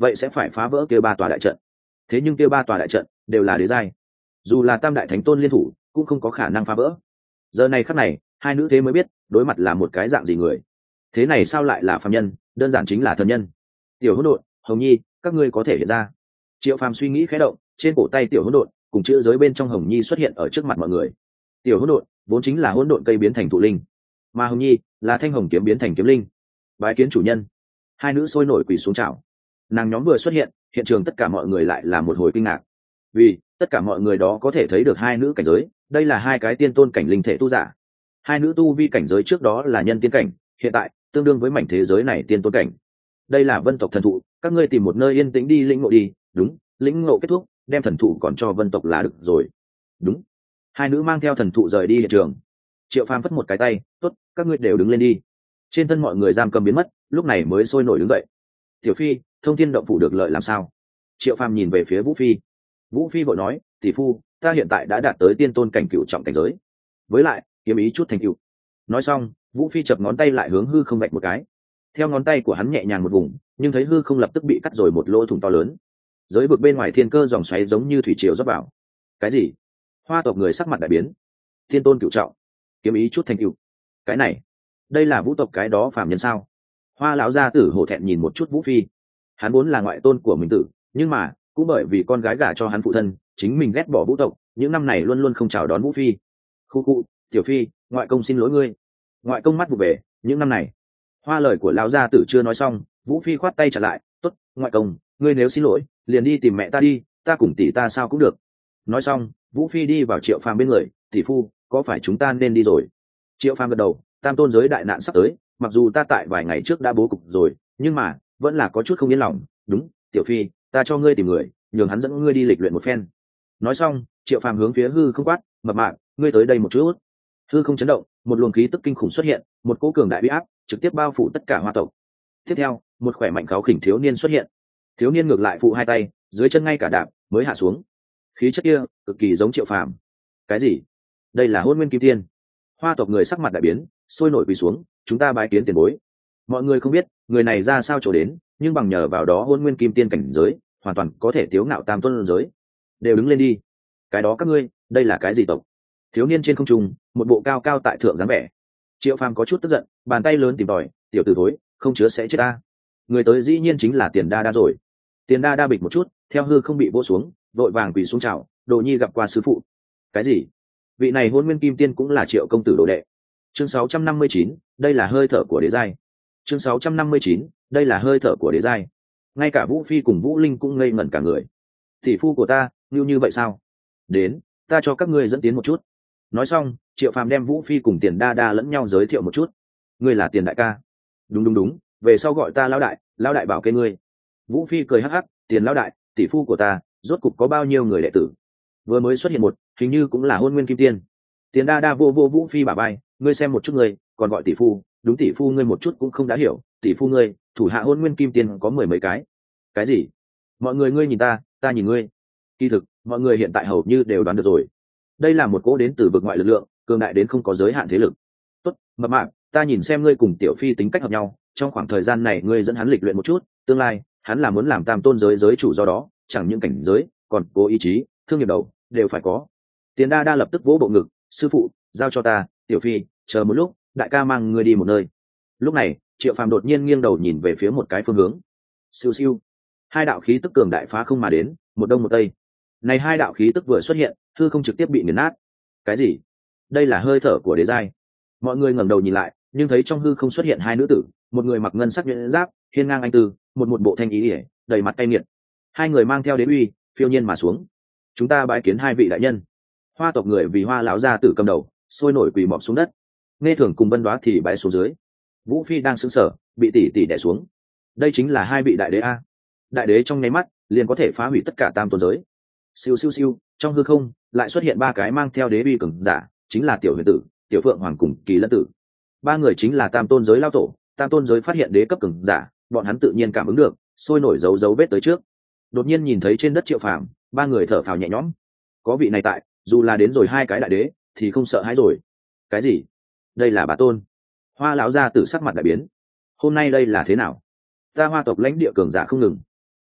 vậy sẽ phải phá vỡ kia ba tòa đại trận. Thế nhưng kia ba tòa đại trận đều là đế giai, dù là tam đại thánh tôn liên thủ cũng không có khả năng phá vỡ. Giờ này khắc này hai nữ thế mới biết đối mặt là một cái dạng gì người. Thế này sao lại là phàm nhân, đơn giản chính là thần nhân. Tiểu hỗn độn, Hồng Nhi, các ngươi có thể hiện ra. Triệu Phàm suy nghĩ khẽ động, trên cổ tay tiểu hỗn độn cùng chữ giới bên trong Hồng Nhi xuất hiện ở trước mặt mọi người. Tiểu hỗn độn vốn chính là hỗn độn cây biến thành thụ linh, mà Hồng Nhi là thanh hồng kiếm biến thành kiếm linh. Bái kiến chủ nhân. Hai nữ sôi nổi quỳ xuống chào. Nàng nhóm vừa xuất hiện, hiện trường tất cả mọi người lại là một hồi kinh ngạc, vì tất cả mọi người đó có thể thấy được hai nữ cảnh giới, đây là hai cái tiên tôn cảnh linh thể tu giả. Hai nữ tu vi cảnh giới trước đó là nhân tiên cảnh, hiện tại tương đương với mảnh thế giới này tiên tôn cảnh. Đây là vân tộc thần thụ, các ngươi tìm một nơi yên tĩnh đi lĩnh ngộ đi. Đúng, lĩnh ngộ kết thúc đem thần thụ còn cho vân tộc là được rồi. Đúng. Hai nữ mang theo thần thụ rời đi hiện trường. Triệu Phàm phất một cái tay, tốt, các ngươi đều đứng lên đi. Trên thân mọi người giam cầm biến mất, lúc này mới sôi nổi đứng dậy. Tiểu Phi, thông thiên động phủ được lợi làm sao? Triệu Phàm nhìn về phía Vũ Phi. Vũ Phi vội nói, tỷ phu, ta hiện tại đã đạt tới tiên tôn cảnh cửu trọng cảnh giới, với lại kiếm ý chút thành cửu. Nói xong, Vũ Phi chập ngón tay lại hướng hư không vạch một cái. Theo ngón tay của hắn nhẹ nhàng một vùng, nhưng thấy hư không lập tức bị cắt rồi một lỗ thủng to lớn. Giới vực bên ngoài thiên cơ dòng xoáy giống như thủy triều rót vào. Cái gì? Hoa tộc người sắc mặt đại biến. Tiên tôn cửu trọng, kiếm ý chút thành cửu. Cái này, đây là Vũ tộc cái đó phàm nhân sao? Hoa lão gia tử hổ thẹn nhìn một chút Vũ Phi. Hắn vốn là ngoại tôn của mình tử, nhưng mà cũng bởi vì con gái gả cho hắn phụ thân, chính mình ghét bỏ Vũ tộc, những năm này luôn luôn không chào đón Vũ Phi. Khu khu, Tiểu Phi, ngoại công xin lỗi ngươi. Ngoại công mắt vụ về, những năm này. Hoa lời của lão gia tử chưa nói xong, Vũ Phi khoát tay trả lại, tốt, ngoại công, ngươi nếu xin lỗi, liền đi tìm mẹ ta đi, ta cùng tỷ ta sao cũng được. Nói xong, Vũ Phi đi vào Triệu Phàm bên người, tỷ phu, có phải chúng ta nên đi rồi? Triệu Phàm gật đầu, tam tôn giới đại nạn sắp tới, mặc dù ta tại vài ngày trước đã bố cục rồi, nhưng mà vẫn là có chút không yên lòng. Đúng, Tiểu Phi, ta cho ngươi tìm người, nhường hắn dẫn ngươi đi lịch luyện một phen. Nói xong, Triệu Phàm hướng phía hư không quát, mập mạp, ngươi tới đây một chút. Hư không chấn động, một luồng khí tức kinh khủng xuất hiện, một cỗ cường đại uy áp trực tiếp bao phủ tất cả Hoa tộc. Tiếp theo, một khỏe mạnh kháo khỉnh thiếu niên xuất hiện. Thiếu niên ngược lại phụ hai tay, dưới chân ngay cả đạp mới hạ xuống. Khí chất kia cực kỳ giống Triệu Phàm. Cái gì? Đây là Hôn Nguyên Kim Tiên. Hoa tộc người sắc mặt đại biến, sôi nổi quỳ xuống, chúng ta bái kiến tiền bối. Mọi người không biết người này ra sao chỗ đến, nhưng bằng nhờ vào đó Hôn Nguyên Kim Tiên cảnh giới, hoàn toàn có thể tiếu ngạo tam tôn giới. Đều đứng lên đi. Cái đó các ngươi, đây là cái gì tộc? Thiếu niên trên không trung, một bộ cao cao tại thượng dáng vẻ. Triệu Phàm có chút tức giận, bàn tay lớn tìm tòi, tiểu tử thối, không chứa sẽ chết ta. Người tới dĩ nhiên chính là Tiền Đa Đa rồi. Tiền Đa Đa bịch một chút, theo hư không bị vỗ xuống, vội vàng quỳ xuống chào, Đồ Nhi gặp qua sư phụ. Cái gì? Vị này Hôn Nguyên Kim Tiên cũng là Triệu công tử đồ đệ. Chương sáu trăm năm mươi chín, đây là hơi thở của đế giai. Chương sáu trăm năm mươi chín, đây là hơi thở của đế giai. Ngay cả Vũ Phi cùng Vũ Linh cũng ngây ngẩn cả người. Tỷ phu của ta, như như vậy sao? Đến, ta cho các ngươi dẫn tiến một chút. Nói xong, Triệu Phàm đem Vũ Phi cùng Tiền Đa Đa lẫn nhau giới thiệu một chút. Ngươi là Tiền đại ca. Đúng đúng đúng, về sau gọi ta lão đại, lão đại bảo kê ngươi. Vũ Phi cười hắc hắc, Tiền lão đại, tỷ phu của ta, rốt cục có bao nhiêu người đệ tử? Vừa mới xuất hiện một, hình như cũng là Hôn Nguyên Kim Tiên. Tiền Đa Đa vô vô Vũ Phi bả vai, ngươi xem một chút ngươi, còn gọi tỷ phu, đúng tỷ phu ngươi một chút cũng không đã hiểu, tỷ phu ngươi, thủ hạ Hôn Nguyên Kim Tiên có mười mấy cái. Cái gì? Mọi người ngươi nhìn ta, ta nhìn ngươi. Kỳ thực, mọi người hiện tại hầu như đều đoán được rồi. Đây là một cỗ đến từ vực ngoại lực lượng, cường đại đến không có giới hạn thế lực. Tốt, mập mạp, ta nhìn xem ngươi cùng Tiểu Phi tính cách hợp nhau, trong khoảng thời gian này ngươi dẫn hắn lịch luyện một chút, tương lai hắn là muốn làm tam tôn giới giới chủ, do đó chẳng những cảnh giới, còn cố ý chí, thương nghiệp đầu đều phải có. Tiền Đa Đa lập tức vỗ bộ ngực, sư phụ, giao cho ta, Tiểu Phi, chờ một lúc, đại ca mang ngươi đi một nơi. Lúc này, Triệu Phàm đột nhiên nghiêng đầu nhìn về phía một cái phương hướng. Siêu siêu, hai đạo khí tức cường đại phá không mà đến, một đông một tây. Này hai đạo khí tức vừa xuất hiện, hư không trực tiếp bị nghiền nát. Cái gì? Đây là hơi thở của đế giai. Mọi người ngẩng đầu nhìn lại, nhưng thấy trong hư không xuất hiện hai nữ tử, một người mặc ngân sắc nhuyễn giáp, hiên ngang anh tư, một một bộ thanh ý ỉa, đầy mặt cay nghiệt. Hai người mang theo đế uy, phiêu nhiên mà xuống. Chúng ta bái kiến hai vị đại nhân. Hoa tộc người vì Hoa lão gia tử cầm đầu, sôi nổi quỳ mọp xuống đất. Nghe Thường cùng Vân Đoá thì bái xuống dưới. Vũ Phi đang sững sờ, bị tỷ tỷ đè xuống. Đây chính là hai vị đại đế a. Đại đế trong nháy mắt liền có thể phá hủy tất cả tam tôn giới. Siêu siêu siêu, trong hư không lại xuất hiện ba cái mang theo đế uy cường giả, chính là Tiểu Huyền Tử, Tiểu Phượng Hoàng cùng Kỳ Lân Tử. Ba người chính là tam tôn giới lao tổ. Tam tôn giới phát hiện đế cấp cường giả, bọn hắn tự nhiên cảm ứng được, sôi nổi dấu dấu vết tới trước. Đột nhiên nhìn thấy trên đất Triệu Phàm, ba người thở phào nhẹ nhõm. Có vị này tại, dù là đến rồi hai cái đại đế thì không sợ hãi rồi. Cái gì? Đây là bá tôn. Hoa lão gia tử sắc mặt đại biến. Hôm nay đây là thế nào? Ta Hoa tộc lãnh địa cường giả không ngừng,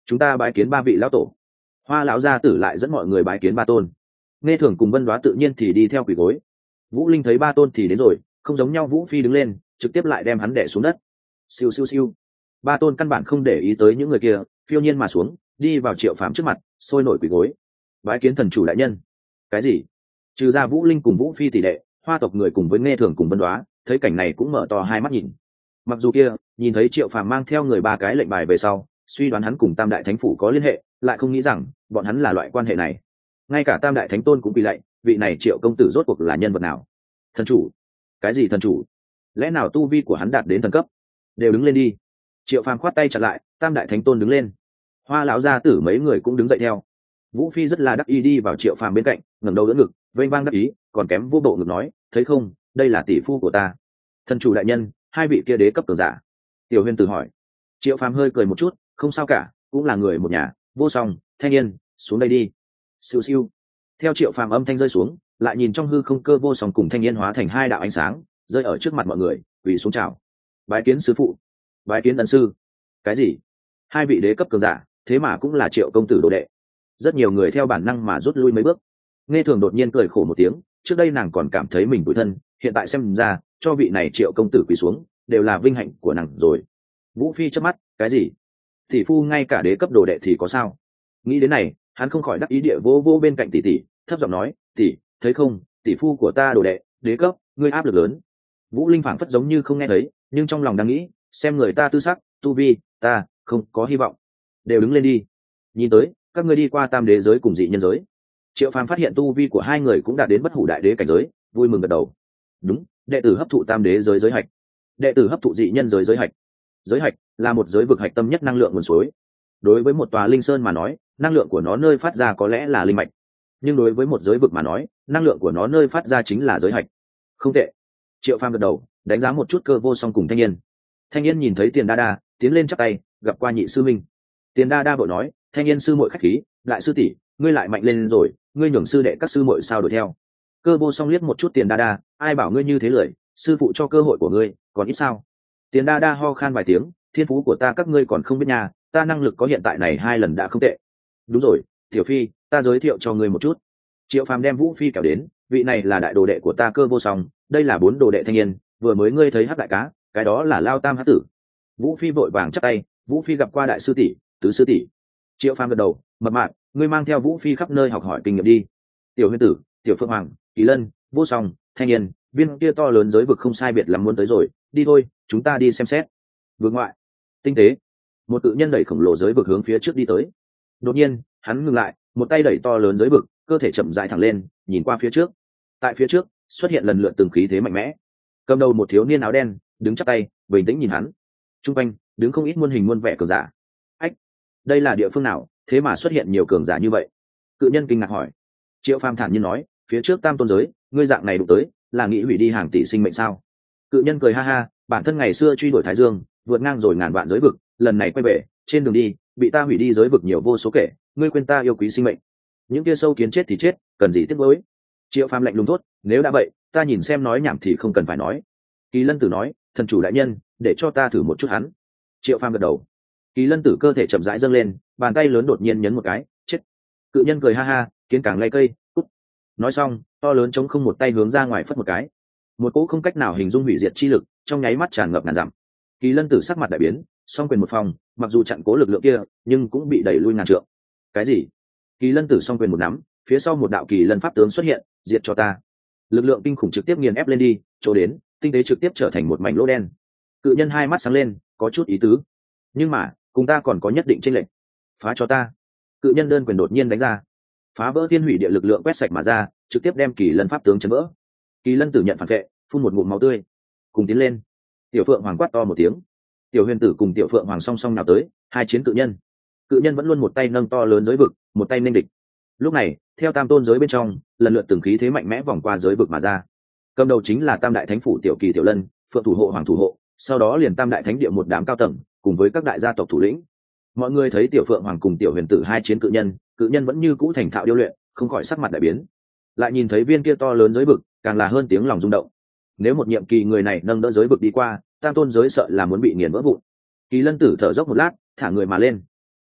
chúng ta bái kiến ba vị lão tổ. Hoa lão gia tử lại dẫn mọi người bái kiến ba tôn. Nghe thường cùng Vân Đoá tự nhiên thì đi theo quỳ gối. Vũ Linh thấy ba tôn thì đến rồi, không giống nhau, Vũ Phi đứng lên trực tiếp lại đem hắn đẻ xuống đất. Siêu siêu siêu. Ba tôn căn bản không để ý tới những người kia, phiêu nhiên mà xuống, đi vào Triệu Phàm trước mặt, sôi nổi quỳ gối. Bái kiến thần chủ đại nhân. Cái gì? Trừ ra Vũ Linh cùng Vũ Phi tỷ đệ, Hoa tộc người cùng với Nghe thường cùng Vân Đoá thấy cảnh này cũng mở to hai mắt nhìn. Mặc dù kia nhìn thấy Triệu Phàm mang theo người ba cái lệnh bài về sau, suy đoán hắn cùng Tam Đại Thánh phủ có liên hệ, lại không nghĩ rằng bọn hắn là loại quan hệ này. Ngay cả Tam Đại Thánh tôn cũng quỳ lạy, vị này Triệu công tử rốt cuộc là nhân vật nào? Thần chủ? Cái gì thần chủ? Lẽ nào tu vi của hắn đạt đến thần cấp? Đều đứng lên đi. Triệu Phàm khoát tay chặn lại, Tam Đại Thánh tôn đứng lên. Hoa lão gia tử mấy người cũng đứng dậy theo. Vũ Phi rất là đắc ý đi vào Triệu Phàm bên cạnh, ngẩng đầu đỡ ngực, vênh vang đắc ý, còn kém vô bộ ngực nói, thấy không, đây là tỷ phu của ta. Thần chủ đại nhân, hai vị kia đế cấp cường giả. Tiểu Huyền Tử hỏi. Triệu Phàm hơi cười một chút, không sao cả, cũng là người một nhà, Vô Song, Thanh Yên, xuống đây đi. Siêu siêu. Theo Triệu Phàm âm thanh rơi xuống, lại nhìn trong hư không Cơ Vô Song cùng Thanh Yên hóa thành hai đạo ánh sáng, rơi ở trước mặt mọi người, quỳ xuống chào. Bái kiến sư phụ. Bái kiến ân sư. Cái gì? Hai vị đế cấp cường giả, thế mà cũng là Triệu công tử đồ đệ. Rất nhiều người theo bản năng mà rút lui mấy bước. Nghe thường đột nhiên cười khổ một tiếng, trước đây nàng còn cảm thấy mình tủi thân, hiện tại xem ra, cho vị này Triệu công tử quỳ xuống, đều là vinh hạnh của nàng rồi. Vũ Phi chớp mắt, cái gì? Tỷ phu ngay cả đế cấp đồ đệ thì có sao? Nghĩ đến này, hắn không khỏi đắc ý địa vô vô bên cạnh tỷ tỷ, thấp giọng nói, tỷ, thấy không, tỷ phu của ta đồ đệ, đế cấp, ngươi áp lực lớn. Vũ Linh phảng phất giống như không nghe thấy, nhưng trong lòng đang nghĩ, xem người ta tư sắc, tu vi, ta không có hy vọng. Đều đứng lên đi. Nhìn tới, các ngươi đi qua tam đế giới cùng dị nhân giới. Triệu Phàm phát hiện tu vi của hai người cũng đạt đến bất hủ đại đế cảnh giới, vui mừng gật đầu. Đúng, đệ tử hấp thụ tam đế giới giới hạch, đệ tử hấp thụ dị nhân giới giới hạch. Giới hạch là một giới vực hạch tâm nhất năng lượng nguồn suối. Đối với một tòa linh sơn mà nói, năng lượng của nó nơi phát ra có lẽ là linh mạch, nhưng đối với một giới vực mà nói, năng lượng của nó nơi phát ra chính là giới hạch. Không tệ. Triệu Phàm gật đầu, đánh giá một chút Cơ Vô Song cùng Thanh Yên. Thanh Yên nhìn thấy Tiền Đa Đa, tiến lên chắp tay, gặp qua nhị sư minh. Tiền Đa Đa vội nói, Thanh Yên sư muội khách khí, đại sư tỷ, ngươi lại mạnh lên rồi, ngươi nhường sư đệ các sư muội sao đuổi theo. Cơ Vô Song liếc một chút Tiền Đa Đa, ai bảo ngươi như thế lười, sư phụ cho cơ hội của ngươi, còn ít sao? Tiền Đa Đa ho khan vài tiếng, thiên phú của ta các ngươi còn không biết nhà, ta năng lực có hiện tại này hai lần đã không tệ. Đúng rồi, Tiểu Phi, ta giới thiệu cho ngươi một chút. Triệu Phàm đem Vũ Phi kéo đến, vị này là đại đồ đệ của ta Cơ Vô Song, đây là bốn đồ đệ Thanh Niên, vừa mới ngươi thấy hắc đại cá, cái đó là Lao Tam hắc tử. Vũ Phi vội vàng chắp tay, Vũ Phi gặp qua đại sư tỷ, tứ sư tỷ. Triệu Phàm gật đầu, mập mạp, ngươi mang theo Vũ Phi khắp nơi học hỏi kinh nghiệm đi. Tiểu Huyền Tử, Tiểu Phượng Hoàng, Kỳ Lân, Vô Song, Thanh Niên, viên kia to lớn giới vực không sai biệt lắm muốn tới rồi, đi thôi, chúng ta đi xem xét. Vực ngoại, tinh tế, một tự nhân đẩy khổng lồ giới vực hướng phía trước đi tới. Đột nhiên, hắn ngừng lại, một tay đẩy to lớn giới vực, cơ thể chậm rãi thẳng lên, nhìn qua phía trước. Tại phía trước xuất hiện lần lượt từng khí thế mạnh mẽ. Cầm đầu một thiếu niên áo đen, đứng chắp tay, bình tĩnh nhìn hắn. Trung quanh đứng không ít muôn hình muôn vẻ cường giả. Ách, đây là địa phương nào, thế mà xuất hiện nhiều cường giả như vậy? Cự nhân kinh ngạc hỏi. Triệu Phàm thản nhiên nói, phía trước tam tôn giới, ngươi dạng này đụng tới, là nghĩ hủy đi hàng tỷ sinh mệnh sao? Cự nhân cười ha ha, bản thân ngày xưa truy đuổi Thái Dương, vượt ngang rồi ngàn vạn giới vực, lần này quay về, trên đường đi, bị ta hủy đi giới vực nhiều vô số kể, ngươi quên ta yêu quý sinh mệnh. Những kia sâu kiến chết thì chết, cần gì tiếc nuối? Triệu Phàm lạnh lùng thốt, nếu đã vậy, ta nhìn xem nói nhảm thì không cần phải nói. Kỳ Lân Tử nói, thần chủ đại nhân, để cho ta thử một chút hắn. Triệu Phàm gật đầu. Kỳ Lân Tử cơ thể chậm rãi dâng lên, bàn tay lớn đột nhiên nhấn một cái, chết. Cự nhân cười ha ha, kiến càng lay cây, cút. Nói xong, to lớn chống không một tay hướng ra ngoài phất một cái. Một cỗ không cách nào hình dung hủy diệt chi lực, trong nháy mắt tràn ngập ngàn dặm. Kỳ Lân Tử sắc mặt đại biến, song quyền một phòng, mặc dù chặn cố lực lượng kia, nhưng cũng bị đẩy lui ngàn trượng. Cái gì? Kỳ Lân Tử song quyền một nắm, phía sau một đạo kỳ lân pháp tướng xuất hiện, diệt cho ta. Lực lượng kinh khủng trực tiếp nghiền ép lên đi, chỗ đến, tinh tế trực tiếp trở thành một mảnh lỗ đen. Cự nhân hai mắt sáng lên, có chút ý tứ. Nhưng mà, cùng ta còn có nhất định chênh lệch. Phá cho ta. Cự nhân đơn quyền đột nhiên đánh ra, phá vỡ thiên hủy địa lực lượng quét sạch mà ra, trực tiếp đem kỳ lân pháp tướng chấn vỡ. Kỳ lân Tử nhận phản vệ, phun một ngụm máu tươi. Cùng tiến lên. Tiểu Phượng Hoàng quát to một tiếng. Tiểu Huyền Tử cùng Tiểu Phượng Hoàng song song nào tới, hai chiến cự nhân. Cự nhân vẫn luôn một tay nâng to lớn giới vực, một tay nên địch. Lúc này, theo tam tôn giới bên trong, lần lượt từng khí thế mạnh mẽ vòng qua giới vực mà ra. Cầm đầu chính là tam đại thánh phủ Tiểu Kỳ Tiểu Lân, Phượng thủ hộ Hoàng thủ hộ, sau đó liền tam đại thánh địa một đám cao tầng, cùng với các đại gia tộc thủ lĩnh. Mọi người thấy Tiểu Phượng Hoàng cùng Tiểu Huyền Tử hai chiến cự nhân, cự nhân vẫn như cũ thành thạo điêu luyện, không khỏi sắc mặt đại biến. Lại nhìn thấy viên kia to lớn giới vực, càng là hơn tiếng lòng rung động. Nếu một nhiệm kỳ người này nâng đỡ giới vực đi qua, tam tôn giới sợ là muốn bị nghiền vỡ vụn. Kỳ Lân Tử thở dốc một lát, thả người mà lên.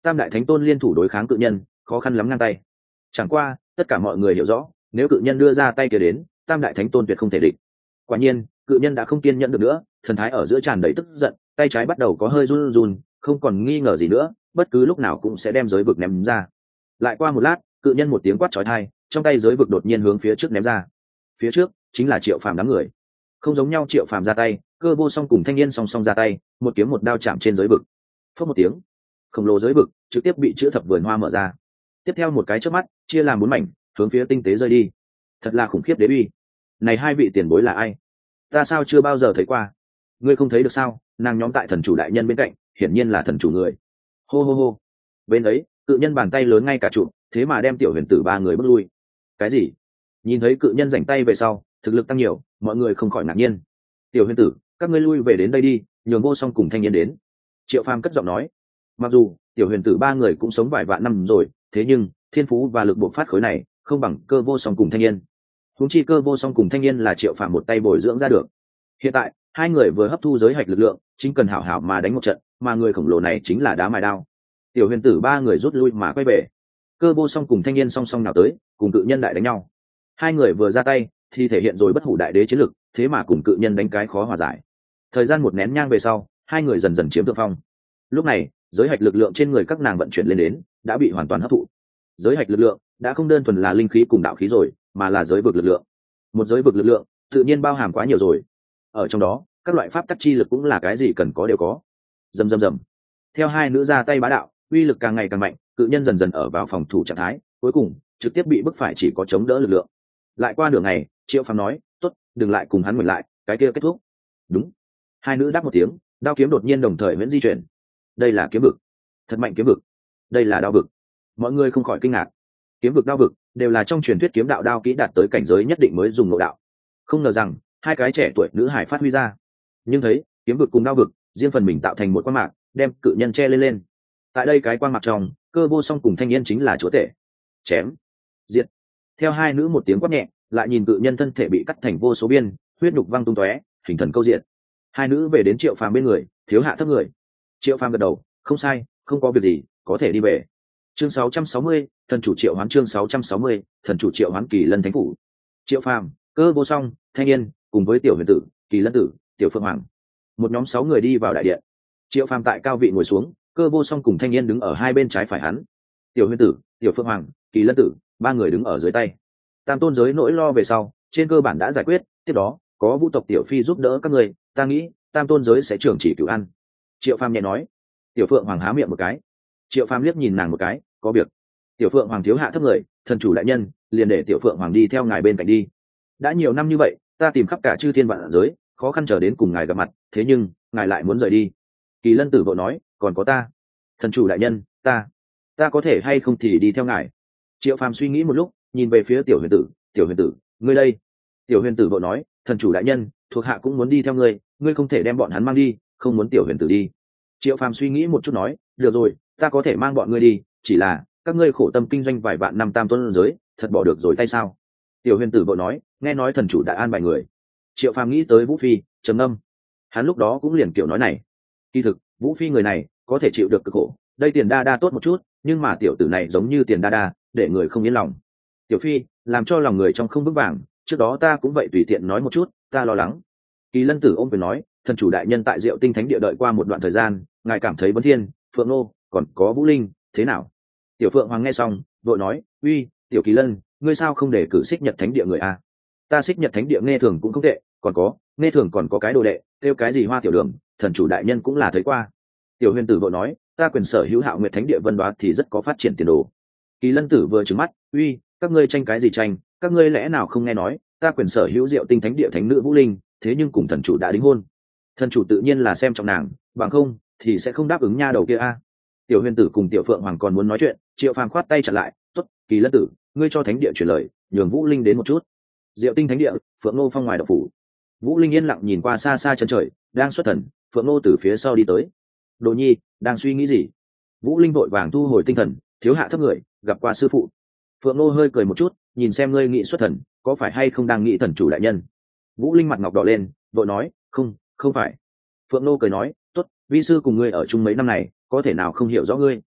tam đại thánh tôn liên thủ đối kháng cự nhân khó khăn lắm ngang tay. Chẳng qua tất cả mọi người hiểu rõ, nếu cự nhân đưa ra tay kia đến, tam đại thánh tôn tuyệt không thể địch. Quả nhiên cự nhân đã không kiên nhẫn được nữa, thần thái ở giữa tràn đầy tức giận, tay trái bắt đầu có hơi run run, không còn nghi ngờ gì nữa, bất cứ lúc nào cũng sẽ đem giới vực ném ra. Lại qua một lát, cự nhân một tiếng quát chói tai, trong tay giới vực đột nhiên hướng phía trước ném ra. Phía trước chính là Triệu Phàm đám người. Không giống nhau, Triệu Phàm ra tay, Cơ Vô Song cùng Thanh Niên song song ra tay, một kiếm một đao chạm trên giới vực. Phất một tiếng, khổng lồ giới vực trực tiếp bị chữa thập vườn hoa mở ra. Tiếp theo một cái chớp mắt, chia làm bốn mảnh, hướng phía tinh tế rơi đi. Thật là khủng khiếp đế uy. Này hai vị tiền bối là ai? Ta sao chưa bao giờ thấy qua? Ngươi không thấy được sao? Nàng nhóm tại thần chủ đại nhân bên cạnh, hiển nhiên là thần chủ người. Hô hô hô. Bên ấy, cự nhân bàn tay lớn ngay cả trụ, thế mà đem tiểu huyền tử ba người bước lui. Cái gì? Nhìn thấy cự nhân rảnh tay về sau, thực lực tăng nhiều, mọi người không khỏi ngạc nhiên. Tiểu huyền tử, các ngươi lui về đến đây đi, nhường Vô Song cùng Thanh Niên đến. Triệu Phàm cất giọng nói. Mặc dù tiểu huyền tử ba người cũng sống vài vạn năm rồi, thế nhưng thiên phú và lực bộc phát khối này không bằng Cơ Vô Song cùng Thanh Niên. Huống chi Cơ Vô Song cùng Thanh Niên là Triệu Phàm một tay bồi dưỡng ra được. Hiện tại hai người vừa hấp thu giới hạch lực lượng, chính cần hảo hảo mà đánh một trận, mà người khổng lồ này chính là đá mài đao. Tiểu huyền tử ba người rút lui mà quay về. Cơ Vô Song cùng Thanh Niên song song nào tới, cùng cự nhân đại đánh nhau. Hai người vừa ra tay thì thể hiện rồi bất hủ đại đế chiến lực, thế mà cùng cự nhân đánh cái khó hòa giải. Thời gian một nén nhang về sau, hai người dần dần chiếm thượng phong. Lúc này giới hạch lực lượng trên người các nàng vận chuyển lên đến đã bị hoàn toàn hấp thụ. Giới hạch lực lượng đã không đơn thuần là linh khí cùng đạo khí rồi, mà là giới vực lực lượng. Một giới vực lực lượng tự nhiên bao hàm quá nhiều rồi. Ở trong đó các loại pháp tắc chi lực cũng là cái gì cần có đều có. Rầm rầm rầm. Theo hai nữ ra tay bá đạo, uy lực càng ngày càng mạnh, cự nhân dần dần ở vào phòng thủ trạng thái, cuối cùng trực tiếp bị bức phải chỉ có chống đỡ lực lượng. Lại qua nửa ngày, Triệu Phàm nói, tốt, đừng lại cùng hắn ngừng lại, cái kia kết thúc. Đúng. Hai nữ đáp một tiếng, đao kiếm đột nhiên đồng thời miễn di chuyển. Đây là kiếm vực. Thật mạnh kiếm vực. Đây là đao vực. Mọi người không khỏi kinh ngạc. Kiếm vực, đao vực đều là trong truyền thuyết kiếm đạo đao kỹ đạt tới cảnh giới nhất định mới dùng nội đạo. Không ngờ rằng hai cái trẻ tuổi nữ hải phát huy ra. Nhưng thấy kiếm vực cùng đao vực riêng phần mình tạo thành một quang mạc, đem cự nhân che lên lên. Tại đây cái quang mạc trong, Cơ Vô Song cùng Thanh Niên chính là chúa tể. Chém, diệt. Theo hai nữ một tiếng quát nhẹ, lại nhìn cự nhân thân thể bị cắt thành vô số biên, huyết nhục văng tung tóe, hình thần câu diện. Hai nữ về đến Triệu Phàm bên người, thiếu hạ thấp người. Triệu Phàm gật đầu, không sai, không có việc gì, có thể đi về. Chương sáu trăm sáu mươi, thần chủ Triệu Hoán. Chương sáu trăm sáu mươi, thần chủ Triệu Hoán. Kỳ Lân Thánh phủ. Triệu Phàm, Cơ Vô Song, Thanh Niên cùng với tiểu huyền tử, Kỳ Lân tử, tiểu Phượng Hoàng, một nhóm sáu người đi vào đại điện. Triệu Phàm tại cao vị ngồi xuống, Cơ Vô Song cùng Thanh Niên đứng ở hai bên trái phải hắn. Tiểu huyền tử, tiểu Phượng Hoàng, Kỳ Lân tử, ba người đứng ở dưới tay. Tam tôn giới nỗi lo về sau trên cơ bản đã giải quyết, tiếp đó có Vũ tộc tiểu phi giúp đỡ các người, ta nghĩ tam tôn giới sẽ trưởng chỉ cửu ăn. Triệu Phàm nhẹ nói. Tiểu Phượng Hoàng há miệng một cái. Triệu Phàm liếc nhìn nàng một cái, có việc. Tiểu Phượng Hoàng thiếu hạ thấp người, thần chủ đại nhân liền để Tiểu Phượng Hoàng đi theo ngài bên cạnh đi. Đã nhiều năm như vậy ta tìm khắp cả chư thiên vạn giới, khó khăn chờ đến cùng ngài gặp mặt, thế nhưng ngài lại muốn rời đi. Kỳ Lân tử vội nói, còn có ta. Thần chủ đại nhân, ta ta có thể hay không thì đi theo ngài. Triệu Phàm suy nghĩ một lúc, nhìn về phía tiểu huyền tử. Tiểu huyền tử, ngươi đây. Tiểu huyền tử vội nói, thần chủ đại nhân, thuộc hạ cũng muốn đi theo ngươi, ngươi không thể đem bọn hắn mang đi, không muốn tiểu huyền tử đi. Triệu Phàm suy nghĩ một chút nói, được rồi, ta có thể mang bọn ngươi đi, chỉ là các ngươi khổ tâm kinh doanh vài vạn năm tam tuân giới, thật bỏ được rồi tay sao? Tiểu huyền tử vội nói, nghe nói thần chủ đã an bài người. Triệu Phàm nghĩ tới Vũ Phi, trầm ngâm. Hắn lúc đó cũng liền kiểu nói này. Kỳ thực Vũ Phi người này có thể chịu được cực khổ, đây Tiền Đa Đa tốt một chút, nhưng mà tiểu tử này giống như Tiền Đa Đa, để người không yên lòng. Tiểu Phi làm cho lòng người trong không vững vàng, trước đó ta cũng vậy tùy tiện nói một chút, ta lo lắng. Kỳ Lân tử ôm quyền nói, thần chủ đại nhân tại Diệu Tinh Thánh địa đợi qua một đoạn thời gian, ngài cảm thấy Vấn Thiên, Phượng Nô, còn có Vũ Linh thế nào? Tiểu Phượng Hoàng nghe xong vội nói, uy, tiểu Kỳ Lân, ngươi sao không để cử Xích Nhật Thánh địa người a? Ta Xích Nhật Thánh địa nghe thường cũng không tệ, còn có nghe thường còn có cái đồ đệ kêu cái gì Hoa Tiểu Đường, thần chủ đại nhân cũng là thấy qua. Tiểu huyền tử vội nói, ta quyền sở hữu Hạo Nguyệt Thánh địa Vân Đoá thì rất có phát triển tiền đồ. Kỳ Lân tử vừa trừng mắt, uy, các ngươi tranh cái gì tranh, các ngươi lẽ nào không nghe nói ta quyền sở hữu Diệu Tinh Thánh địa thánh nữ Vũ Linh, thế nhưng cùng thần chủ đã đính hôn. Thần chủ tự nhiên là xem trọng nàng, bằng không thì sẽ không đáp ứng nha đầu kia a. Tiểu huyền tử cùng tiểu Phượng Hoàng còn muốn nói chuyện, Triệu Phàm khoát tay chặn lại, tốt, Kỳ Lân tử, ngươi cho thánh địa truyền lời, nhường Vũ Linh đến một chút. Diệu Tinh Thánh địa, Phượng Nô phong ngoài độc phủ. Vũ Linh yên lặng nhìn qua xa xa chân trời, đang xuất thần. Phượng Nô từ phía sau đi tới. Đồ Nhi đang suy nghĩ gì? Vũ Linh vội vàng thu hồi tinh thần, thiếu hạ thấp người, gặp qua sư phụ. Phượng Nô hơi cười một chút, nhìn xem ngươi nghĩ xuất thần, có phải hay không đang nghĩ thần chủ đại nhân? Vũ Linh mặt ngọc đỏ lên, vội nói, không, không phải. Phượng Nô cười nói, tốt, vi sư cùng ngươi ở chung mấy năm này, có thể nào không hiểu rõ ngươi?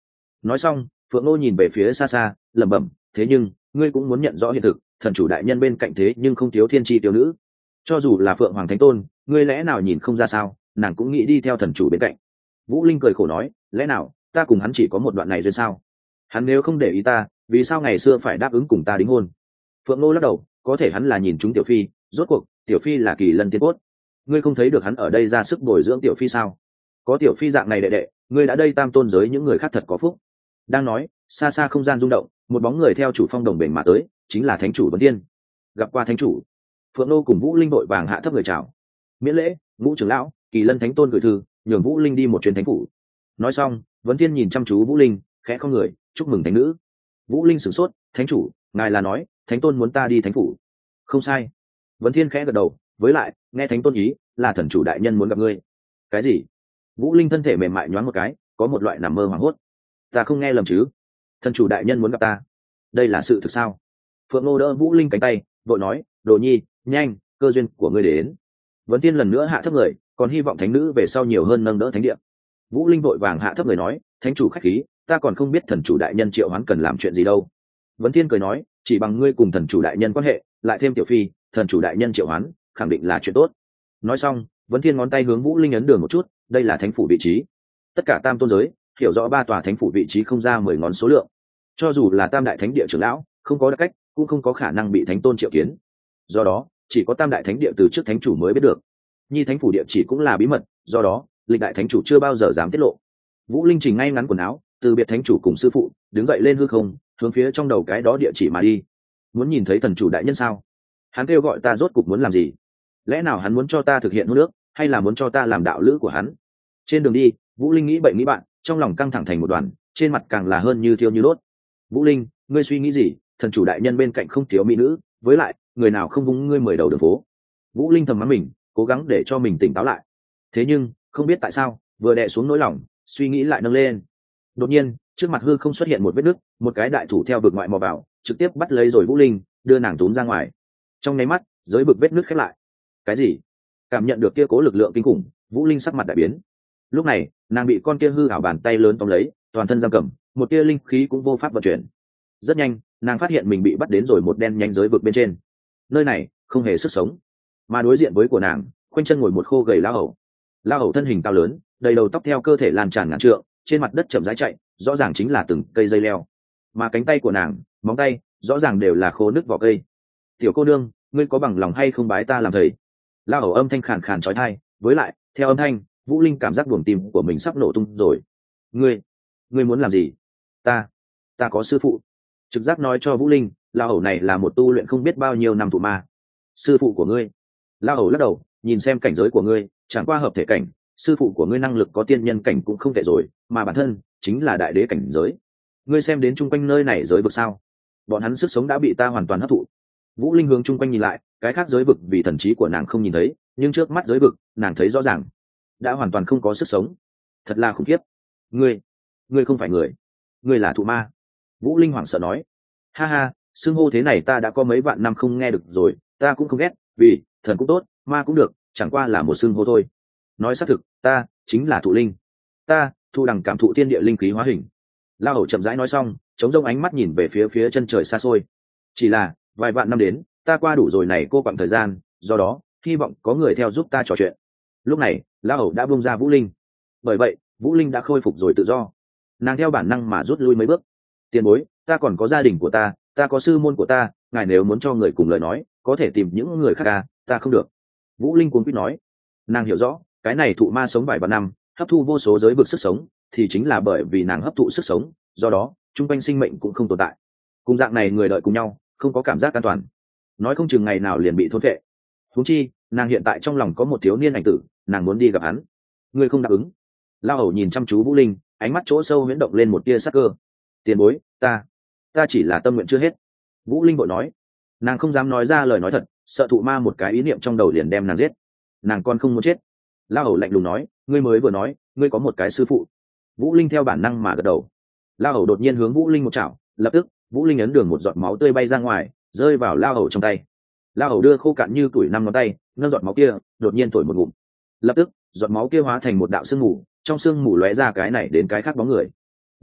Nói xong Phượng Nô nhìn về phía xa xa lẩm bẩm, thế nhưng ngươi cũng muốn nhận rõ hiện thực, thần chủ đại nhân bên cạnh thế nhưng không thiếu thiên tri tiêu nữ. Cho dù là Phượng Hoàng Thánh Tôn, ngươi lẽ nào nhìn không ra sao, nàng cũng nghĩ đi theo thần chủ bên cạnh. Vũ Linh cười khổ nói, lẽ nào ta cùng hắn chỉ có một đoạn này duyên sao? Hắn nếu không để ý ta, vì sao ngày xưa phải đáp ứng cùng ta đính hôn? Phượng Nô lắc đầu, có thể hắn là nhìn chúng Tiểu Phi, rốt cuộc Tiểu Phi là kỳ lân tiên cốt, ngươi không thấy được hắn ở đây ra sức bồi dưỡng Tiểu Phi sao? Có Tiểu Phi dạng này đệ đệ, ngươi đã đây tam tôn giới những người khác thật có phúc. Đang nói, xa xa không gian rung động, một bóng người theo chủ phong đồng bền mà tới, chính là Thánh chủ Vấn Tiên. Gặp qua Thánh chủ. Phượng Nô cùng Vũ Linh đội vàng hạ thấp người chào. Miễn lễ, Ngũ trưởng lão, Kỳ Lân Thánh Tôn gửi thư, nhường Vũ Linh đi một chuyến thánh phủ. Nói xong, Vấn Tiên nhìn chăm chú Vũ Linh, khẽ không người, chúc mừng thánh nữ. Vũ Linh sửng sốt, Thánh chủ, ngài là nói, Thánh Tôn muốn ta đi thánh phủ? Không sai. Vấn Thiên khẽ gật đầu, với lại, nghe Thánh Tôn ý, là thần chủ đại nhân muốn gặp ngươi. Cái gì? Vũ Linh thân thể mềm mại nhoáng một cái, có một loại nằm mơ hoảng hốt. Ta không nghe lầm chứ? Thần chủ đại nhân muốn gặp ta, đây là sự thực sao? Phượng Nô đỡ Vũ Linh cánh tay, vội nói, Đồ Nhi, nhanh, cơ duyên của ngươi đến. Vấn Tiên lần nữa hạ thấp người, còn hy vọng thánh nữ về sau nhiều hơn nâng đỡ thánh địa. Vũ Linh vội vàng hạ thấp người nói, thánh chủ khách khí, ta còn không biết thần chủ đại nhân triệu hoán cần làm chuyện gì đâu. Vấn Tiên cười nói, chỉ bằng ngươi cùng thần chủ đại nhân quan hệ, lại thêm Tiểu Phi, thần chủ đại nhân triệu hoán khẳng định là chuyện tốt. Nói xong, Vấn Tiên ngón tay hướng Vũ Linh ấn đường một chút, đây là thánh phủ vị trí. Tất cả tam tôn giới hiểu rõ ba tòa thánh phủ vị trí không ra mười ngón số lượng, cho dù là tam đại thánh địa trưởng lão không có đặc cách cũng không có khả năng bị thánh tôn triệu kiến, do đó chỉ có tam đại thánh địa từ trước thánh chủ mới biết được. Nhi thánh phủ địa chỉ cũng là bí mật, do đó lịch đại thánh chủ chưa bao giờ dám tiết lộ. Vũ Linh chỉnh ngay ngắn quần áo, từ biệt thánh chủ cùng sư phụ, đứng dậy lên hư không, hướng phía trong đầu cái đó địa chỉ mà đi. Muốn nhìn thấy thần chủ đại nhân sao? Hắn kêu gọi ta rốt cục muốn làm gì? Lẽ nào hắn muốn cho ta thực hiện hôn ước, hay là muốn cho ta làm đạo lữ của hắn? Trên đường đi, Vũ Linh nghĩ bậy nghĩ bạn, trong lòng căng thẳng thành một đoàn, trên mặt càng là hơn như thiêu như đốt. Vũ Linh, ngươi suy nghĩ gì? Thần chủ đại nhân bên cạnh không thiếu mỹ nữ, với lại người nào không vung ngươi mười đầu đường phố. Vũ Linh thầm mắng mình, cố gắng để cho mình tỉnh táo lại. Thế nhưng không biết tại sao, vừa đè xuống nỗi lòng, suy nghĩ lại nâng lên. Đột nhiên, trước mặt hư không xuất hiện một vết nứt, một cái đại thủ theo vực ngoại mò vào, trực tiếp bắt lấy rồi Vũ Linh, đưa nàng túm ra ngoài. Trong nháy mắt, giới vực vết nứt khép lại. Cái gì? Cảm nhận được kia cố lực lượng kinh khủng, Vũ Linh sắc mặt đại biến. Lúc này, nàng bị con kia hư ảo bàn tay lớn tóm lấy, toàn thân giam cầm, một tia linh khí cũng vô pháp vận chuyển. Rất nhanh, nàng phát hiện mình bị bắt đến rồi một đen nhánh giới vực bên trên. Nơi này không hề sức sống, mà đối diện với của nàng, quanh chân ngồi một khô gầy lao hầu. Lao hầu thân hình cao lớn, đầy đầu tóc theo cơ thể lan tràn ngàn trượng, trên mặt đất chậm rãi chạy, rõ ràng chính là từng cây dây leo. Mà cánh tay của nàng, móng tay, rõ ràng đều là khô nứt vỏ cây. Tiểu cô nương, ngươi có bằng lòng hay không bái ta làm thầy? Lao hầu âm thanh khàn khàn chói tai, với lại, theo âm thanh, Vũ Linh cảm giác buồng tim của mình sắp nổ tung rồi. Ngươi, ngươi muốn làm gì? Ta, ta có sư phụ. Trực giác nói cho Vũ Linh, lao hầu này là một tu luyện không biết bao nhiêu năm thụ ma. Sư phụ của ngươi? Lao hầu lắc đầu, nhìn xem cảnh giới của ngươi, chẳng qua hợp thể cảnh, sư phụ của ngươi năng lực có tiên nhân cảnh cũng không tệ rồi, mà bản thân chính là đại đế cảnh giới. Ngươi xem đến chung quanh nơi này giới vực sao? Bọn hắn sức sống đã bị ta hoàn toàn hấp thụ. Vũ Linh hướng chung quanh nhìn lại, cái khác giới vực vì thần trí của nàng không nhìn thấy, nhưng trước mắt giới vực, nàng thấy rõ ràng, đã hoàn toàn không có sức sống. Thật là khủng khiếp. Ngươi, ngươi không phải người, ngươi là thụ ma. Vũ Linh hoảng sợ nói, ha ha, xưng hô thế này ta đã có mấy vạn năm không nghe được rồi, ta cũng không ghét, vì thần cũng tốt, ma cũng được, chẳng qua là một xưng hô thôi. Nói xác thực, ta chính là thụ linh, ta thu đằng cảm thụ thiên địa linh khí hóa hình. Lao hầu chậm rãi nói xong, chống rông ánh mắt nhìn về phía phía chân trời xa xôi. Chỉ là vài vạn năm đến, ta qua đủ rồi này cô quặng thời gian, do đó hy vọng có người theo giúp ta trò chuyện. Lúc này, Lao hầu đã buông ra Vũ Linh, bởi vậy Vũ Linh đã khôi phục rồi tự do. Nàng theo bản năng mà rút lui mấy bước. Tiền bối, ta còn có gia đình của ta, ta có sư môn của ta, ngài nếu muốn cho người cùng lời nói, có thể tìm những người khác à, ta không được. Vũ Linh cuống quýt nói. Nàng hiểu rõ, cái này thụ ma sống vài vạn năm, hấp thu vô số giới vực sức sống, thì chính là bởi vì nàng hấp thụ sức sống, do đó chung quanh sinh mệnh cũng không tồn tại. Cùng dạng này người đợi cùng nhau, không có cảm giác an toàn, nói không chừng ngày nào liền bị thôn phệ. Huống chi, nàng hiện tại trong lòng có một thiếu niên ảnh tử, nàng muốn đi gặp hắn. Ngươi không đáp ứng? Lao hầu nhìn chăm chú Vũ Linh, ánh mắt chỗ sâu huyễn động lên một tia sắc cơ. Tiền bối, ta ta chỉ là tâm nguyện chưa hết. Vũ Linh vội nói. Nàng không dám nói ra lời nói thật, sợ thụ ma một cái ý niệm trong đầu liền đem nàng giết. Nàng còn không muốn chết. Lao hầu lạnh lùng nói, ngươi mới vừa nói ngươi có một cái sư phụ. Vũ Linh theo bản năng mà gật đầu. Lao hầu đột nhiên hướng Vũ Linh một chảo, lập tức Vũ Linh ấn đường một giọt máu tươi bay ra ngoài, rơi vào Lao hầu trong tay. Lao hầu đưa khô cạn như tuổi năm ngón tay, nâng giọt máu kia, đột nhiên thổi một ngụm. Lập tức giọt máu kia hóa thành một đạo sương mù, trong sương mù lóe ra cái này đến cái khác bóng người.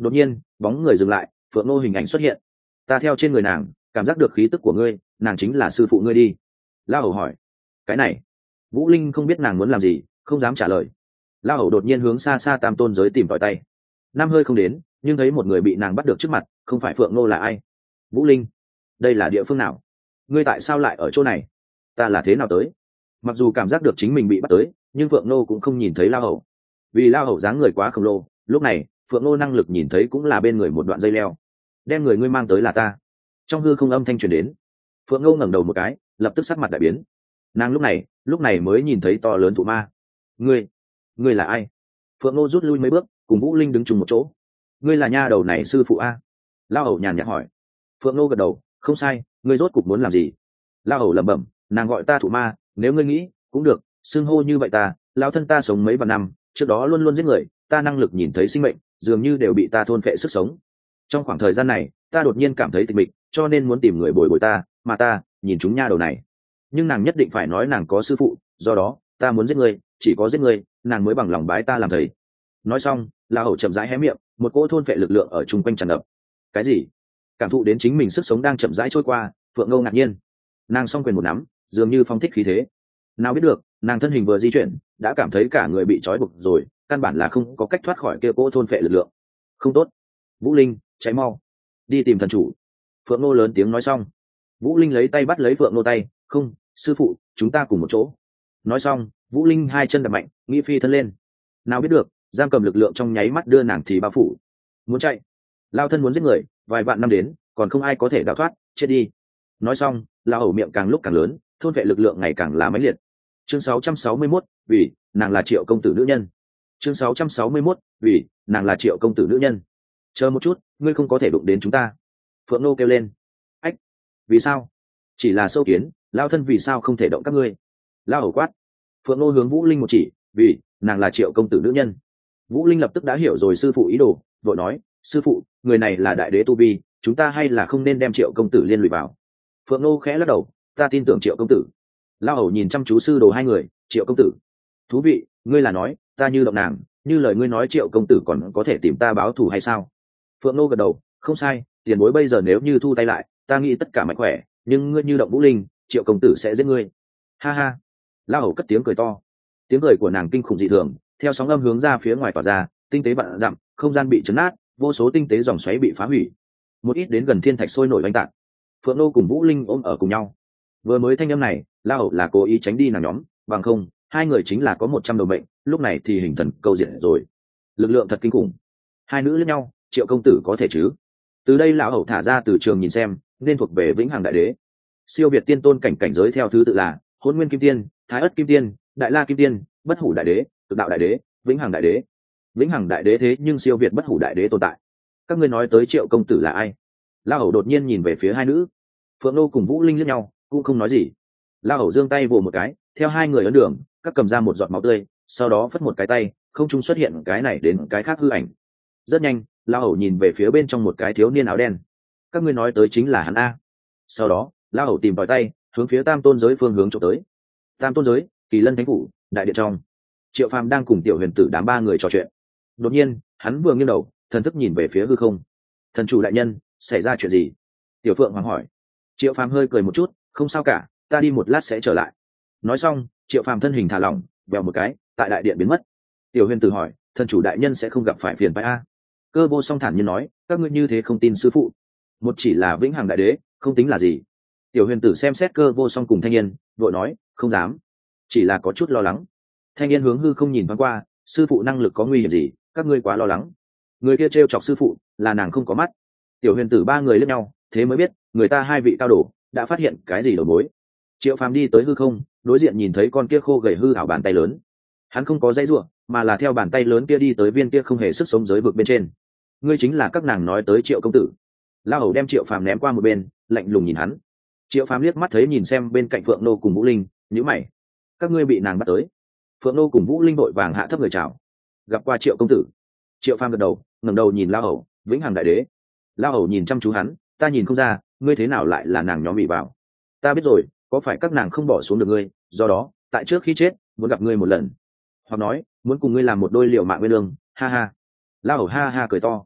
Đột nhiên bóng người dừng lại, Phượng Nô hình ảnh xuất hiện. Ta theo trên người nàng cảm giác được khí tức của ngươi, nàng chính là sư phụ ngươi đi. La Hầu hỏi. Cái này Vũ Linh không biết nàng muốn làm gì, không dám trả lời. La Hầu đột nhiên hướng xa xa tam tôn giới tìm tòi tay. Năm hơi không đến, nhưng thấy một người bị nàng bắt được trước mặt, không phải Phượng Nô là ai? Vũ Linh, đây là địa phương nào? Ngươi tại sao lại ở chỗ này? Ta là thế nào tới? Mặc dù cảm giác được chính mình bị bắt tới, nhưng Phượng Nô cũng không nhìn thấy La Hầu. Vì La Hầu dáng người quá khổng lồ, lúc này Phượng Nô năng lực nhìn thấy cũng là bên người một đoạn dây leo. Đem người ngươi mang tới là ta. Trong hư không âm thanh truyền đến. Phượng Nô ngẩng đầu một cái, lập tức sắc mặt đại biến. Nàng lúc này lúc này mới nhìn thấy to lớn thụ ma. Ngươi, ngươi là ai? Phượng Nô rút lui mấy bước, cùng Vũ Linh đứng chung một chỗ. Ngươi là nha đầu này sư phụ a? La Hầu nhàn nhạt hỏi. Phượng Nô gật đầu, không sai, ngươi rốt cục muốn làm gì? La Hầu lẩm bẩm, nàng gọi ta thụ ma, nếu ngươi nghĩ cũng được, xưng hô như vậy ta, lão thân ta sống mấy vạn năm, trước đó luôn luôn giết người, ta năng lực nhìn thấy sinh mệnh dường như đều bị ta thôn phệ sức sống. Trong khoảng thời gian này ta đột nhiên cảm thấy tịch mịch, cho nên muốn tìm người bồi bồi ta, mà ta nhìn chúng nha đầu này, nhưng nàng nhất định phải nói nàng có sư phụ, do đó ta muốn giết người, chỉ có giết người nàng mới bằng lòng bái ta làm thầy. Nói xong La Hầu chậm rãi hé miệng, một cỗ thôn phệ lực lượng ở chung quanh tràn ngập. Cái gì? Cảm thụ đến chính mình sức sống đang chậm rãi trôi qua, Phượng Ngô ngạc nhiên. Nàng song quyền một nắm, dường như phong thích khí thế. Nào biết được nàng thân hình vừa di chuyển đã cảm thấy cả người bị trói buộc rồi, căn bản là không có cách thoát khỏi kia cỗ thôn phệ lực lượng. Không tốt, Vũ Linh, cháy mau đi tìm thần chủ. Phượng Nô lớn tiếng nói xong. Vũ Linh lấy tay bắt lấy Phượng Nô tay. Không, sư phụ, chúng ta cùng một chỗ. Nói xong Vũ Linh hai chân đập mạnh, nghĩ phi thân lên. Nào biết được giam cầm lực lượng trong nháy mắt đưa nàng thì bao phủ. Muốn chạy, lao thân muốn giết người, vài vạn năm đến còn không ai có thể đào thoát, chết đi. Nói xong La Hầu miệng càng lúc càng lớn, thôn vệ lực lượng ngày càng là mãnh liệt. Chương sáu trăm sáu mươi mốt, vì nàng là Triệu công tử nữ nhân. Chương sáu trăm sáu mươi mốt, vì nàng là Triệu công tử nữ nhân. Chờ một chút, ngươi không có thể đụng đến chúng ta. Phượng Nô kêu lên. Ách, vì sao? Chỉ là sâu kiến, lao thân vì sao không thể động các ngươi? La Hầu quát. Phượng Nô hướng Vũ Linh một chỉ, vì nàng là Triệu công tử nữ nhân. Vũ Linh lập tức đã hiểu rồi sư phụ ý đồ, vội nói, sư phụ, người này là đại đế tu vi, chúng ta hay là không nên đem Triệu công tử liên lụy vào. Phượng Nô khẽ lắc đầu, ta tin tưởng Triệu công tử. La Hầu nhìn chăm chú sư đồ hai người. Triệu công tử, thú vị, ngươi là nói ta như động nàng, như lời ngươi nói Triệu công tử còn có thể tìm ta báo thù hay sao? Phượng Nô gật đầu, không sai, tiền bối bây giờ nếu như thu tay lại, ta nghĩ tất cả mạnh khỏe, nhưng ngươi như động Vũ Linh, Triệu công tử sẽ giết ngươi. Ha ha. La Hầu cất tiếng cười to. Tiếng cười của nàng kinh khủng dị thường, theo sóng âm hướng ra phía ngoài tỏa ra, tinh tế vạn dặm, không gian bị chấn nát, vô số tinh tế dòng xoáy bị phá hủy, một ít đến gần thiên thạch sôi nổi oanh tạc. Phượng Nô cùng Vũ Linh ôm ở cùng nhau. Vừa mới thanh âm này La Hầu là cố ý tránh đi nàng nhóm, bằng không hai người chính là có một trăm đầu mệnh, lúc này thì hình thần câu diện rồi. Lực lượng thật kinh khủng. Hai nữ lẫn nhau, Triệu công tử có thể chứ? Từ đây lão hầu thả ra từ trường nhìn xem, nên thuộc về vĩnh hằng đại đế. Siêu việt tiên tôn cảnh cảnh giới theo thứ tự là Hỗn Nguyên Kim Tiên, Thái Ất Kim Tiên, Đại La Kim Tiên, Bất Hủ Đại Đế, Cực Đạo Đại Đế, Vĩnh Hằng Đại Đế. Vĩnh Hằng Đại Đế thế nhưng siêu việt Bất Hủ Đại Đế tồn tại. Các ngươi nói tới Triệu công tử là ai? La Hầu đột nhiên nhìn về phía hai nữ. Phượng Nô cùng Vũ Linh liếc nhau, cũng không nói gì. La Hầu giương tay vồ một cái, theo hai người ấn đường, các cầm ra một giọt máu tươi, sau đó phất một cái tay, không trung xuất hiện cái này đến cái khác hư ảnh. Rất nhanh, La Hầu nhìn về phía bên trong một cái thiếu niên áo đen. Các ngươi nói tới chính là hắn a? Sau đó, La Hầu tìm tòi tay, hướng phía Tam Tôn giới phương hướng chỗ tới. Tam Tôn giới, Kỳ Lân Thánh phủ, đại điện trong. Triệu Phàm đang cùng Tiểu Huyền Tử đám ba người trò chuyện. Đột nhiên, hắn vừa nghiêng đầu, thần thức nhìn về phía hư không. Thần chủ đại nhân, xảy ra chuyện gì? Tiểu Phượng Hoàng hỏi. Triệu Phàm hơi cười một chút, không sao cả, ta đi một lát sẽ trở lại. Nói xong, Triệu Phàm thân hình thả lỏng, vèo một cái, tại đại điện biến mất. Tiểu Huyền Tử hỏi, thần chủ đại nhân sẽ không gặp phải phiền phức a? Cơ Vô Song thản nhiên nói, các ngươi như thế không tin sư phụ. Một chỉ là vĩnh hằng đại đế, không tính là gì. Tiểu Huyền Tử xem xét Cơ Vô Song cùng Thanh Niên, vội nói, không dám, chỉ là có chút lo lắng. Thanh Niên hướng hư không nhìn thoáng qua, sư phụ năng lực có nguy hiểm gì, các ngươi quá lo lắng. Người kia trêu chọc sư phụ, là nàng không có mắt. Tiểu Huyền Tử ba người liếc nhau, thế mới biết, người ta hai vị cao đồ đã phát hiện cái gì đầu mối. Triệu Phàm đi tới hư không, đối diện nhìn thấy con kia khô gầy hư ảo bàn tay lớn. Hắn không có dãy rủa, mà là theo bàn tay lớn kia đi tới viên kia không hề sức sống giới vực bên trên. Ngươi chính là các nàng nói tới Triệu công tử. La Hầu đem Triệu Phàm ném qua một bên, lạnh lùng nhìn hắn. Triệu Phàm liếc mắt thấy nhìn xem bên cạnh Phượng Nô cùng Vũ Linh, nhíu mày. Các ngươi bị nàng bắt tới. Phượng Nô cùng Vũ Linh vội vàng hạ thấp người chào. Gặp qua Triệu công tử. Triệu Phàm gật đầu, ngẩng đầu nhìn La Hầu, vĩnh hằng đại đế. La Hầu nhìn chăm chú hắn, ta nhìn không ra, ngươi thế nào lại là nàng nhóm bị vào. Ta biết rồi, có phải các nàng không bỏ xuống được ngươi, do đó, tại trước khi chết, muốn gặp ngươi một lần. Hoặc nói, muốn cùng ngươi làm một đôi liều mạng nguyên lương, ha ha. La Hầu ha ha cười to.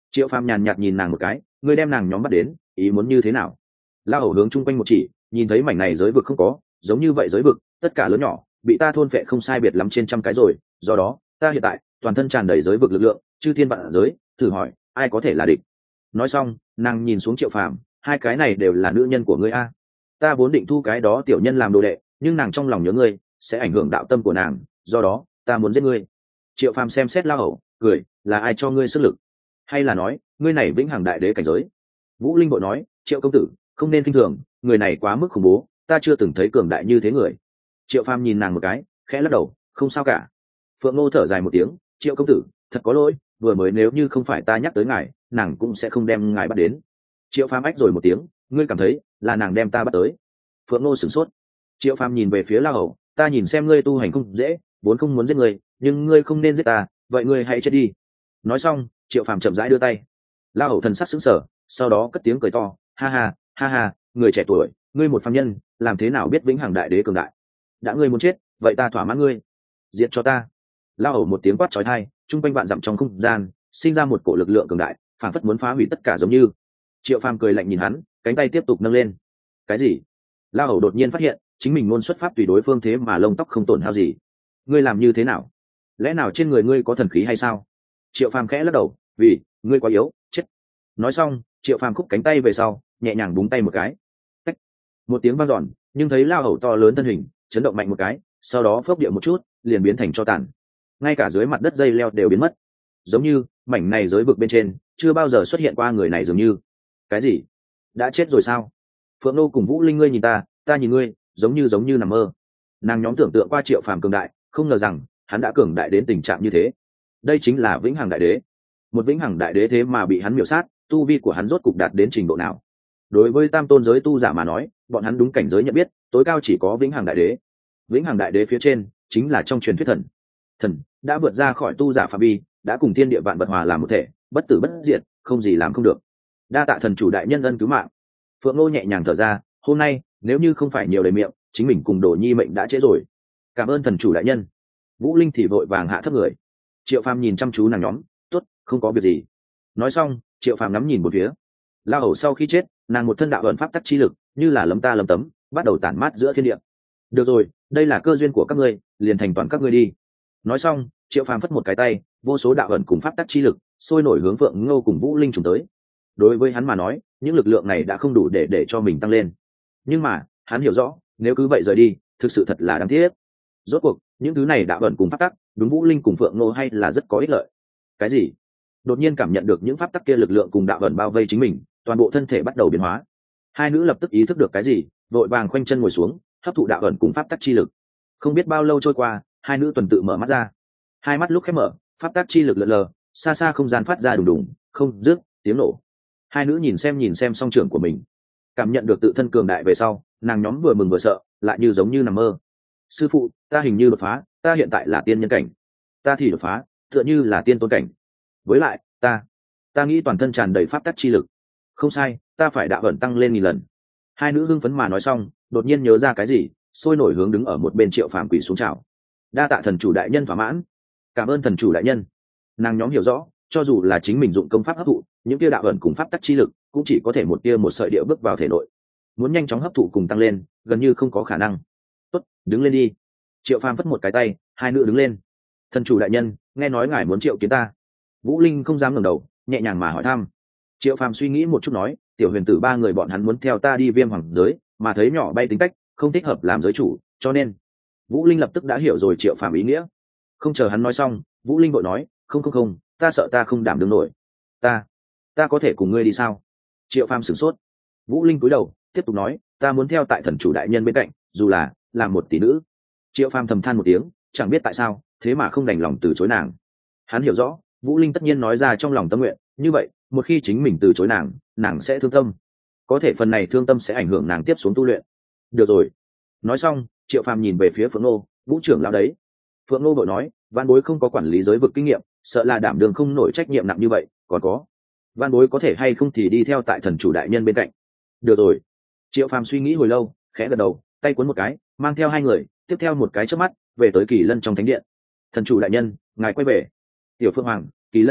Triệu phàm nhàn nhạt nhìn nàng một cái, ngươi đem nàng nhóm bắt đến ý muốn như thế nào? La hầu hướng chung quanh một chỉ, nhìn thấy mảnh này giới vực không có giống như vậy giới vực tất cả lớn nhỏ bị ta thôn phệ không sai biệt lắm trên trăm cái rồi, do đó ta hiện tại toàn thân tràn đầy giới vực lực lượng chư thiên vạn giới, thử hỏi ai có thể là địch? Nói xong nàng nhìn xuống Triệu phàm, hai cái này đều là nữ nhân của ngươi a. Ta vốn định thu cái đó tiểu nhân làm đồ đệ, nhưng nàng trong lòng nhớ ngươi sẽ ảnh hưởng đạo tâm của nàng, do đó ta muốn giết ngươi. Triệu phàm xem xét La hầu cười, là ai cho ngươi sức lực, hay là nói ngươi này vĩnh hằng đại đế cảnh giới? Vũ Linh bội nói, Triệu công tử không nên kinh thường, người này quá mức khủng bố, ta chưa từng thấy cường đại như thế người. Triệu phàm nhìn nàng một cái, khẽ lắc đầu, không sao cả. Phượng Ngô thở dài một tiếng, Triệu công tử thật có lỗi, vừa mới nếu như không phải ta nhắc tới ngài, nàng cũng sẽ không đem ngài bắt đến. Triệu phàm ách rồi một tiếng, ngươi cảm thấy là nàng đem ta bắt tới? Phượng Ngô sửng sốt. Triệu phàm nhìn về phía La hầu, ta nhìn xem ngươi tu hành không dễ, vốn không muốn giết ngươi, nhưng ngươi không nên giết ta, vậy ngươi hãy chết đi. Nói xong Triệu phàm chậm rãi đưa tay. La hầu thần sắc sững sờ, sau đó cất tiếng cười to, ha ha ha ha, người trẻ tuổi, ngươi một phàm nhân làm thế nào biết vĩnh hằng đại đế cường đại? Đã ngươi muốn chết, vậy ta thỏa mãn ngươi, diệt cho ta. La hầu một tiếng quát chói tai, trung quanh vạn dặm trong không gian sinh ra một cổ lực lượng cường đại, phảng phất muốn phá hủy tất cả giống như. Triệu phàm cười lạnh nhìn hắn, cánh tay tiếp tục nâng lên. Cái gì? La hầu đột nhiên phát hiện chính mình luôn xuất pháp tùy đối phương thế mà lông tóc không tổn hao gì. Ngươi làm như thế nào? Lẽ nào trên người ngươi có thần khí hay sao? Triệu phàm khẽ lắc đầu, vì ngươi quá yếu, chết. Nói xong Triệu phàm khúc cánh tay về sau, nhẹ nhàng búng tay một cái. Cách. Một tiếng vang dọn, nhưng thấy La hầu to lớn thân hình chấn động mạnh một cái, sau đó phốc địa một chút liền biến thành tro tàn, ngay cả dưới mặt đất dây leo đều biến mất, giống như mảnh này giới vực bên trên chưa bao giờ xuất hiện qua người này. Dường như cái gì đã chết rồi sao? Phượng Nô cùng Vũ Linh, ngươi nhìn ta, ta nhìn ngươi, giống như giống như nằm mơ. Nàng nhóm tưởng tượng qua Triệu phàm cường đại, không ngờ rằng hắn đã cường đại đến tình trạng như thế. Đây chính là vĩnh hằng đại đế, một vĩnh hằng đại đế thế mà bị hắn miểu sát, tu vi của hắn rốt cục đạt đến trình độ nào? Đối với tam tôn giới tu giả mà nói, bọn hắn đúng cảnh giới nhận biết tối cao chỉ có vĩnh hằng đại đế. Vĩnh hằng đại đế phía trên chính là trong truyền thuyết thần. Thần đã vượt ra khỏi tu giả phạm vi, đã cùng thiên địa vạn vật hòa làm một thể, bất tử bất diệt, không gì làm không được. Đa tạ thần chủ đại nhân ân cứu mạng. Phượng Nô nhẹ nhàng thở ra, hôm nay nếu như không phải nhiều lời miệng, chính mình cùng Đồ Nhi mệnh đã trễ rồi. Cảm ơn thần chủ đại nhân. Vũ Linh thì vội vàng hạ thấp người. Triệu phàm nhìn chăm chú nàng nhóm, tốt, không có việc gì. Nói xong Triệu phàm ngắm nhìn một phía. La hầu sau khi chết, nàng một thân đạo ẩn pháp tắc chi lực như là lấm ta lấm tấm, bắt đầu tản mát giữa thiên địa. Được rồi, đây là cơ duyên của các ngươi, liền thành toàn các ngươi đi. Nói xong Triệu phàm phất một cái tay, vô số đạo ẩn cùng pháp tắc chi lực sôi nổi hướng Phượng Ngô cùng Vũ Linh trùng tới. Đối với hắn mà nói, những lực lượng này đã không đủ để để cho mình tăng lên, nhưng mà hắn hiểu rõ, nếu cứ vậy rời đi thực sự thật là đáng tiếc. Rốt cuộc những thứ này đạo ẩn cùng pháp tắc đúng Vũ Linh cùng Phượng Ngô hay là rất có ích lợi. Cái gì? Đột nhiên cảm nhận được những pháp tắc kia lực lượng cùng đạo ẩn bao vây chính mình, toàn bộ thân thể bắt đầu biến hóa. Hai nữ lập tức ý thức được cái gì, vội vàng khoanh chân ngồi xuống, hấp thụ đạo ẩn cùng pháp tắc chi lực. Không biết bao lâu trôi qua, hai nữ tuần tự mở mắt ra. Hai mắt lúc khép mở, pháp tắc chi lực lờ lờ, xa xa không gian phát ra đùng đùng không dứt tiếng nổ. Hai nữ nhìn xem nhìn xem song trưởng của mình, cảm nhận được tự thân cường đại về sau, nàng nhóm vừa mừng vừa sợ, lại như giống như nằm mơ. Sư phụ, ta hình như đột phá, ta hiện tại là tiên nhân cảnh. Ta thì đột phá, tựa như là tiên tôn cảnh. Với lại ta ta nghĩ toàn thân tràn đầy pháp tắc chi lực. Không sai, ta phải đạo ẩn tăng lên nghìn lần. Hai nữ hưng phấn mà nói xong, đột nhiên nhớ ra cái gì, sôi nổi hướng đứng ở một bên Triệu phàm quỳ xuống chào. Đa tạ thần chủ đại nhân thỏa mãn. Cảm ơn thần chủ đại nhân. Nàng nhóm hiểu rõ, cho dù là chính mình dụng công pháp hấp thụ những kia đạo ẩn cùng pháp tắc chi lực, cũng chỉ có thể một tia một sợi địa bước vào thể nội, muốn nhanh chóng hấp thụ cùng tăng lên gần như không có khả năng. Tốt, đứng lên đi. Triệu phàm phất một cái tay, hai nữ đứng lên. Thần chủ đại nhân, nghe nói ngài muốn triệu kiến ta. Vũ Linh không dám ngẩng đầu, nhẹ nhàng mà hỏi thăm. Triệu phàm suy nghĩ một chút nói, tiểu huyền tử ba người bọn hắn muốn theo ta đi Viêm Hoàng giới, mà thấy nhỏ bay tính cách không thích hợp làm giới chủ, cho nên. Vũ Linh lập tức đã hiểu rồi Triệu phàm ý nghĩa. Không chờ hắn nói xong, Vũ Linh vội nói, không không không, ta sợ ta không đảm đương nổi. ta ta có thể cùng ngươi đi sao? Triệu phàm sửng sốt. Vũ Linh cúi đầu tiếp tục nói, ta muốn theo tại thần chủ đại nhân bên cạnh, dù là là một tỷ nữ. Triệu phàm thầm than một tiếng, chẳng biết tại sao thế mà không đành lòng từ chối nàng. Hắn hiểu rõ, Vũ Linh tất nhiên nói ra trong lòng tâm nguyện, như vậy một khi chính mình từ chối nàng, nàng sẽ thương tâm, có thể phần này thương tâm sẽ ảnh hưởng nàng tiếp xuống tu luyện. Được rồi. Nói xong Triệu phàm nhìn về phía Phượng Nô, Vũ trưởng lão đấy. Phượng Nô vội nói, văn bối không có quản lý giới vực kinh nghiệm, sợ là đảm đường không nổi trách nhiệm nặng như vậy, còn có văn bối có thể hay không thì đi theo tại thần chủ đại nhân bên cạnh. Được rồi. Triệu phàm suy nghĩ hồi lâu, khẽ gật đầu, tay cuốn một cái, mang theo hai người tiếp theo một cái chớp mắt về tới Kỳ Lân trong thánh điện. Thần chủ đại nhân, ngài quay về. Tiểu Phương Hoàng, Kỳ Lân tử,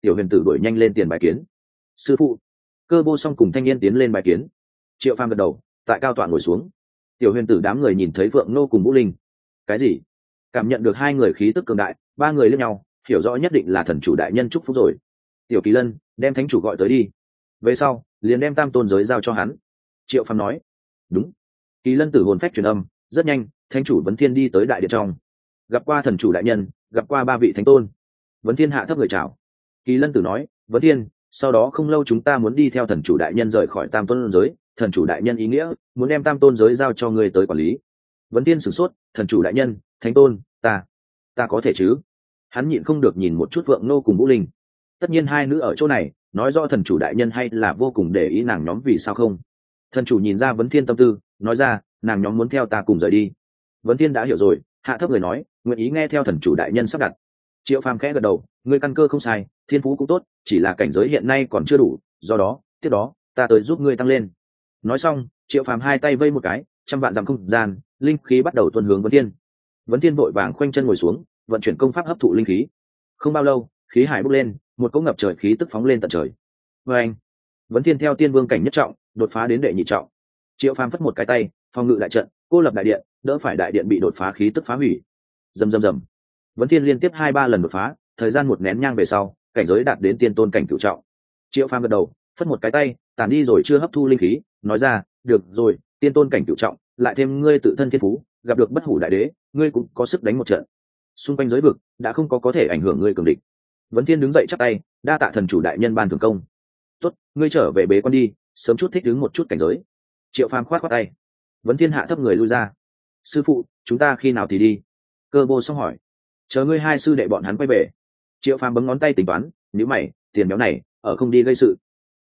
tiểu huyền tử đuổi nhanh lên tiền bài kiến. Sư phụ. Cơ vô song cùng thanh niên tiến lên bài kiến. Triệu phàm gật đầu, tại cao tọa ngồi xuống. Tiểu huyền tử đám người nhìn thấy phượng nô cùng vũ linh. Cái gì? Cảm nhận được hai người khí tức cường đại, ba người liếc nhau, hiểu rõ nhất định là thần chủ đại nhân chúc phúc rồi. Tiểu Kỳ Lân, đem thánh chủ gọi tới đi. Về sau liền đem tam tôn giới giao cho hắn. Triệu phàm nói. Đúng. Kỳ Lân tử hồn phách truyền âm, rất nhanh thánh chủ Vấn Thiên đi tới đại điện trong, gặp qua thần chủ đại nhân, gặp qua ba vị thánh tôn. Vấn Thiên hạ thấp người chào. Kỳ Lân tử nói, Vấn Thiên, sau đó không lâu chúng ta muốn đi theo thần chủ đại nhân rời khỏi tam tôn giới, thần chủ đại nhân ý nghĩa muốn đem tam tôn giới giao cho ngươi tới quản lý. Vấn Thiên sửng sốt, thần chủ đại nhân, thánh tôn, ta ta có thể chứ? Hắn nhịn không được nhìn một chút Vượng Nô cùng Vũ Linh. Tất nhiên hai nữ ở chỗ này, nói rõ thần chủ đại nhân hay là vô cùng để ý nàng nhóm, vì sao không? Thần chủ nhìn ra Vấn Thiên tâm tư, nói ra, nàng nhóm muốn theo ta cùng rời đi. Vấn Thiên đã hiểu rồi, hạ thấp người nói, nguyện ý nghe theo thần chủ đại nhân sắp đặt. Triệu phàm khẽ gật đầu, ngươi căn cơ không sai, thiên phú cũng tốt, chỉ là cảnh giới hiện nay còn chưa đủ, do đó tiếp đó ta tới giúp ngươi tăng lên. Nói xong, Triệu phàm hai tay vây một cái, trăm vạn dặm không gian, linh khí bắt đầu tuôn hướng Vấn Thiên. Vấn Thiên vội vàng khoanh chân ngồi xuống, vận chuyển công pháp hấp thụ linh khí. Không bao lâu, khí hải bốc lên, một cỗ ngập trời khí tức phóng lên tận trời. Và anh, Vấn Thiên theo tiên vương cảnh nhất trọng đột phá đến đệ nhị trọng. Triệu phàm phất một cái tay, phòng ngự đại trận, cô lập đại điện, đỡ phải đại điện bị đột phá khí tức phá hủy. Rầm rầm rầm. Vấn Thiên liên tiếp hai ba lần đột phá, thời gian một nén nhang về sau, cảnh giới đạt đến tiên tôn cảnh cửu trọng. Triệu phàm gật đầu, phất một cái tay, tản đi rồi chưa hấp thu linh khí, nói ra, được rồi, tiên tôn cảnh cửu trọng, lại thêm ngươi tự thân thiên phú, gặp được bất hủ đại đế, ngươi cũng có sức đánh một trận. Xung quanh giới vực đã không có có thể ảnh hưởng ngươi cường địch. Vấn Thiên đứng dậy chắp tay, đa tạ thần chủ đại nhân ban thưởng công. Tốt, ngươi trở về bế quan đi, sớm chút thích ứng một chút cảnh giới. Triệu phàm khoát khoát tay. Vấn Thiên hạ thấp người lui ra. Sư phụ, chúng ta khi nào thì đi? Cơ vô song hỏi. Chờ ngươi hai sư đệ bọn hắn quay về. Triệu phàm bấm ngón tay tính toán, nếu mày, tiền béo này ở không đi gây sự,